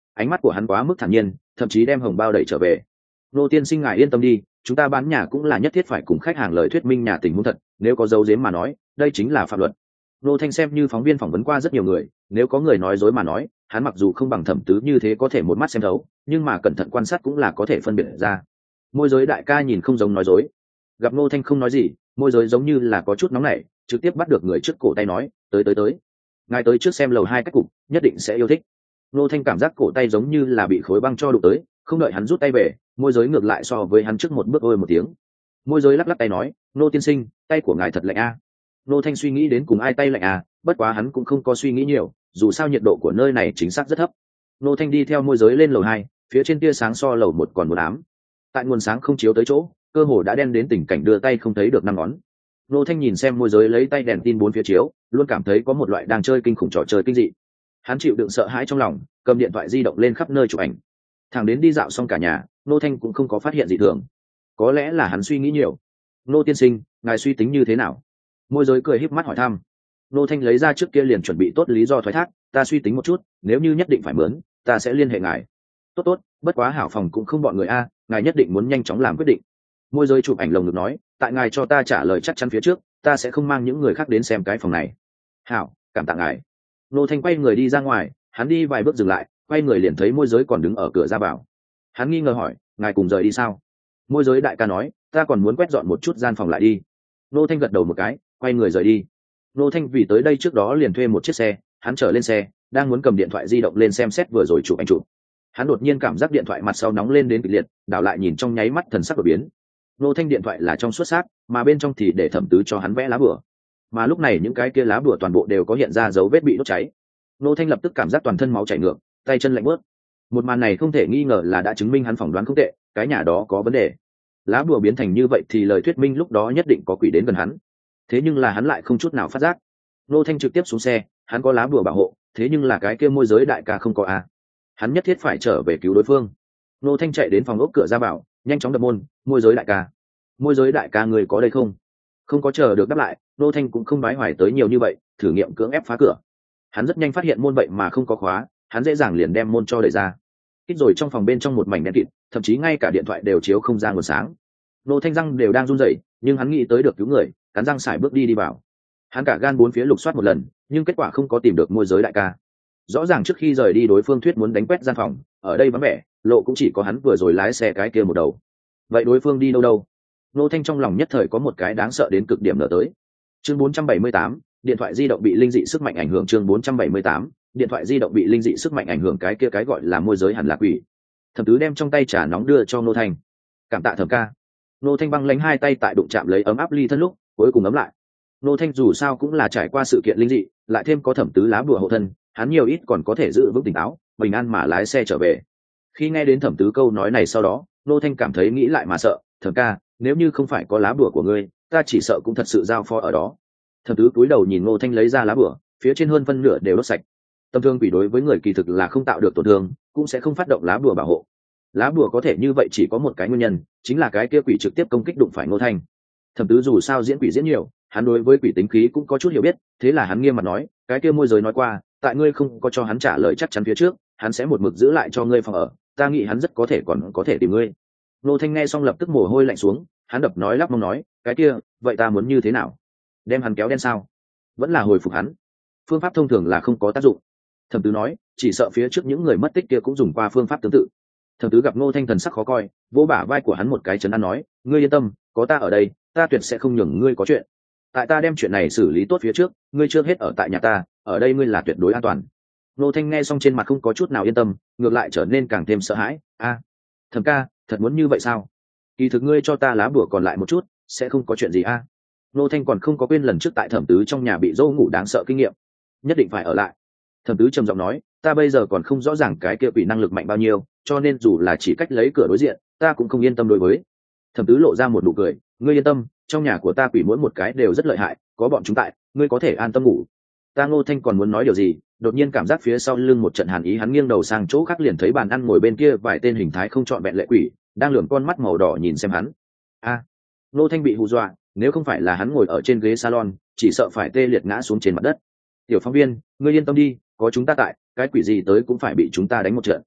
ánh mắt của hắn quá mức thản nhiên, thậm chí đem hồng bao đẩy trở về. Nô tiên sinh ngài yên tâm đi, chúng ta bán nhà cũng là nhất thiết phải cùng khách hàng lời thuyết minh nhà tình huống thật, nếu có dấu giếm mà nói đây chính là pháp luật. Nô Thanh xem như phóng viên phỏng vấn qua rất nhiều người, nếu có người nói dối mà nói, hắn mặc dù không bằng Thẩm Tứ như thế có thể một mắt xem thấu, nhưng mà cẩn thận quan sát cũng là có thể phân biệt ra. Môi giới đại ca nhìn không giống nói dối. Gặp Nô Thanh không nói gì, môi giới giống như là có chút nóng nảy, trực tiếp bắt được người trước cổ tay nói, tới tới tới, ngài tới trước xem lầu hai cách cục, nhất định sẽ yêu thích. Nô Thanh cảm giác cổ tay giống như là bị khối băng cho đụng tới, không đợi hắn rút tay về, môi giới ngược lại so với hắn trước một bước ôi một tiếng. Môi giới lắc lắc tay nói, Nô tiên sinh, tay của ngài thật lạnh a. Nô Thanh suy nghĩ đến cùng ai tay lạnh à, bất quá hắn cũng không có suy nghĩ nhiều, dù sao nhiệt độ của nơi này chính xác rất thấp. Nô Thanh đi theo môi giới lên lầu hai, phía trên tia sáng so lầu một còn một ám. Tại nguồn sáng không chiếu tới chỗ, cơ hồ đã đen đến tình cảnh đưa tay không thấy được năm ngón. Nô Thanh nhìn xem môi giới lấy tay đèn tin bốn phía chiếu, luôn cảm thấy có một loại đang chơi kinh khủng trò chơi kinh dị. Hắn chịu đựng sợ hãi trong lòng, cầm điện thoại di động lên khắp nơi chụp ảnh. Thẳng đến đi dạo xong cả nhà, Nô Thanh cũng không có phát hiện gì thường. Có lẽ là hắn suy nghĩ nhiều. Nô tiên sinh, ngài suy tính như thế nào? Môi giới cười híp mắt hỏi thăm. Nô Thanh lấy ra trước kia liền chuẩn bị tốt lý do thoái thác, ta suy tính một chút, nếu như nhất định phải mướn, ta sẽ liên hệ ngài. Tốt tốt, bất quá hảo phòng cũng không bọn người a, ngài nhất định muốn nhanh chóng làm quyết định. Môi giới chụp ảnh lồng ngực nói, tại ngài cho ta trả lời chắc chắn phía trước, ta sẽ không mang những người khác đến xem cái phòng này. Hảo, cảm tạ ngài. Nô Thanh quay người đi ra ngoài, hắn đi vài bước dừng lại, quay người liền thấy môi giới còn đứng ở cửa ra vào. Hắn nghi ngờ hỏi, ngài cùng rời đi sao? Môi giới đại ca nói, ta còn muốn quét dọn một chút gian phòng lại đi. Nô Thanh gật đầu một cái, quay người rời đi. Nô Thanh vì tới đây trước đó liền thuê một chiếc xe, hắn trở lên xe, đang muốn cầm điện thoại di động lên xem xét vừa rồi chụp ảnh chụp. Hắn đột nhiên cảm giác điện thoại mặt sau nóng lên đến kịch liệt, đảo lại nhìn trong nháy mắt thần sắc đổi biến. Nô Thanh điện thoại là trong suốt xác, mà bên trong thì để Thẩm Tứ cho hắn vẽ lá bùa. Mà lúc này những cái kia lá bùa toàn bộ đều có hiện ra dấu vết bị đốt cháy. Nô Thanh lập tức cảm giác toàn thân máu chảy ngược, tay chân lạnh buốt. Một màn này không thể nghi ngờ là đã chứng minh hắn phỏng đoán không tệ, cái nhà đó có vấn đề. Lá bùa biến thành như vậy thì lời thuyết minh lúc đó nhất định có quỷ đến gần hắn. Thế nhưng là hắn lại không chút nào phát giác. Nô Thanh trực tiếp xuống xe, hắn có lá bùa bảo hộ, thế nhưng là cái kia môi giới đại ca không có a. Hắn nhất thiết phải trở về cứu đối phương. Nô Thanh chạy đến phòng ốc cửa ra vào, nhanh chóng đập môn, môi giới đại ca. Môi giới đại ca người có đây không? Không có chờ được đáp lại, Nô Thanh cũng không bái hoài tới nhiều như vậy, thử nghiệm cưỡng ép phá cửa. Hắn rất nhanh phát hiện môn vậy mà không có khóa, hắn dễ dàng liền đem môn cho đẩy ra. Kích rồi trong phòng bên trong một mảnh đen kịt, thậm chí ngay cả điện thoại đều chiếu không ra nguồn sáng. Nô Thanh răng đều đang run rẩy, nhưng hắn nghĩ tới được cứu người, cắn răng xài bước đi đi vào. Hắn cả gan bốn phía lục soát một lần, nhưng kết quả không có tìm được môi giới đại ca. Rõ ràng trước khi rời đi đối phương thuyết muốn đánh quét gian phòng, ở đây vắng vẻ, lộ cũng chỉ có hắn vừa rồi lái xe cái kia một đầu. Vậy đối phương đi đâu đâu? Nô Thanh trong lòng nhất thời có một cái đáng sợ đến cực điểm nở tới. Chương bốn trăm bảy mươi tám, điện thoại di động bị linh dị sức mạnh ảnh hưởng. Chương bốn trăm bảy mươi tám, điện thoại di động bị linh dị sức mạnh ảnh hưởng. Cái kia cái gọi là môi giới hẳn là quỷ. Thẩm Tứ đem trong tay trà nóng đưa cho Nô Thanh. Cảm tạ Thẩm ca. Nô Thanh băng lánh hai tay tại đụng chạm lấy ấm áp ly thân lúc, cuối cùng ấm lại. Nô Thanh dù sao cũng là trải qua sự kiện linh dị, lại thêm có Thẩm Tứ lá bùa hộ thân, hắn nhiều ít còn có thể giữ vững tỉnh táo, bình an mà lái xe trở về. Khi nghe đến Thẩm Tứ câu nói này sau đó, Nô Thanh cảm thấy nghĩ lại mà sợ, Thẩm ca, nếu như không phải có lá bùa của ngươi, ta chỉ sợ cũng thật sự giao phó ở đó. Thẩm Tứ cúi đầu nhìn Nô Thanh lấy ra lá bùa, phía trên hơn phân nửa đều đốt sạch. Tâm thương quỷ đối với người kỳ thực là không tạo được tổn thương, cũng sẽ không phát động lá bùa bảo hộ. Lá bùa có thể như vậy chỉ có một cái nguyên nhân, chính là cái kia quỷ trực tiếp công kích đụng phải Nô Thanh. Thẩm Tứ dù sao diễn quỷ diễn nhiều, hắn đối với quỷ tính khí cũng có chút hiểu biết, thế là hắn nghiêm mặt nói, cái kia môi giới nói qua, tại ngươi không có cho hắn trả lời chắc chắn phía trước, hắn sẽ một mực giữ lại cho ngươi phòng ở, ta nghĩ hắn rất có thể còn có thể tìm ngươi. Nô Thanh nghe xong lập tức mồ hôi lạnh xuống, hắn đập nói lắp mong nói, cái kia, vậy ta muốn như thế nào? Đem hắn kéo đen sao? Vẫn là hồi phục hắn? Phương pháp thông thường là không có tác dụng. Thẩm Tứ nói, chỉ sợ phía trước những người mất tích kia cũng dùng qua phương pháp tương tự. Thẩm Tứ gặp Nô Thanh thần sắc khó coi, vỗ bả vai của hắn một cái chấn an nói, ngươi yên tâm, có ta ở đây, ta tuyệt sẽ không nhường ngươi có chuyện. Tại ta đem chuyện này xử lý tốt phía trước, ngươi chưa hết ở tại nhà ta, ở đây ngươi là tuyệt đối an toàn. Nô Thanh nghe xong trên mặt không có chút nào yên tâm, ngược lại trở nên càng thêm sợ hãi. A, Thẩm ca, thật muốn như vậy sao? Kỳ thực ngươi cho ta lá bùa còn lại một chút, sẽ không có chuyện gì a. Nô Thanh còn không có quên lần trước tại Thẩm Tứ trong nhà bị dâu ngủ đáng sợ kinh nghiệm, nhất định phải ở lại. Thẩm Tứ trầm giọng nói, ta bây giờ còn không rõ ràng cái kia quỷ năng lực mạnh bao nhiêu, cho nên dù là chỉ cách lấy cửa đối diện, ta cũng không yên tâm đối với. Thẩm Tứ lộ ra một nụ cười, ngươi yên tâm, trong nhà của ta quỷ mỗi một cái đều rất lợi hại, có bọn chúng tại, ngươi có thể an tâm ngủ. Ta Ngô Thanh còn muốn nói điều gì, đột nhiên cảm giác phía sau lưng một trận hàn ý, hắn nghiêng đầu sang chỗ khác liền thấy bàn ăn ngồi bên kia vài tên hình thái không trọn vẹn lệ quỷ, đang lườm con mắt màu đỏ nhìn xem hắn. A, à, Ngô Thanh bị hù dọa, nếu không phải là hắn ngồi ở trên ghế salon, chỉ sợ phải tê liệt ngã xuống trên mặt đất. Tiểu phóng viên, ngươi yên tâm đi, có chúng ta tại, cái quỷ gì tới cũng phải bị chúng ta đánh một trận.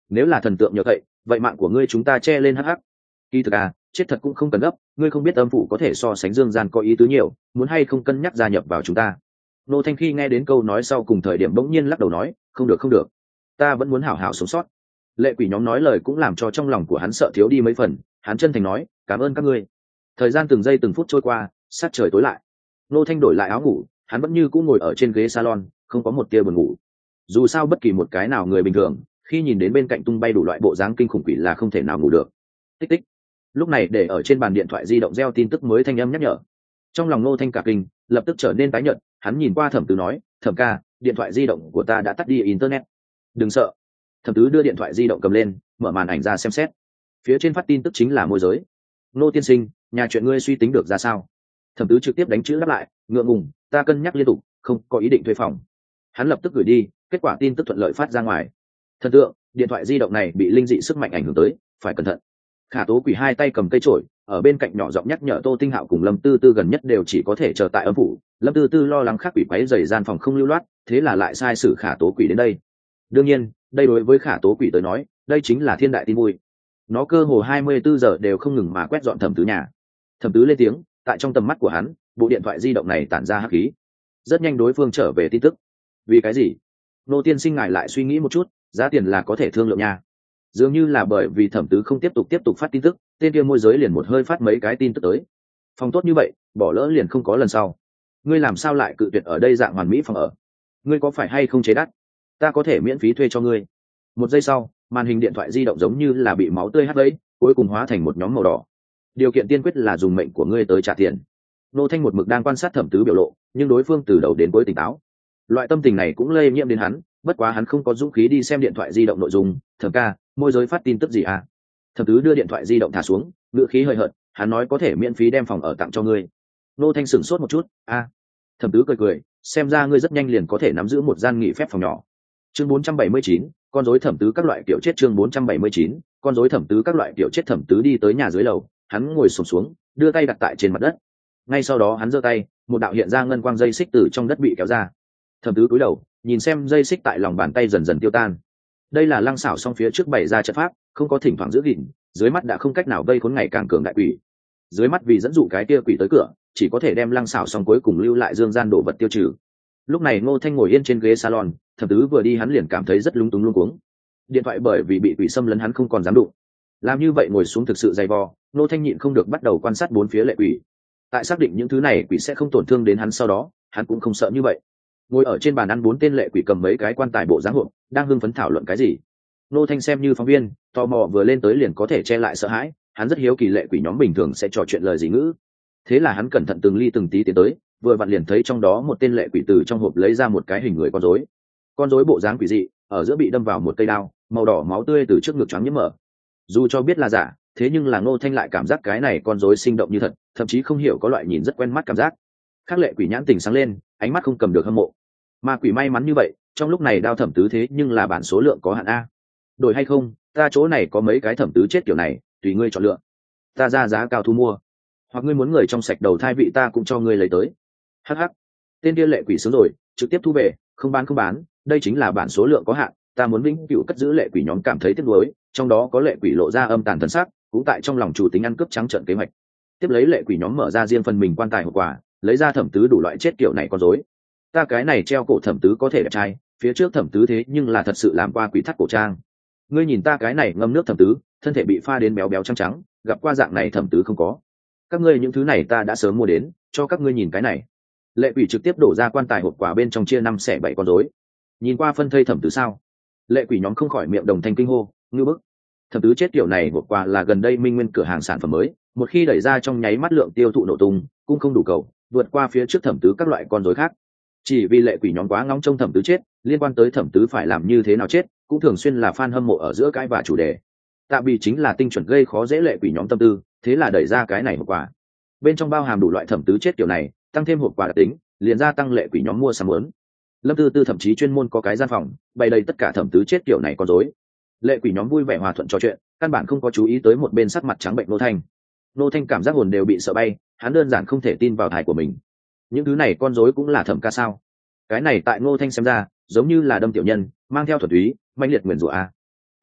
nếu là thần tượng nhờ cậy, vậy mạng của ngươi chúng ta che lên hắc hắc. Kỳ thực à, chết thật cũng không cần gấp, ngươi không biết âm phủ có thể so sánh dương gian có ý tứ nhiều, muốn hay không cân nhắc gia nhập vào chúng ta. Nô Thanh khi nghe đến câu nói sau cùng thời điểm bỗng nhiên lắc đầu nói, không được không được, ta vẫn muốn hảo hảo sống sót. Lệ quỷ nhóm nói lời cũng làm cho trong lòng của hắn sợ thiếu đi mấy phần, hắn chân thành nói, cảm ơn các ngươi. Thời gian từng giây từng phút trôi qua, sát trời tối lại. Nô Thanh đổi lại áo ngủ, hắn vẫn như cũ ngồi ở trên ghế salon, không có một tia buồn ngủ. Dù sao bất kỳ một cái nào người bình thường, khi nhìn đến bên cạnh tung bay đủ loại bộ dáng kinh khủng quỷ là không thể nào ngủ được. Tích tích. Lúc này để ở trên bàn điện thoại di động reo tin tức mới thanh âm nhắc nhở. Trong lòng Nô Thanh cả kinh, lập tức trở nên tái nhợt, hắn nhìn qua Thẩm Tứ nói, "Thẩm ca, điện thoại di động của ta đã tắt đi internet." "Đừng sợ." Thẩm Tứ đưa điện thoại di động cầm lên, mở màn ảnh ra xem xét. Phía trên phát tin tức chính là môi giới. "Nô tiên sinh, nhà chuyện ngươi suy tính được ra sao?" Thẩm Tứ trực tiếp đánh chữ đáp lại, ngượng ngùng, "Ta cân nhắc liên tục, không có ý định thuê phòng." Hắn lập tức gửi đi, kết quả tin tức thuận lợi phát ra ngoài. Thần tượng, điện thoại di động này bị linh dị sức mạnh ảnh hưởng tới, phải cẩn thận. Khả Tố Quỷ hai tay cầm cây chổi, ở bên cạnh nhỏ giọng nhắc nhở Tô Tinh Hạo cùng Lâm Tư Tư gần nhất đều chỉ có thể chờ tại âm phủ. Lâm Tư Tư lo lắng khác quỷ quấy rầy gian phòng không lưu loát, thế là lại sai sử Khả Tố Quỷ đến đây. Đương nhiên, đây đối với Khả Tố Quỷ tới nói, đây chính là thiên đại tin vui. Nó cơ hồ hai mươi bốn giờ đều không ngừng mà quét dọn Thẩm Tứ nhà. Thẩm Tứ lên tiếng, tại trong tầm mắt của hắn, bộ điện thoại di động này tản ra hắc khí. Rất nhanh đối phương trở về tin tức. Vì cái gì? Nô tiên sinh ngài lại suy nghĩ một chút, giá tiền là có thể thương lượng nha. Dường như là bởi vì Thẩm Tứ không tiếp tục tiếp tục phát tin tức, tên kia môi giới liền một hơi phát mấy cái tin tức tới. Phòng tốt như vậy, bỏ lỡ liền không có lần sau. Ngươi làm sao lại cự tuyệt ở đây dạng hoàn mỹ phòng ở? Ngươi có phải hay không chế đắt? Ta có thể miễn phí thuê cho ngươi. Một giây sau, màn hình điện thoại di động giống như là bị máu tươi hắt lấy, cuối cùng hóa thành một nhóm màu đỏ. Điều kiện tiên quyết là dùng mệnh của ngươi tới trả tiền. Nô Thanh một mực đang quan sát Thẩm Tứ biểu lộ, nhưng đối phương từ đầu đến cuối tỉnh táo. Loại tâm tình này cũng lây nhiễm đến hắn, bất quá hắn không có dũng khí đi xem điện thoại di động nội dung. Thẩm ca, môi giới phát tin tức gì à? Thẩm Tứ đưa điện thoại di động thả xuống, ngữ khí hơi hận, hắn nói có thể miễn phí đem phòng ở tặng cho ngươi. Nô Thanh sửng sốt một chút, a. À. Thẩm Tứ cười cười, xem ra ngươi rất nhanh liền có thể nắm giữ một gian nghỉ phép phòng nhỏ. Chương bốn trăm bảy mươi chín, con rối Thẩm Tứ các loại kiểu chết. Chương bốn trăm bảy mươi chín, con rối Thẩm Tứ các loại kiểu chết. Thẩm Tứ đi tới nhà dưới lầu, hắn ngồi xổm xuống, đưa tay đặt tại trên mặt đất. Ngay sau đó hắn giơ tay, một đạo hiện ra ngân quang dây xích từ trong đất bị kéo ra. Thẩm Tứ cúi đầu, nhìn xem dây xích tại lòng bàn tay dần dần tiêu tan. Đây là lăng xảo song phía trước bày ra trận pháp, không có thỉnh thoảng giữ gìn, dưới mắt đã không cách nào vây khốn ngày càng cường đại quỷ. Dưới mắt vì dẫn dụ cái kia quỷ tới cửa, chỉ có thể đem lăng xảo song cuối cùng lưu lại dương gian đổ vật tiêu trừ. Lúc này Ngô Thanh ngồi yên trên ghế salon, Thẩm Tứ vừa đi hắn liền cảm thấy rất lúng túng luống cuống. Điện thoại bởi vì bị quỷ xâm lấn hắn không còn dám đụng. Làm như vậy ngồi xuống thực sự dày vò, Ngô Thanh nhịn không được bắt đầu quan sát bốn phía lệ quỷ. Tại xác định những thứ này quỷ sẽ không tổn thương đến hắn sau đó, hắn cũng không sợ như vậy. Ngồi ở trên bàn ăn bốn tên lệ quỷ cầm mấy cái quan tài bộ dáng hộp, đang hưng phấn thảo luận cái gì. Ngô Thanh xem như phóng viên, tò mò vừa lên tới liền có thể che lại sợ hãi, hắn rất hiếu kỳ lệ quỷ nhóm bình thường sẽ trò chuyện lời gì ngữ. Thế là hắn cẩn thận từng ly từng tí tiến tới, vừa vặn liền thấy trong đó một tên lệ quỷ từ trong hộp lấy ra một cái hình người con rối. Con rối bộ dáng quỷ dị, ở giữa bị đâm vào một cây đao, màu đỏ máu tươi từ trước ngực choáng nhiễm mở. Dù cho biết là giả, thế nhưng là Ngô Thanh lại cảm giác cái này con rối sinh động như thật, thậm chí không hiểu có loại nhìn rất quen mắt cảm giác. Khác lệ quỷ nhãn tình sáng lên, ánh mắt không cầm được hâm mộ. Ma quỷ may mắn như vậy, trong lúc này đao Thẩm Tứ thế nhưng là bản số lượng có hạn a. Đổi hay không, ta chỗ này có mấy cái Thẩm Tứ chết kiểu này, tùy ngươi chọn lựa. Ta ra giá cao thu mua, hoặc ngươi muốn người trong sạch đầu thai vị ta cũng cho ngươi lấy tới. Hắc hắc. Tên kia lệ quỷ sướng rồi, trực tiếp thu về, không bán không bán, đây chính là bản số lượng có hạn, ta muốn vĩnh cửu cất giữ lệ quỷ nhóm cảm thấy tiếc nuối, trong đó có lệ quỷ lộ ra âm tàn thần sắc, cũng tại trong lòng chủ tính ăn cướp trắng trợn kế hoạch. Tiếp lấy lệ quỷ nhóm mở ra riêng phần mình quan tài hộp quà, lấy ra Thẩm Tứ đủ loại chết kiểu này con rối. Ta cái này treo cổ Thẩm Tứ có thể đẹp trai, phía trước Thẩm Tứ thế nhưng là thật sự làm qua quỷ thắt cổ trang. Ngươi nhìn ta cái này ngâm nước Thẩm Tứ, thân thể bị pha đến béo béo trắng trắng, gặp qua dạng này Thẩm Tứ không có. Các ngươi những thứ này ta đã sớm mua đến, cho các ngươi nhìn cái này. Lệ quỷ trực tiếp đổ ra quan tài hộp quà bên trong chia năm xẻ bảy con rối. Nhìn qua phân thây Thẩm Tứ sao? Lệ quỷ nhóm không khỏi miệng đồng thanh kinh hô, ngư bức. Thẩm Tứ chết kiểu này hộp quà là gần đây minh nguyên cửa hàng sản phẩm mới, một khi đẩy ra trong nháy mắt lượng tiêu thụ nổ tung, cũng không đủ cầu, vượt qua phía trước Thẩm Tứ các loại con rối khác. Chỉ vì lệ quỷ nhóm quá ngóng trông Thẩm Tứ chết, liên quan tới Thẩm Tứ phải làm như thế nào chết, cũng thường xuyên là fan hâm mộ ở giữa cái và chủ đề. Tạm bị chính là tinh chuẩn gây khó dễ lệ quỷ nhóm tâm tư, thế là đẩy ra cái này hộp quà. Bên trong bao hàm đủ loại Thẩm Tứ chết kiểu này, tăng thêm hộp quà đặc tính, liền gia tăng lệ quỷ nhóm mua sắm muốn. Lâm Tư Tư thậm chí chuyên môn có cái gian phòng, bày đầy tất cả Thẩm Tứ chết kiểu này con rối. Lệ quỷ nhóm vui vẻ hòa thuận trò chuyện, căn bản không có chú ý tới một bên sắc mặt trắng bệnh Nô Thanh. Nô Thanh cảm giác hồn đều bị sợ bay, hắn đơn giản không thể tin vào thải của mình. Những thứ này con rối cũng là Thẩm ca sao? Cái này tại Nô Thanh xem ra, giống như là đâm tiểu nhân, mang theo thuật túy, manh liệt nguyền rủa a.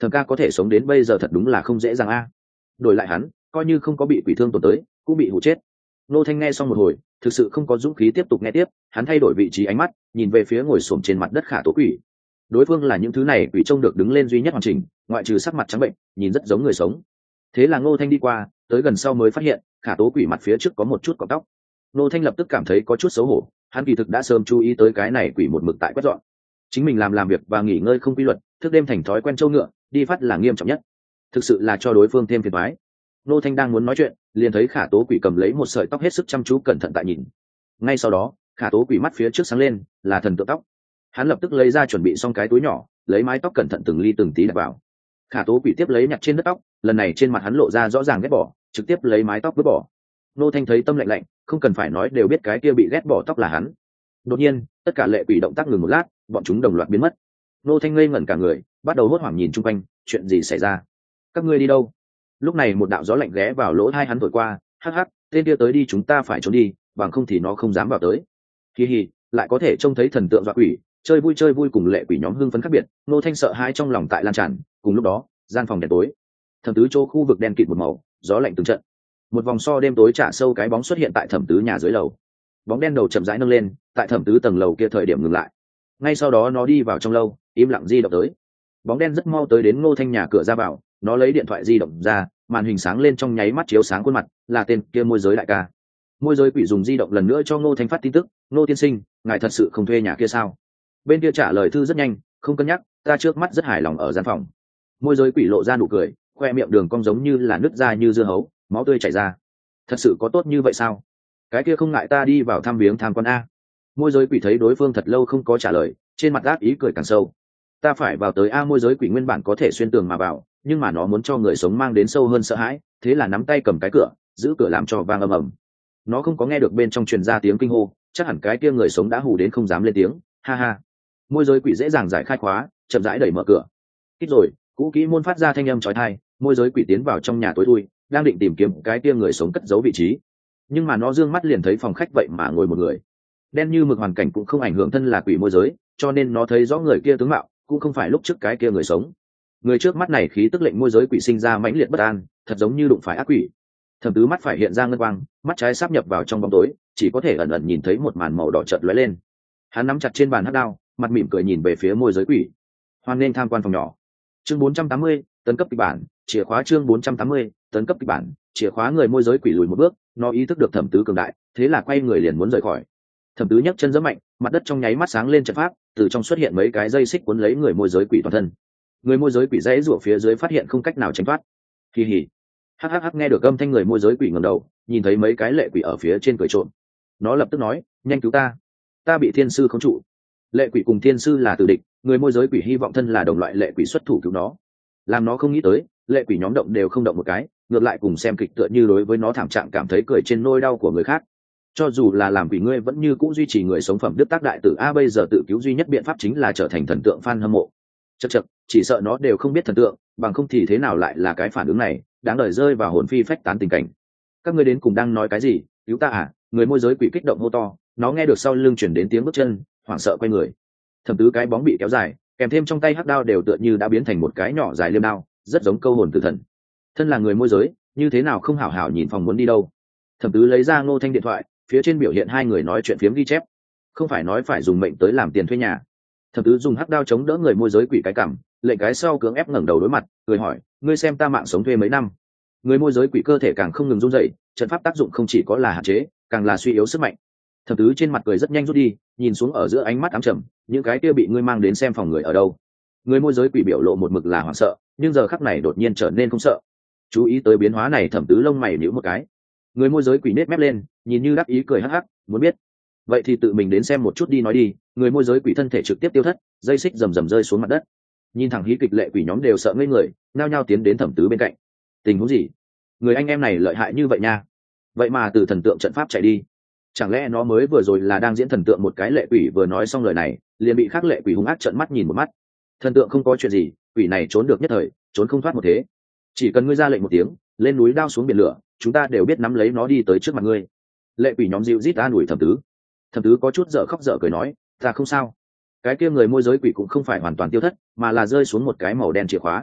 Thẩm ca có thể sống đến bây giờ thật đúng là không dễ dàng a. Đổi lại hắn, coi như không có bị quỷ thương tổn tới cũng bị hụ chết. Ngô Thanh nghe xong một hồi thực sự không có dũng khí tiếp tục nghe tiếp, hắn thay đổi vị trí ánh mắt nhìn về phía ngồi xổm trên mặt đất Khả Tố Quỷ. Đối phương là những thứ này quỷ trông được đứng lên duy nhất hoàn chỉnh, ngoại trừ sắc mặt trắng bệnh nhìn rất giống người sống. Thế là Ngô Thanh đi qua tới gần sau mới phát hiện Khả Tố Quỷ mặt phía trước có một chút cọng tóc. Ngô Thanh lập tức cảm thấy có chút xấu hổ, hắn kỳ thực đã sớm chú ý tới cái này quỷ một mực tại quét dọn. Chính mình làm làm việc và nghỉ ngơi không quy luật, thức đêm thành thói quen trâu ngựa, đi phát là nghiêm trọng nhất, thực sự là cho đối phương thêm phiền toái. Ngô Thanh đang muốn nói chuyện liền thấy Khả Tố Quỷ cầm lấy một sợi tóc hết sức chăm chú cẩn thận tại nhìn. Ngay sau đó Khả Tố Quỷ mắt phía trước sáng lên, là thần tượng tóc. Hắn lập tức lấy ra chuẩn bị xong cái túi nhỏ, lấy mái tóc cẩn thận từng ly từng tí đặt vào. Khả Tố Quỷ tiếp lấy nhặt trên đất tóc, lần này trên mặt hắn lộ ra rõ ràng ghét bỏ, trực tiếp lấy mái tóc vứt bỏ. Ngô Thanh thấy tâm lạnh lạnh, không cần phải nói đều biết cái kia bị ghét bỏ tóc là hắn. Đột nhiên tất cả lệ quỷ động tác ngừng một lát, bọn chúng đồng loạt biến mất. Ngô Thanh ngây ngẩn cả người, bắt đầu hốt hoảng nhìn chung quanh, chuyện gì xảy ra? Các ngươi đi đâu? Lúc này một đạo gió lạnh ghé vào lỗ tai hắn thổi qua, hắc hắc, tên kia tới đi chúng ta phải trốn đi, bằng không thì nó không dám vào tới. Hi hi, lại có thể trông thấy thần tượng dọa quỷ, chơi vui chơi vui cùng lệ quỷ nhóm hưng phấn khác biệt. Ngô Thanh sợ hãi trong lòng tại lan tràn, cùng lúc đó gian phòng đèn tối, thẩm tứ chỗ khu vực đen kịt một màu, gió lạnh từng trận. Một vòng so đêm tối trả sâu cái bóng xuất hiện tại thẩm tứ nhà dưới lầu. Bóng đen đầu chậm rãi nâng lên, tại thẩm tứ tầng lầu kia thời điểm ngừng lại. Ngay sau đó nó đi vào trong lâu, im lặng di động tới. Bóng đen rất mau tới đến Ngô Thanh nhà cửa ra vào, nó lấy điện thoại di động ra, màn hình sáng lên trong nháy mắt chiếu sáng khuôn mặt, là tên kia môi giới đại ca. Môi giới quỷ dùng di động lần nữa cho Ngô Thanh phát tin tức, Ngô tiên sinh, ngài thật sự không thuê nhà kia sao? Bên kia trả lời thư rất nhanh, không cân nhắc, ta trước mắt rất hài lòng ở gian phòng. Môi giới quỷ lộ ra nụ cười, khoe miệng đường cong giống như là nứt ra như dưa hấu, máu tươi chảy ra. Thật sự có tốt như vậy sao? Cái kia không ngại ta đi vào thăm viếng tham quan a. Môi giới quỷ thấy đối phương thật lâu không có trả lời, trên mặt ác ý cười càng sâu. Ta phải vào tới a. Môi giới quỷ nguyên bản có thể xuyên tường mà vào, nhưng mà nó muốn cho người sống mang đến sâu hơn sợ hãi, thế là nắm tay cầm cái cửa, giữ cửa làm cho vang ầm ầm. Nó không có nghe được bên trong truyền ra tiếng kinh hô, chắc hẳn cái kia người sống đã hù đến không dám lên tiếng, ha ha. Môi giới quỷ dễ dàng giải khai khóa, chậm rãi đẩy mở cửa. Kít rồi, cũ kỹ môn phát ra thanh âm chói tai, môi giới quỷ tiến vào trong nhà tối thui, đang định tìm kiếm cái kia người sống cất giấu vị trí, nhưng mà nó dương mắt liền thấy phòng khách vậy mà ngồi một người. Đen như mực hoàn cảnh cũng không ảnh hưởng thân là quỷ môi giới, cho nên nó thấy rõ người kia tướng mạo cũng không phải lúc trước cái kia người sống. Người trước mắt này khí tức lệnh môi giới quỷ sinh ra mãnh liệt bất an, thật giống như đụng phải ác quỷ. Thẩm tứ mắt phải hiện ra ngân quang, mắt trái sáp nhập vào trong bóng tối, chỉ có thể ẩn ẩn nhìn thấy một màn màu đỏ chợt lóe lên. Hắn nắm chặt trên bàn hắc đao, mặt mỉm cười nhìn về phía môi giới quỷ. Hoan nên tham quan phòng nhỏ. Chương bốn trăm tám mươi, tấn cấp kịch bản, chìa khóa chương bốn trăm tám mươi, tấn cấp kịch bản, chìa khóa. Người môi giới quỷ lùi một bước, nó ý thức được thẩm tứ cường đại, thế là quay người liền muốn rời khỏi. Thẩm tứ nhấc chân giẫm mạnh, mặt đất trong nháy mắt sáng lên trận pháp, từ trong xuất hiện mấy cái dây xích cuốn lấy người môi giới quỷ toàn thân. Người môi giới quỷ dãy rủa phía dưới phát hiện không cách nào tránh thoát. Kỳ hỉ. Hắc hắc hắc, nghe được âm thanh người môi giới quỷ ngẩng đầu, nhìn thấy mấy cái lệ quỷ ở phía trên cười trộm. Nó lập tức nói, nhanh cứu ta, ta bị thiên sư khống trụ. Lệ quỷ cùng thiên sư là tử địch, người môi giới quỷ hy vọng thân là đồng loại lệ quỷ xuất thủ cứu nó. Làm nó không nghĩ tới, lệ quỷ nhóm động đều không động một cái, ngược lại cùng xem kịch tựa như đối với nó thảm trạng cảm thấy cười trên nỗi đau của người khác. Cho dù là làm quỷ ngươi vẫn như cũ duy trì người sống phẩm đức tác đại tử a, bây giờ tự cứu duy nhất biện pháp chính là trở thành thần tượng fan hâm mộ. Chậc chậc, chỉ sợ nó đều không biết thần tượng, bằng không thì thế nào lại là cái phản ứng này, đáng đời rơi vào hồn phi phách tán tình cảnh. Các ngươi đến cùng đang nói cái gì? Cứu ta à? Người môi giới quỷ kích động hô to, nó nghe được sau lưng chuyển đến tiếng bước chân, hoảng sợ quay người. Thẩm tứ cái bóng bị kéo dài, kèm thêm trong tay hắc đao đều tựa như đã biến thành một cái nhỏ dài liêm đao, rất giống câu hồn tử thần. Thân là người môi giới, như thế nào không hảo hảo nhìn phòng muốn đi đâu? Thẩm tứ lấy ra Ngô Thanh điện thoại, phía trên biểu hiện hai người nói chuyện phiếm ghi chép. Không phải nói phải dùng mệnh tới làm tiền thuê nhà. Thẩm tứ dùng hắc đao chống đỡ người môi giới quỷ cái cằm, lệnh cái sau cưỡng ép ngẩng đầu đối mặt, cười hỏi, ngươi xem ta mạng sống thuê mấy năm? Người môi giới quỷ cơ thể càng không ngừng run rẩy, trận pháp tác dụng không chỉ có là hạn chế, càng là suy yếu sức mạnh. Thẩm tứ trên mặt cười rất nhanh rút đi, nhìn xuống ở giữa ánh mắt ám trầm, những cái kia bị ngươi mang đến xem phòng người ở đâu? Người môi giới quỷ biểu lộ một mực là hoảng sợ, nhưng giờ khắc này đột nhiên trở nên không sợ. Chú ý tới biến hóa này, Thẩm tứ lông mày nhíu một cái. Người môi giới quỷ nết mép lên, nhìn như đắc ý cười hắc hắc, muốn biết vậy thì tự mình đến xem một chút đi. Nói đi, người môi giới quỷ thân thể trực tiếp tiêu thất, dây xích rầm rầm rơi xuống mặt đất. Nhìn thẳng hí kịch lệ quỷ nhóm đều sợ ngây người, nao nhao tiến đến Thẩm tứ bên cạnh. Tình huống gì? Người anh em này lợi hại như vậy nha, vậy mà từ thần tượng trận pháp chạy đi, chẳng lẽ nó mới vừa rồi là đang diễn thần tượng? Một cái lệ quỷ vừa nói xong lời này liền bị khác lệ quỷ hung ác trợn mắt nhìn một mắt. Thần tượng không có chuyện gì, quỷ này trốn được nhất thời, trốn không thoát một thế. Chỉ cần ngươi ra lệnh một tiếng, lên núi đao xuống biển lửa, chúng ta đều biết nắm lấy nó đi tới trước mặt ngươi. Lệ quỷ nhóm dịu rít an ủi Thẩm tứ. Thẩm tứ có chút dở khóc dở cười nói, ta không sao. Cái kia người môi giới quỷ cũng không phải hoàn toàn tiêu thất, mà là rơi xuống một cái màu đen chìa khóa.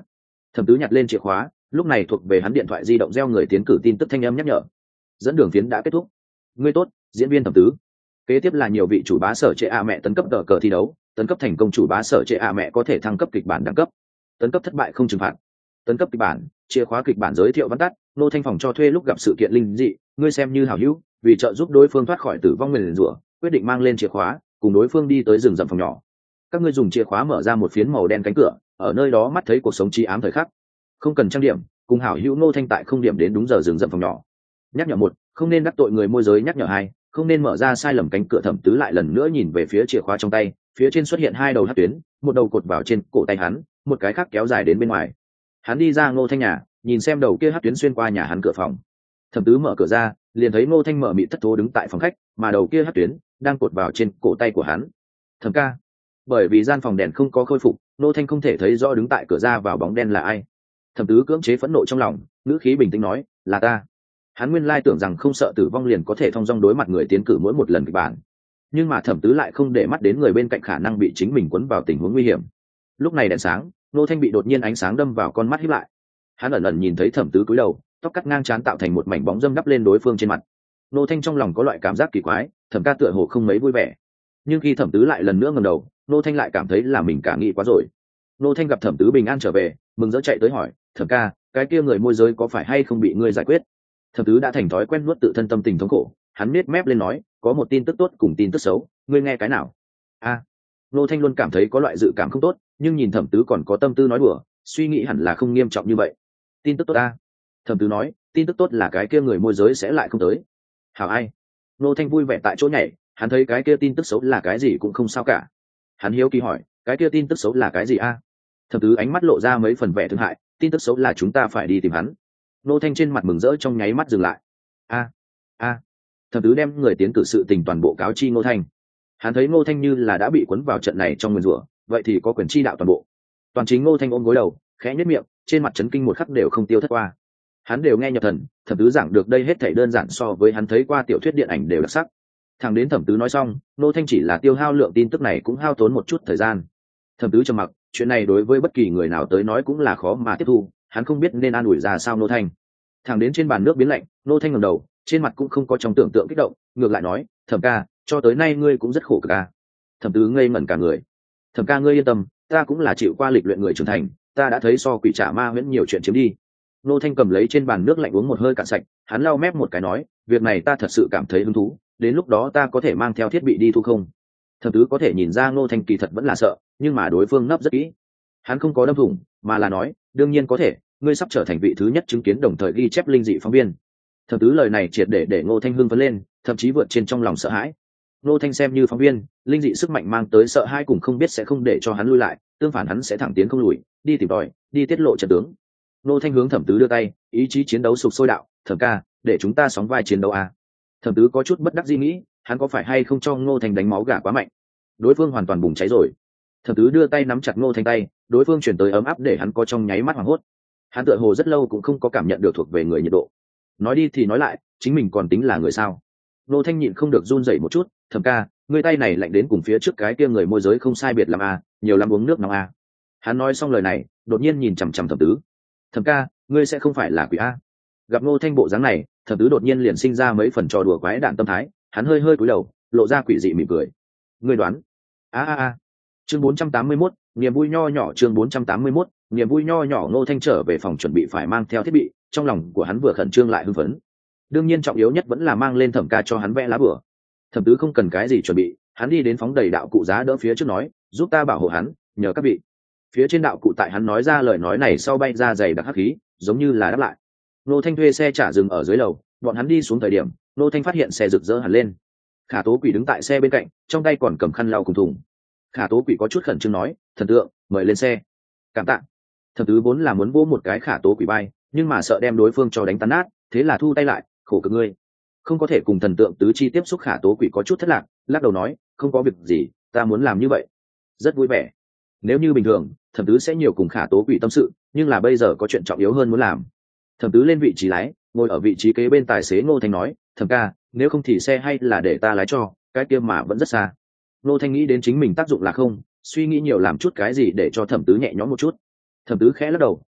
Thẩm tứ nhặt lên chìa khóa, lúc này thuộc về hắn điện thoại di động reo người tiến cử tin tức thanh âm nhắc nhở. Dẫn đường phiến đã kết thúc. Ngươi tốt, diễn viên Thẩm tứ. Kế tiếp là nhiều vị chủ bá sở trệ a mẹ tấn cấp cờ cờ thi đấu, tấn cấp thành công chủ bá sở trệ a mẹ có thể thăng cấp kịch bản đẳng cấp, tấn cấp thất bại không trừng phạt, tấn cấp kịch bản, chìa khóa kịch bản giới thiệu văn tắt. Nô Thanh phòng cho thuê lúc gặp sự kiện linh dị, ngươi xem như hảo hữu, vì trợ giúp đối phương thoát khỏi tử vong nguyền rủa, quyết định mang lên chìa khóa, cùng đối phương đi tới rừng rậm phòng nhỏ. Các ngươi dùng chìa khóa mở ra một phiến màu đen cánh cửa, ở nơi đó mắt thấy cuộc sống trí ám thời khắc. Không cần trang điểm, cùng hảo hữu Nô Thanh tại không điểm đến đúng giờ rừng rậm phòng nhỏ. Nhắc nhở một, không nên đắc tội người môi giới. Nhắc nhở hai, không nên mở ra sai lầm cánh cửa. Thẩm tứ lại lần nữa nhìn về phía chìa khóa trong tay, phía trên xuất hiện hai đầu hắc tuyến, một đầu cột vào trên cổ tay hắn, một cái khác kéo dài đến bên ngoài. Hắn đi ra Ngô Thanh nhà, nhìn xem đầu kia hắc tuyến xuyên qua nhà hắn cửa phòng. Thẩm tứ mở cửa ra, liền thấy Ngô Thanh mở mịt thất thố đứng tại phòng khách, mà đầu kia hắc tuyến đang cột vào trên cổ tay của hắn. Thẩm ca. Bởi vì gian phòng đèn không có khôi phục, Ngô Thanh không thể thấy rõ đứng tại cửa ra vào bóng đen là ai. Thẩm tứ cưỡng chế phẫn nộ trong lòng, ngữ khí bình tĩnh nói, là ta. Hắn nguyên lai tưởng rằng không sợ tử vong liền có thể thong dong đối mặt người tiến cử mỗi một lần kịch bản, nhưng mà Thẩm tứ lại không để mắt đến người bên cạnh khả năng bị chính mình cuốn vào tình huống nguy hiểm. Lúc này đèn sáng, Ngô Thanh bị đột nhiên ánh sáng đâm vào con mắt híp lại. Hắn ẩn ẩn nhìn thấy Thẩm tứ cúi đầu, tóc cắt ngang trán tạo thành một mảnh bóng dâm đắp lên đối phương trên mặt. Ngô Thanh trong lòng có loại cảm giác kỳ quái, Thẩm ca tựa hồ không mấy vui vẻ. Nhưng khi Thẩm tứ lại lần nữa ngẩng đầu, Ngô Thanh lại cảm thấy là mình cả nghĩ quá rồi. Ngô Thanh gặp Thẩm tứ bình an trở về, mừng rỡ chạy tới hỏi, Thẩm ca, cái kia người môi giới có phải hay không bị ngươi giải quyết? Thẩm tứ đã thành thói quen nuốt tự thân tâm tình thống khổ, hắn nết mép lên nói, có một tin tức tốt cùng tin tức xấu, ngươi nghe cái nào? A, à, Ngô Thanh luôn cảm thấy có loại dự cảm không tốt, nhưng nhìn Thẩm tứ còn có tâm tư nói đùa, suy nghĩ hẳn là không nghiêm trọng như vậy. Tin tức tốt a? Thẩm tứ nói, tin tức tốt là cái kia người môi giới sẽ lại không tới. Hảo ai? Ngô Thanh vui vẻ tại chỗ nhảy, hắn thấy cái kia tin tức xấu là cái gì cũng không sao cả. Hắn hiếu kỳ hỏi, cái kia tin tức xấu là cái gì a? Thẩm tứ ánh mắt lộ ra mấy phần vẻ thương hại, tin tức xấu là chúng ta phải đi tìm hắn. Ngô Thanh trên mặt mừng rỡ trong nháy mắt dừng lại. A, a. Thẩm tứ đem người tiến cử sự tình toàn bộ cáo chi Ngô Thanh. Hắn thấy Ngô Thanh như là đã bị cuốn vào trận này trong nguyên rủa, vậy thì có quyền chi đạo toàn bộ. Toàn chính Ngô Thanh ôm gối đầu, khẽ nhếch miệng, trên mặt chấn kinh một khắc đều không tiêu thất qua. Hắn đều nghe nhập thần, Thẩm tứ giảng được đây hết thảy đơn giản so với hắn thấy qua tiểu thuyết điện ảnh đều đặc sắc. Thẳng đến Thẩm tứ nói xong, Ngô Thanh chỉ là tiêu hao lượng tin tức này cũng hao tốn một chút thời gian. Thẩm tứ trầm mặc, chuyện này đối với bất kỳ người nào tới nói cũng là khó mà tiếp thu, hắn không biết nên an ủi ra sao Ngô Thanh. Thẳng đến trên bàn nước biến lạnh, Ngô Thanh ngẩng đầu, trên mặt cũng không có trong tưởng tượng kích động, ngược lại nói, Thẩm ca, cho tới nay ngươi cũng rất khổ cực à? Thẩm tứ ngây ngẩn cả người. Thẩm ca ngươi yên tâm, ta cũng là chịu qua lịch luyện người trưởng thành, ta đã thấy so quỷ trả ma huyễn nhiều chuyện chiếm đi. Ngô Thanh cầm lấy trên bàn nước lạnh uống một hơi cạn sạch, hắn lau mép một cái nói, việc này ta thật sự cảm thấy hứng thú, đến lúc đó ta có thể mang theo thiết bị đi thu không? Thẩm tứ có thể nhìn ra Ngô Thanh kỳ thật vẫn là sợ, nhưng mà đối phương nấp rất kỹ. Hắn không có đâm thủng, mà là nói, đương nhiên có thể, ngươi sắp trở thành vị thứ nhất chứng kiến đồng thời ghi chép linh dị phóng viên. Thẩm tứ lời này triệt để để Ngô Thanh hưng phấn lên, thậm chí vượt trên trong lòng sợ hãi. Ngô Thanh xem như phóng viên, linh dị sức mạnh mang tới sợ hãi cùng không biết sẽ không để cho hắn lui lại, tương phản hắn sẽ thẳng tiến không lùi, đi tìm tòi, đi tiết lộ trận tướng. Ngô Thanh hướng Thẩm tứ đưa tay, ý chí chiến đấu sục sôi đạo, Thẩm ca, để chúng ta sóng vai chiến đấu à? Thẩm tứ có chút bất đắc dĩ nghĩ, hắn có phải hay không cho Ngô Thanh đánh máu gà quá mạnh? Đối phương hoàn toàn bùng cháy rồi. Thẩm tứ đưa tay nắm chặt Ngô Thanh tay, đối phương chuyển tới ấm áp để hắn có trong nháy mắt hoảng hốt. Hắn tựa hồ rất lâu cũng không có cảm nhận được thuộc về người nhiệt độ. Nói đi thì nói lại, chính mình còn tính là người sao? Ngô Thanh nhịn không được run rẩy một chút, Thẩm ca, ngươi tay này lạnh đến cùng phía trước cái kia người môi giới không sai biệt lắm à, nhiều lắm uống nước nóng à. Hắn nói xong lời này, đột nhiên nhìn chằm chằm Thẩm tứ. Thẩm ca, ngươi sẽ không phải là quỷ a? Gặp Ngô Thanh bộ dáng này, Thẩm tứ đột nhiên liền sinh ra mấy phần trò đùa quái đản tâm thái, hắn hơi hơi cúi đầu, lộ ra quỷ dị mỉm cười. Ngươi đoán? A a a. Chương bốn trăm tám mươi mốt, niềm vui nho nhỏ. Chương bốn trăm tám mươi mốt, niềm vui nho nhỏ. Ngô Thanh trở về phòng chuẩn bị phải mang theo thiết bị, trong lòng của hắn vừa khẩn trương lại hưng phấn. Đương nhiên trọng yếu nhất vẫn là mang lên Thẩm ca cho hắn vẽ lá bửa. Thẩm tứ không cần cái gì chuẩn bị, hắn đi đến phóng đầy đạo cụ giá đỡ phía trước nói, giúp ta bảo hộ hắn, nhờ các vị. Phía trên đạo cụ tại hắn nói ra lời nói này sau bay ra dày đặc hắc khí, giống như là đáp lại. Ngô Thanh thuê xe trả dừng ở dưới lầu, bọn hắn đi xuống thời điểm, Ngô Thanh phát hiện xe rực rỡ hẳn lên. Khả Tố Quỷ đứng tại xe bên cạnh, trong tay còn cầm khăn lau cùng thùng. Khả Tố Quỷ có chút khẩn trương nói, thần tượng, mời lên xe. Cảm tạ. Thẩm tứ vốn là muốn vỗ một cái Khả Tố Quỷ bay, nhưng mà sợ đem đối phương cho đánh tan nát, thế là thu tay lại, khổ cực ngươi. Không có thể cùng thần tượng tứ chi tiếp xúc. Khả Tố Quỷ có chút thất lạc, lắc đầu nói, không có việc gì, ta muốn làm như vậy, rất vui vẻ. Nếu như bình thường, Thẩm tứ sẽ nhiều cùng Khả Tố Quỷ tâm sự, nhưng là bây giờ có chuyện trọng yếu hơn muốn làm. Thẩm tứ lên vị trí lái, ngồi ở vị trí kế bên tài xế. Ngô Thanh nói, Thẩm ca, nếu không thì xe hay là để ta lái cho, cái kia mà vẫn rất xa. Ngô Thanh nghĩ đến chính mình tác dụng là không, suy nghĩ nhiều làm chút cái gì để cho Thẩm tứ nhẹ nhõm một chút. Thẩm tứ khẽ lắc đầu,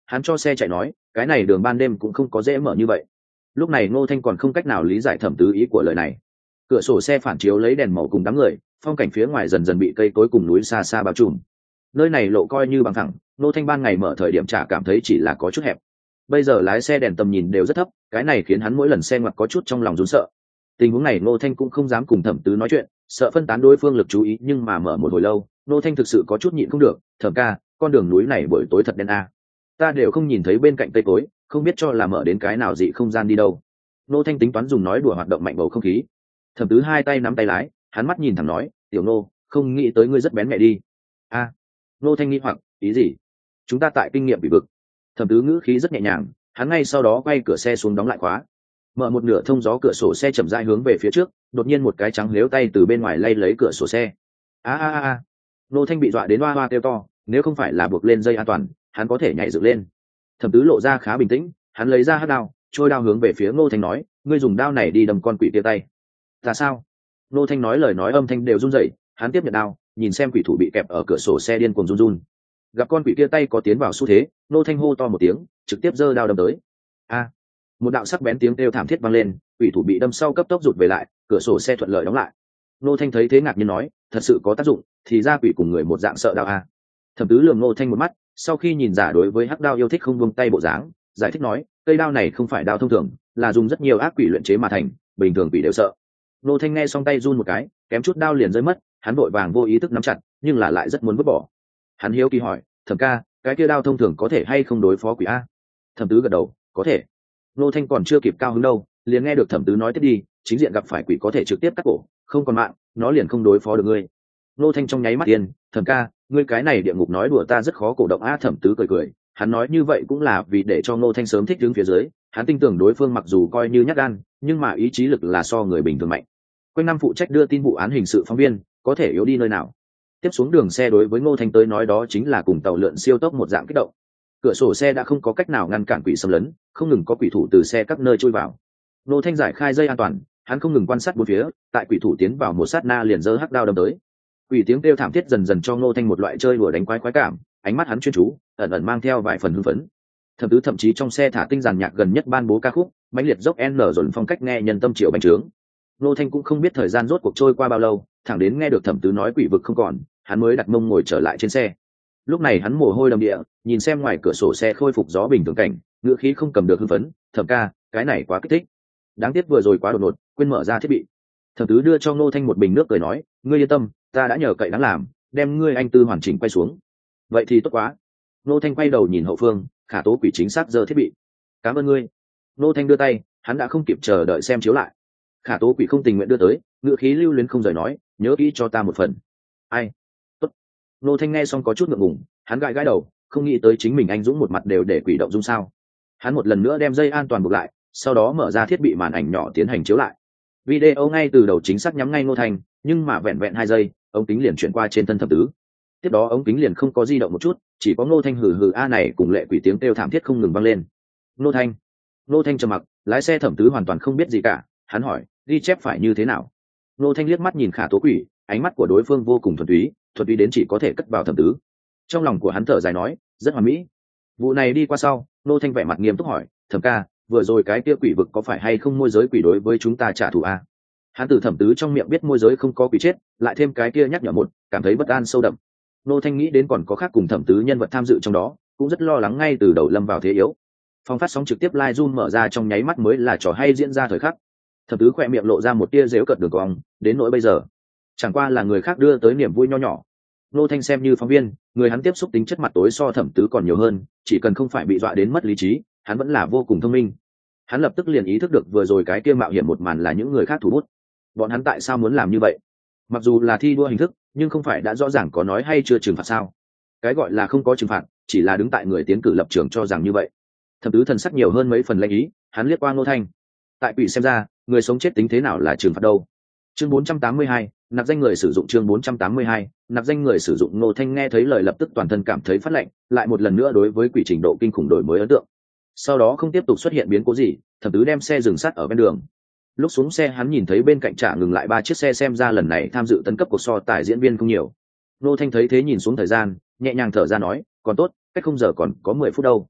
hắn cho xe chạy nói cái này đường ban đêm cũng không có dễ mở như vậy. Lúc này Ngô Thanh còn không cách nào lý giải thẩm tứ ý của lời này. Cửa sổ xe phản chiếu lấy đèn màu cùng đám người, phong cảnh phía ngoài dần dần bị cây cối cùng núi xa xa bao trùm. Nơi này lộ coi như bằng thẳng, Ngô Thanh ban ngày mở thời điểm chả cảm thấy chỉ là có chút hẹp. Bây giờ lái xe đèn tầm nhìn đều rất thấp, cái này khiến hắn mỗi lần xe ngoặt có chút trong lòng run sợ. Tình huống này Ngô Thanh cũng không dám cùng thẩm tứ nói chuyện, sợ phân tán đối phương lực chú ý, nhưng mà mở một hồi lâu, Ngô Thanh thực sự có chút nhịn không được. Thẩm ca, con đường núi này buổi tối thật đen a, ta đều không nhìn thấy bên cạnh cây cối, không biết cho là mở đến cái nào dị không gian đi đâu. Ngô Thanh tính toán dùng nói đùa hoạt động mạnh bầu không khí. Thẩm tứ hai tay nắm tay lái, hắn mắt nhìn thẳng nói, tiểu Ngô, không nghĩ tới ngươi rất bén mẹ đi. A, à, Ngô Thanh nghi hoặc, ý gì? Chúng ta tại kinh nghiệm bị vực. Thẩm tứ ngữ khí rất nhẹ nhàng, hắn ngay sau đó quay cửa xe xuống đóng lại khóa, mở một nửa thông gió cửa sổ xe chậm rãi hướng về phía trước. Đột nhiên một cái trắng lếu tay từ bên ngoài lay lấy cửa sổ xe. A a a a, Ngô Thanh bị dọa đến hoa hoa kêu to, nếu không phải là buộc lên dây an toàn, hắn có thể nhảy dựng lên. Thẩm tứ lộ ra khá bình tĩnh, hắn lấy ra hắc đao, trôi đao hướng về phía Ngô Thanh nói, ngươi dùng đao này đi đâm con quỷ kia tay. Ta sao? Ngô Thanh nói lời nói âm thanh đều run rẩy, hắn tiếp nhận đao, nhìn xem quỷ thủ bị kẹp ở cửa sổ xe điên cuồng run run. Gặp con quỷ kia tay có tiến vào xu thế, Ngô Thanh hô to một tiếng, trực tiếp giơ đao đâm tới. A! Một đạo sắc bén tiếng kêu thảm thiết vang lên, quỷ thủ bị đâm sau cấp tốc rụt về lại, cửa sổ xe thuận lợi đóng lại. Ngô Thanh thấy thế ngạc nhiên nói, thật sự có tác dụng, thì ra quỷ cùng người một dạng sợ đao a. Thẩm tứ lườm Ngô Thanh một mắt, sau khi nhìn giả đối với hắc đao yêu thích không buông tay bộ dáng, giải thích nói, cây đao này không phải đao thông thường, là dùng rất nhiều ác quỷ luyện chế mà thành, bình thường quỷ đều sợ. Ngô Thanh nghe xong tay run một cái, kém chút đao liền rơi mất, hắn vội vàng vô ý thức nắm chặt, nhưng là lại rất muốn vứt bỏ. Hắn hiếu kỳ hỏi, thẩm ca, cái kia đao thông thường có thể hay không đối phó quỷ a? Thẩm tứ gật đầu, có thể. Ngô Thanh còn chưa kịp cao hứng đâu, liền nghe được thẩm tứ nói tiếp đi, chính diện gặp phải quỷ có thể trực tiếp cắt cổ, không còn mạng, nó liền không đối phó được ngươi. Ngô Thanh trong nháy mắt tiền, thẩm ca, ngươi cái này địa ngục nói đùa ta rất khó cổ động a. Thẩm tứ cười cười, hắn nói như vậy cũng là vì để cho Ngô Thanh sớm thích đứng phía dưới, hắn tin tưởng đối phương mặc dù coi như nhát gan, nhưng mà ý chí lực là so người bình thường mạnh. Quanh năm phụ trách đưa tin vụ án hình sự phóng viên, có thể yếu đi nơi nào? Tiếp xuống đường xe đối với Ngô Thanh tới nói đó chính là cùng tàu lượn siêu tốc một dạng kích động. Cửa sổ xe đã không có cách nào ngăn cản quỷ xâm lấn, không ngừng có quỷ thủ từ xe các nơi chui vào. Ngô Thanh giải khai dây an toàn, hắn không ngừng quan sát bốn phía, tại quỷ thủ tiến vào một sát na liền giơ hắc đao đâm tới. Quỷ tiếng kêu thảm thiết dần dần cho Ngô Thanh một loại chơi đùa đánh quái quái cảm, ánh mắt hắn chuyên chú, ẩn ẩn mang theo vài phần hưng phấn. Thẩm tứ thậm chí trong xe thả tinh giàn nhạc gần nhất ban bố ca khúc, mãnh liệt dốc n dồn phong cách nghe nhân tâm triệu bành trướng. Ngô Thanh cũng không biết thời gian rốt cuộc trôi qua bao lâu, thẳng đến nghe được thẩm tứ nói quỷ vực không còn, hắn mới đặt mông ngồi trở lại trên xe. Lúc này hắn mồ hôi đầm địa, nhìn xem ngoài cửa sổ xe khôi phục gió bình thường cảnh, ngựa khí không cầm được hưng phấn, thẩm ca, cái này quá kích thích. Đáng tiếc vừa rồi quá đột ngột, quên mở ra thiết bị. Thẩm tứ đưa cho Ngô Thanh một bình nước cười nói, ngươi yên tâm, ta đã nhờ cậy đáng làm, đem ngươi anh tư hoàn chỉnh quay xuống. Vậy thì tốt quá. Ngô Thanh quay đầu nhìn hậu phương, khả tố quỷ chính xác giơ thiết bị. Cảm ơn ngươi. Ngô Thanh đưa tay, hắn đã không kịp chờ đợi xem chiếu lại. Khả tố quỷ không tình nguyện đưa tới, ngựa khí lưu luyến không rời nói, nhớ kỹ cho ta một phần. Ai? Tốt. Ngô Thanh nghe xong có chút ngượng ngùng, hắn gãi gãi đầu, không nghĩ tới chính mình anh dũng một mặt đều để quỷ động dung sao. Hắn một lần nữa đem dây an toàn buộc lại, sau đó mở ra thiết bị màn ảnh nhỏ tiến hành chiếu lại. Video ngay từ đầu chính xác nhắm ngay Ngô Thanh, nhưng mà vẹn vẹn hai giây, ống kính liền chuyển qua trên thân thẩm tứ. Tiếp đó ống kính liền không có di động một chút, chỉ có Ngô Thanh hừ hừ a này cùng lệ quỷ tiếng kêu thảm thiết không ngừng vang lên. Ngô Thanh, Ngô Thanh trầm mặc, lái xe thẩm tứ hoàn toàn không biết gì cả, hắn hỏi, ghi chép phải như thế nào? Ngô Thanh liếc mắt nhìn khả tố quỷ, ánh mắt của đối phương vô cùng thuần túy, thuần túy đến chỉ có thể cất vào thẩm tứ. Trong lòng của hắn thở dài nói, rất hoàn mỹ. Vụ này đi qua sau, Ngô Thanh vẻ mặt nghiêm túc hỏi, thẩm ca, vừa rồi cái kia quỷ vực có phải hay không môi giới quỷ đối với chúng ta trả thù a? Hắn từ thẩm tứ trong miệng biết môi giới không có quỷ chết, lại thêm cái kia nhắc nhở một, cảm thấy bất an sâu đậm. Ngô Thanh nghĩ đến còn có khác cùng thẩm tứ nhân vật tham dự trong đó, cũng rất lo lắng ngay từ đầu lâm vào thế yếu. Phòng phát sóng trực tiếp live zoom mở ra trong nháy mắt mới là trò hay diễn ra thời khắc. Thẩm tứ khỏe miệng lộ ra một tia dếu cợt đường cong, đến nỗi bây giờ, chẳng qua là người khác đưa tới niềm vui nho nhỏ. Ngô Thanh xem như phóng viên, người hắn tiếp xúc tính chất mặt tối so thẩm tứ còn nhiều hơn, chỉ cần không phải bị dọa đến mất lý trí, hắn vẫn là vô cùng thông minh. Hắn lập tức liền ý thức được vừa rồi cái kia mạo hiểm một màn là những người khác thủ bút. Bọn hắn tại sao muốn làm như vậy? Mặc dù là thi đua hình thức, nhưng không phải đã rõ ràng có nói hay chưa trừng phạt sao? Cái gọi là không có trừng phạt, chỉ là đứng tại người tiến cử lập trường cho rằng như vậy. Thẩm tứ thần sắc nhiều hơn mấy phần lãnh ý, hắn liếc qua Ngô Thanh. Tại quỷ xem ra, người sống chết tính thế nào là trừng phạt đâu? Chương bốn trăm tám mươi hai, nạp danh người sử dụng chương bốn trăm tám mươi hai, nạp danh người sử dụng. Ngô Thanh nghe thấy lời lập tức toàn thân cảm thấy phát lạnh, lại một lần nữa đối với quỷ trình độ kinh khủng đổi mới ấn tượng. Sau đó không tiếp tục xuất hiện biến cố gì, thẩm tứ đem xe dừng sát ở bên đường. Lúc xuống xe hắn nhìn thấy bên cạnh trả ngừng lại ba chiếc xe, xem ra lần này tham dự tấn cấp cuộc so tài diễn viên không nhiều. Ngô Thanh thấy thế nhìn xuống thời gian, nhẹ nhàng thở ra nói, còn tốt, cách không giờ còn có mười phút đâu.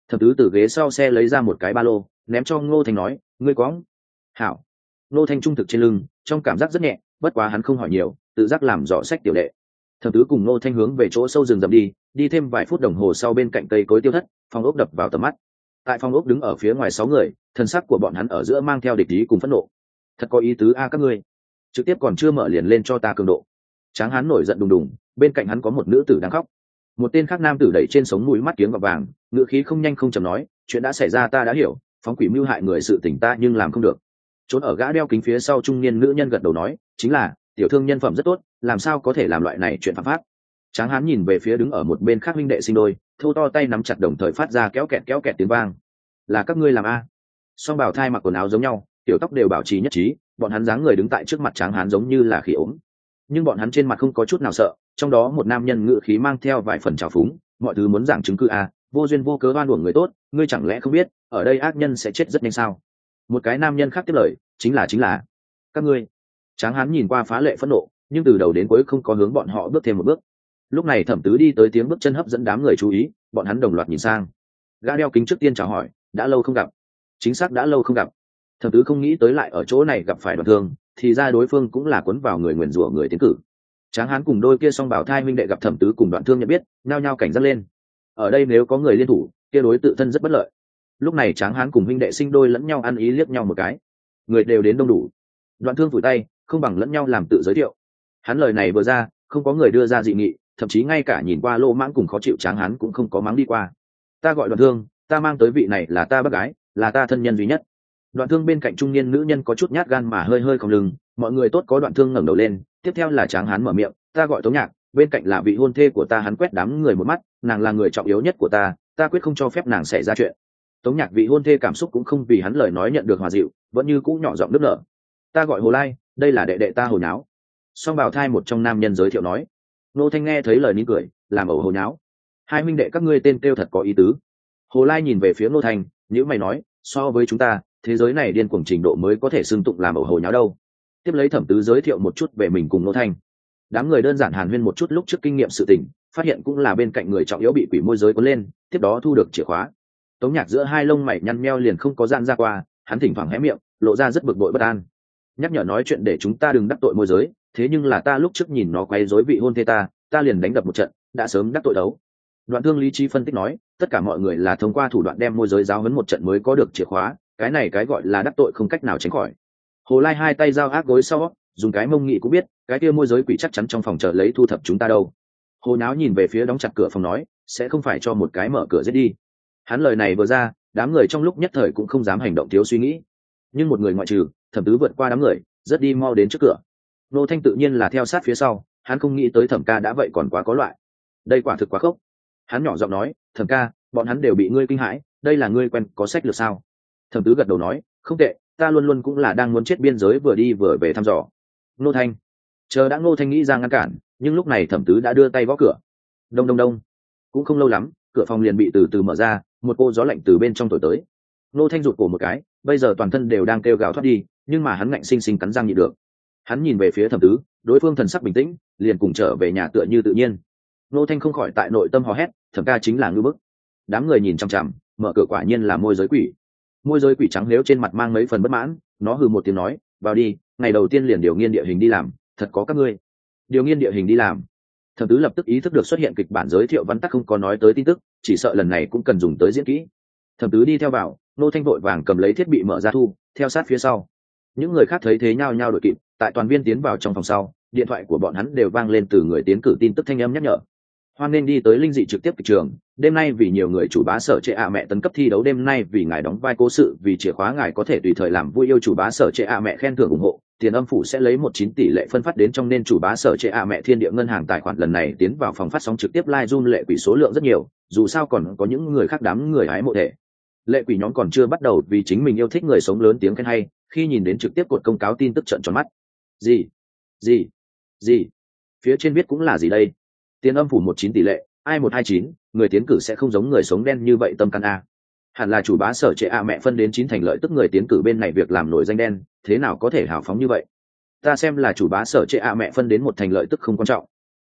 Thẩm tứ từ ghế sau xe lấy ra một cái ba lô ném cho Ngô Thanh nói, ngươi có hảo. Ngô Thanh trung thực trên lưng, trong cảm giác rất nhẹ, bất quá hắn không hỏi nhiều, tự giác làm rõ sách tiểu đệ. Thẩm tứ cùng Ngô Thanh hướng về chỗ sâu rừng rậm đi, đi thêm vài phút đồng hồ sau bên cạnh cây cối tiêu thất, phòng ốc đập vào tầm mắt. Tại phòng ốc đứng ở phía ngoài sáu người, thân sắc của bọn hắn ở giữa mang theo địch ý cùng phẫn nộ. Thật có ý tứ a các ngươi, trực tiếp còn chưa mở liền lên cho ta cường độ. Tráng hán nổi giận đùng đùng, bên cạnh hắn có một nữ tử đang khóc. Một tên khác nam tử đẩy trên sống mũi mắt kiếng gọt vàng, ngữ khí không nhanh không chậm nói, chuyện đã xảy ra ta đã hiểu, phóng quỷ mưu hại người sự tình ta nhưng làm không được. Trốn ở gã đeo kính phía sau trung niên nữ nhân gật đầu nói, chính là tiểu thương nhân phẩm rất tốt, làm sao có thể làm loại này chuyện phạm pháp. Tráng hán nhìn về phía đứng ở một bên khác huynh đệ sinh đôi, thô to tay nắm chặt đồng thời phát ra kéo kẹt kéo kẹt tiếng vang. Là các ngươi làm a? Song bảo thai mặc quần áo giống nhau, tiểu tóc đều bảo trì nhất trí, bọn hắn dáng người đứng tại trước mặt Tráng hán giống như là khỉ ốm, nhưng bọn hắn trên mặt không có chút nào sợ. Trong đó một nam nhân ngự khí mang theo vài phần trào phúng, mọi thứ muốn giảng chứng cứ a, vô duyên vô cớ oan uổng người tốt, ngươi chẳng lẽ không biết ở đây ác nhân sẽ chết rất nhanh sao? Một cái nam nhân khác tiếp lời, chính là chính là các ngươi. Tráng hán nhìn qua phá lệ phẫn nộ, nhưng từ đầu đến cuối không có hướng bọn họ bước thêm một bước. Lúc này Thẩm tứ đi tới, tiếng bước chân hấp dẫn đám người chú ý, bọn hắn đồng loạt nhìn sang. Gã đeo kính trước tiên chào hỏi, đã lâu không gặp. Chính xác đã lâu không gặp. Thẩm tứ không nghĩ tới lại ở chỗ này gặp phải Đoạn Thương, thì ra đối phương cũng là cuốn vào người nguyền rủa người tiến cử. Tráng hán cùng đôi kia song bảo thai huynh đệ gặp Thẩm tứ cùng Đoạn Thương nhận biết, nhao nhao cảnh giác lên. Ở đây nếu có người liên thủ, kia đối tự thân rất bất lợi. Lúc này Tráng hán cùng huynh đệ sinh đôi lẫn nhau ăn ý liếc nhau một cái, người đều đến đông đủ. Đoạn Thương phủi tay, không bằng lẫn nhau làm tự giới thiệu. Hắn lời này vừa ra, không có người đưa ra dị nghị, thậm chí ngay cả nhìn qua lô mãng cùng khó chịu Tráng hán cũng không có mắng đi qua. Ta gọi Đoạn Thương, ta mang tới vị này là ta bác gái, là ta thân nhân duy nhất. Đoạn Thương bên cạnh trung niên nữ nhân có chút nhát gan mà hơi hơi không lưng, mọi người tốt. Có Đoạn Thương ngẩng đầu lên, tiếp theo là Tráng hán mở miệng, ta gọi Tống Nhạc, bên cạnh là vị hôn thê của ta. Hắn quét đám người một mắt, nàng là người trọng yếu nhất của ta, ta quyết không cho phép nàng xảy ra chuyện. Tống Nhạc vị hôn thê cảm xúc cũng không vì hắn lời nói nhận được hòa dịu, vẫn như cũ nhỏ giọng nức nở. Ta gọi Hồ Lai, đây là đệ đệ ta Hồ Nháo. Song bào thai một trong nam nhân giới thiệu nói. Nô Thanh nghe thấy lời nín cười, làm ẩu Hồ Nháo. Hai huynh đệ các ngươi tên kêu thật có ý tứ. Hồ Lai nhìn về phía Nô Thanh, nhữ mày nói, so với chúng ta, thế giới này điên cuồng trình độ mới có thể xưng tụng làm ẩu Hồ Nháo đâu. Tiếp lấy Thẩm tứ giới thiệu một chút về mình cùng Nô Thanh. Đám người đơn giản hàn huyên một chút lúc trước kinh nghiệm sự tình, phát hiện cũng là bên cạnh người trọng yếu bị quỷ môi giới cuốn lên, tiếp đó thu được chìa khóa. Tống Nhạc giữa hai lông mày nhăn meo liền không có gian ra qua, hắn thỉnh thoảng hé miệng, lộ ra rất bực bội bất an. Nhắc nhở nói chuyện để chúng ta đừng đắc tội môi giới, thế nhưng là ta lúc trước nhìn nó quấy rối vị hôn thê ta, ta liền đánh đập một trận, đã sớm đắc tội đấu. Đoạn Thương lý trí phân tích nói, tất cả mọi người là thông qua thủ đoạn đem môi giới giáo huấn một trận mới có được chìa khóa, cái này cái gọi là đắc tội không cách nào tránh khỏi. Hồ Lai hai tay giao ác gối sau, dùng cái mông nghị cũng biết, cái kia môi giới quỷ chắc chắn trong phòng chờ lấy thu thập chúng ta đâu. Hồ Náo nhìn về phía đóng chặt cửa phòng nói, sẽ không phải cho một cái mở cửa giết đi. Hắn lời này vừa ra, đám người trong lúc nhất thời cũng không dám hành động thiếu suy nghĩ. Nhưng một người ngoại trừ, Thẩm tứ vượt qua đám người, rất đi mau đến trước cửa. Nô Thanh tự nhiên là theo sát phía sau, hắn không nghĩ tới Thẩm ca đã vậy còn quá có loại. Đây quả thực quá khốc. Hắn nhỏ giọng nói, Thẩm ca, bọn hắn đều bị ngươi kinh hãi, đây là ngươi quen có sách lược sao? Thẩm tứ gật đầu nói, không tệ, ta luôn luôn cũng là đang muốn chết biên giới vừa đi vừa về thăm dò. Nô Thanh, chờ đã. Nô Thanh nghĩ ra ngăn cản, nhưng lúc này Thẩm tứ đã đưa tay gõ cửa. Đông đông đông. Cũng không lâu lắm, cửa phòng liền bị từ từ mở ra, một cô gió lạnh từ bên trong thổi tới. Nô Thanh rụt cổ một cái, bây giờ toàn thân đều đang kêu gào thoát đi, nhưng mà hắn ngạnh sinh sinh cắn răng nhịn được. Hắn nhìn về phía Thẩm tứ, đối phương thần sắc bình tĩnh, liền cùng trở về nhà tựa như tự nhiên. Nô Thanh không khỏi tại nội tâm hò hét, Thẩm ca chính là ngư bức. Đám người nhìn chằm chằm, mở cửa quả nhiên là môi giới quỷ. Môi giới quỷ trắng nếu trên mặt mang mấy phần bất mãn, nó hừ một tiếng nói, vào đi, ngày đầu tiên liền điều nghiên địa hình đi làm, thật có các ngươi. Điều nghiên địa hình đi làm. Thẩm tứ lập tức ý thức được xuất hiện kịch bản giới thiệu vắn tắt không có nói tới tin tức, chỉ sợ lần này cũng cần dùng tới diễn kỹ. Thẩm tứ đi theo vào, Nô Thanh vội vàng cầm lấy thiết bị mở ra thu, theo sát phía sau. Những người khác thấy thế nhao nhao đội kịp, tại toàn viên tiến vào trong phòng sau, điện thoại của bọn hắn đều vang lên từ người tiến cử tin tức thanh âm nhắc nhở. Hoan nên đi tới linh dị trực tiếp kịch trường, đêm nay vì nhiều người chủ bá sở trệ ạ mẹ tấn cấp thi đấu, đêm nay vì ngài đóng vai cố sự, vì chìa khóa ngài có thể tùy thời làm vui yêu chủ bá sở trệ ạ mẹ khen thưởng ủng hộ, tiền âm phủ sẽ lấy một chín tỷ lệ phân phát đến trong nên chủ bá sở trệ ạ mẹ thiên địa ngân hàng tài khoản. Lần này tiến vào phòng phát sóng trực tiếp live zoom lệ quỷ số lượng rất nhiều, dù sao còn có những người khác đám người hái mộ thể. Lệ quỷ nhóm còn chưa bắt đầu vì chính mình yêu thích người sống lớn tiếng khen hay, khi nhìn đến trực tiếp cột công cáo tin tức trợn tròn mắt. Gì? Gì? Gì? Phía trên viết cũng là gì đây? Tiền âm phủ một chín tỷ lệ, ai một hai chín, người tiến cử sẽ không giống người sống đen như vậy tâm căn a. Hẳn là chủ bá sở trệ a mẹ phân đến chín thành lợi tức người tiến cử bên này việc làm nổi danh đen, thế nào có thể hào phóng như vậy? Ta xem là chủ bá sở trệ a mẹ phân đến một thành lợi tức không quan trọng.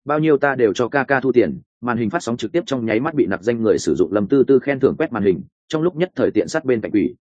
bao nhiêu ta đều cho ca ca thu tiền. Màn hình phát sóng trực tiếp trong nháy mắt bị nặc danh người sử dụng Lâm Tư Tư khen thưởng quét màn hình, trong lúc nhất thời tiện sát bên cạnh quỷ.